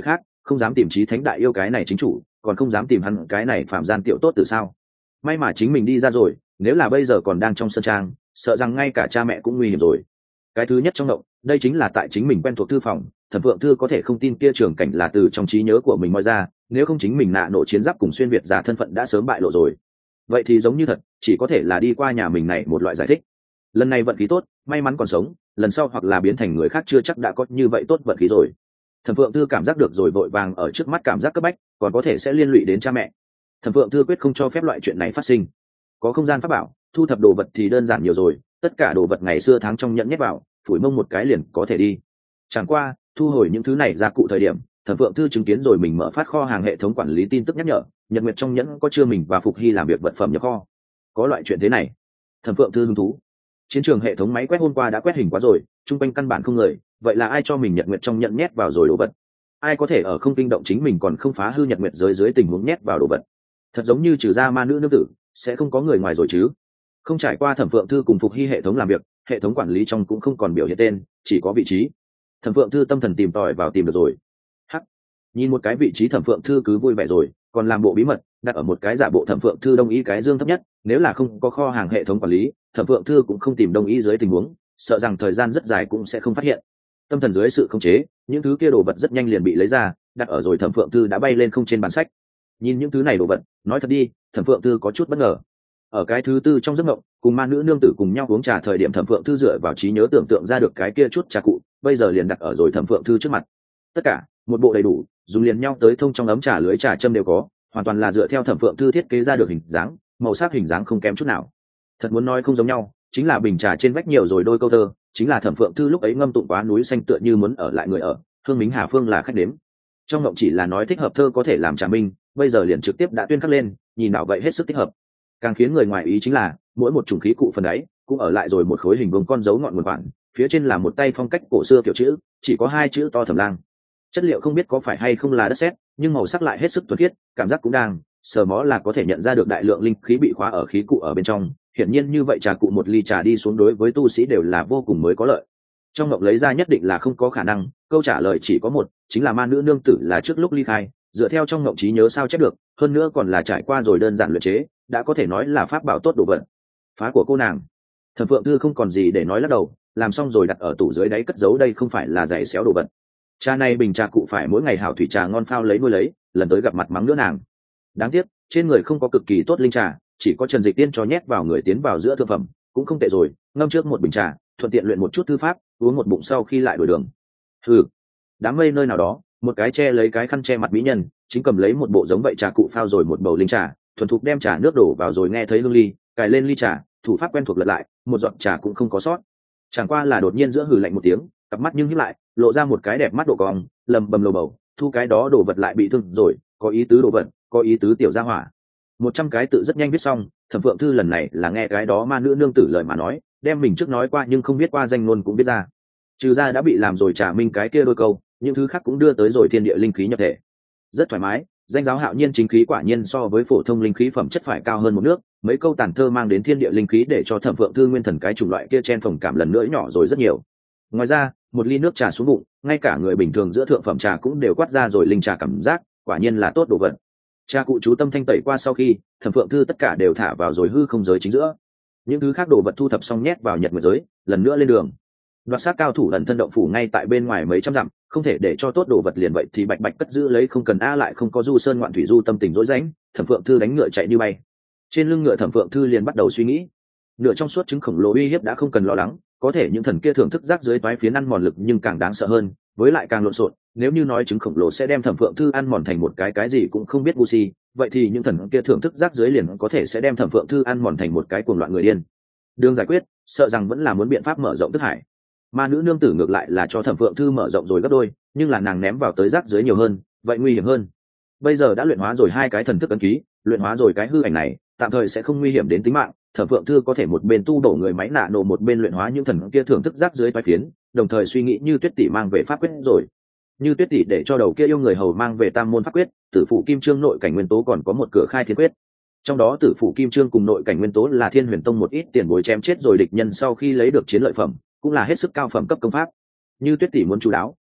không dám tìm chí thánh đại yêu cái này chính chủ, còn không dám tìm hắn cái này phạm gian tiểu tốt từ sao. May mà chính mình đi ra rồi, nếu là bây giờ còn đang trong sân trang, sợ rằng ngay cả cha mẹ cũng nguy hiểm rồi. Cái thứ nhất trong động, đây chính là tại chính mình quen thuộc thư phòng, Thẩm Phượng Thư có thể không tin kia trường cảnh là từ trong trí nhớ của mình moi ra, nếu không chính mình nạ nổ chiến giáp cùng xuyên việt giả thân phận đã sớm bại lộ rồi. Vậy thì giống như thật, chỉ có thể là đi qua nhà mình này một loại giải thích. Lần này vận khí tốt, may mắn còn sống, lần sau hoặc là biến thành người khác chưa chắc đã có như vậy tốt vận khí rồi. Thẩm Phượng Thư cảm giác được rồi vội vàng ở trước mắt cảm giác cấp bách, còn có thể sẽ liên lụy đến cha mẹ. Thẩm Phượng Thư quyết không cho phép loại chuyện này phát sinh. Có không gian pháp bảo, thu thập đồ vật thì đơn giản nhiều rồi, tất cả đồ vật ngày xưa tháng trong nhẫn nhét vào, phủi mông một cái liền có thể đi. Chẳng qua, thu hồi những thứ này ra cụ thời điểm, Thẩm Phượng Thư chứng kiến rồi mình mở phát kho hàng hệ thống quản lý tin tức nhắc nhở, Nhật Nguyệt trong nhẫn có chưa mình và Phục Hy làm việc vật phẩm nhập kho. Có loại chuyện thế này. Thẩm Phượng Thư hứng thú. Chiến trường hệ thống máy quét hôm qua đã quét hình quá rồi, trung quanh căn bản không người, vậy là ai cho mình Nhật Nguyệt trong nhẫn nhét vào rồi đồ vật? Ai có thể ở không kinh động chính mình còn không phá hư Nhật Nguyệt giới dưới tình huống nhét vào đồ vật? Thật giống như trừ ra ma nữ nương tử, sẽ không có người ngoài rồi chứ? Không trải qua Thẩm Phượng Thư cùng Phục Hy hệ thống làm việc, hệ thống quản lý trong cũng không còn biểu hiện tên, chỉ có vị trí. Thẩm Phượng Thư tâm thần tìm tòi vào tìm được rồi. Hắc, nhìn một cái vị trí Thẩm Phượng Thư cứ vui vẻ rồi, còn làm bộ bí mật đặt ở một cái giả bộ Thẩm Phượng Thư đông y cái dương thấp nhất, nếu là không có kho hàng hệ thống quản lý, Thẩm Phượng Thư cũng không tìm đông y dưới tình huống, sợ rằng thời gian rất dài cũng sẽ không phát hiện. Tâm thần dưới sự khống chế, những thứ kia đồ vật rất nhanh liền bị lấy ra, đặt ở rồi Thẩm Phượng Thư đã bay lên không trên bàn sách. Nhìn những thứ này đồ vật, nói thật đi, Thẩm Phượng Thư có chút bất ngờ. Ở cái thứ tư trong giấc mộng, cùng ma nữ nương tử cùng nhau uống trà thời điểm Thẩm Phượng Thư dựa vào trí nhớ tưởng tượng ra được cái kia chút trà cụ, bây giờ liền đặt ở rồi Thẩm Phượng Thư trước mặt. Tất cả, một bộ đầy đủ, dùng liền nhau tới thông trong ấm trà lưới trà châm đều có, hoàn toàn là dựa theo Thẩm Phượng Thư thiết kế ra được hình dáng, màu sắc hình dáng không kém chút nào. Thật muốn nói không giống nhau, chính là bình trà trên vách nhiều rồi đôi câu thơ, chính là Thẩm Phượng Thư lúc ấy ngâm tụng quá núi xanh tựa như muốn ở lại người ở, Hương Mính Hà Phương là khách đếm. Trong mộng chỉ là nói thích hợp thơ có thể làm trà minh, bây giờ liền trực tiếp đã tuyên khắc lên, nhìn nào vậy hết sức thích hợp. Càng khiến người ngoài ý chính là mỗi một chủng khí cụ phần ấy cũng ở lại rồi một khối hình vuông con dấu ngọn nguồn bản, phía trên là một tay phong cách cổ xưa kiểu chữ, chỉ có hai chữ to Thẩm Lang. Chất liệu không biết có phải hay không là đất sét, nhưng màu sắc lại hết sức thuần khiết, cảm giác cũng đang sờ mó là có thể nhận ra được đại lượng linh khí bị khóa ở khí cụ ở bên trong. Hiển nhiên như vậy trà cụ một ly trà đi xuống đối với tu sĩ đều là vô cùng mới có lợi. Trong ngọc lấy ra nhất định là không có khả năng, câu trả lời chỉ có một, chính là ma nữ nương tử là trước lúc ly khai, dựa theo trong ngọc trí nhớ sao chép được, hơn nữa còn là trải qua rồi đơn giản luyện chế, đã có thể nói là pháp bảo tốt đồ vật. Phá của cô nàng. Thẩm Phượng Thư không còn gì để nói lắc đầu, làm xong rồi đặt ở tủ dưới đáy cất giấu, đây không phải là giày xéo đồ vật. Trà này bình trà cụ phải mỗi ngày hảo thủy trà ngon phao lấy nuôi lấy, lần tới gặp mặt mắng nữa nàng. Đáng tiếc, trên người không có cực kỳ tốt linh trà, chỉ có Trần Dịch Tiên cho nhét vào người tiến vào giữa thượng phẩm, cũng không tệ rồi, ngâm trước một bình trà, thuận tiện luyện một chút thư pháp, uống một bụng sau khi lại đổi đường. Hừ. Đám mây nơi nào đó, một cái che lấy cái khăn che mặt mỹ nhân, chính cầm lấy một bộ giống vậy trà cụ phao rồi một bầu linh trà, thuần thục đem trà nước đổ vào rồi nghe thấy hương ly, cài lên ly trà, thủ pháp quen thuộc lật lại, một giọt trà cũng không có sót. Chẳng qua là đột nhiên giữa hừ lạnh một tiếng, cặp mắt nhưng híp lại, lộ ra một cái đẹp mắt độ cong, lầm bầm lầu bầu, thu cái đó đồ vật lại bị thương rồi, có ý tứ đồ vật, có ý tứ tiểu gia hỏa. Một trăm cái tự rất nhanh viết xong, Thẩm Phượng Thư lần này là nghe cái đó ma nữ nương tử lời mà nói, đem mình trước nói qua nhưng không biết qua danh ngôn cũng biết ra. Trừ ra đã bị làm rồi trả minh cái kia đôi câu, những thứ khác cũng đưa tới rồi thiên địa linh khí nhập thể. Rất thoải mái, danh giáo hạo nhiên chính khí quả nhiên so với phổ thông linh khí phẩm chất phải cao hơn một nước, mấy câu tàn thơ mang đến thiên địa linh khí để cho Thẩm Phượng Thư nguyên thần cái chủng loại kia chen phồng cảm lần nữa nhỏ rồi rất nhiều. Ngoài ra, một ly nước trà xuống bụng, ngay cả người bình thường giữa thượng phẩm trà cũng đều quát ra rồi linh trà cảm giác, quả nhiên là tốt đồ vật. Trà cụ chú tâm thanh tẩy qua sau khi, Thẩm Phượng Thư tất cả đều thả vào rồi hư không giới chính giữa. Những thứ khác đồ vật thu thập xong nhét vào Nhật Nguyệt giới, lần nữa lên đường. Đoạt sát cao thủ lần thân động phủ ngay tại bên ngoài mấy trăm dặm, không thể để cho tốt đồ vật liền vậy thì bạch bạch cất giữ lấy, không cần a lại không có du sơn ngoạn thủy du tâm tình rối rãnh. Thẩm Phượng Thư đánh ngựa chạy như bay. Trên lưng ngựa Thẩm Phượng Thư liền bắt đầu suy nghĩ. Nửa trong suốt trứng khổng lồ uy hiếp đã không cần lo lắng, có thể những thần kia thưởng thức rác dưới toái phiến ăn mòn lực nhưng càng đáng sợ hơn, với lại càng lộn xộn. Nếu như nói trứng khổng lồ sẽ đem Thẩm Phượng Thư ăn mòn thành một cái cái gì cũng không biết ngu si, vậy thì những thần kia thưởng thức rác dưới liền có thể sẽ đem Thẩm Phượng Thư ăn mòn thành một cái cuồng loạn người điên. Đường giải quyết, sợ rằng vẫn là muốn biện pháp mở rộng thức hải. Ma nữ nương tử ngược lại là cho Thẩm Phượng Thư mở rộng rồi gấp đôi, nhưng là nàng ném vào tới rác dưới nhiều hơn, vậy nguy hiểm hơn. Bây giờ đã luyện hóa rồi hai cái thần thức ấn ký, luyện hóa rồi cái hư ảnh này, tạm thời sẽ không nguy hiểm đến tính mạng. Thẩm Phượng Thư có thể một bên tu đổ người máy nạ nổ, một bên luyện hóa những thần kia thưởng thức rác dưới toái phiến, đồng thời suy nghĩ như Tuyết tỷ mang về pháp quyết rồi. Như Tuyết tỷ để cho đầu kia yêu người hầu mang về tam môn pháp quyết, tử phụ kim trương nội cảnh nguyên tố còn có một cửa khai thiên quyết. Trong đó tử phụ kim trương cùng nội cảnh nguyên tố là Thiên Huyền Tông một ít tiền bối chém chết rồi địch nhân sau khi lấy được chiến lợi phẩm, cũng là hết sức cao phẩm cấp công pháp. Như Tuyết tỷ muốn chú đáo,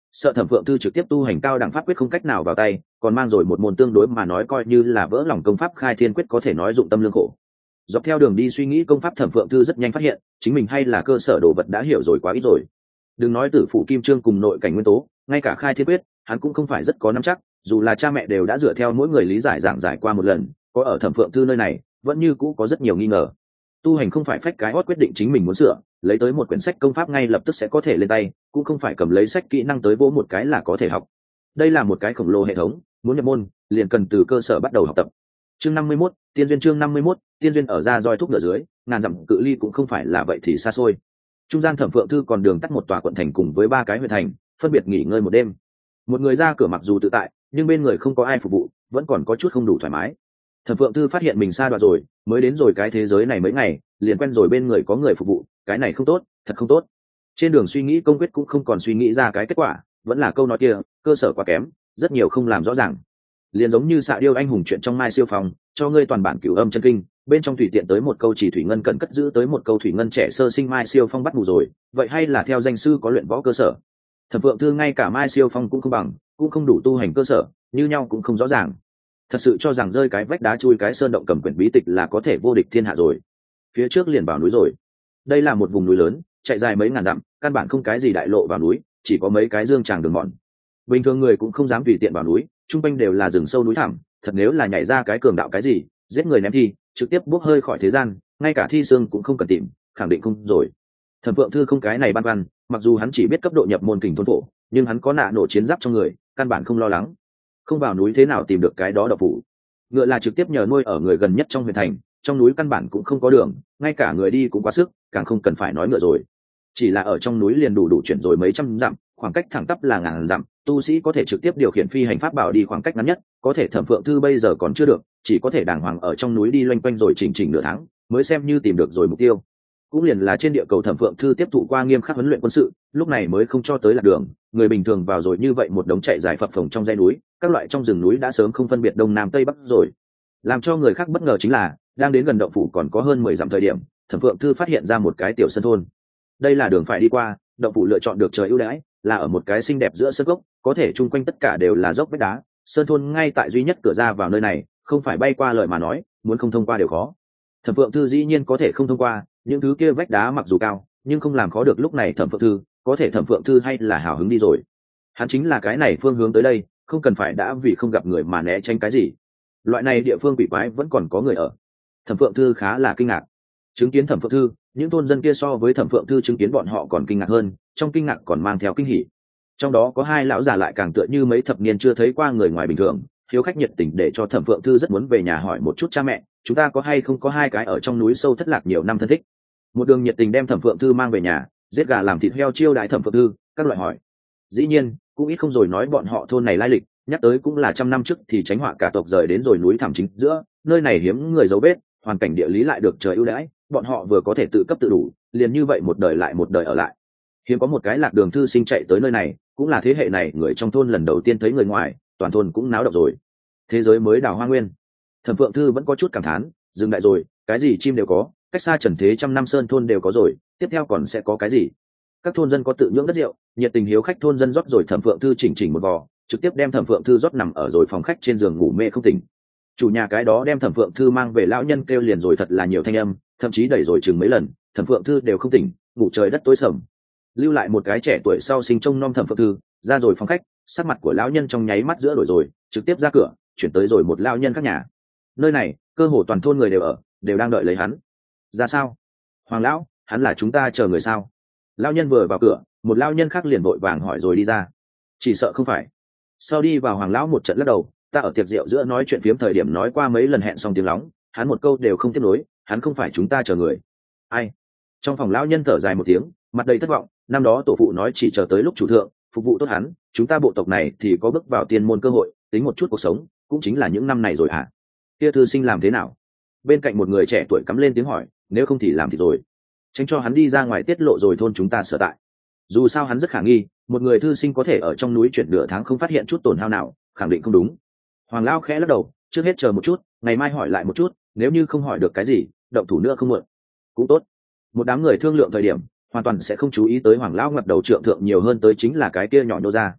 sợ thẩm phượng thư trực tiếp tu hành cao đẳng pháp quyết không cách nào vào tay, còn mang rồi một môn tương đối mà nói coi như là vỡ lòng công pháp khai thiên quyết có thể nói dụng tâm lương khổ. Dọc theo đường đi suy nghĩ công pháp, thẩm phượng thư rất nhanh phát hiện chính mình hay là cơ sở đồ vật đã hiểu rồi quá ít rồi. Đừng nói tử phụ kim trương cùng nội cảnh nguyên tố, ngay cả khai thiên quyết hắn cũng không phải rất có nắm chắc, dù là cha mẹ đều đã dựa theo mỗi người lý giải giảng giải qua một lần, có ở thẩm phượng thư nơi này vẫn như cũ có rất nhiều nghi ngờ. Tu hành không phải phách cái hót quyết định chính mình muốn sửa, lấy tới một quyển sách công pháp ngay lập tức sẽ có thể lên tay, cũng không phải cầm lấy sách kỹ năng tới vỗ một cái là có thể học. Đây là một cái khổng lồ hệ thống, muốn nhập môn liền cần từ cơ sở bắt đầu học tập. Chương năm mươi mốt, tiên duyên. Chương năm mươi mốt, tiên duyên. Ở ra roi thúc ngựa dưới, ngàn dặm cự ly cũng không phải là vậy thì xa xôi. Trung gian thẩm phượng thư còn đường tắt một tòa quận thành cùng với ba cái huyện thành, phân biệt nghỉ ngơi một đêm. Một người ra cửa mặc dù tự tại, nhưng bên người không có ai phục vụ, vẫn còn có chút không đủ thoải mái. Thẩm phượng thư phát hiện mình xa đoạn rồi, mới đến rồi cái thế giới này mấy ngày, liền quen rồi bên người có người phục vụ, cái này không tốt, thật không tốt. Trên đường suy nghĩ công quyết cũng không còn suy nghĩ ra cái kết quả, vẫn là câu nói kia, cơ sở quá kém, rất nhiều không làm rõ ràng. Liền giống như xạ điêu anh hùng chuyện trong Mai Siêu Phòng, cho ngươi toàn bản cửu âm chân kinh, bên trong tùy tiện tới một câu chỉ thủy ngân cần cất giữ tới một câu thủy ngân trẻ sơ sinh Mai Siêu Phong bắt mù rồi, vậy hay là theo danh sư có luyện võ cơ sở. Thẩm phượng thư ngay cả Mai Siêu Phong cũng không bằng, cũng không đủ tu hành cơ sở, như nhau cũng không rõ ràng. Thật sự cho rằng rơi cái vách đá chui cái sơn động cầm quyển bí tịch là có thể vô địch thiên hạ rồi. Phía trước liền vào núi rồi. Đây là một vùng núi lớn, chạy dài mấy ngàn dặm, căn bản không cái gì đại lộ vào núi, chỉ có mấy cái dương tràng đường mòn. Bình thường người cũng không dám tùy tiện vào núi, trung quanh đều là rừng sâu núi thẳm, thật nếu là nhảy ra cái cường đạo cái gì, giết người ném thi, trực tiếp bốc hơi khỏi thế gian, ngay cả thi xương cũng không cần tìm, khẳng định không rồi. Thẩm phượng thư không cái này băn khoăn, mặc dù hắn chỉ biết cấp độ nhập môn kình thôn phổ, nhưng hắn có nạ nổ chiến giáp trong người, căn bản không lo lắng. Không vào núi thế nào tìm được cái đó đậu phủ. Ngựa là trực tiếp nhờ nuôi ở người gần nhất trong huyện thành, trong núi căn bản cũng không có đường, ngay cả người đi cũng quá sức, càng không cần phải nói ngựa rồi. Chỉ là ở trong núi liền đủ đủ chuyển rồi mấy trăm dặm, khoảng cách thẳng tắp là ngàn dặm, tu sĩ có thể trực tiếp điều khiển phi hành pháp bảo đi khoảng cách ngắn nhất, có thể thẩm phượng thư bây giờ còn chưa được, chỉ có thể đàng hoàng ở trong núi đi loanh quanh rồi chỉnh chỉnh nửa tháng, mới xem như tìm được rồi mục tiêu. Cũng liền là trên địa cầu thẩm phượng thư tiếp thụ qua nghiêm khắc huấn luyện quân sự, lúc này mới không cho tới lạc đường. Người bình thường vào rồi như vậy một đống chạy dài phập phồng trong dãy núi, các loại trong rừng núi đã sớm không phân biệt đông nam tây bắc rồi. Làm cho người khác bất ngờ chính là, đang đến gần động phủ còn có hơn mười dặm thời điểm, thẩm phượng thư phát hiện ra một cái tiểu sân thôn. Đây là đường phải đi qua, động phủ lựa chọn được trời ưu đãi, là ở một cái xinh đẹp giữa sơn gốc, có thể chung quanh tất cả đều là dốc vách đá, sơn thôn ngay tại duy nhất cửa ra vào nơi này, không phải bay qua lời mà nói, muốn không thông qua đều khó. Thẩm phượng thư dĩ nhiên có thể không thông qua, những thứ kia vách đá mặc dù cao, nhưng không làm khó được lúc này thẩm phượng thư, có thể thẩm phượng thư hay là hào hứng đi rồi. Hắn chính là cái này phương hướng tới đây, không cần phải đã vì không gặp người mà né tránh cái gì. Loại này địa phương quỷ quái vẫn còn có người ở. Thẩm phượng thư khá là kinh ngạc. Chứng kiến thẩm phượng thư, những thôn dân kia so với thẩm phượng thư chứng kiến bọn họ còn kinh ngạc hơn, trong kinh ngạc còn mang theo kinh hỉ. Trong đó có hai lão già lại càng tựa như mấy thập niên chưa thấy qua người ngoài bình thường, hiếu khách nhiệt tình để cho thẩm phượng thư rất muốn về nhà hỏi một chút cha mẹ, chúng ta có hay không có hai cái ở trong núi sâu thất lạc nhiều năm thân thích. Một đường nhiệt tình đem thẩm phượng thư mang về nhà, giết gà làm thịt heo chiêu đãi thẩm phượng thư, các loại hỏi. Dĩ nhiên cũng ít không rồi nói bọn họ thôn này lai lịch, nhắc tới cũng là trăm năm trước thì tránh họa cả tộc rời đến rồi núi thẳm chính giữa, nơi này hiếm người dấu vết, hoàn cảnh địa lý lại được trời ưu đãi, bọn họ vừa có thể tự cấp tự đủ, liền như vậy một đời lại một đời ở lại. Hiếm có một cái lạc đường thư sinh chạy tới nơi này, cũng là thế hệ này người trong thôn lần đầu tiên thấy người ngoài, toàn thôn cũng náo động rồi. Thế giới mới đào hoa nguyên. Thẩm phượng thư vẫn có chút cảm thán, dừng lại rồi, cái gì chim đều có, cách xa trần thế trăm năm sơn thôn đều có rồi, tiếp theo còn sẽ có cái gì. Các thôn dân có tự nhưỡng đất rượu, nhiệt tình hiếu khách thôn dân rót rồi thẩm phượng thư chỉnh chỉnh một vò, trực tiếp đem thẩm phượng thư rót nằm ở rồi phòng khách trên giường ngủ mê không tỉnh. Chủ nhà cái đó đem thẩm phượng thư mang về lão nhân kêu liền rồi thật là nhiều thanh âm, thậm chí đẩy rồi chừng mấy lần, thẩm phượng thư đều không tỉnh, ngủ trời đất tối sầm. Lưu lại một cái trẻ tuổi sau sinh trông nom thẩm phượng thư, ra rồi phòng khách, sắc mặt của lão nhân trong nháy mắt giữa đổi rồi, trực tiếp ra cửa, chuyển tới rồi một lão nhân khác nhà. Nơi này, cơ hồ toàn thôn người đều ở, đều đang đợi lấy hắn. Ra sao? Hoàng lão, hắn là chúng ta chờ người sao? Lão nhân vừa vào cửa, một lão nhân khác liền vội vàng hỏi rồi đi ra. Chỉ sợ không phải. Sau đi vào Hoàng lão một trận lắc đầu, ta ở tiệc rượu giữa nói chuyện phiếm thời điểm nói qua mấy lần hẹn xong tiếng lóng, hắn một câu đều không tiếp nối, hắn không phải chúng ta chờ người. Ai? Trong phòng lão nhân thở dài một tiếng, mặt đầy thất vọng, năm đó tổ phụ nói chỉ chờ tới lúc chủ thượng phục vụ tốt hắn, chúng ta bộ tộc này thì có bước vào tiên môn cơ hội, tính một chút cuộc sống, cũng chính là những năm này rồi hả? Kia thư sinh làm thế nào? Bên cạnh một người trẻ tuổi cắm lên tiếng hỏi, nếu không thì làm thì rồi, tránh cho hắn đi ra ngoài tiết lộ rồi thôn chúng ta sở tại. Dù sao hắn rất khả nghi, một người thư sinh có thể ở trong núi chuyển nửa tháng không phát hiện chút tổn hao nào, khẳng định không đúng. Hoàng lão khẽ lắc đầu, trước hết chờ một chút, ngày mai hỏi lại một chút, nếu như không hỏi được cái gì, động thủ nữa không muộn. Cũng tốt. Một đám người thương lượng thời điểm, hoàn toàn sẽ không chú ý tới Hoàng lão ngập đầu trượng thượng nhiều hơn tới chính là cái kia nhỏ nhô ra.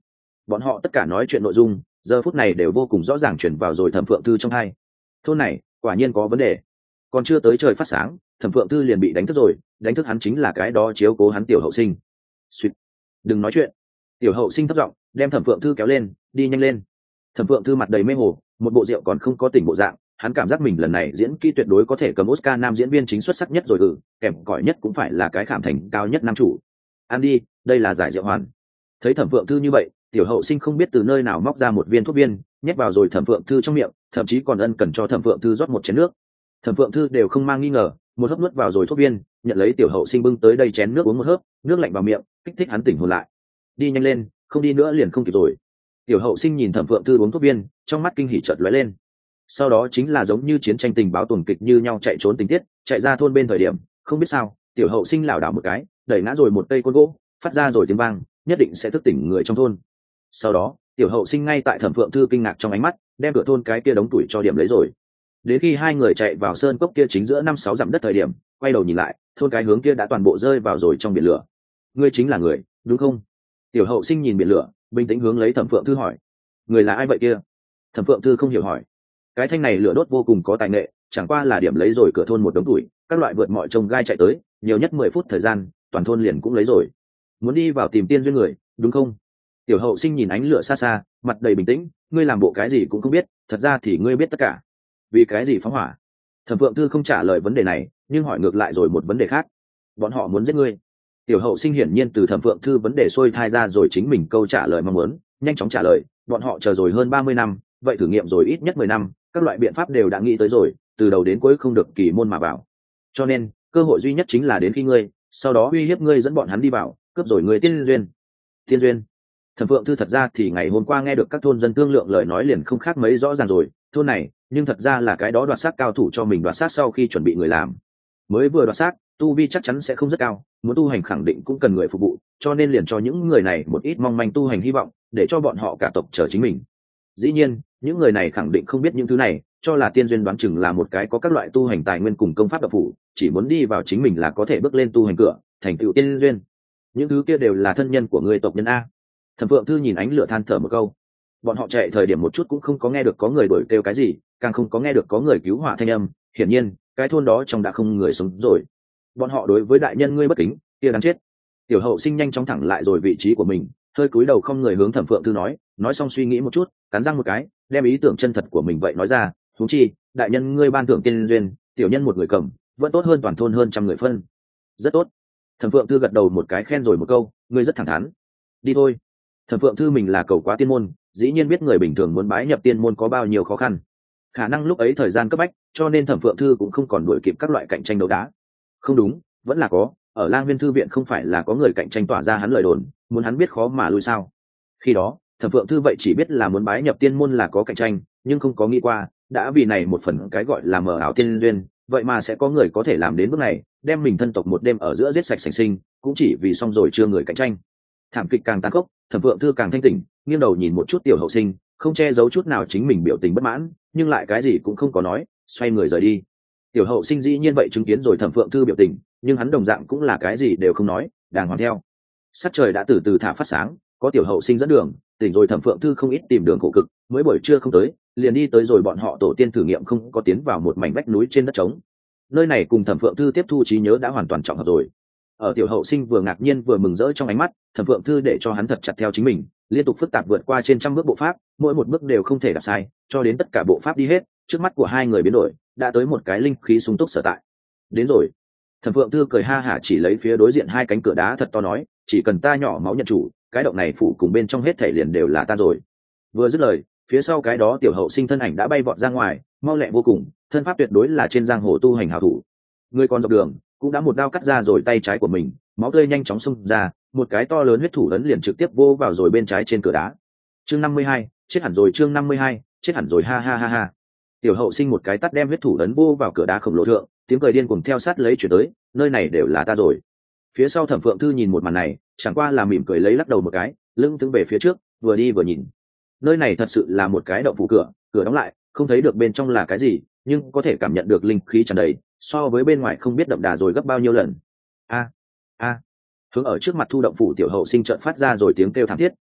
bọn họ tất cả nói chuyện nội dung giờ phút này đều vô cùng rõ ràng chuyển vào rồi Thẩm Phượng Thư trong hai. Thôn này quả nhiên có vấn đề. Còn chưa tới trời phát sáng, Thẩm Phượng Thư liền bị đánh thức rồi, đánh thức hắn chính là cái đó chiếu cố hắn tiểu hậu sinh. Suýt, đừng nói chuyện. Tiểu hậu sinh thấp giọng đem Thẩm Phượng Thư kéo lên, đi nhanh lên. Thẩm Phượng Thư mặt đầy mê hồ, một bộ rượu còn không có tỉnh bộ dạng, hắn cảm giác mình lần này diễn kỹ tuyệt đối có thể cầm Oscar nam diễn viên chính xuất sắc nhất rồi, ừ, kèm cỏi nhất cũng phải là cái khảm thành cao nhất nam chủ. Ăn đi, đây là giải rượu hoàn. Thấy Thẩm Phượng Thư như vậy, tiểu hậu sinh không biết từ nơi nào móc ra một viên thuốc viên, nhét vào rồi Thẩm Phượng Thư trong miệng, thậm chí còn ân cần cho Thẩm Phượng Thư rót một chén nước. Thẩm Phượng Thư đều không mang nghi ngờ, một hớp nuốt vào rồi thuốc viên, nhận lấy tiểu hậu sinh bưng tới đây chén nước uống một hớp, nước lạnh vào miệng, kích thích hắn tỉnh hồn lại. Đi nhanh lên, không đi nữa liền không kịp rồi. Tiểu hậu sinh nhìn Thẩm Phượng Thư uống thuốc viên, trong mắt kinh hỉ chợt lóe lên. Sau đó chính là giống như chiến tranh tình báo tuần kịch như nhau chạy trốn tình tiết, chạy ra thôn bên thời điểm, không biết sao, tiểu hậu sinh lảo đảo một cái, đẩy ngã rồi một cây côn gỗ, phát ra rồi tiếng vang, nhất định sẽ thức tỉnh người trong thôn. Sau đó, tiểu hậu sinh ngay tại Thẩm Phượng Thư kinh ngạc trong ánh mắt, đem cửa thôn cái kia đống tuổi cho điểm lấy rồi. Đến khi hai người chạy vào sơn cốc kia chính giữa năm sáu dặm đất thời điểm, quay đầu nhìn lại, thôn cái hướng kia đã toàn bộ rơi vào rồi trong biển lửa. Ngươi chính là người, đúng không? Tiểu hậu sinh nhìn biển lửa, bình tĩnh hướng lấy Thẩm Phượng Thư hỏi. Người là ai vậy kia? Thẩm Phượng Thư không hiểu hỏi. Cái thanh này lửa đốt vô cùng có tài nghệ, chẳng qua là điểm lấy rồi cửa thôn một đống tuổi, các loại vượt mọi trông gai chạy tới, nhiều nhất mười phút thời gian, toàn thôn liền cũng lấy rồi. Muốn đi vào tìm tiên duyên người, đúng không? Tiểu hậu sinh nhìn ánh lửa xa xa, mặt đầy bình tĩnh, ngươi làm bộ cái gì cũng không biết, thật ra thì ngươi biết tất cả. Vì cái gì phóng hỏa? Thẩm Phượng Thư không trả lời vấn đề này, nhưng hỏi ngược lại rồi một vấn đề khác. Bọn họ muốn giết ngươi. Tiểu hậu sinh hiển nhiên từ Thẩm Phượng Thư vấn đề xuôi thai ra rồi chính mình câu trả lời mong muốn, nhanh chóng trả lời, bọn họ chờ rồi hơn ba mươi năm, vậy thử nghiệm rồi ít nhất mười năm, các loại biện pháp đều đã nghĩ tới rồi, từ đầu đến cuối không được kỳ môn mà vào. Cho nên, cơ hội duy nhất chính là đến khi ngươi, sau đó uy hiếp ngươi dẫn bọn hắn đi vào, cướp rồi ngươi tiên duyên. Tiên duyên? Thẩm Phượng Thư thật ra thì ngày hôm qua nghe được các thôn dân thương lượng lời nói liền không khác mấy rõ ràng rồi, thôn này, nhưng thật ra là cái đó đoạt xác cao thủ cho mình đoạt xác sau khi chuẩn bị người làm. Mới vừa đoạt xác, tu vi chắc chắn sẽ không rất cao, muốn tu hành khẳng định cũng cần người phục vụ, cho nên liền cho những người này một ít mong manh tu hành hy vọng, để cho bọn họ cả tộc chờ chính mình. Dĩ nhiên, những người này khẳng định không biết những thứ này, cho là tiên duyên đoán chừng là một cái có các loại tu hành tài nguyên cùng công pháp đặc phủ, chỉ muốn đi vào chính mình là có thể bước lên tu hành cửa, thành tựu tiên duyên. Những thứ kia đều là thân nhân của người tộc nhân a. Thẩm Phượng Thư nhìn ánh lửa than thở một câu. Bọn họ chạy thời điểm một chút cũng không có nghe được có người đuổi kêu cái gì, càng không có nghe được có người cứu hỏa thanh âm, hiển nhiên, cái thôn đó trong đã không người sống rồi. Bọn họ đối với đại nhân ngươi bất kính, kia đáng chết. Tiểu hậu sinh nhanh chóng thẳng lại rồi vị trí của mình, hơi cúi đầu không người hướng Thẩm Phượng Thư nói, nói xong suy nghĩ một chút, cắn răng một cái, đem ý tưởng chân thật của mình vậy nói ra, huống chi, đại nhân ngươi ban thưởng tiên duyên, tiểu nhân một người cầm, vẫn tốt hơn toàn thôn hơn trăm người phân. Rất tốt. Thẩm Phượng Thư gật đầu một cái khen rồi một câu, ngươi rất thẳng thắn. Đi thôi. Thẩm Phượng Thư mình là cầu quá tiên môn, dĩ nhiên biết người bình thường muốn bái nhập tiên môn có bao nhiêu khó khăn. Khả năng lúc ấy thời gian cấp bách, cho nên Thẩm Phượng Thư cũng không còn đuổi kịp các loại cạnh tranh đấu đá. Không đúng, vẫn là có, ở Lang Viên thư viện không phải là có người cạnh tranh tỏa ra hắn lời đồn, muốn hắn biết khó mà lui sao? Khi đó, Thẩm Phượng Thư vậy chỉ biết là muốn bái nhập tiên môn là có cạnh tranh, nhưng không có nghĩ qua, đã vì này một phần cái gọi là mờ ảo tiên duyên, vậy mà sẽ có người có thể làm đến bước này, đem mình thân tộc một đêm ở giữa giết sạch sành sinh, cũng chỉ vì xong rồi chưa người cạnh tranh. Thảm kịch càng tàn khốc, Thẩm Phượng Thư càng thanh tỉnh, nghiêng đầu nhìn một chút tiểu hậu sinh, không che giấu chút nào chính mình biểu tình bất mãn, nhưng lại cái gì cũng không có nói, xoay người rời đi. Tiểu hậu sinh dĩ nhiên vậy chứng kiến rồi Thẩm Phượng Thư biểu tình, nhưng hắn đồng dạng cũng là cái gì đều không nói, đàng hoàng theo. Sắc trời đã từ từ thả phát sáng, có tiểu hậu sinh dẫn đường, tỉnh rồi Thẩm Phượng Thư không ít tìm đường khổ cực, mới buổi trưa không tới, liền đi tới rồi bọn họ tổ tiên thử nghiệm không có tiến vào một mảnh vách núi trên đất trống. Nơi này cùng Thẩm Phượng Thư tiếp thu trí nhớ đã hoàn toàn trọng hợp rồi. Ở tiểu hậu sinh vừa ngạc nhiên vừa mừng rỡ trong ánh mắt, Thẩm Phượng Thư để cho hắn thật chặt theo chính mình, liên tục phức tạp vượt qua trên trăm bước bộ pháp, mỗi một bước đều không thể đạp sai, cho đến tất cả bộ pháp đi hết, trước mắt của hai người biến đổi, đã tới một cái linh khí sung túc sở tại. Đến rồi. Thẩm Phượng Thư cười ha hả chỉ lấy phía đối diện hai cánh cửa đá thật to nói, chỉ cần ta nhỏ máu nhận chủ, cái động này phủ cùng bên trong hết thảy liền đều là ta rồi. Vừa dứt lời, phía sau cái đó tiểu hậu sinh thân ảnh đã bay vọt ra ngoài, mau lẹ vô cùng, thân pháp tuyệt đối là trên giang hồ tu hành hảo thủ. Người còn dọc đường, cũng đã một đao cắt ra rồi tay trái của mình, máu tươi nhanh chóng xung ra, một cái to lớn huyết thủ ấn liền trực tiếp vô vào rồi bên trái trên cửa đá. Chương năm mươi hai, chết hẳn rồi, chương năm mươi hai, chết hẳn rồi, ha ha ha ha. Tiểu hậu sinh một cái tát đem huyết thủ ấn vô vào cửa đá khổng lồ thượng, tiếng cười điên cuồng theo sát lấy chuyển tới, nơi này đều là ta rồi. Phía sau Thẩm Phượng Thư nhìn một màn này, chẳng qua là mỉm cười lấy lắc đầu một cái, lưng đứng về phía trước, vừa đi vừa nhìn. Nơi này thật sự là một cái động phủ cửa, cửa đóng lại, không thấy được bên trong là cái gì, nhưng có thể cảm nhận được linh khí tràn đầy, so với bên ngoài không biết đậm đà rồi gấp bao nhiêu lần. A a, hướng ở trước mặt thu động phủ tiểu hậu sinh chợt phát ra rồi tiếng kêu thảm thiết,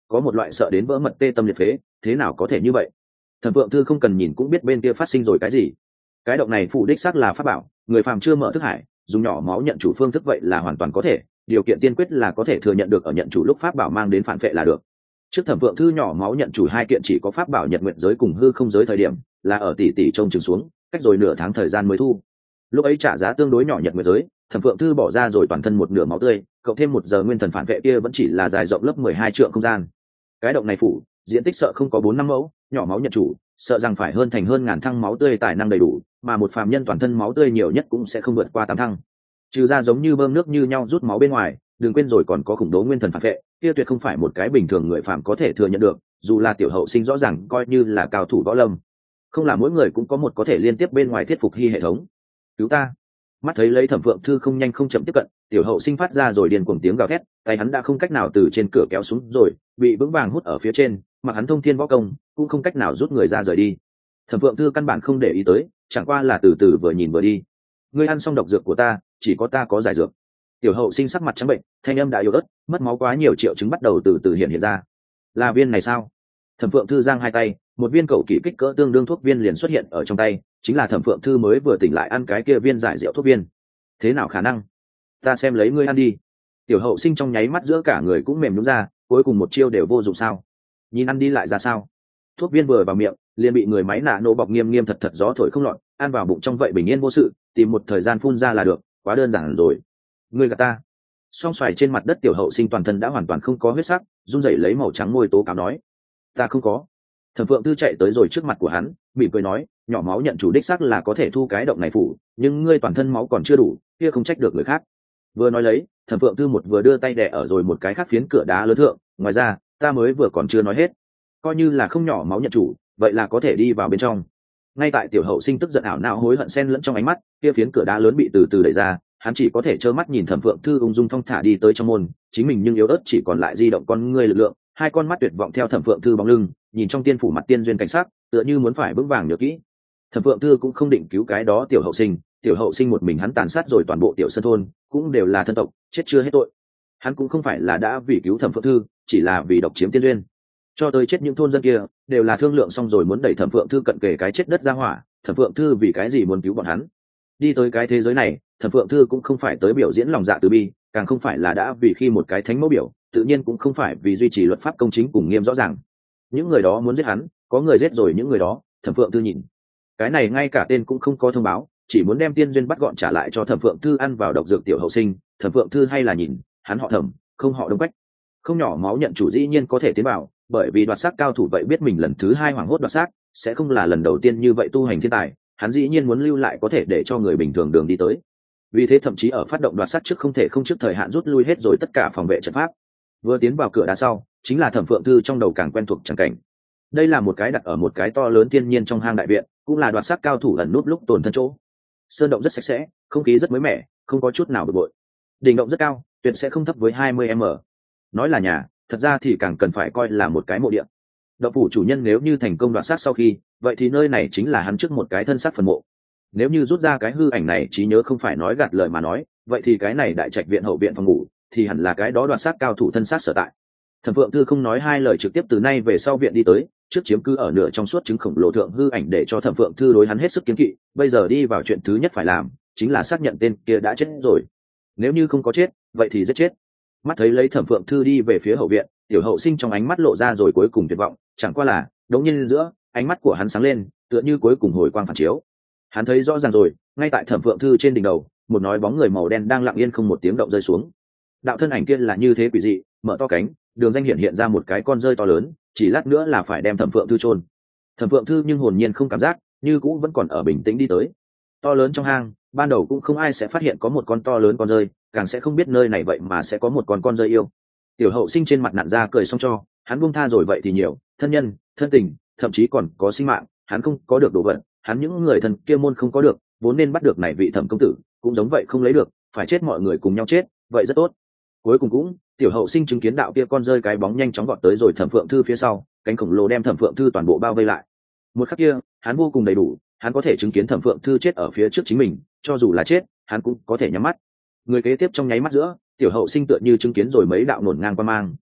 có một loại sợ đến vỡ mật tê tâm liệt phế. Thế nào có thể như vậy? Thẩm Phượng Thư không cần nhìn cũng biết bên kia phát sinh rồi cái gì. Cái động này phủ đích xác là pháp bảo, người phàm chưa mở thức hải, dùng nhỏ máu nhận chủ phương thức vậy là hoàn toàn có thể, điều kiện tiên quyết là có thể thừa nhận được ở nhận chủ lúc pháp bảo mang đến phản vệ là được. Trước Thẩm Phượng Thư nhỏ máu nhận chủ hai kiện chỉ có pháp bảo nhật nguyện giới cùng hư không giới thời điểm, là ở tỷ tỷ trông chừng xuống, cách rồi nửa tháng thời gian mới thu. Lúc ấy trả giá tương đối nhỏ nhật nguyện giới, Thẩm Phượng Thư bỏ ra rồi toàn thân một nửa máu tươi, cộng thêm một giờ nguyên thần phản vệ kia vẫn chỉ là dài rộng lớp mười hai trượng không gian. Cái động này phủ diện tích sợ không có bốn năm mẫu, nhỏ máu nhận chủ sợ rằng phải hơn thành hơn ngàn thăng máu tươi tài năng đầy đủ, mà một phàm nhân toàn thân máu tươi nhiều nhất cũng sẽ không vượt qua tám thăng. Trừ ra giống như bơm nước như nhau rút máu bên ngoài, đừng quên rồi còn có khủng bố nguyên thần phản vệ, kia tuyệt không phải một cái bình thường người phàm có thể thừa nhận được, dù là tiểu hậu sinh rõ ràng coi như là cao thủ võ lâm, không là mỗi người cũng có một có thể liên tiếp bên ngoài thiết phục hy hệ thống. Cứu ta! Mắt thấy lấy Thẩm Phượng Thư không nhanh không chậm tiếp cận, tiểu hậu sinh phát ra rồi điên cuồng tiếng gào thét, tay hắn đã không cách nào từ trên cửa kéo xuống rồi, bị vững vàng hút ở phía trên, mà hắn thông thiên võ công cũng không cách nào rút người ra rời đi. Thẩm Phượng Thư căn bản không để ý tới, chẳng qua là từ từ vừa nhìn vừa đi. Ngươi ăn xong độc dược của ta, chỉ có ta có giải dược. Tiểu hậu sinh sắc mặt trắng bệnh, thanh âm đã yếu ớt, mất máu quá nhiều triệu chứng bắt đầu từ từ hiện hiện ra. Là viên này sao? Thẩm Phượng Thư giang hai tay, một viên cầu kỳ kích cỡ tương đương thuốc viên liền xuất hiện ở trong tay, chính là Thẩm Phượng Thư mới vừa tỉnh lại ăn cái kia viên giải rượu thuốc viên. Thế nào khả năng? Ta xem lấy ngươi ăn đi. Tiểu hậu sinh trong nháy mắt giữa cả người cũng mềm nhũn ra, cuối cùng một chiêu đều vô dụng sao? Nhìn ăn đi lại ra sao? Thuốc viên vừa vào miệng, liền bị người máy nạ nổ bọc nghiêm nghiêm thật thật gió thổi không lọt, ăn vào bụng trong vậy bình yên vô sự, tìm một thời gian phun ra là được, quá đơn giản rồi. Ngươi gạt ta? Song xoài trên mặt đất tiểu hậu sinh toàn thân đã hoàn toàn không có huyết sắc, run rẩy lấy màu trắng môi tố cáo nói: Ta không có. Thẩm Phượng Thư chạy tới rồi trước mặt của hắn, mỉm cười nói: nhỏ máu nhận chủ đích xác là có thể thu cái động này phủ, nhưng ngươi toàn thân máu còn chưa đủ, kia không trách được người khác. Vừa nói lấy, Thẩm Phượng Thư một vừa đưa tay đè ở rồi một cái khác phiến cửa đá lớn thượng, ngoài ra, ta mới vừa còn chưa nói hết, coi như là không nhỏ máu nhận chủ, vậy là có thể đi vào bên trong. Ngay tại tiểu hậu sinh tức giận ảo não hối hận xen lẫn trong ánh mắt, kia phiến cửa đá lớn bị từ từ đẩy ra, hắn chỉ có thể trơ mắt nhìn Thẩm Phượng Thư ung dung thong thả đi tới trong môn, chính mình nhưng yếu ớt chỉ còn lại di động con ngươi lực lượng, hai con mắt tuyệt vọng theo Thẩm Phượng Thư bóng lưng, nhìn trong tiên phủ mặt tiên duyên cảnh sát, tựa như muốn phải vững vàng nhớ kỹ. Thẩm Phượng Thư cũng không định cứu cái đó tiểu hậu sinh, tiểu hậu sinh một mình hắn tàn sát rồi toàn bộ tiểu sơn thôn, cũng đều là thân tộc, chết chưa hết tội. Hắn cũng không phải là đã vì cứu Thẩm Phượng Thư, chỉ là vì độc chiếm tiên duyên. Cho tới chết những thôn dân kia, đều là thương lượng xong rồi muốn đẩy Thẩm Phượng Thư cận kề cái chết đất ra hỏa, Thẩm Phượng Thư vì cái gì muốn cứu bọn hắn? Đi tới cái thế giới này, Thẩm Phượng Thư cũng không phải tới biểu diễn lòng dạ từ bi, càng không phải là đã vì khi một cái thánh mẫu biểu, tự nhiên cũng không phải vì duy trì luật pháp công chính cùng nghiêm rõ ràng. Những người đó muốn giết hắn, có người giết rồi những người đó, Thẩm Phượng Thư nhìn. Cái này ngay cả tên cũng không có thông báo, chỉ muốn đem tiên duyên bắt gọn trả lại cho Thẩm Phượng Thư ăn vào độc dược tiểu hậu sinh, Thẩm Phượng Thư hay là nhìn, hắn họ Thẩm, không họ Đông Quách. Không nhỏ máu nhận chủ dĩ nhiên có thể tiến vào, bởi vì đoạt xác cao thủ vậy biết mình lần thứ hai hoảng hốt đoạt xác, sẽ không là lần đầu tiên như vậy tu hành thiên tài, hắn dĩ nhiên muốn lưu lại có thể để cho người bình thường đường đi tới. Vì thế thậm chí ở phát động đoạt xác trước không thể không trước thời hạn rút lui hết rồi tất cả phòng vệ trận pháp. Vừa tiến vào cửa đá sau, chính là Thẩm Phượng Thư trong đầu càng quen thuộc chẳng cảnh. Đây là một cái đặt ở một cái to lớn thiên nhiên trong hang đại viện, cũng là đoạt xác cao thủ ẩn núp lúc tồn thân chỗ. Sơn động rất sạch sẽ, không khí rất mới mẻ, không có chút nào bực bội. Đỉnh động rất cao, tuyệt sẽ không thấp với hai mươi mét. Nói là nhà, thật ra thì càng cần phải coi là một cái mộ địa. Động phủ chủ nhân nếu như thành công đoạt xác sau khi, vậy thì nơi này chính là hắn trước một cái thân xác phần mộ. Nếu như rút ra cái hư ảnh này trí nhớ không phải nói gạt lời mà nói, vậy thì cái này đại trạch viện hậu viện phòng ngủ thì hẳn là cái đó đoạt xác cao thủ thân xác sở tại. Thẩm Phượng Thư không nói hai lời trực tiếp từ nay về sau viện đi tới, trước chiếm cứ ở nửa trong suốt chứng khổng lồ thượng hư ảnh để cho Thẩm Phượng Thư đối hắn hết sức kiến kỵ, bây giờ đi vào chuyện thứ nhất phải làm chính là xác nhận tên kia đã chết rồi. Nếu như không có chết, vậy thì giết chết. Mắt thấy lấy Thẩm Phượng Thư đi về phía hậu viện, tiểu hậu sinh trong ánh mắt lộ ra rồi cuối cùng tuyệt vọng, chẳng qua là đống nhiên giữa ánh mắt của hắn sáng lên, tựa như cuối cùng hồi quang phản chiếu. Hắn thấy rõ ràng rồi, ngay tại Thẩm Phượng Thư trên đỉnh đầu, một nói bóng người màu đen đang lặng yên không một tiếng động rơi xuống. Đạo thân ảnh kia là như thế quỷ dị, mở to cánh, đường danh hiện hiện ra một cái con rơi to lớn, chỉ lát nữa là phải đem Thẩm Phượng Thư chôn. Thẩm Phượng Thư nhưng hồn nhiên không cảm giác, như cũ vẫn còn ở bình tĩnh đi tới. To lớn trong hang, ban đầu cũng không ai sẽ phát hiện có một con to lớn con rơi, càng sẽ không biết nơi này vậy mà sẽ có một con con rơi yêu. Tiểu hậu sinh trên mặt nặn ra cười xong cho, hắn buông tha rồi vậy thì nhiều, thân nhân, thân tình, thậm chí còn có sinh mạng, hắn không có được đồ vật, hắn những người thân kia môn không có được, vốn nên bắt được này vị Thẩm công tử, cũng giống vậy không lấy được, phải chết mọi người cùng nhau chết, vậy rất tốt. Cuối cùng cũng, tiểu hậu sinh chứng kiến đạo kia con rơi cái bóng nhanh chóng vọt tới rồi Thẩm Phượng Thư phía sau, cánh khổng lồ đem Thẩm Phượng Thư toàn bộ bao vây lại. Một khắc kia, hắn vô cùng đầy đủ, hắn có thể chứng kiến Thẩm Phượng Thư chết ở phía trước chính mình, cho dù là chết, hắn cũng có thể nhắm mắt. Người kế tiếp trong nháy mắt giữa, tiểu hậu sinh tựa như chứng kiến rồi mấy đạo nổn ngang qua mang,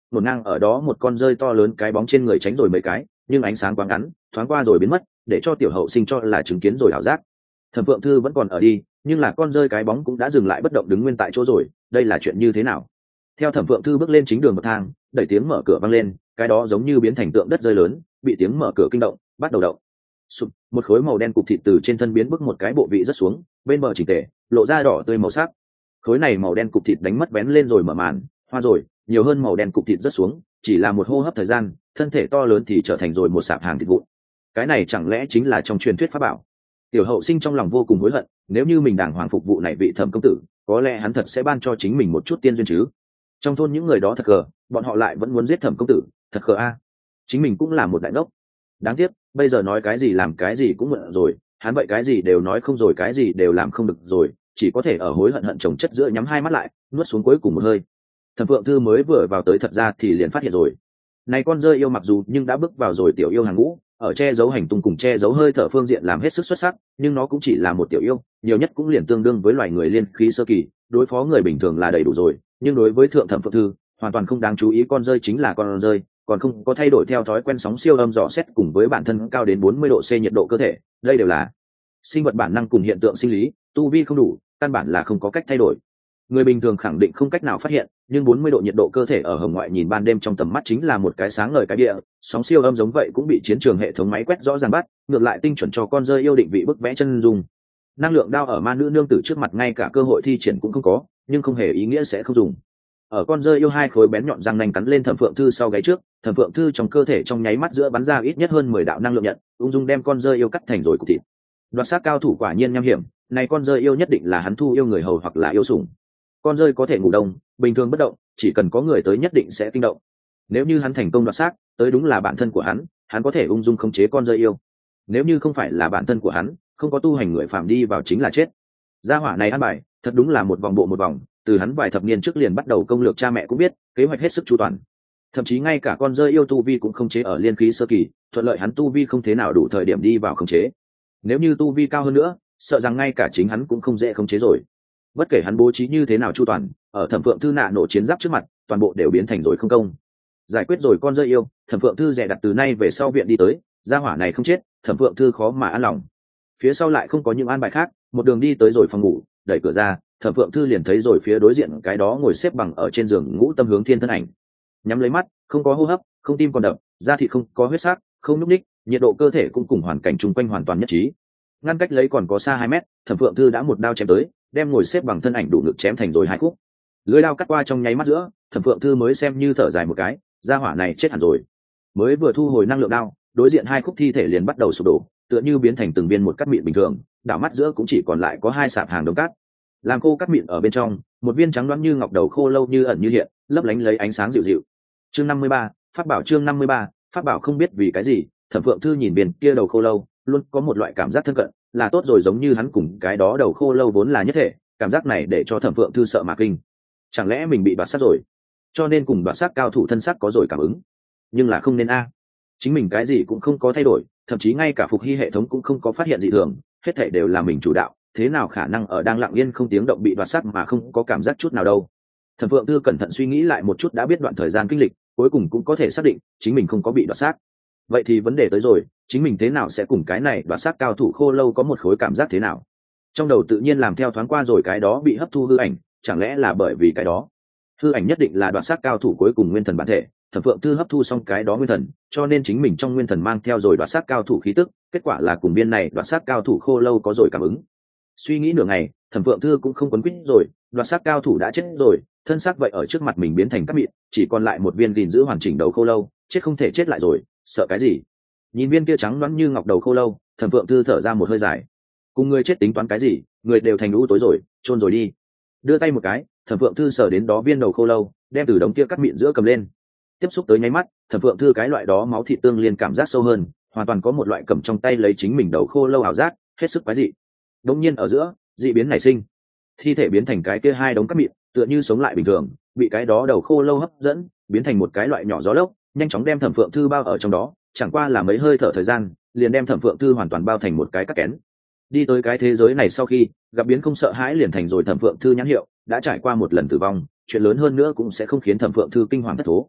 ngổn ngang ở đó một con rơi to lớn cái bóng trên người tránh rồi mấy cái, nhưng ánh sáng quá ngắn, thoáng qua rồi biến mất, để cho tiểu hậu sinh cho là chứng kiến rồi ảo giác. Thẩm Phượng Thư vẫn còn ở đi, nhưng là con rơi cái bóng cũng đã dừng lại bất động đứng nguyên tại chỗ rồi, đây là chuyện như thế nào? Theo Thẩm Phượng Thư bước lên chính đường bậc thang, đẩy tiếng mở cửa vang lên, cái đó giống như biến thành tượng đất rơi lớn, bị tiếng mở cửa kinh động, bắt đầu động. Sụp, một khối màu đen cục thịt từ trên thân biến bước một cái bộ vị rất xuống, bên bờ chỉnh tề, lộ ra đỏ tươi màu sắc. Khối này màu đen cục thịt đánh mất bén lên rồi mở màn, hoa rồi, nhiều hơn màu đen cục thịt rất xuống, chỉ là một hô hấp thời gian, thân thể to lớn thì trở thành rồi một sạp hàng thịt vụn. Cái này chẳng lẽ chính là trong truyền thuyết pháp bảo? Tiểu hậu sinh trong lòng vô cùng hối hận, nếu như mình đàng hoàng phục vụ này vị Thẩm công tử, có lẽ hắn thật sẽ ban cho chính mình một chút tiên duyên chứ. Trong thôn những người đó thật cờ, bọn họ lại vẫn muốn giết Thẩm công tử, thật cờ a. Chính mình cũng là một đại ngốc. Đáng tiếc, bây giờ nói cái gì làm cái gì cũng muộn rồi, hắn vậy cái gì đều nói không rồi, cái gì đều làm không được rồi, chỉ có thể ở hối hận hận chồng chất giữa nhắm hai mắt lại, nuốt xuống cuối cùng một hơi. Thẩm Phượng Thư mới vừa vào tới thật ra thì liền phát hiện rồi, này con rơi yêu mặc dù nhưng đã bước vào rồi tiểu yêu hàng ngũ, ở che giấu hành tung cùng che giấu hơi thở phương diện làm hết sức xuất sắc, nhưng nó cũng chỉ là một tiểu yêu, nhiều nhất cũng liền tương đương với loài người liên khí sơ kỳ, đối phó người bình thường là đầy đủ rồi, nhưng đối với thượng Thẩm Phượng Thư hoàn toàn không đáng chú ý. Con rơi chính là con rơi, còn không có thay đổi theo thói quen sóng siêu âm dò xét cùng với bản thân cao đến bốn mươi độ C nhiệt độ cơ thể, đây đều là sinh vật bản năng cùng hiện tượng sinh lý, tu vi không đủ, căn bản là không có cách thay đổi. Người bình thường khẳng định không cách nào phát hiện, nhưng bốn mươi độ nhiệt độ cơ thể ở hồng ngoại nhìn ban đêm trong tầm mắt chính là một cái sáng ngời cái địa, sóng siêu âm giống vậy cũng bị chiến trường hệ thống máy quét rõ ràng bắt, ngược lại tinh chuẩn cho con rơi yêu định vị bức vẽ chân dung. Năng lượng đao ở ma nữ nương tử trước mặt ngay cả cơ hội thi triển cũng không có, nhưng không hề ý nghĩa sẽ không dùng. Ở con rơi yêu hai khối bén nhọn răng nanh cắn lên Thẩm Phượng Thư sau gáy trước, Thẩm Phượng Thư trong cơ thể trong nháy mắt giữa bắn ra ít nhất hơn mười đạo năng lượng nhận, ung dung đem con rơi yêu cắt thành rồi cục thịt. Đoạt xác cao thủ quả nhiên nham hiểm, này con rơi yêu nhất định là hắn thu yêu người hầu hoặc là yêu sủng. Con rơi có thể ngủ đông, bình thường bất động, chỉ cần có người tới nhất định sẽ kinh động. Nếu như hắn thành công đoạt xác, tới đúng là bản thân của hắn, hắn có thể ung dung khống chế con rơi yêu. Nếu như không phải là bản thân của hắn, không có tu hành người phạm đi vào chính là chết. Gia hỏa này ăn bài, thật đúng là một vòng bộ một vòng, từ hắn vài thập niên trước liền bắt đầu công lược, cha mẹ cũng biết, kế hoạch hết sức chu toàn. Thậm chí ngay cả con rơi yêu tu vi cũng không chế ở liên khí sơ kỳ, thuận lợi hắn tu vi không thế nào đủ thời điểm đi vào khống chế. Nếu như tu vi cao hơn nữa, sợ rằng ngay cả chính hắn cũng không dễ khống chế rồi. Bất kể hắn bố trí như thế nào chu toàn, ở Thẩm Phượng Thư nạ nổ chiến giáp trước mặt, toàn bộ đều biến thành rồi không công. Giải quyết rồi con rơi yêu, Thẩm Phượng Thư dè đặt từ nay về sau viện đi tới, gia hỏa này không chết, Thẩm Phượng Thư khó mà an lòng. Phía sau lại không có những an bài khác, một đường đi tới rồi phòng ngủ, đẩy cửa ra, Thẩm Phượng Thư liền thấy rồi phía đối diện cái đó ngồi xếp bằng ở trên giường Ngũ Tâm Hướng Thiên thân ảnh. Nhắm lấy mắt, không có hô hấp, không tim còn đập, da thịt không có huyết sắc, không nhúc ních, nhiệt độ cơ thể cũng cùng hoàn cảnh chung quanh hoàn toàn nhất trí. Ngăn cách lấy còn có xa hai mét, Thẩm Phượng Thư đã một đao chém tới, đem ngồi xếp bằng thân ảnh đủ ngực chém thành rồi hai khúc. Lưỡi đao cắt qua trong nháy mắt giữa, Thẩm Phượng Thư mới xem như thở dài một cái, gia hỏa này chết hẳn rồi. Mới vừa thu hồi năng lượng đao, đối diện hai khúc thi thể liền bắt đầu sụp đổ, tựa như biến thành từng viên một cát mịn bình thường, đảo mắt giữa cũng chỉ còn lại có hai sạp hàng đống cát. Làm khô cát mịn ở bên trong, một viên trắng đoán như ngọc đầu khô lâu như ẩn như hiện, lấp lánh lấy ánh sáng dịu dịu. Chương năm mươi ba, pháp bảo. Chương năm mươi ba, pháp bảo. Không biết vì cái gì, Thẩm Phượng Thư nhìn viên kia đầu khô lâu, luôn có một loại cảm giác thân cận, là tốt rồi, giống như hắn cùng cái đó đầu khô lâu vốn là nhất thể. Cảm giác này để cho Thẩm Phượng Thư sợ mà kinh. Chẳng lẽ mình bị đoạt xác rồi, cho nên cùng đoạt xác cao thủ thân xác có rồi cảm ứng? Nhưng là không nên a. Chính mình cái gì cũng không có thay đổi, thậm chí ngay cả phục hy hệ thống cũng không có phát hiện dị thường, hết thảy đều là mình chủ đạo, thế nào khả năng ở đang lặng yên không tiếng động bị đoạt xác mà không có cảm giác chút nào đâu? Thẩm Phượng Thư cẩn thận suy nghĩ lại một chút, đã biết đoạn thời gian kinh lịch, cuối cùng cũng có thể xác định chính mình không có bị đoạt xác. Vậy thì vấn đề tới rồi, chính mình thế nào sẽ cùng cái này đoạt xác cao thủ khô lâu có một khối cảm giác thế nào? Trong đầu tự nhiên làm theo thoáng qua rồi cái đó bị hấp thu hư ảnh, chẳng lẽ là bởi vì cái đó hư ảnh nhất định là đoạt xác cao thủ cuối cùng nguyên thần bản thể, Thẩm Phượng Thư hấp thu xong cái đó nguyên thần, cho nên chính mình trong nguyên thần mang theo rồi đoạt xác cao thủ khí tức, kết quả là cùng biên này đoạt xác cao thủ khô lâu có rồi cảm ứng. Suy nghĩ nửa ngày, Thẩm Phượng Thư cũng không quấn quýt rồi, đoạt xác cao thủ đã chết rồi, thân xác vậy ở trước mặt mình biến thành cát mịn, chỉ còn lại một viên gìn giữ hoàn chỉnh đầu khô lâu, chết không thể chết lại rồi, sợ cái gì? Nhìn viên kia trắng loáng như ngọc đầu khô lâu, Thẩm Phượng Thư thở ra một hơi dài. Cùng người chết tính toán cái gì, người đều thành lũ tối rồi, chôn rồi đi. Đưa tay một cái, Thẩm Phượng Thư sờ đến đó viên đầu khô lâu, đem từ đống kia cắt mịn giữa cầm lên. Tiếp xúc tới nháy mắt, Thẩm Phượng Thư cái loại đó máu thịt tương liên cảm giác sâu hơn, hoàn toàn có một loại cầm trong tay lấy chính mình đầu khô lâu ảo giác, hết sức quái dị. Đống nhiên ở giữa, dị biến nảy sinh, thi thể biến thành cái kia hai đống cắt mịn, tựa như sống lại bình thường, bị cái đó đầu khô lâu hấp dẫn, biến thành một cái loại nhỏ gió lốc, nhanh chóng đem Thẩm Phượng Thư bao ở trong đó, chẳng qua là mấy hơi thở thời gian, liền đem Thẩm Phượng Thư hoàn toàn bao thành một cái cắt kén. Đi tới cái thế giới này sau khi gặp biến không sợ hãi liền thành rồi Thẩm Phượng Thư nhãn hiệu, đã trải qua một lần tử vong, chuyện lớn hơn nữa cũng sẽ không khiến Thẩm Phượng Thư kinh hoàng thất thố.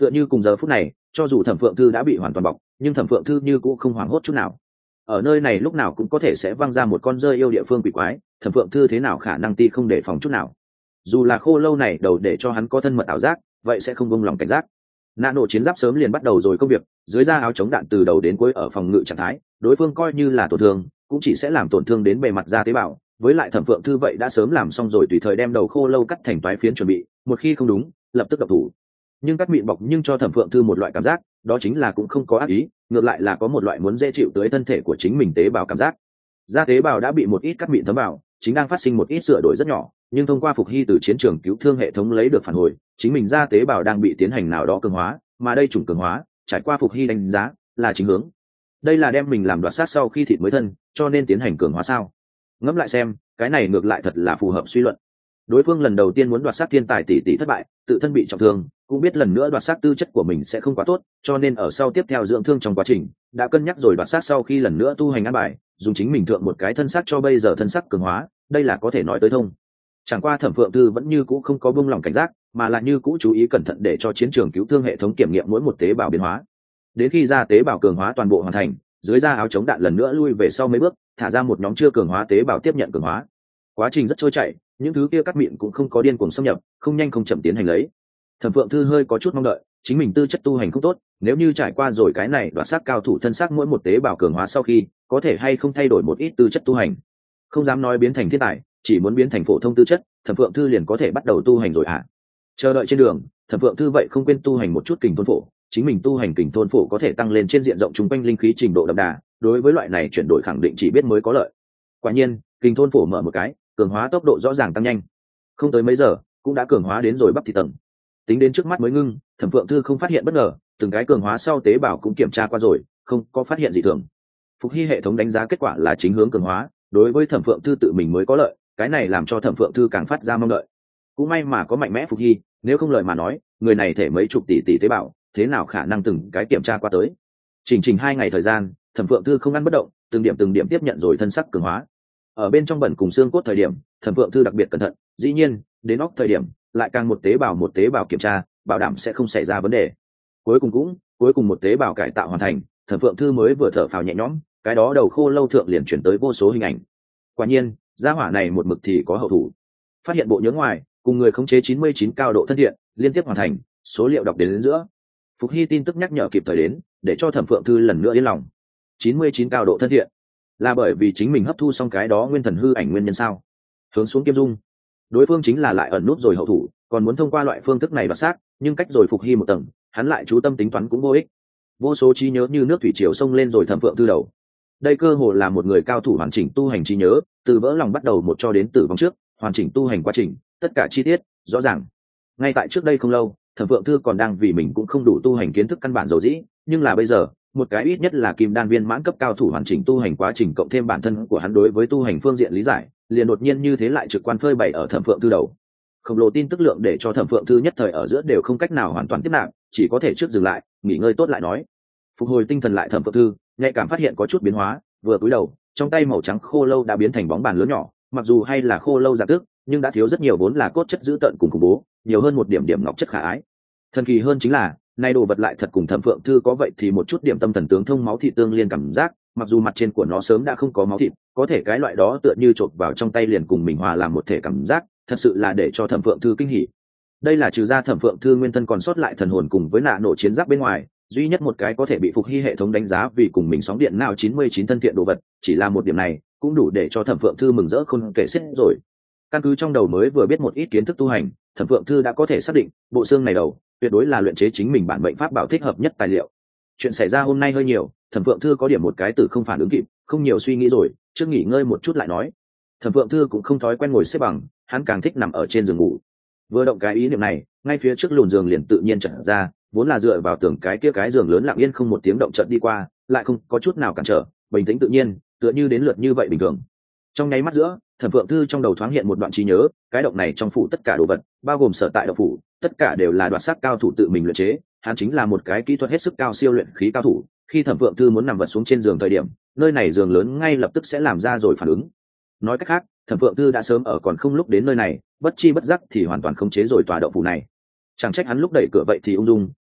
Tựa như cùng giờ phút này, cho dù Thẩm Phượng Thư đã bị hoàn toàn bọc, nhưng Thẩm Phượng Thư như cũng không hoảng hốt chút nào. Ở nơi này lúc nào cũng có thể sẽ văng ra một con rơi yêu địa phương quỷ quái, Thẩm Phượng Thư thế nào khả năng ti không đề phòng chút nào. Dù là khô lâu này đầu để cho hắn có thân mật ảo giác, vậy sẽ không buông lòng cảnh giác. Nã nổ chiến giáp sớm liền bắt đầu rồi công việc, dưới da áo chống đạn từ đầu đến cuối ở phòng ngự trạng thái, đối phương coi như là tổn thương, cũng chỉ sẽ làm tổn thương đến bề mặt da tế bào. Với lại Thẩm Phượng Thư vậy đã sớm làm xong rồi tùy thời đem đầu khô lâu cắt thành toái phiến chuẩn bị, một khi không đúng, lập tức động thủ. Nhưng cắt mịn bọc nhưng cho Thẩm Phượng Thư một loại cảm giác, đó chính là cũng không có ác ý, ngược lại là có một loại muốn dễ chịu tới thân thể của chính mình tế bào cảm giác. Da tế bào đã bị một ít cắt mịn thấm vào, chính đang phát sinh một ít sửa đổi rất nhỏ, nhưng thông qua Phục Hy từ chiến trường cứu thương hệ thống lấy được phản hồi, chính mình da tế bào đang bị tiến hành nào đó cường hóa, mà đây chủng cường hóa, trải qua Phục Hy đánh giá, là chính hướng. Đây là đem mình làm đoạt sát sau khi thịt mới thân, cho nên tiến hành cường hóa sao? Ngẫm lại xem, cái này ngược lại thật là phù hợp suy luận. Đối phương lần đầu tiên muốn đoạt sát thiên tài tỷ tỷ thất bại, tự thân bị trọng thương, cũng biết lần nữa đoạt sát tư chất của mình sẽ không quá tốt, cho nên ở sau tiếp theo dưỡng thương trong quá trình, đã cân nhắc rồi đoạt sát sau khi lần nữa tu hành ăn bài, dùng chính mình thượng một cái thân xác cho bây giờ thân xác cường hóa, đây là có thể nói tới thông. Chẳng qua Thẩm Phượng Thư vẫn như cũ không có buông lỏng cảnh giác, mà là như cũ chú ý cẩn thận để cho chiến trường cứu thương hệ thống kiểm nghiệm mỗi một tế bào biến hóa. Đến khi da tế bào cường hóa toàn bộ hoàn thành, dưới da áo chống đạn lần nữa lui về sau mấy bước, thả ra một nhóm chưa cường hóa tế bào tiếp nhận cường hóa. Quá trình rất trôi chảy, những thứ kia cắt miệng cũng không có điên cuồng xâm nhập, không nhanh không chậm tiến hành lấy. Thẩm Phượng Thư hơi có chút mong đợi, chính mình tư chất tu hành không tốt, nếu như trải qua rồi cái này đoạt xác cao thủ thân xác mỗi một tế bào cường hóa sau khi, có thể hay không thay đổi một ít tư chất tu hành. Không dám nói biến thành thiên tài, chỉ muốn biến thành phổ thông tư chất, Thẩm Phượng Thư liền có thể bắt đầu tu hành rồi ạ. À. Chờ đợi trên đường, Thẩm Phượng Thư vậy không quên tu hành một chút kình thôn phổ, chính mình tu hành kình thôn phổ có thể tăng lên trên diện rộng trung quanh linh khí trình độ đậm đà, đối với loại này chuyển đổi khẳng định chỉ biết mới có lợi. Quả nhiên, kình thôn phổ mở một cái, cường hóa tốc độ rõ ràng tăng nhanh. Không tới mấy giờ, cũng đã cường hóa đến rồi bắp thịt tầng. Tính đến trước mắt mới ngưng, Thẩm Phượng Thư không phát hiện bất ngờ, từng cái cường hóa sau tế bào cũng kiểm tra qua rồi, không có phát hiện gì thường. Phục Hy hệ thống đánh giá kết quả là chính hướng cường hóa, đối với Thẩm Phượng Thư tự mình mới có lợi, cái này làm cho Thẩm Phượng Thư càng phát ra mong đợi. Cũng may mà có mạnh mẽ Phục Hy, nếu không lời mà nói, người này thể mấy chục tỷ tỷ tế bào, thế nào khả năng từng cái kiểm tra qua tới. Chỉnh trình hai ngày thời gian, Thẩm Phượng Thư không ăn bất động, từng điểm từng điểm tiếp nhận rồi thân sắc cường hóa. Ở bên trong bẩn cùng xương cốt thời điểm, Thẩm Phượng Thư đặc biệt cẩn thận, dĩ nhiên, đến óc thời điểm, lại càng một tế bào một tế bào kiểm tra, bảo đảm sẽ không xảy ra vấn đề. Cuối cùng cũng, cuối cùng một tế bào cải tạo hoàn thành, Thẩm Phượng Thư mới vừa thở phào nhẹ nhõm, cái đó đầu khô lâu thượng liền chuyển tới vô số hình ảnh. Quả nhiên, gia hỏa này một mực thì có hậu thủ. Phát hiện bộ nhớ ngoài, cùng người khống chế chín mươi chín cao độ thân thiện, liên tiếp hoàn thành, số liệu đọc đến, đến giữa. Phục Hy tin tức nhắc nhở kịp thời đến, để cho Thẩm Phượng Thư lần nữa yên lòng. chín mươi chín cao độ thân thiện, là bởi vì chính mình hấp thu xong cái đó nguyên thần hư ảnh nguyên nhân sao? Hướng xuống Kiêm Dung, đối phương chính là lại ẩn nút rồi hậu thủ, còn muốn thông qua loại phương thức này đoạt xác, nhưng cách rồi Phục Hy một tầng, hắn lại chú tâm tính toán cũng vô ích. Vô số trí nhớ như nước thủy triều sông lên rồi Thẩm Phượng Thư đầu. Đây cơ hồ là một người cao thủ hoàn chỉnh tu hành trí nhớ, từ vỡ lòng bắt đầu một cho đến tử vong trước, hoàn chỉnh tu hành quá trình, tất cả chi tiết rõ ràng. Ngay tại trước đây không lâu, Thẩm Phượng Thư còn đang vì mình cũng không đủ tu hành kiến thức căn bản dầu dĩ, nhưng là bây giờ, một cái ít nhất là kim đan viên mãn cấp cao thủ hoàn chỉnh tu hành quá trình cộng thêm bản thân của hắn đối với tu hành phương diện lý giải, liền đột nhiên như thế lại trực quan phơi bày ở Thẩm Phượng Thư đầu. Khổng lồ tin tức lượng để cho Thẩm Phượng Thư nhất thời ở giữa đều không cách nào hoàn toàn tiếp nạp, chỉ có thể trước dừng lại, nghỉ ngơi tốt lại nói. Phục hồi tinh thần lại Thẩm Phượng Thư, nhạy cảm phát hiện có chút biến hóa, vừa cúi đầu, trong tay màu trắng khô lâu đã biến thành bóng bàn lớn nhỏ, mặc dù hay là khô lâu giả tước, nhưng đã thiếu rất nhiều vốn là cốt chất dữ tợn cùng khủng bố, nhiều hơn một điểm điểm ngọc chất khả ái. Thần kỳ hơn chính là, nay đồ vật lại thật cùng Thẩm Phượng Thư có vậy thì một chút điểm tâm thần tướng thông máu thịt tương liên cảm giác, mặc dù mặt trên của nó sớm đã không có máu thịt, có thể cái loại đó tựa như chộp vào trong tay liền cùng mình hòa làm một thể cảm giác, thật sự là để cho Thẩm Phượng Thư kinh hỉ. Đây là trừ ra Thẩm Phượng Thư nguyên thân còn sót lại thần hồn cùng với nạ nổ chiến giáp bên ngoài, duy nhất một cái có thể bị Phục Hy hệ thống đánh giá vì cùng mình sóng điện nào chín mươi chín thân thiện đồ vật, chỉ là một điểm này cũng đủ để cho Thẩm Phượng Thư mừng rỡ khôn kể xiết rồi. Căn cứ trong đầu mới vừa biết một ít kiến thức tu hành, Thẩm Phượng Thư đã có thể xác định bộ xương này đầu tuyệt đối là luyện chế chính mình bản mệnh pháp bảo thích hợp nhất tài liệu. Chuyện xảy ra hôm nay hơi nhiều, Thẩm Phượng Thư có điểm một cái từ không phản ứng kịp, không nhiều suy nghĩ rồi, trước nghỉ ngơi một chút lại nói. Thẩm Phượng Thư cũng không thói quen ngồi xếp bằng, hắn càng thích nằm ở trên giường ngủ. Vừa động cái ý niệm này, ngay phía trước lùn giường liền tự nhiên chợt ra, vốn là dựa vào tường cái kia cái giường lớn lặng yên không một tiếng động chợt đi qua, lại không có chút nào cản trở, bình tĩnh tự nhiên, tựa như đến lượt như vậy bình thường. Trong nháy mắt giữa, Thẩm Phượng Thư trong đầu thoáng hiện một đoạn trí nhớ, cái động này trong phủ tất cả đồ vật, bao gồm sở tại động phủ, tất cả đều là đoạt sắc cao thủ tự mình luyện chế, hắn chính là một cái kỹ thuật hết sức cao siêu luyện khí cao thủ. Khi Thẩm Phượng Thư muốn nằm vật xuống trên giường thời điểm, nơi này giường lớn ngay lập tức sẽ làm ra rồi phản ứng. Nói cách khác, Thẩm Phượng Thư đã sớm ở còn không lúc đến nơi này, bất chi bất giác thì hoàn toàn khống chế rồi tòa động phủ này. Chẳng trách hắn lúc đẩy cửa vậy thì ung dung,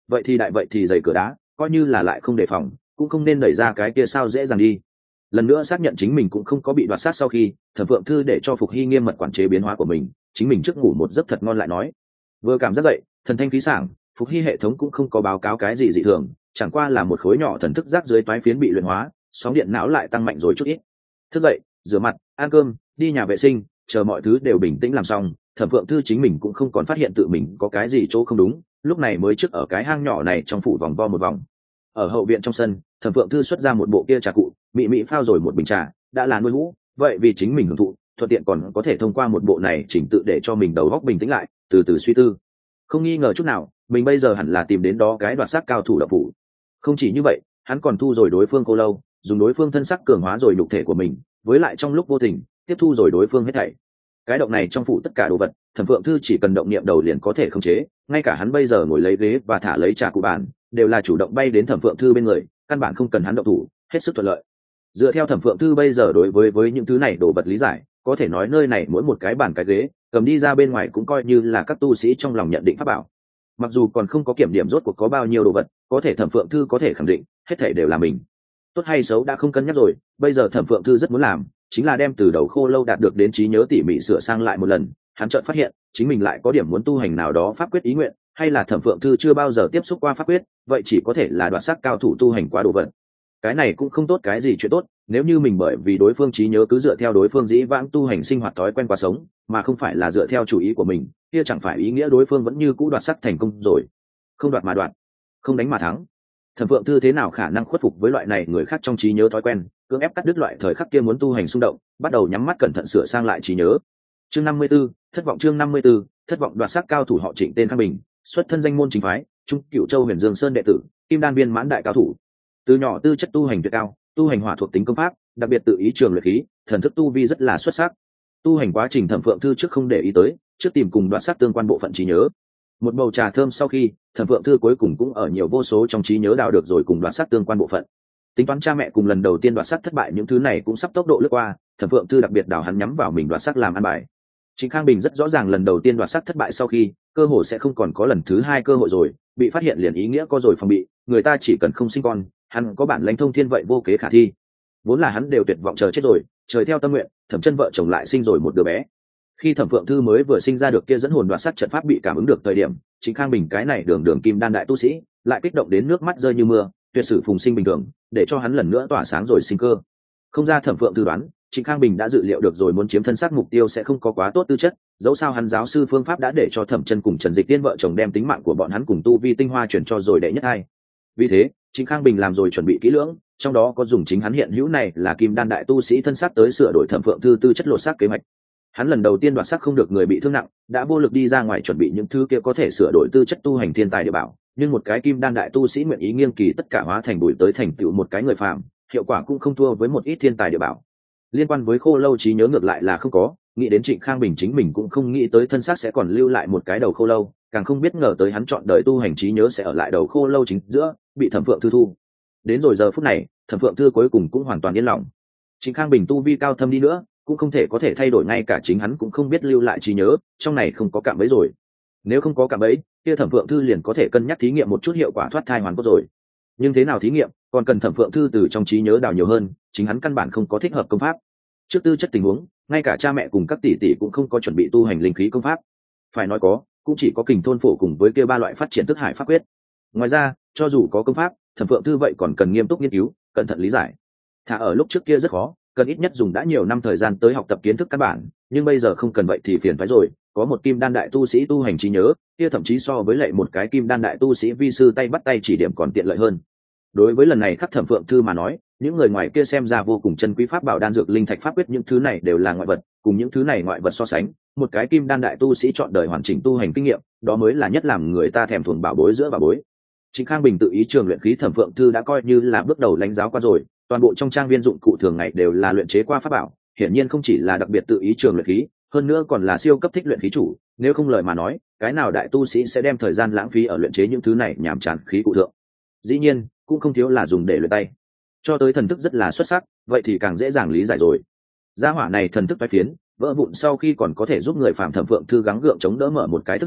vậy thì đại vậy thì giày cửa đá, coi như là lại không đề phòng cũng không nên đẩy ra cái kia sao dễ dàng đi. Lần nữa xác nhận chính mình cũng không có bị đoạt sát sau khi, Thẩm Phượng Thư để cho Phục Hy nghiêm mật quản chế biến hóa của mình, chính mình trước ngủ một giấc thật ngon lại nói. Vừa cảm giác dậy, thần thanh khí sảng, Phục Hy hệ thống cũng không có báo cáo cái gì dị thường, chẳng qua là một khối nhỏ thần thức giác dưới toái phiến bị luyện hóa, sóng điện não lại tăng mạnh rồi chút ít. Thức dậy, rửa mặt, ăn cơm, đi nhà vệ sinh, chờ mọi thứ đều bình tĩnh làm xong, Thẩm Phượng Thư chính mình cũng không còn phát hiện tự mình có cái gì chỗ không đúng, lúc này mới trước ở cái hang nhỏ này trong phủ vòng vo một vòng. Ở hậu viện trong sân, Thẩm Phượng Thư xuất ra một bộ kia trà cụ, mị mị phao rồi một bình trà, đã là nuôi hũ, vậy vì chính mình hưởng thụ, thuận tiện còn có thể thông qua một bộ này chỉnh tự để cho mình đầu óc bình tĩnh lại, từ từ suy tư. Không nghi ngờ chút nào, mình bây giờ hẳn là tìm đến đó cái đoạt sắc cao thủ độc phủ. Không chỉ như vậy, hắn còn thu rồi đối phương cô lâu, dùng đối phương thân sắc cường hóa rồi nhục thể của mình, với lại trong lúc vô tình tiếp thu rồi đối phương hết thảy. Cái động này trong phủ tất cả đồ vật, Thẩm Phượng Thư chỉ cần động niệm đầu liền có thể khống chế, ngay cả hắn bây giờ ngồi lấy ghế và thả lấy trà cụ bàn, đều là chủ động bay đến Thẩm Phượng Thư bên người, căn bản không cần hắn động thủ, hết sức thuận lợi. Dựa theo Thẩm Phượng Thư bây giờ đối với với những thứ này đồ vật lý giải, có thể nói nơi này mỗi một cái bàn cái ghế, cầm đi ra bên ngoài cũng coi như là các tu sĩ trong lòng nhận định pháp bảo. Mặc dù còn không có kiểm điểm rốt cuộc có bao nhiêu đồ vật, có thể Thẩm Phượng Thư có thể khẳng định, hết thảy đều là mình. Tốt hay xấu đã không cân nhắc rồi, bây giờ Thẩm Phượng Thư rất muốn làm, chính là đem từ đầu khô lâu đạt được đến trí nhớ tỉ mỉ sửa sang lại một lần. Hắn chợt phát hiện, chính mình lại có điểm muốn tu hành nào đó pháp quyết ý nguyện, hay là Thẩm Phượng Thư chưa bao giờ tiếp xúc qua pháp quyết, vậy chỉ có thể là đoạt sắc cao thủ tu hành qua đồ vật. Cái này cũng không tốt cái gì chuyện tốt, nếu như mình bởi vì đối phương trí nhớ cứ dựa theo đối phương dĩ vãng tu hành sinh hoạt thói quen qua sống, mà không phải là dựa theo chủ ý của mình, kia chẳng phải ý nghĩa đối phương vẫn như cũ đoạt sắc thành công rồi. Không đoạt mà đoạt, không đánh mà thắng. Thẩm Phượng Thư thế nào khả năng khuất phục với loại này người khác trong trí nhớ thói quen, cưỡng ép cắt đứt loại thời khắc kia muốn tu hành xung động, bắt đầu nhắm mắt cẩn thận sửa sang lại trí nhớ. Chương năm mươi 54, thất vọng chương năm mươi 54, thất vọng đoạt sắc cao thủ họ Trịnh tên Khang Bình, xuất thân danh môn chính phái, trung Cửu Châu Huyền Dương Sơn đệ tử, kim đan viên mãn đại cao thủ. Từ nhỏ tư chất tu hành tuyệt cao, tu hành hỏa thuộc tính công pháp, đặc biệt tự ý trường luyện khí, thần thức tu vi rất là xuất sắc. Tu hành quá trình Thẩm Phượng Thư trước không để ý tới, trước tìm cùng đoạt sắc tương quan bộ phận trí nhớ. Một bầu trà thơm sau khi, Thẩm Phượng Thư cuối cùng cũng ở nhiều vô số trong trí nhớ đào được rồi cùng đoạt sắc tương quan bộ phận. Tính toán cha mẹ cùng lần đầu tiên đoạt sắc thất bại những thứ này cũng sắp tốc độ lướt qua, Thẩm Phượng Thư đặc biệt đào hắn nhắm vào mình đoạt sắc làm ăn bài. Trịnh Khang Bình rất rõ ràng lần đầu tiên đoạt sắc thất bại sau khi, cơ hội sẽ không còn có lần thứ hai cơ hội rồi, bị phát hiện liền ý nghĩa có rồi phòng bị, người ta chỉ cần không sinh con, hắn có bản lãnh thông thiên vậy vô kế khả thi. Vốn là hắn đều tuyệt vọng chờ chết rồi, trời theo tâm nguyện, Thẩm Chân vợ chồng lại sinh rồi một đứa bé. Khi Thẩm Phượng Thư mới vừa sinh ra được kia dẫn hồn đoạt sắc trận pháp bị cảm ứng được thời điểm, Trịnh Khang Bình cái này đường đường kim đan đại tu sĩ, lại kích động đến nước mắt rơi như mưa, tuyệt sử phùng sinh bình thường, để cho hắn lần nữa tỏa sáng rồi sinh cơ. Không ra Thẩm Phượng Thư đoán, Trịnh Khang Bình đã dự liệu được rồi muốn chiếm thân xác mục tiêu sẽ không có quá tốt tư chất, dẫu sao hắn giáo sư phương pháp đã để cho Thẩm Chân cùng Trần Dịch Tiên vợ chồng đem tính mạng của bọn hắn cùng tu vi tinh hoa chuyển cho rồi đệ nhất hai. Vì thế, Trịnh Khang Bình làm rồi chuẩn bị kỹ lưỡng, trong đó có dùng chính hắn hiện hữu này là kim đan đại tu sĩ thân xác tới sửa đổi Thẩm Phượng Thư tư chất lột xác kế hoạch. Hắn lần đầu tiên đoạt sắc không được người bị thương nặng, đã vô lực đi ra ngoài chuẩn bị những thứ kia có thể sửa đổi tư chất tu hành thiên tài địa bảo, nhưng một cái kim đan đại tu sĩ nguyện ý nghiêng kỳ tất cả hóa thành bụi tới thành tựu một cái người phàm, hiệu quả cũng không thua với một ít thiên tài địa bảo. Liên quan với khô lâu trí nhớ ngược lại là không có, nghĩ đến Trịnh Khang Bình chính mình cũng không nghĩ tới thân xác sẽ còn lưu lại một cái đầu khô lâu, càng không biết ngờ tới hắn chọn đời tu hành trí nhớ sẽ ở lại đầu khô lâu chính giữa, bị Thẩm Phượng Thư thu. Đến rồi giờ phút này, Thẩm Phượng Thư cuối cùng cũng hoàn toàn yên lòng. Trịnh Khang Bình tu vi cao thâm đi nữa, cũng không thể có thể thay đổi, ngay cả chính hắn cũng không biết lưu lại trí nhớ, trong này không có cạm bẫy rồi. Nếu không có cạm bẫy, kia Thẩm Phượng Thư liền có thể cân nhắc thí nghiệm một chút hiệu quả thoát thai hoàn cốt rồi. Nhưng thế nào thí nghiệm, còn cần Thẩm Phượng Thư từ trong trí nhớ đào nhiều hơn, chính hắn căn bản không có thích hợp công pháp. Trước tư chất tình huống, ngay cả cha mẹ cùng các tỷ tỷ cũng không có chuẩn bị tu hành linh khí công pháp. Phải nói có, cũng chỉ có Kình Thôn Phổ cùng với kia ba loại phát triển thức hải pháp quyết. Ngoài ra, cho dù có công pháp, Thẩm Phượng Thư vậy còn cần nghiêm túc nghiên cứu, cẩn thận lý giải. Thà ở lúc trước kia rất khó, cần ít nhất dùng đã nhiều năm thời gian tới học tập kiến thức căn bản, nhưng bây giờ không cần vậy thì phiền phái rồi, có một kim đan đại tu sĩ tu hành trí nhớ, kia thậm chí so với lại một cái kim đan đại tu sĩ vi sư tay bắt tay chỉ điểm còn tiện lợi hơn. Đối với lần này khắc Thẩm Phượng Thư mà nói, những người ngoài kia xem ra vô cùng chân quý pháp bảo đan dược linh thạch pháp quyết những thứ này đều là ngoại vật, cùng những thứ này ngoại vật so sánh, một cái kim đan đại tu sĩ chọn đời hoàn chỉnh tu hành kinh nghiệm, đó mới là nhất làm người ta thèm thuồng bảo bối giữa bảo bối. Trịnh Khang Bình tự ý trường luyện khí Thẩm Phượng Thư đã coi như là bước đầu lãnh giáo qua rồi, toàn bộ trong trang viên dụng cụ thường ngày đều là luyện chế qua pháp bảo, hiển nhiên không chỉ là đặc biệt tự ý trường luyện khí, hơn nữa còn là siêu cấp thích luyện khí chủ, nếu không lời mà nói, cái nào đại tu sĩ sẽ đem thời gian lãng phí ở luyện chế những thứ này nhàm chán khí cụ thượng. Dĩ nhiên, cũng không thiếu là dùng để luyện tay. Cho tới thần thức rất là xuất sắc, vậy thì càng dễ dàng lý giải rồi. Gia hỏa này thần thức phái phiến, vỡ vụn sau khi còn có thể giúp người phàm Thẩm Phượng Thư gắng gượng chống đỡ mở một cái thức hải,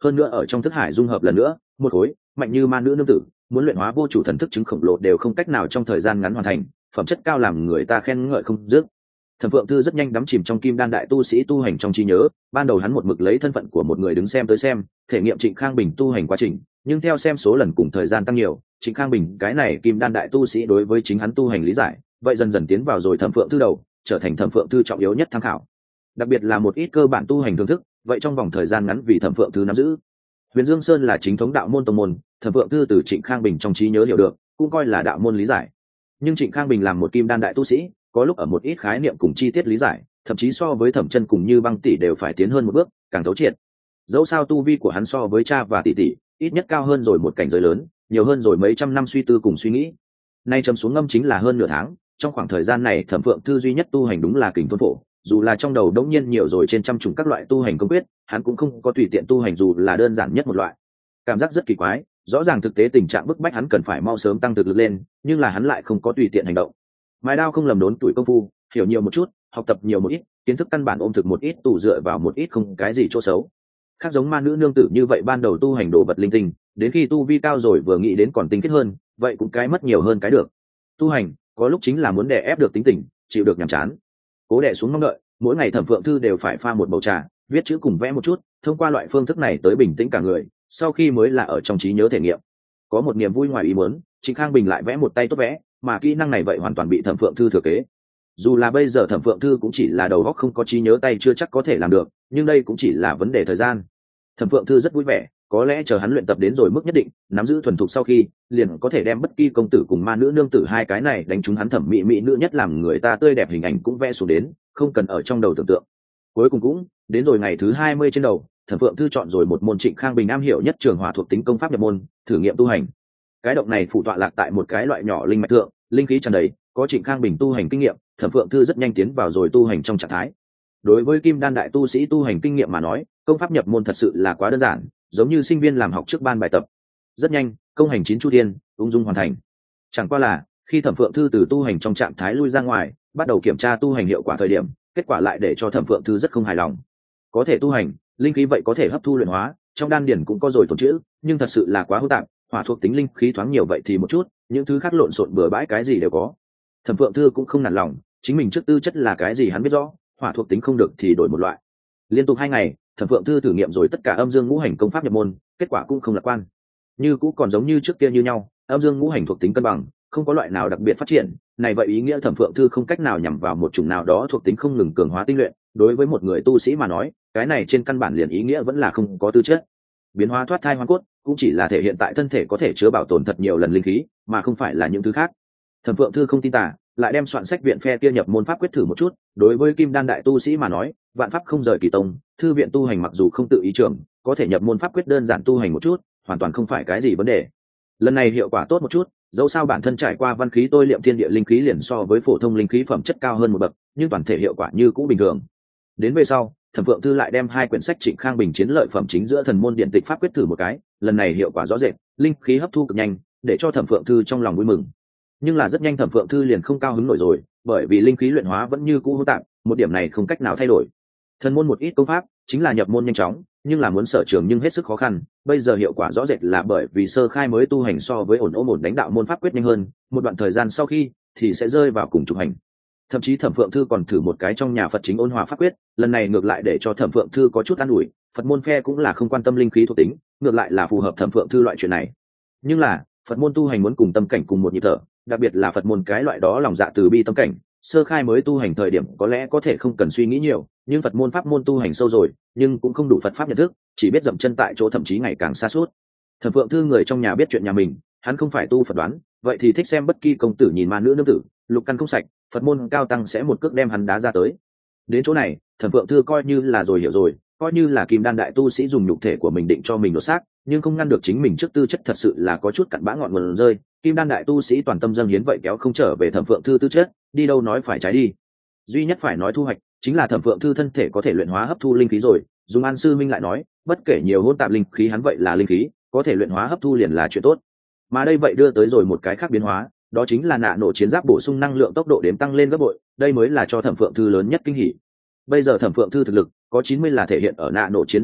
hơn nữa ở trong thức hải dung hợp lần nữa một khối mạnh như ma nữ nương tử muốn luyện hóa vô chủ thần thức chứng khổng lồ đều không cách nào trong thời gian ngắn hoàn thành, phẩm chất cao làm người ta khen ngợi không dứt. Thẩm Phượng Thư rất nhanh đắm chìm trong kim đan đại tu sĩ tu hành trong trí nhớ, ban đầu hắn một mực lấy thân phận của một người đứng xem tới xem, thể nghiệm Trịnh Khang Bình tu hành quá trình, nhưng theo xem số lần cùng thời gian tăng nhiều, Trịnh Khang Bình cái này kim đan đại tu sĩ đối với chính hắn tu hành lý giải, vậy dần dần tiến vào rồi Thẩm Phượng Thư đầu, trở thành Thẩm Phượng Thư trọng yếu nhất tham khảo. Đặc biệt là một ít cơ bản tu hành thưởng thức, vậy trong vòng thời gian ngắn vì Thẩm Phượng Thư nắm giữ. Huyền Dương Sơn là chính thống đạo môn tông môn, Thẩm Phượng Thư từ Trịnh Khang Bình trong trí nhớ hiểu được, cũng coi là đạo môn lý giải. Nhưng Trịnh Khang Bình làm một kim đan đại tu sĩ, có lúc ở một ít khái niệm cùng chi tiết lý giải, thậm chí so với Thẩm Chân cùng Như Băng tỷ đều phải tiến hơn một bước, càng thấu triệt. Dẫu sao tu vi của hắn so với cha và tỷ tỷ, ít nhất cao hơn rồi một cảnh giới lớn, nhiều hơn rồi mấy trăm năm suy tư cùng suy nghĩ. Nay trầm xuống ngâm chính là hơn nửa tháng, trong khoảng thời gian này Thẩm Phượng Thư duy nhất tu hành đúng là Kình Thôn Phổ, dù là trong đầu đống nhiên nhiều rồi trên trăm chủng các loại tu hành công quyết, hắn cũng không có tùy tiện tu hành dù là đơn giản nhất một loại. Cảm giác rất kỳ quái, rõ ràng thực tế tình trạng bức bách hắn cần phải mau sớm tăng thực lực lên, nhưng là hắn lại không có tùy tiện hành động. Mài đao không lầm đốn tuổi công phu, hiểu nhiều một chút, học tập nhiều một ít, kiến thức căn bản ôm thực một ít, tủ dựa vào một ít không cái gì chỗ xấu. Khác giống ma nữ nương tử như vậy ban đầu tu hành đồ vật linh tinh, đến khi tu vi cao rồi vừa nghĩ đến còn tinh kết hơn, vậy cũng cái mất nhiều hơn cái được. Tu hành, có lúc chính là muốn đè ép được tính tình, chịu được nhàm chán. Cố đè xuống mong đợi, mỗi ngày Thẩm Phượng Thư đều phải pha một bầu trà, viết chữ cùng vẽ một chút, thông qua loại phương thức này tới bình tĩnh cả người, sau khi mới là ở trong trí nhớ thể nghiệm. Có một niềm vui ngoài ý muốn, Trịnh Khang Bình lại vẽ một tay tốt vẽ, mà kỹ năng này vậy hoàn toàn bị Thẩm Phượng Thư thừa kế. Dù là bây giờ Thẩm Phượng Thư cũng chỉ là đầu óc không có trí nhớ tay chưa chắc có thể làm được, nhưng đây cũng chỉ là vấn đề thời gian. Thẩm Phượng Thư rất vui vẻ, có lẽ chờ hắn luyện tập đến rồi mức nhất định, nắm giữ thuần thục sau khi, liền có thể đem bất kỳ công tử cùng ma nữ nương tử hai cái này đánh trúng hắn thẩm mỹ mỹ nữ nhất làm người ta tươi đẹp hình ảnh cũng vẽ xuống đến, không cần ở trong đầu tưởng tượng. Cuối cùng cũng đến rồi ngày thứ hai mươi trên đầu, Thẩm Phượng Thư chọn rồi một môn Trịnh Khang Bình am hiểu nhất trường hỏa thuộc tính công pháp nhập môn, thử nghiệm tu hành. Cái động này phụ tọa lạc tại một cái loại nhỏ linh mạch thượng, linh khí tràn đầy, có Trịnh Khang Bình tu hành kinh nghiệm, Thẩm Phượng Thư rất nhanh tiến vào rồi tu hành trong trạng thái. Đối với kim đan đại tu sĩ tu hành kinh nghiệm mà nói, công pháp nhập môn thật sự là quá đơn giản, giống như sinh viên làm học trước ban bài tập. Rất nhanh, công hành chín chu thiên, ung dung hoàn thành. Chẳng qua là, khi Thẩm Phượng Thư từ tu hành trong trạng thái lui ra ngoài, bắt đầu kiểm tra tu hành hiệu quả thời điểm, kết quả lại để cho Thẩm Phượng Thư rất không hài lòng. Có thể tu hành, linh khí vậy có thể hấp thu luyện hóa, trong đan điển cũng có rồi tồn trữ, nhưng thật sự là quá hỗn tạp, hỏa thuộc tính linh khí thoáng nhiều vậy thì một chút, những thứ khác lộn xộn bừa bãi cái gì đều có. Thẩm Phượng Thư cũng không nản lòng, chính mình trước tư chất là cái gì hắn biết rõ, hỏa thuộc tính không được thì đổi một loại. Liên tục hai ngày, Thẩm Phượng Thư thử nghiệm rồi tất cả âm dương ngũ hành công pháp nhập môn, kết quả cũng không lạc quan. Như cũ còn giống như trước kia như nhau, âm dương ngũ hành thuộc tính cân bằng, không có loại nào đặc biệt phát triển, này vậy ý nghĩa Thẩm Phượng Thư không cách nào nhằm vào một chủng nào đó thuộc tính không ngừng cường hóa tinh luyện, đối với một người tu sĩ mà nói, cái này trên căn bản liền ý nghĩa vẫn là không có tư chất. Biến hóa thoát thai hoang cốt cũng chỉ là thể hiện tại thân thể có thể chứa bảo tồn thật nhiều lần linh khí, mà không phải là những thứ khác. Thẩm Phượng Thư không tin tả, lại đem soạn sách viện phe kia nhập môn pháp quyết thử một chút, đối với kim đan đại tu sĩ mà nói, vạn pháp không rời kỳ tông, thư viện tu hành mặc dù không tự ý trường, có thể nhập môn pháp quyết đơn giản tu hành một chút, hoàn toàn không phải cái gì vấn đề. Lần này hiệu quả tốt một chút, dẫu sao bản thân trải qua văn khí tôi liệm thiên địa linh khí liền so với phổ thông linh khí phẩm chất cao hơn một bậc, nhưng toàn thể hiệu quả như cũ bình thường. Đến về sau, Thẩm Phượng Thư lại đem hai quyển sách Trịnh Khang Bình chiến lợi phẩm chính giữa thần môn điện tịch pháp quyết thử một cái, lần này hiệu quả rõ rệt, linh khí hấp thu cực nhanh, để cho Thẩm Phượng Thư trong lòng vui mừng. Nhưng là rất nhanh Thẩm Phượng Thư liền không cao hứng nổi rồi, bởi vì linh khí luyện hóa vẫn như cũ hỗn tạp, một điểm này không cách nào thay đổi. Thần môn một ít công pháp chính là nhập môn nhanh chóng, nhưng là muốn sở trường nhưng hết sức khó khăn, bây giờ hiệu quả rõ rệt là bởi vì sơ khai mới tu hành so với ổn ổn ổn đánh đạo môn pháp quyết nhanh hơn, một đoạn thời gian sau khi thì sẽ rơi vào cùng trục hành. Thậm chí Thẩm Phượng Thư còn thử một cái trong nhà Phật chính ôn hòa pháp quyết, lần này ngược lại để cho Thẩm Phượng Thư có chút an ủi, Phật môn phe cũng là không quan tâm linh khí thuộc tính, ngược lại là phù hợp Thẩm Phượng Thư loại chuyện này. Nhưng là, Phật môn tu hành muốn cùng tâm cảnh cùng một nhịp thở, đặc biệt là Phật môn cái loại đó lòng dạ từ bi tâm cảnh, sơ khai mới tu hành thời điểm có lẽ có thể không cần suy nghĩ nhiều, nhưng Phật môn pháp môn tu hành sâu rồi, nhưng cũng không đủ Phật pháp nhận thức, chỉ biết dậm chân tại chỗ thậm chí ngày càng xa suốt. Thẩm Phượng Thư người trong nhà biết chuyện nhà mình, hắn không phải tu Phật đoán, vậy thì thích xem bất kỳ công tử nhìn ma nữ nương tử, lục căn không sạch, Phật môn cao tăng sẽ một cước đem hắn đá ra tới. Đến chỗ này, Thẩm Phượng Thư coi như là rồi hiểu rồi, coi như là kim đan đại tu sĩ dùng nhục thể của mình định cho mình đột xác, nhưng không ngăn được chính mình trước tư chất thật sự là có chút cặn bã ngọn nguồn rơi. Kim đan đại tu sĩ toàn tâm dâng hiến vậy kéo không trở về Thẩm Phượng Thư tư chất, đi đâu nói phải trái đi. Duy nhất phải nói thu hoạch chính là Thẩm Phượng Thư thân thể có thể luyện hóa hấp thu linh khí rồi. Dùng An sư minh lại nói, bất kể nhiều hỗn tạp linh khí hắn vậy là linh khí, có thể luyện hóa hấp thu liền là chuyện tốt. Mà đây vậy đưa tới rồi một cái khác biến hóa, đó chính là nạ nổ chiến giáp bổ sung năng lượng tốc độ đếm tăng lên gấp bội, đây mới là cho Thẩm Phượng Thư lớn nhất kinh hỉ. Bây giờ Thẩm Phượng Thư thực lực có chín mươi là thể hiện ở nạ nổ chiến giáp thượng,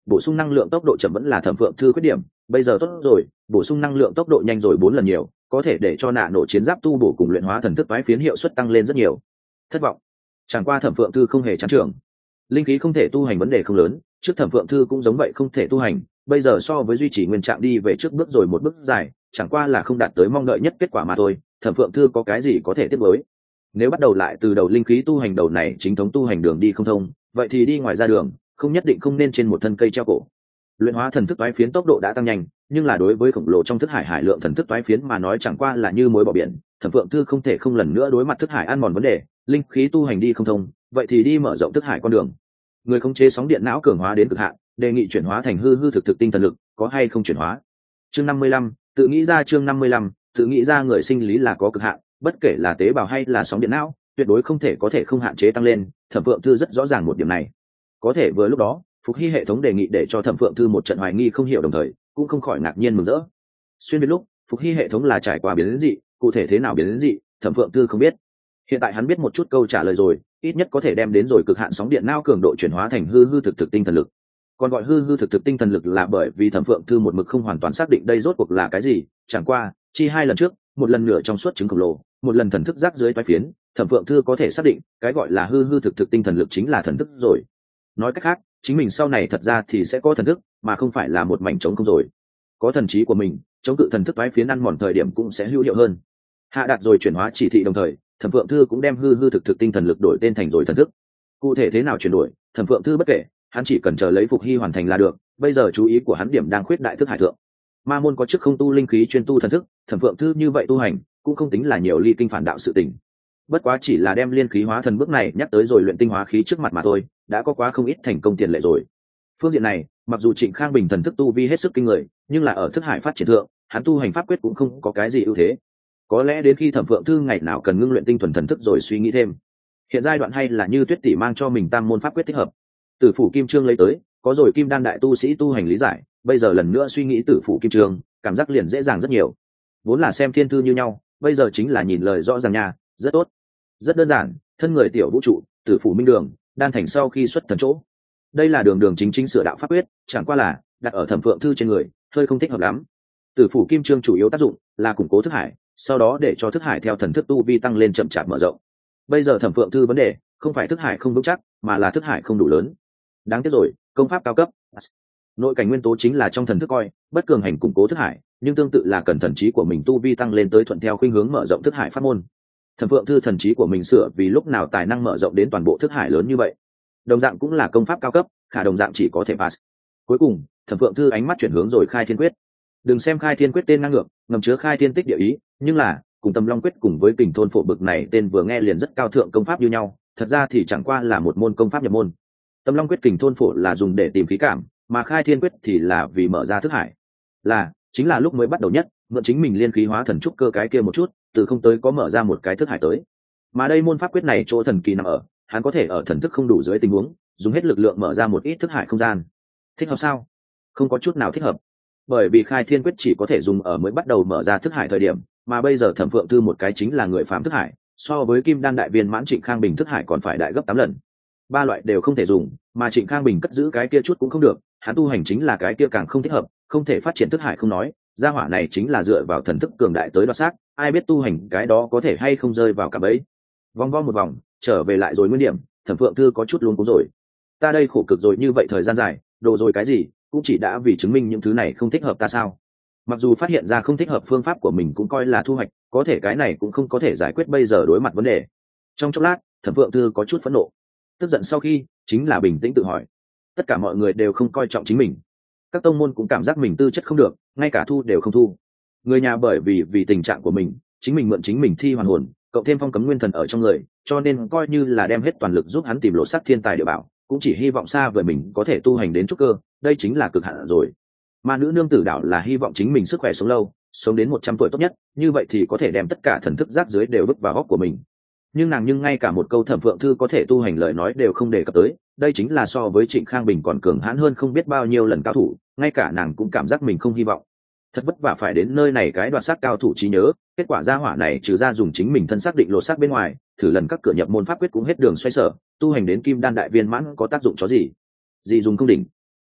bổ sung năng lượng tốc độ chậm vẫn là Thẩm Phượng Thư khuyết điểm, bây giờ tốt rồi, bổ sung năng lượng tốc độ nhanh rồi bốn lần nhiều, có thể để cho nạ nổ chiến giáp tu bổ cùng luyện hóa thần thức toái phiến hiệu suất tăng lên rất nhiều. Thất vọng. Chẳng qua Thẩm Phượng Thư không hề chán trường. Linh khí không thể tu hành vấn đề không lớn, trước Thẩm Phượng Thư cũng giống vậy không thể tu hành, bây giờ so với duy trì nguyên trạng đi về trước bước rồi một bước dài, chẳng qua là không đạt tới mong đợi nhất kết quả mà thôi. Thẩm Phượng Thư có cái gì có thể tiếp nối? Nếu bắt đầu lại từ đầu linh khí tu hành đầu này chính thống tu hành đường đi không thông, vậy thì đi ngoài ra đường, không nhất định không nên trên một thân cây treo cổ. Luyện hóa thần thức toái phiến tốc độ đã tăng nhanh, nhưng là đối với khổng lồ trong thức hải hải lượng thần thức toái phiến mà nói chẳng qua là như muối bỏ biển. Thẩm Phượng Thư không thể không lần nữa đối mặt thức hải ăn mòn vấn đề, linh khí tu hành đi không thông, vậy thì đi mở rộng thức hải con đường. Người khống chế sóng điện não cường hóa đến cực hạn, đề nghị chuyển hóa thành hư hư thực thực tinh thần lực, có hay không chuyển hóa? Chương năm mươi lăm, tự nghĩ ra chương năm mươi lăm, tự nghĩ ra người sinh lý là có cực hạn, bất kể là tế bào hay là sóng điện não, tuyệt đối không thể có thể không hạn chế tăng lên, Thẩm Phượng Thư rất rõ ràng một điểm này. Có thể vừa lúc đó, Phục Hy hệ thống đề nghị để cho Thẩm Phượng Thư một trận hoài nghi không hiểu đồng thời, cũng không khỏi ngạc nhiên mừng rỡ. Xuyên biết lúc, Phục Hy hệ thống là trải qua biến dị, cụ thể thế nào biến dị, Thẩm Phượng Thư không biết. Hiện tại hắn biết một chút câu trả lời rồi, ít nhất có thể đem đến rồi cực hạn sóng điện não cường độ chuyển hóa thành hư hư thực thực tinh thần lực. Còn gọi hư hư thực thực tinh thần lực là bởi vì Thẩm Phượng Thư một mực không hoàn toàn xác định đây rốt cuộc là cái gì, chẳng qua, chi hai lần trước, một lần nửa trong suốt trứng khổng lồ, một lần thần thức rác dưới toái phiến, Thẩm Phượng Thư có thể xác định, cái gọi là hư hư thực thực tinh thần lực chính là thần thức rồi. Nói cách khác, chính mình sau này thật ra thì sẽ có thần thức, mà không phải là một mảnh trống không rồi. Có thần trí của mình, chống cự thần thức toái phiến ăn mòn thời điểm cũng sẽ hữu hiệu hơn. Hạ đạt rồi chuyển hóa chỉ thị đồng thời, Thẩm Phượng Thư cũng đem hư hư thực thực tinh thần lực đổi tên thành rồi thần thức. Cụ thể thế nào chuyển đổi, Thẩm Phượng Thư bất kể, hắn chỉ cần chờ lấy Phục Hy hoàn thành là được. Bây giờ chú ý của hắn điểm đang khuyết đại thức hải thượng. Ma môn có chức không tu linh khí chuyên tu thần thức, Thẩm Phượng Thư như vậy tu hành cũng không tính là nhiều ly kinh phản đạo sự tình. Bất quá chỉ là đem liên khí hóa thần bước này nhắc tới rồi luyện tinh hóa khí trước mặt mà thôi, đã có quá không ít thành công tiền lệ rồi. Phương diện này, mặc dù Trịnh Khang Bình thần thức tu vi hết sức kinh người, nhưng là ở thức hải phát triển thượng, hắn tu hành pháp quyết cũng không có cái gì ưu thế. Có lẽ đến khi Thẩm Phượng Thư ngày nào cần ngưng luyện tinh thuần thần thức rồi suy nghĩ thêm. Hiện giai đoạn hay là như Tuyết tỷ mang cho mình tam môn pháp quyết thích hợp. Tử phủ kim trương lấy tới, có rồi kim đan đại tu sĩ tu hành lý giải, bây giờ lần nữa suy nghĩ tử phủ kim trương, cảm giác liền dễ dàng rất nhiều. Vốn là xem thiên thư như nhau, bây giờ chính là nhìn lời rõ ràng nha, rất tốt. Rất đơn giản, thân người tiểu vũ trụ, tử phủ minh đường, đan thành sau khi xuất thần chỗ. Đây là đường đường chính chính sửa đạo pháp quyết, chẳng qua là đặt ở Thẩm Phượng Thư trên người, hơi không thích hợp lắm. Tử phủ kim trương chủ yếu tác dụng là củng cố thức hải, sau đó để cho thức hải theo thần thức tu vi tăng lên chậm chạp mở rộng. Bây giờ Thẩm Phượng Thư vấn đề không phải thức hải không vững chắc, mà là thức hải không đủ lớn. Đáng tiếc rồi, công pháp cao cấp, nội cảnh nguyên tố chính là trong thần thức coi, bất cường hành củng cố thức hải, nhưng tương tự là cần thần trí của mình tu vi tăng lên tới thuận theo khuynh hướng mở rộng thức hải pháp môn. Thẩm Phượng Thư thần trí của mình sửa vì lúc nào tài năng mở rộng đến toàn bộ thức hải lớn như vậy. Đồng dạng cũng là công pháp cao cấp, khả đồng dạng chỉ có thể pass. Cuối cùng, Thẩm Phượng Thư ánh mắt chuyển hướng rồi Khai Thiên Quyết. Đừng xem Khai Thiên Quyết tên ngang ngược, ngầm chứa khai thiên tích địa ý, nhưng là cùng Tâm Long Quyết cùng với Kình Thôn Phổ bực này tên vừa nghe liền rất cao thượng công pháp như nhau, thật ra thì chẳng qua là một môn công pháp nhập môn. Tâm Long Quyết Kình Thôn Phổ là dùng để tìm khí cảm, mà Khai Thiên Quyết thì là vì mở ra thức hải. Là, chính là lúc mới bắt đầu nhất, mượn chính mình liên khí hóa thần trúc cơ cái kia một chút, từ không tới có mở ra một cái thức hải tới. Mà đây môn pháp quyết này chỗ thần kỳ nằm ở, hắn có thể ở thần thức không đủ dưới tình huống, dùng hết lực lượng mở ra một ít thức hải không gian. Thích hợp sao? Không có chút nào thích hợp. Bởi vì Khai Thiên Quyết chỉ có thể dùng ở mới bắt đầu mở ra thức hải thời điểm, mà bây giờ Thẩm Phượng Thư một cái chính là người phàm thức hải, so với Kim Đan đại viên mãn Trịnh Khang Bình thức hải còn phải đại gấp tám lần. Ba loại đều không thể dùng, mà Trịnh Khang Bình cất giữ cái kia chút cũng không được, hắn tu hành chính là cái kia càng không thích hợp, không thể phát triển thức hải không nói, gia hỏa này chính là dựa vào thần thức cường đại tới đoạt xác, ai biết tu hành cái đó có thể hay không rơi vào cả bẫy. Vòng vo một vòng, trở về lại rồi nguyên điểm, Thẩm Phượng Thư có chút luống cuống rồi. Ta đây khổ cực rồi như vậy thời gian dài, đồ rồi cái gì, cũng chỉ đã vì chứng minh những thứ này không thích hợp ta sao? Mặc dù phát hiện ra không thích hợp phương pháp của mình cũng coi là thu hoạch, có thể cái này cũng không có thể giải quyết bây giờ đối mặt vấn đề. Trong chốc lát, Thẩm Phượng Thư có chút phẫn nộ. Tức giận sau khi, chính là bình tĩnh tự hỏi. Tất cả mọi người đều không coi trọng chính mình. Các tông môn cũng cảm giác mình tư chất không được, ngay cả thu đều không thu. Người nhà bởi vì vì tình trạng của mình, chính mình mượn chính mình thi hoàn hồn, cộng thêm phong cấm nguyên thần ở trong người, cho nên coi như là đem hết toàn lực giúp hắn tìm lộ sắc thiên tài địa bảo, cũng chỉ hy vọng xa vời mình có thể tu hành đến trúc cơ, đây chính là cực hạn rồi. Ma nữ nương tử đạo là hy vọng chính mình sức khỏe sống lâu, sống đến một trăm tuổi tốt nhất, như vậy thì có thể đem tất cả thần thức rác dưới đều vứt vào góc của mình. Nhưng nàng nhưng ngay cả một câu Thẩm Phượng Thư có thể tu hành lời nói đều không đề cập tới, đây chính là so với Trịnh Khang Bình còn cường hãn hơn không biết bao nhiêu lần cao thủ, ngay cả nàng cũng cảm giác mình không hy vọng. Thật vất vả phải đến nơi này cái đoạt xác cao thủ trí nhớ, kết quả gia hỏa này trừ ra dùng chính mình thân xác định lột xác bên ngoài, thử lần các cửa nhập môn pháp quyết cũng hết đường xoay sở, tu hành đến Kim Đan đại viên mãn có tác dụng chó gì? Gì dùng không đỉnh.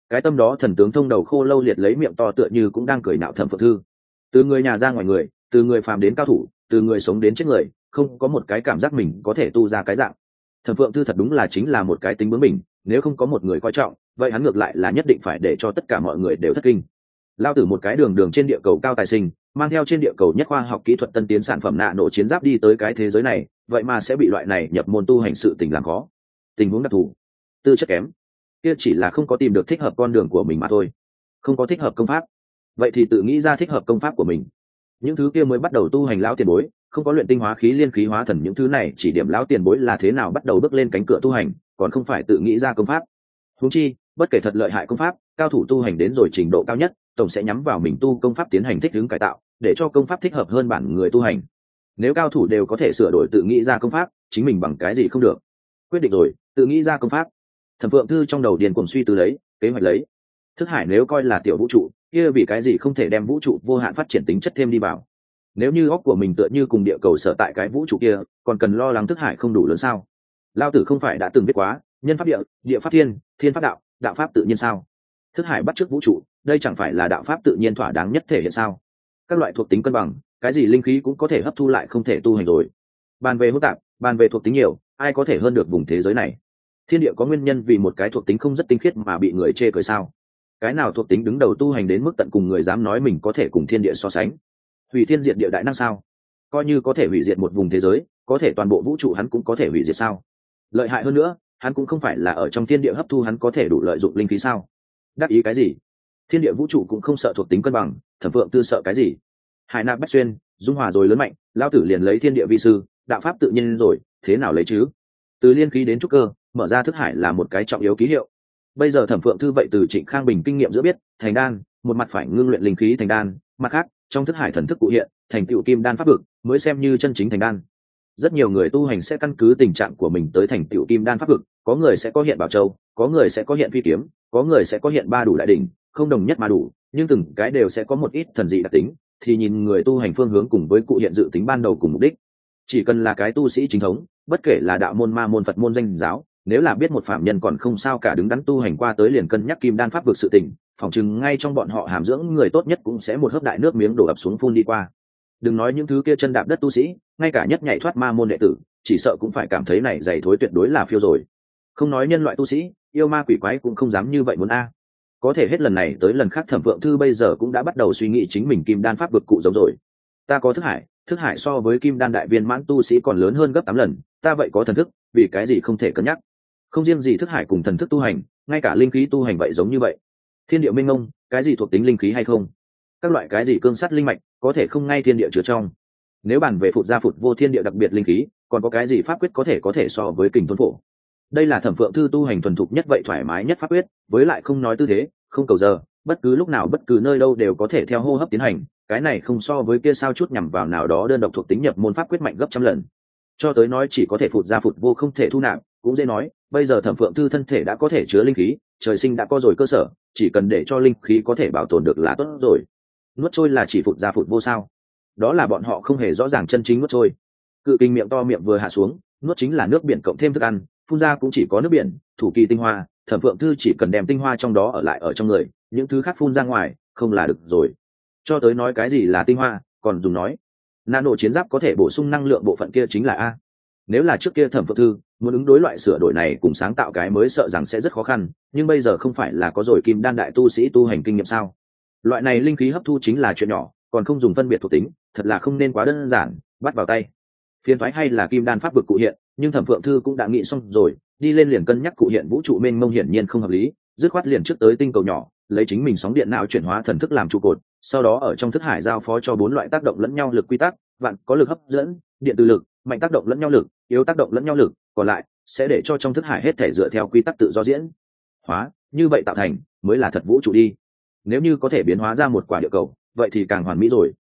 Cái tâm đó thần tướng thông đầu khô lâu liệt lấy miệng to tựa như cũng đang cười nạo Thẩm Phượng Thư. Từ người nhà ra ngoài người, từ người phàm đến cao thủ, từ người sống đến chết người, không có một cái cảm giác mình có thể tu ra cái dạng. Thẩm Phượng Thư thật đúng là chính là một cái tính bướng mình, nếu không có một người coi trọng, vậy hắn ngược lại là nhất định phải để cho tất cả mọi người đều thất kinh. Lao tử một cái đường đường trên địa cầu cao tài sinh, mang theo trên địa cầu nhất khoa học kỹ thuật tân tiến sản phẩm nạ nổ chiến giáp đi tới cái thế giới này, vậy mà sẽ bị loại này nhập môn tu hành sự tình làm khó. Tình huống đặc thù, tư chất kém, kia chỉ là không có tìm được thích hợp con đường của mình mà thôi. Không có thích hợp công pháp, vậy thì tự nghĩ ra thích hợp công pháp của mình. Những thứ kia mới bắt đầu tu hành lão tiền bối, không có luyện tinh hóa khí liên khí hóa thần những thứ này, chỉ điểm lão tiền bối là thế nào bắt đầu bước lên cánh cửa tu hành, còn không phải tự nghĩ ra công pháp. Huống chi, bất kể thật lợi hại công pháp, cao thủ tu hành đến rồi trình độ cao nhất, tổng sẽ nhắm vào mình tu công pháp tiến hành thích ứng cải tạo, để cho công pháp thích hợp hơn bản người tu hành. Nếu cao thủ đều có thể sửa đổi tự nghĩ ra công pháp, chính mình bằng cái gì không được? Quyết định rồi, tự nghĩ ra công pháp. Thẩm Phượng Thư trong đầu điền cuồng suy tư lấy, kế hoạch lấy. Thức hải nếu coi là tiểu vũ trụ, kia vì cái gì không thể đem vũ trụ vô hạn phát triển tính chất thêm đi vào? Nếu như óc của mình tựa như cùng địa cầu sở tại cái vũ trụ kia, còn cần lo lắng thức hải không đủ lớn sao? Lao tử không phải đã từng viết quá, nhân pháp địa, địa pháp thiên, thiên pháp đạo, đạo pháp tự nhiên sao? Thức hải bắt chước vũ trụ, đây chẳng phải là đạo pháp tự nhiên thỏa đáng nhất thể hiện sao? Các loại thuộc tính cân bằng, cái gì linh khí cũng có thể hấp thu lại không thể tu hành rồi. Bàn về hỗn tạp, bàn về thuộc tính nhiều, ai có thể hơn được vùng thế giới này? Thiên địa có nguyên nhân vì một cái thuộc tính không rất tinh khiết mà bị người chê cười sao? Cái nào thuộc tính đứng đầu tu hành đến mức tận cùng người dám nói mình có thể cùng thiên địa so sánh? Hủy thiên diệt địa đại năng sao? Coi như có thể hủy diệt một vùng thế giới, có thể toàn bộ vũ trụ hắn cũng có thể hủy diệt sao? Lợi hại hơn nữa, hắn cũng không phải là ở trong thiên địa hấp thu, hắn có thể đủ lợi dụng linh khí sao? Đắc ý cái gì? Thiên địa vũ trụ cũng không sợ thuộc tính cân bằng, Thẩm Phượng Tư sợ cái gì? Hải nạp bách xuyên, dung hòa rồi lớn mạnh, lao tử liền lấy thiên địa vi sư, đạo pháp tự nhiên rồi, thế nào lấy chứ? Từ liên khí đến trúc cơ, mở ra thức hải là một cái trọng yếu ký hiệu. Bây giờ Thẩm Phượng Thư vậy từ Trịnh Khang Bình kinh nghiệm giữa biết, thành đan, một mặt phải ngưng luyện linh khí thành đan, mặt khác, trong thức hải thần thức cụ hiện, thành tựu kim đan pháp vực, mới xem như chân chính thành đan. Rất nhiều người tu hành sẽ căn cứ tình trạng của mình tới thành tựu kim đan pháp vực, có người sẽ có hiện bảo châu, có người sẽ có hiện phi kiếm, có người sẽ có hiện ba đủ đại đỉnh, không đồng nhất mà đủ, nhưng từng cái đều sẽ có một ít thần dị đặc tính, thì nhìn người tu hành phương hướng cùng với cụ hiện dự tính ban đầu cùng mục đích. Chỉ cần là cái tu sĩ chính thống, bất kể là đạo môn, ma môn, Phật môn, danh giáo, nếu là biết một phạm nhân còn không sao cả đứng đắn tu hành qua tới liền cân nhắc kim đan pháp vực sự tình, phỏng chừng ngay trong bọn họ hàm dưỡng người tốt nhất cũng sẽ một hớp đại nước miếng đổ ập xuống phun đi qua. Đừng nói những thứ kia chân đạp đất tu sĩ, ngay cả nhất nhảy thoát ma môn đệ tử, chỉ sợ cũng phải cảm thấy này dày thối tuyệt đối là phiêu rồi. Không nói nhân loại tu sĩ, yêu ma quỷ quái cũng không dám như vậy muốn a. Có thể hết lần này tới lần khác Thẩm Phượng Thư bây giờ cũng đã bắt đầu suy nghĩ chính mình kim đan pháp vực cụ giống rồi. Ta có thức hải, thức hải so với kim đan đại viên mãn tu sĩ còn lớn hơn gấp tám lần, ta vậy có thần thức, vì cái gì không thể cân nhắc? Không riêng gì thức hải cùng thần thức tu hành, ngay cả linh khí tu hành vậy giống như vậy. Thiên địa minh mông, cái gì thuộc tính linh khí hay không? Các loại cái gì cương sắt linh mạch, có thể không ngay thiên địa chứa trong. Nếu bàn về phụt ra phụt vô thiên địa đặc biệt linh khí, còn có cái gì pháp quyết có thể có thể so với kình thôn phổ? Đây là Thẩm Phượng Thư tu hành thuần thục nhất vậy thoải mái nhất pháp quyết, với lại không nói tư thế, không cầu giờ, bất cứ lúc nào bất cứ nơi đâu đều có thể theo hô hấp tiến hành, cái này không so với kia sao chút nhằm vào nào đó đơn độc thuộc tính nhập môn pháp quyết mạnh gấp trăm lần. Cho tới nói chỉ có thể phụt ra phụt vô không thể thu nạp, cũng dễ nói, bây giờ Thẩm Phượng Thư thân thể đã có thể chứa linh khí, trời sinh đã có rồi cơ sở, chỉ cần để cho linh khí có thể bảo tồn được là tốt rồi. Nuốt trôi là chỉ phụt ra phụt vô sao? Đó là bọn họ không hề rõ ràng chân chính nuốt trôi. Cự kinh miệng to miệng vừa hạ xuống, nuốt chính là nước biển cộng thêm thức ăn, phun ra cũng chỉ có nước biển, thủ kỳ tinh hoa, Thẩm Phượng Thư chỉ cần đem tinh hoa trong đó ở lại ở trong người, những thứ khác phun ra ngoài, không là được rồi. Cho tới nói cái gì là tinh hoa, còn dùng nói, nano chiến giáp có thể bổ sung năng lượng bộ phận kia chính là a. Nếu là trước kia Thẩm Phượng Thư muốn ứng đối loại sửa đổi này cùng sáng tạo cái mới sợ rằng sẽ rất khó khăn, nhưng bây giờ không phải là có rồi kim đan đại tu sĩ tu hành kinh nghiệm sao? Loại này linh khí hấp thu chính là chuyện nhỏ, còn không dùng phân biệt thuộc tính, thật là không nên quá đơn giản, bắt vào tay. Phiên thoái hay là kim đan pháp vực cụ hiện, nhưng Thẩm Phượng Thư cũng đã nghĩ xong rồi, đi lên liền cân nhắc cụ hiện vũ trụ mênh mông hiển nhiên không hợp lý, dứt khoát liền trước tới tinh cầu nhỏ, lấy chính mình sóng điện não chuyển hóa thần thức làm trụ cột, sau đó ở trong thức hải giao phó cho bốn loại tác động lẫn nhau lực quy tắc, vạn có lực hấp dẫn, điện từ lực, mạnh tác động lẫn nhau lực, yếu tác động lẫn nhau lực, còn lại sẽ để cho trong thức hải hết thể dựa theo quy tắc tự do diễn hóa, như vậy tạo thành mới là thật vũ trụ đi. Nếu như có thể biến hóa ra một quả địa cầu, vậy thì càng hoàn mỹ rồi.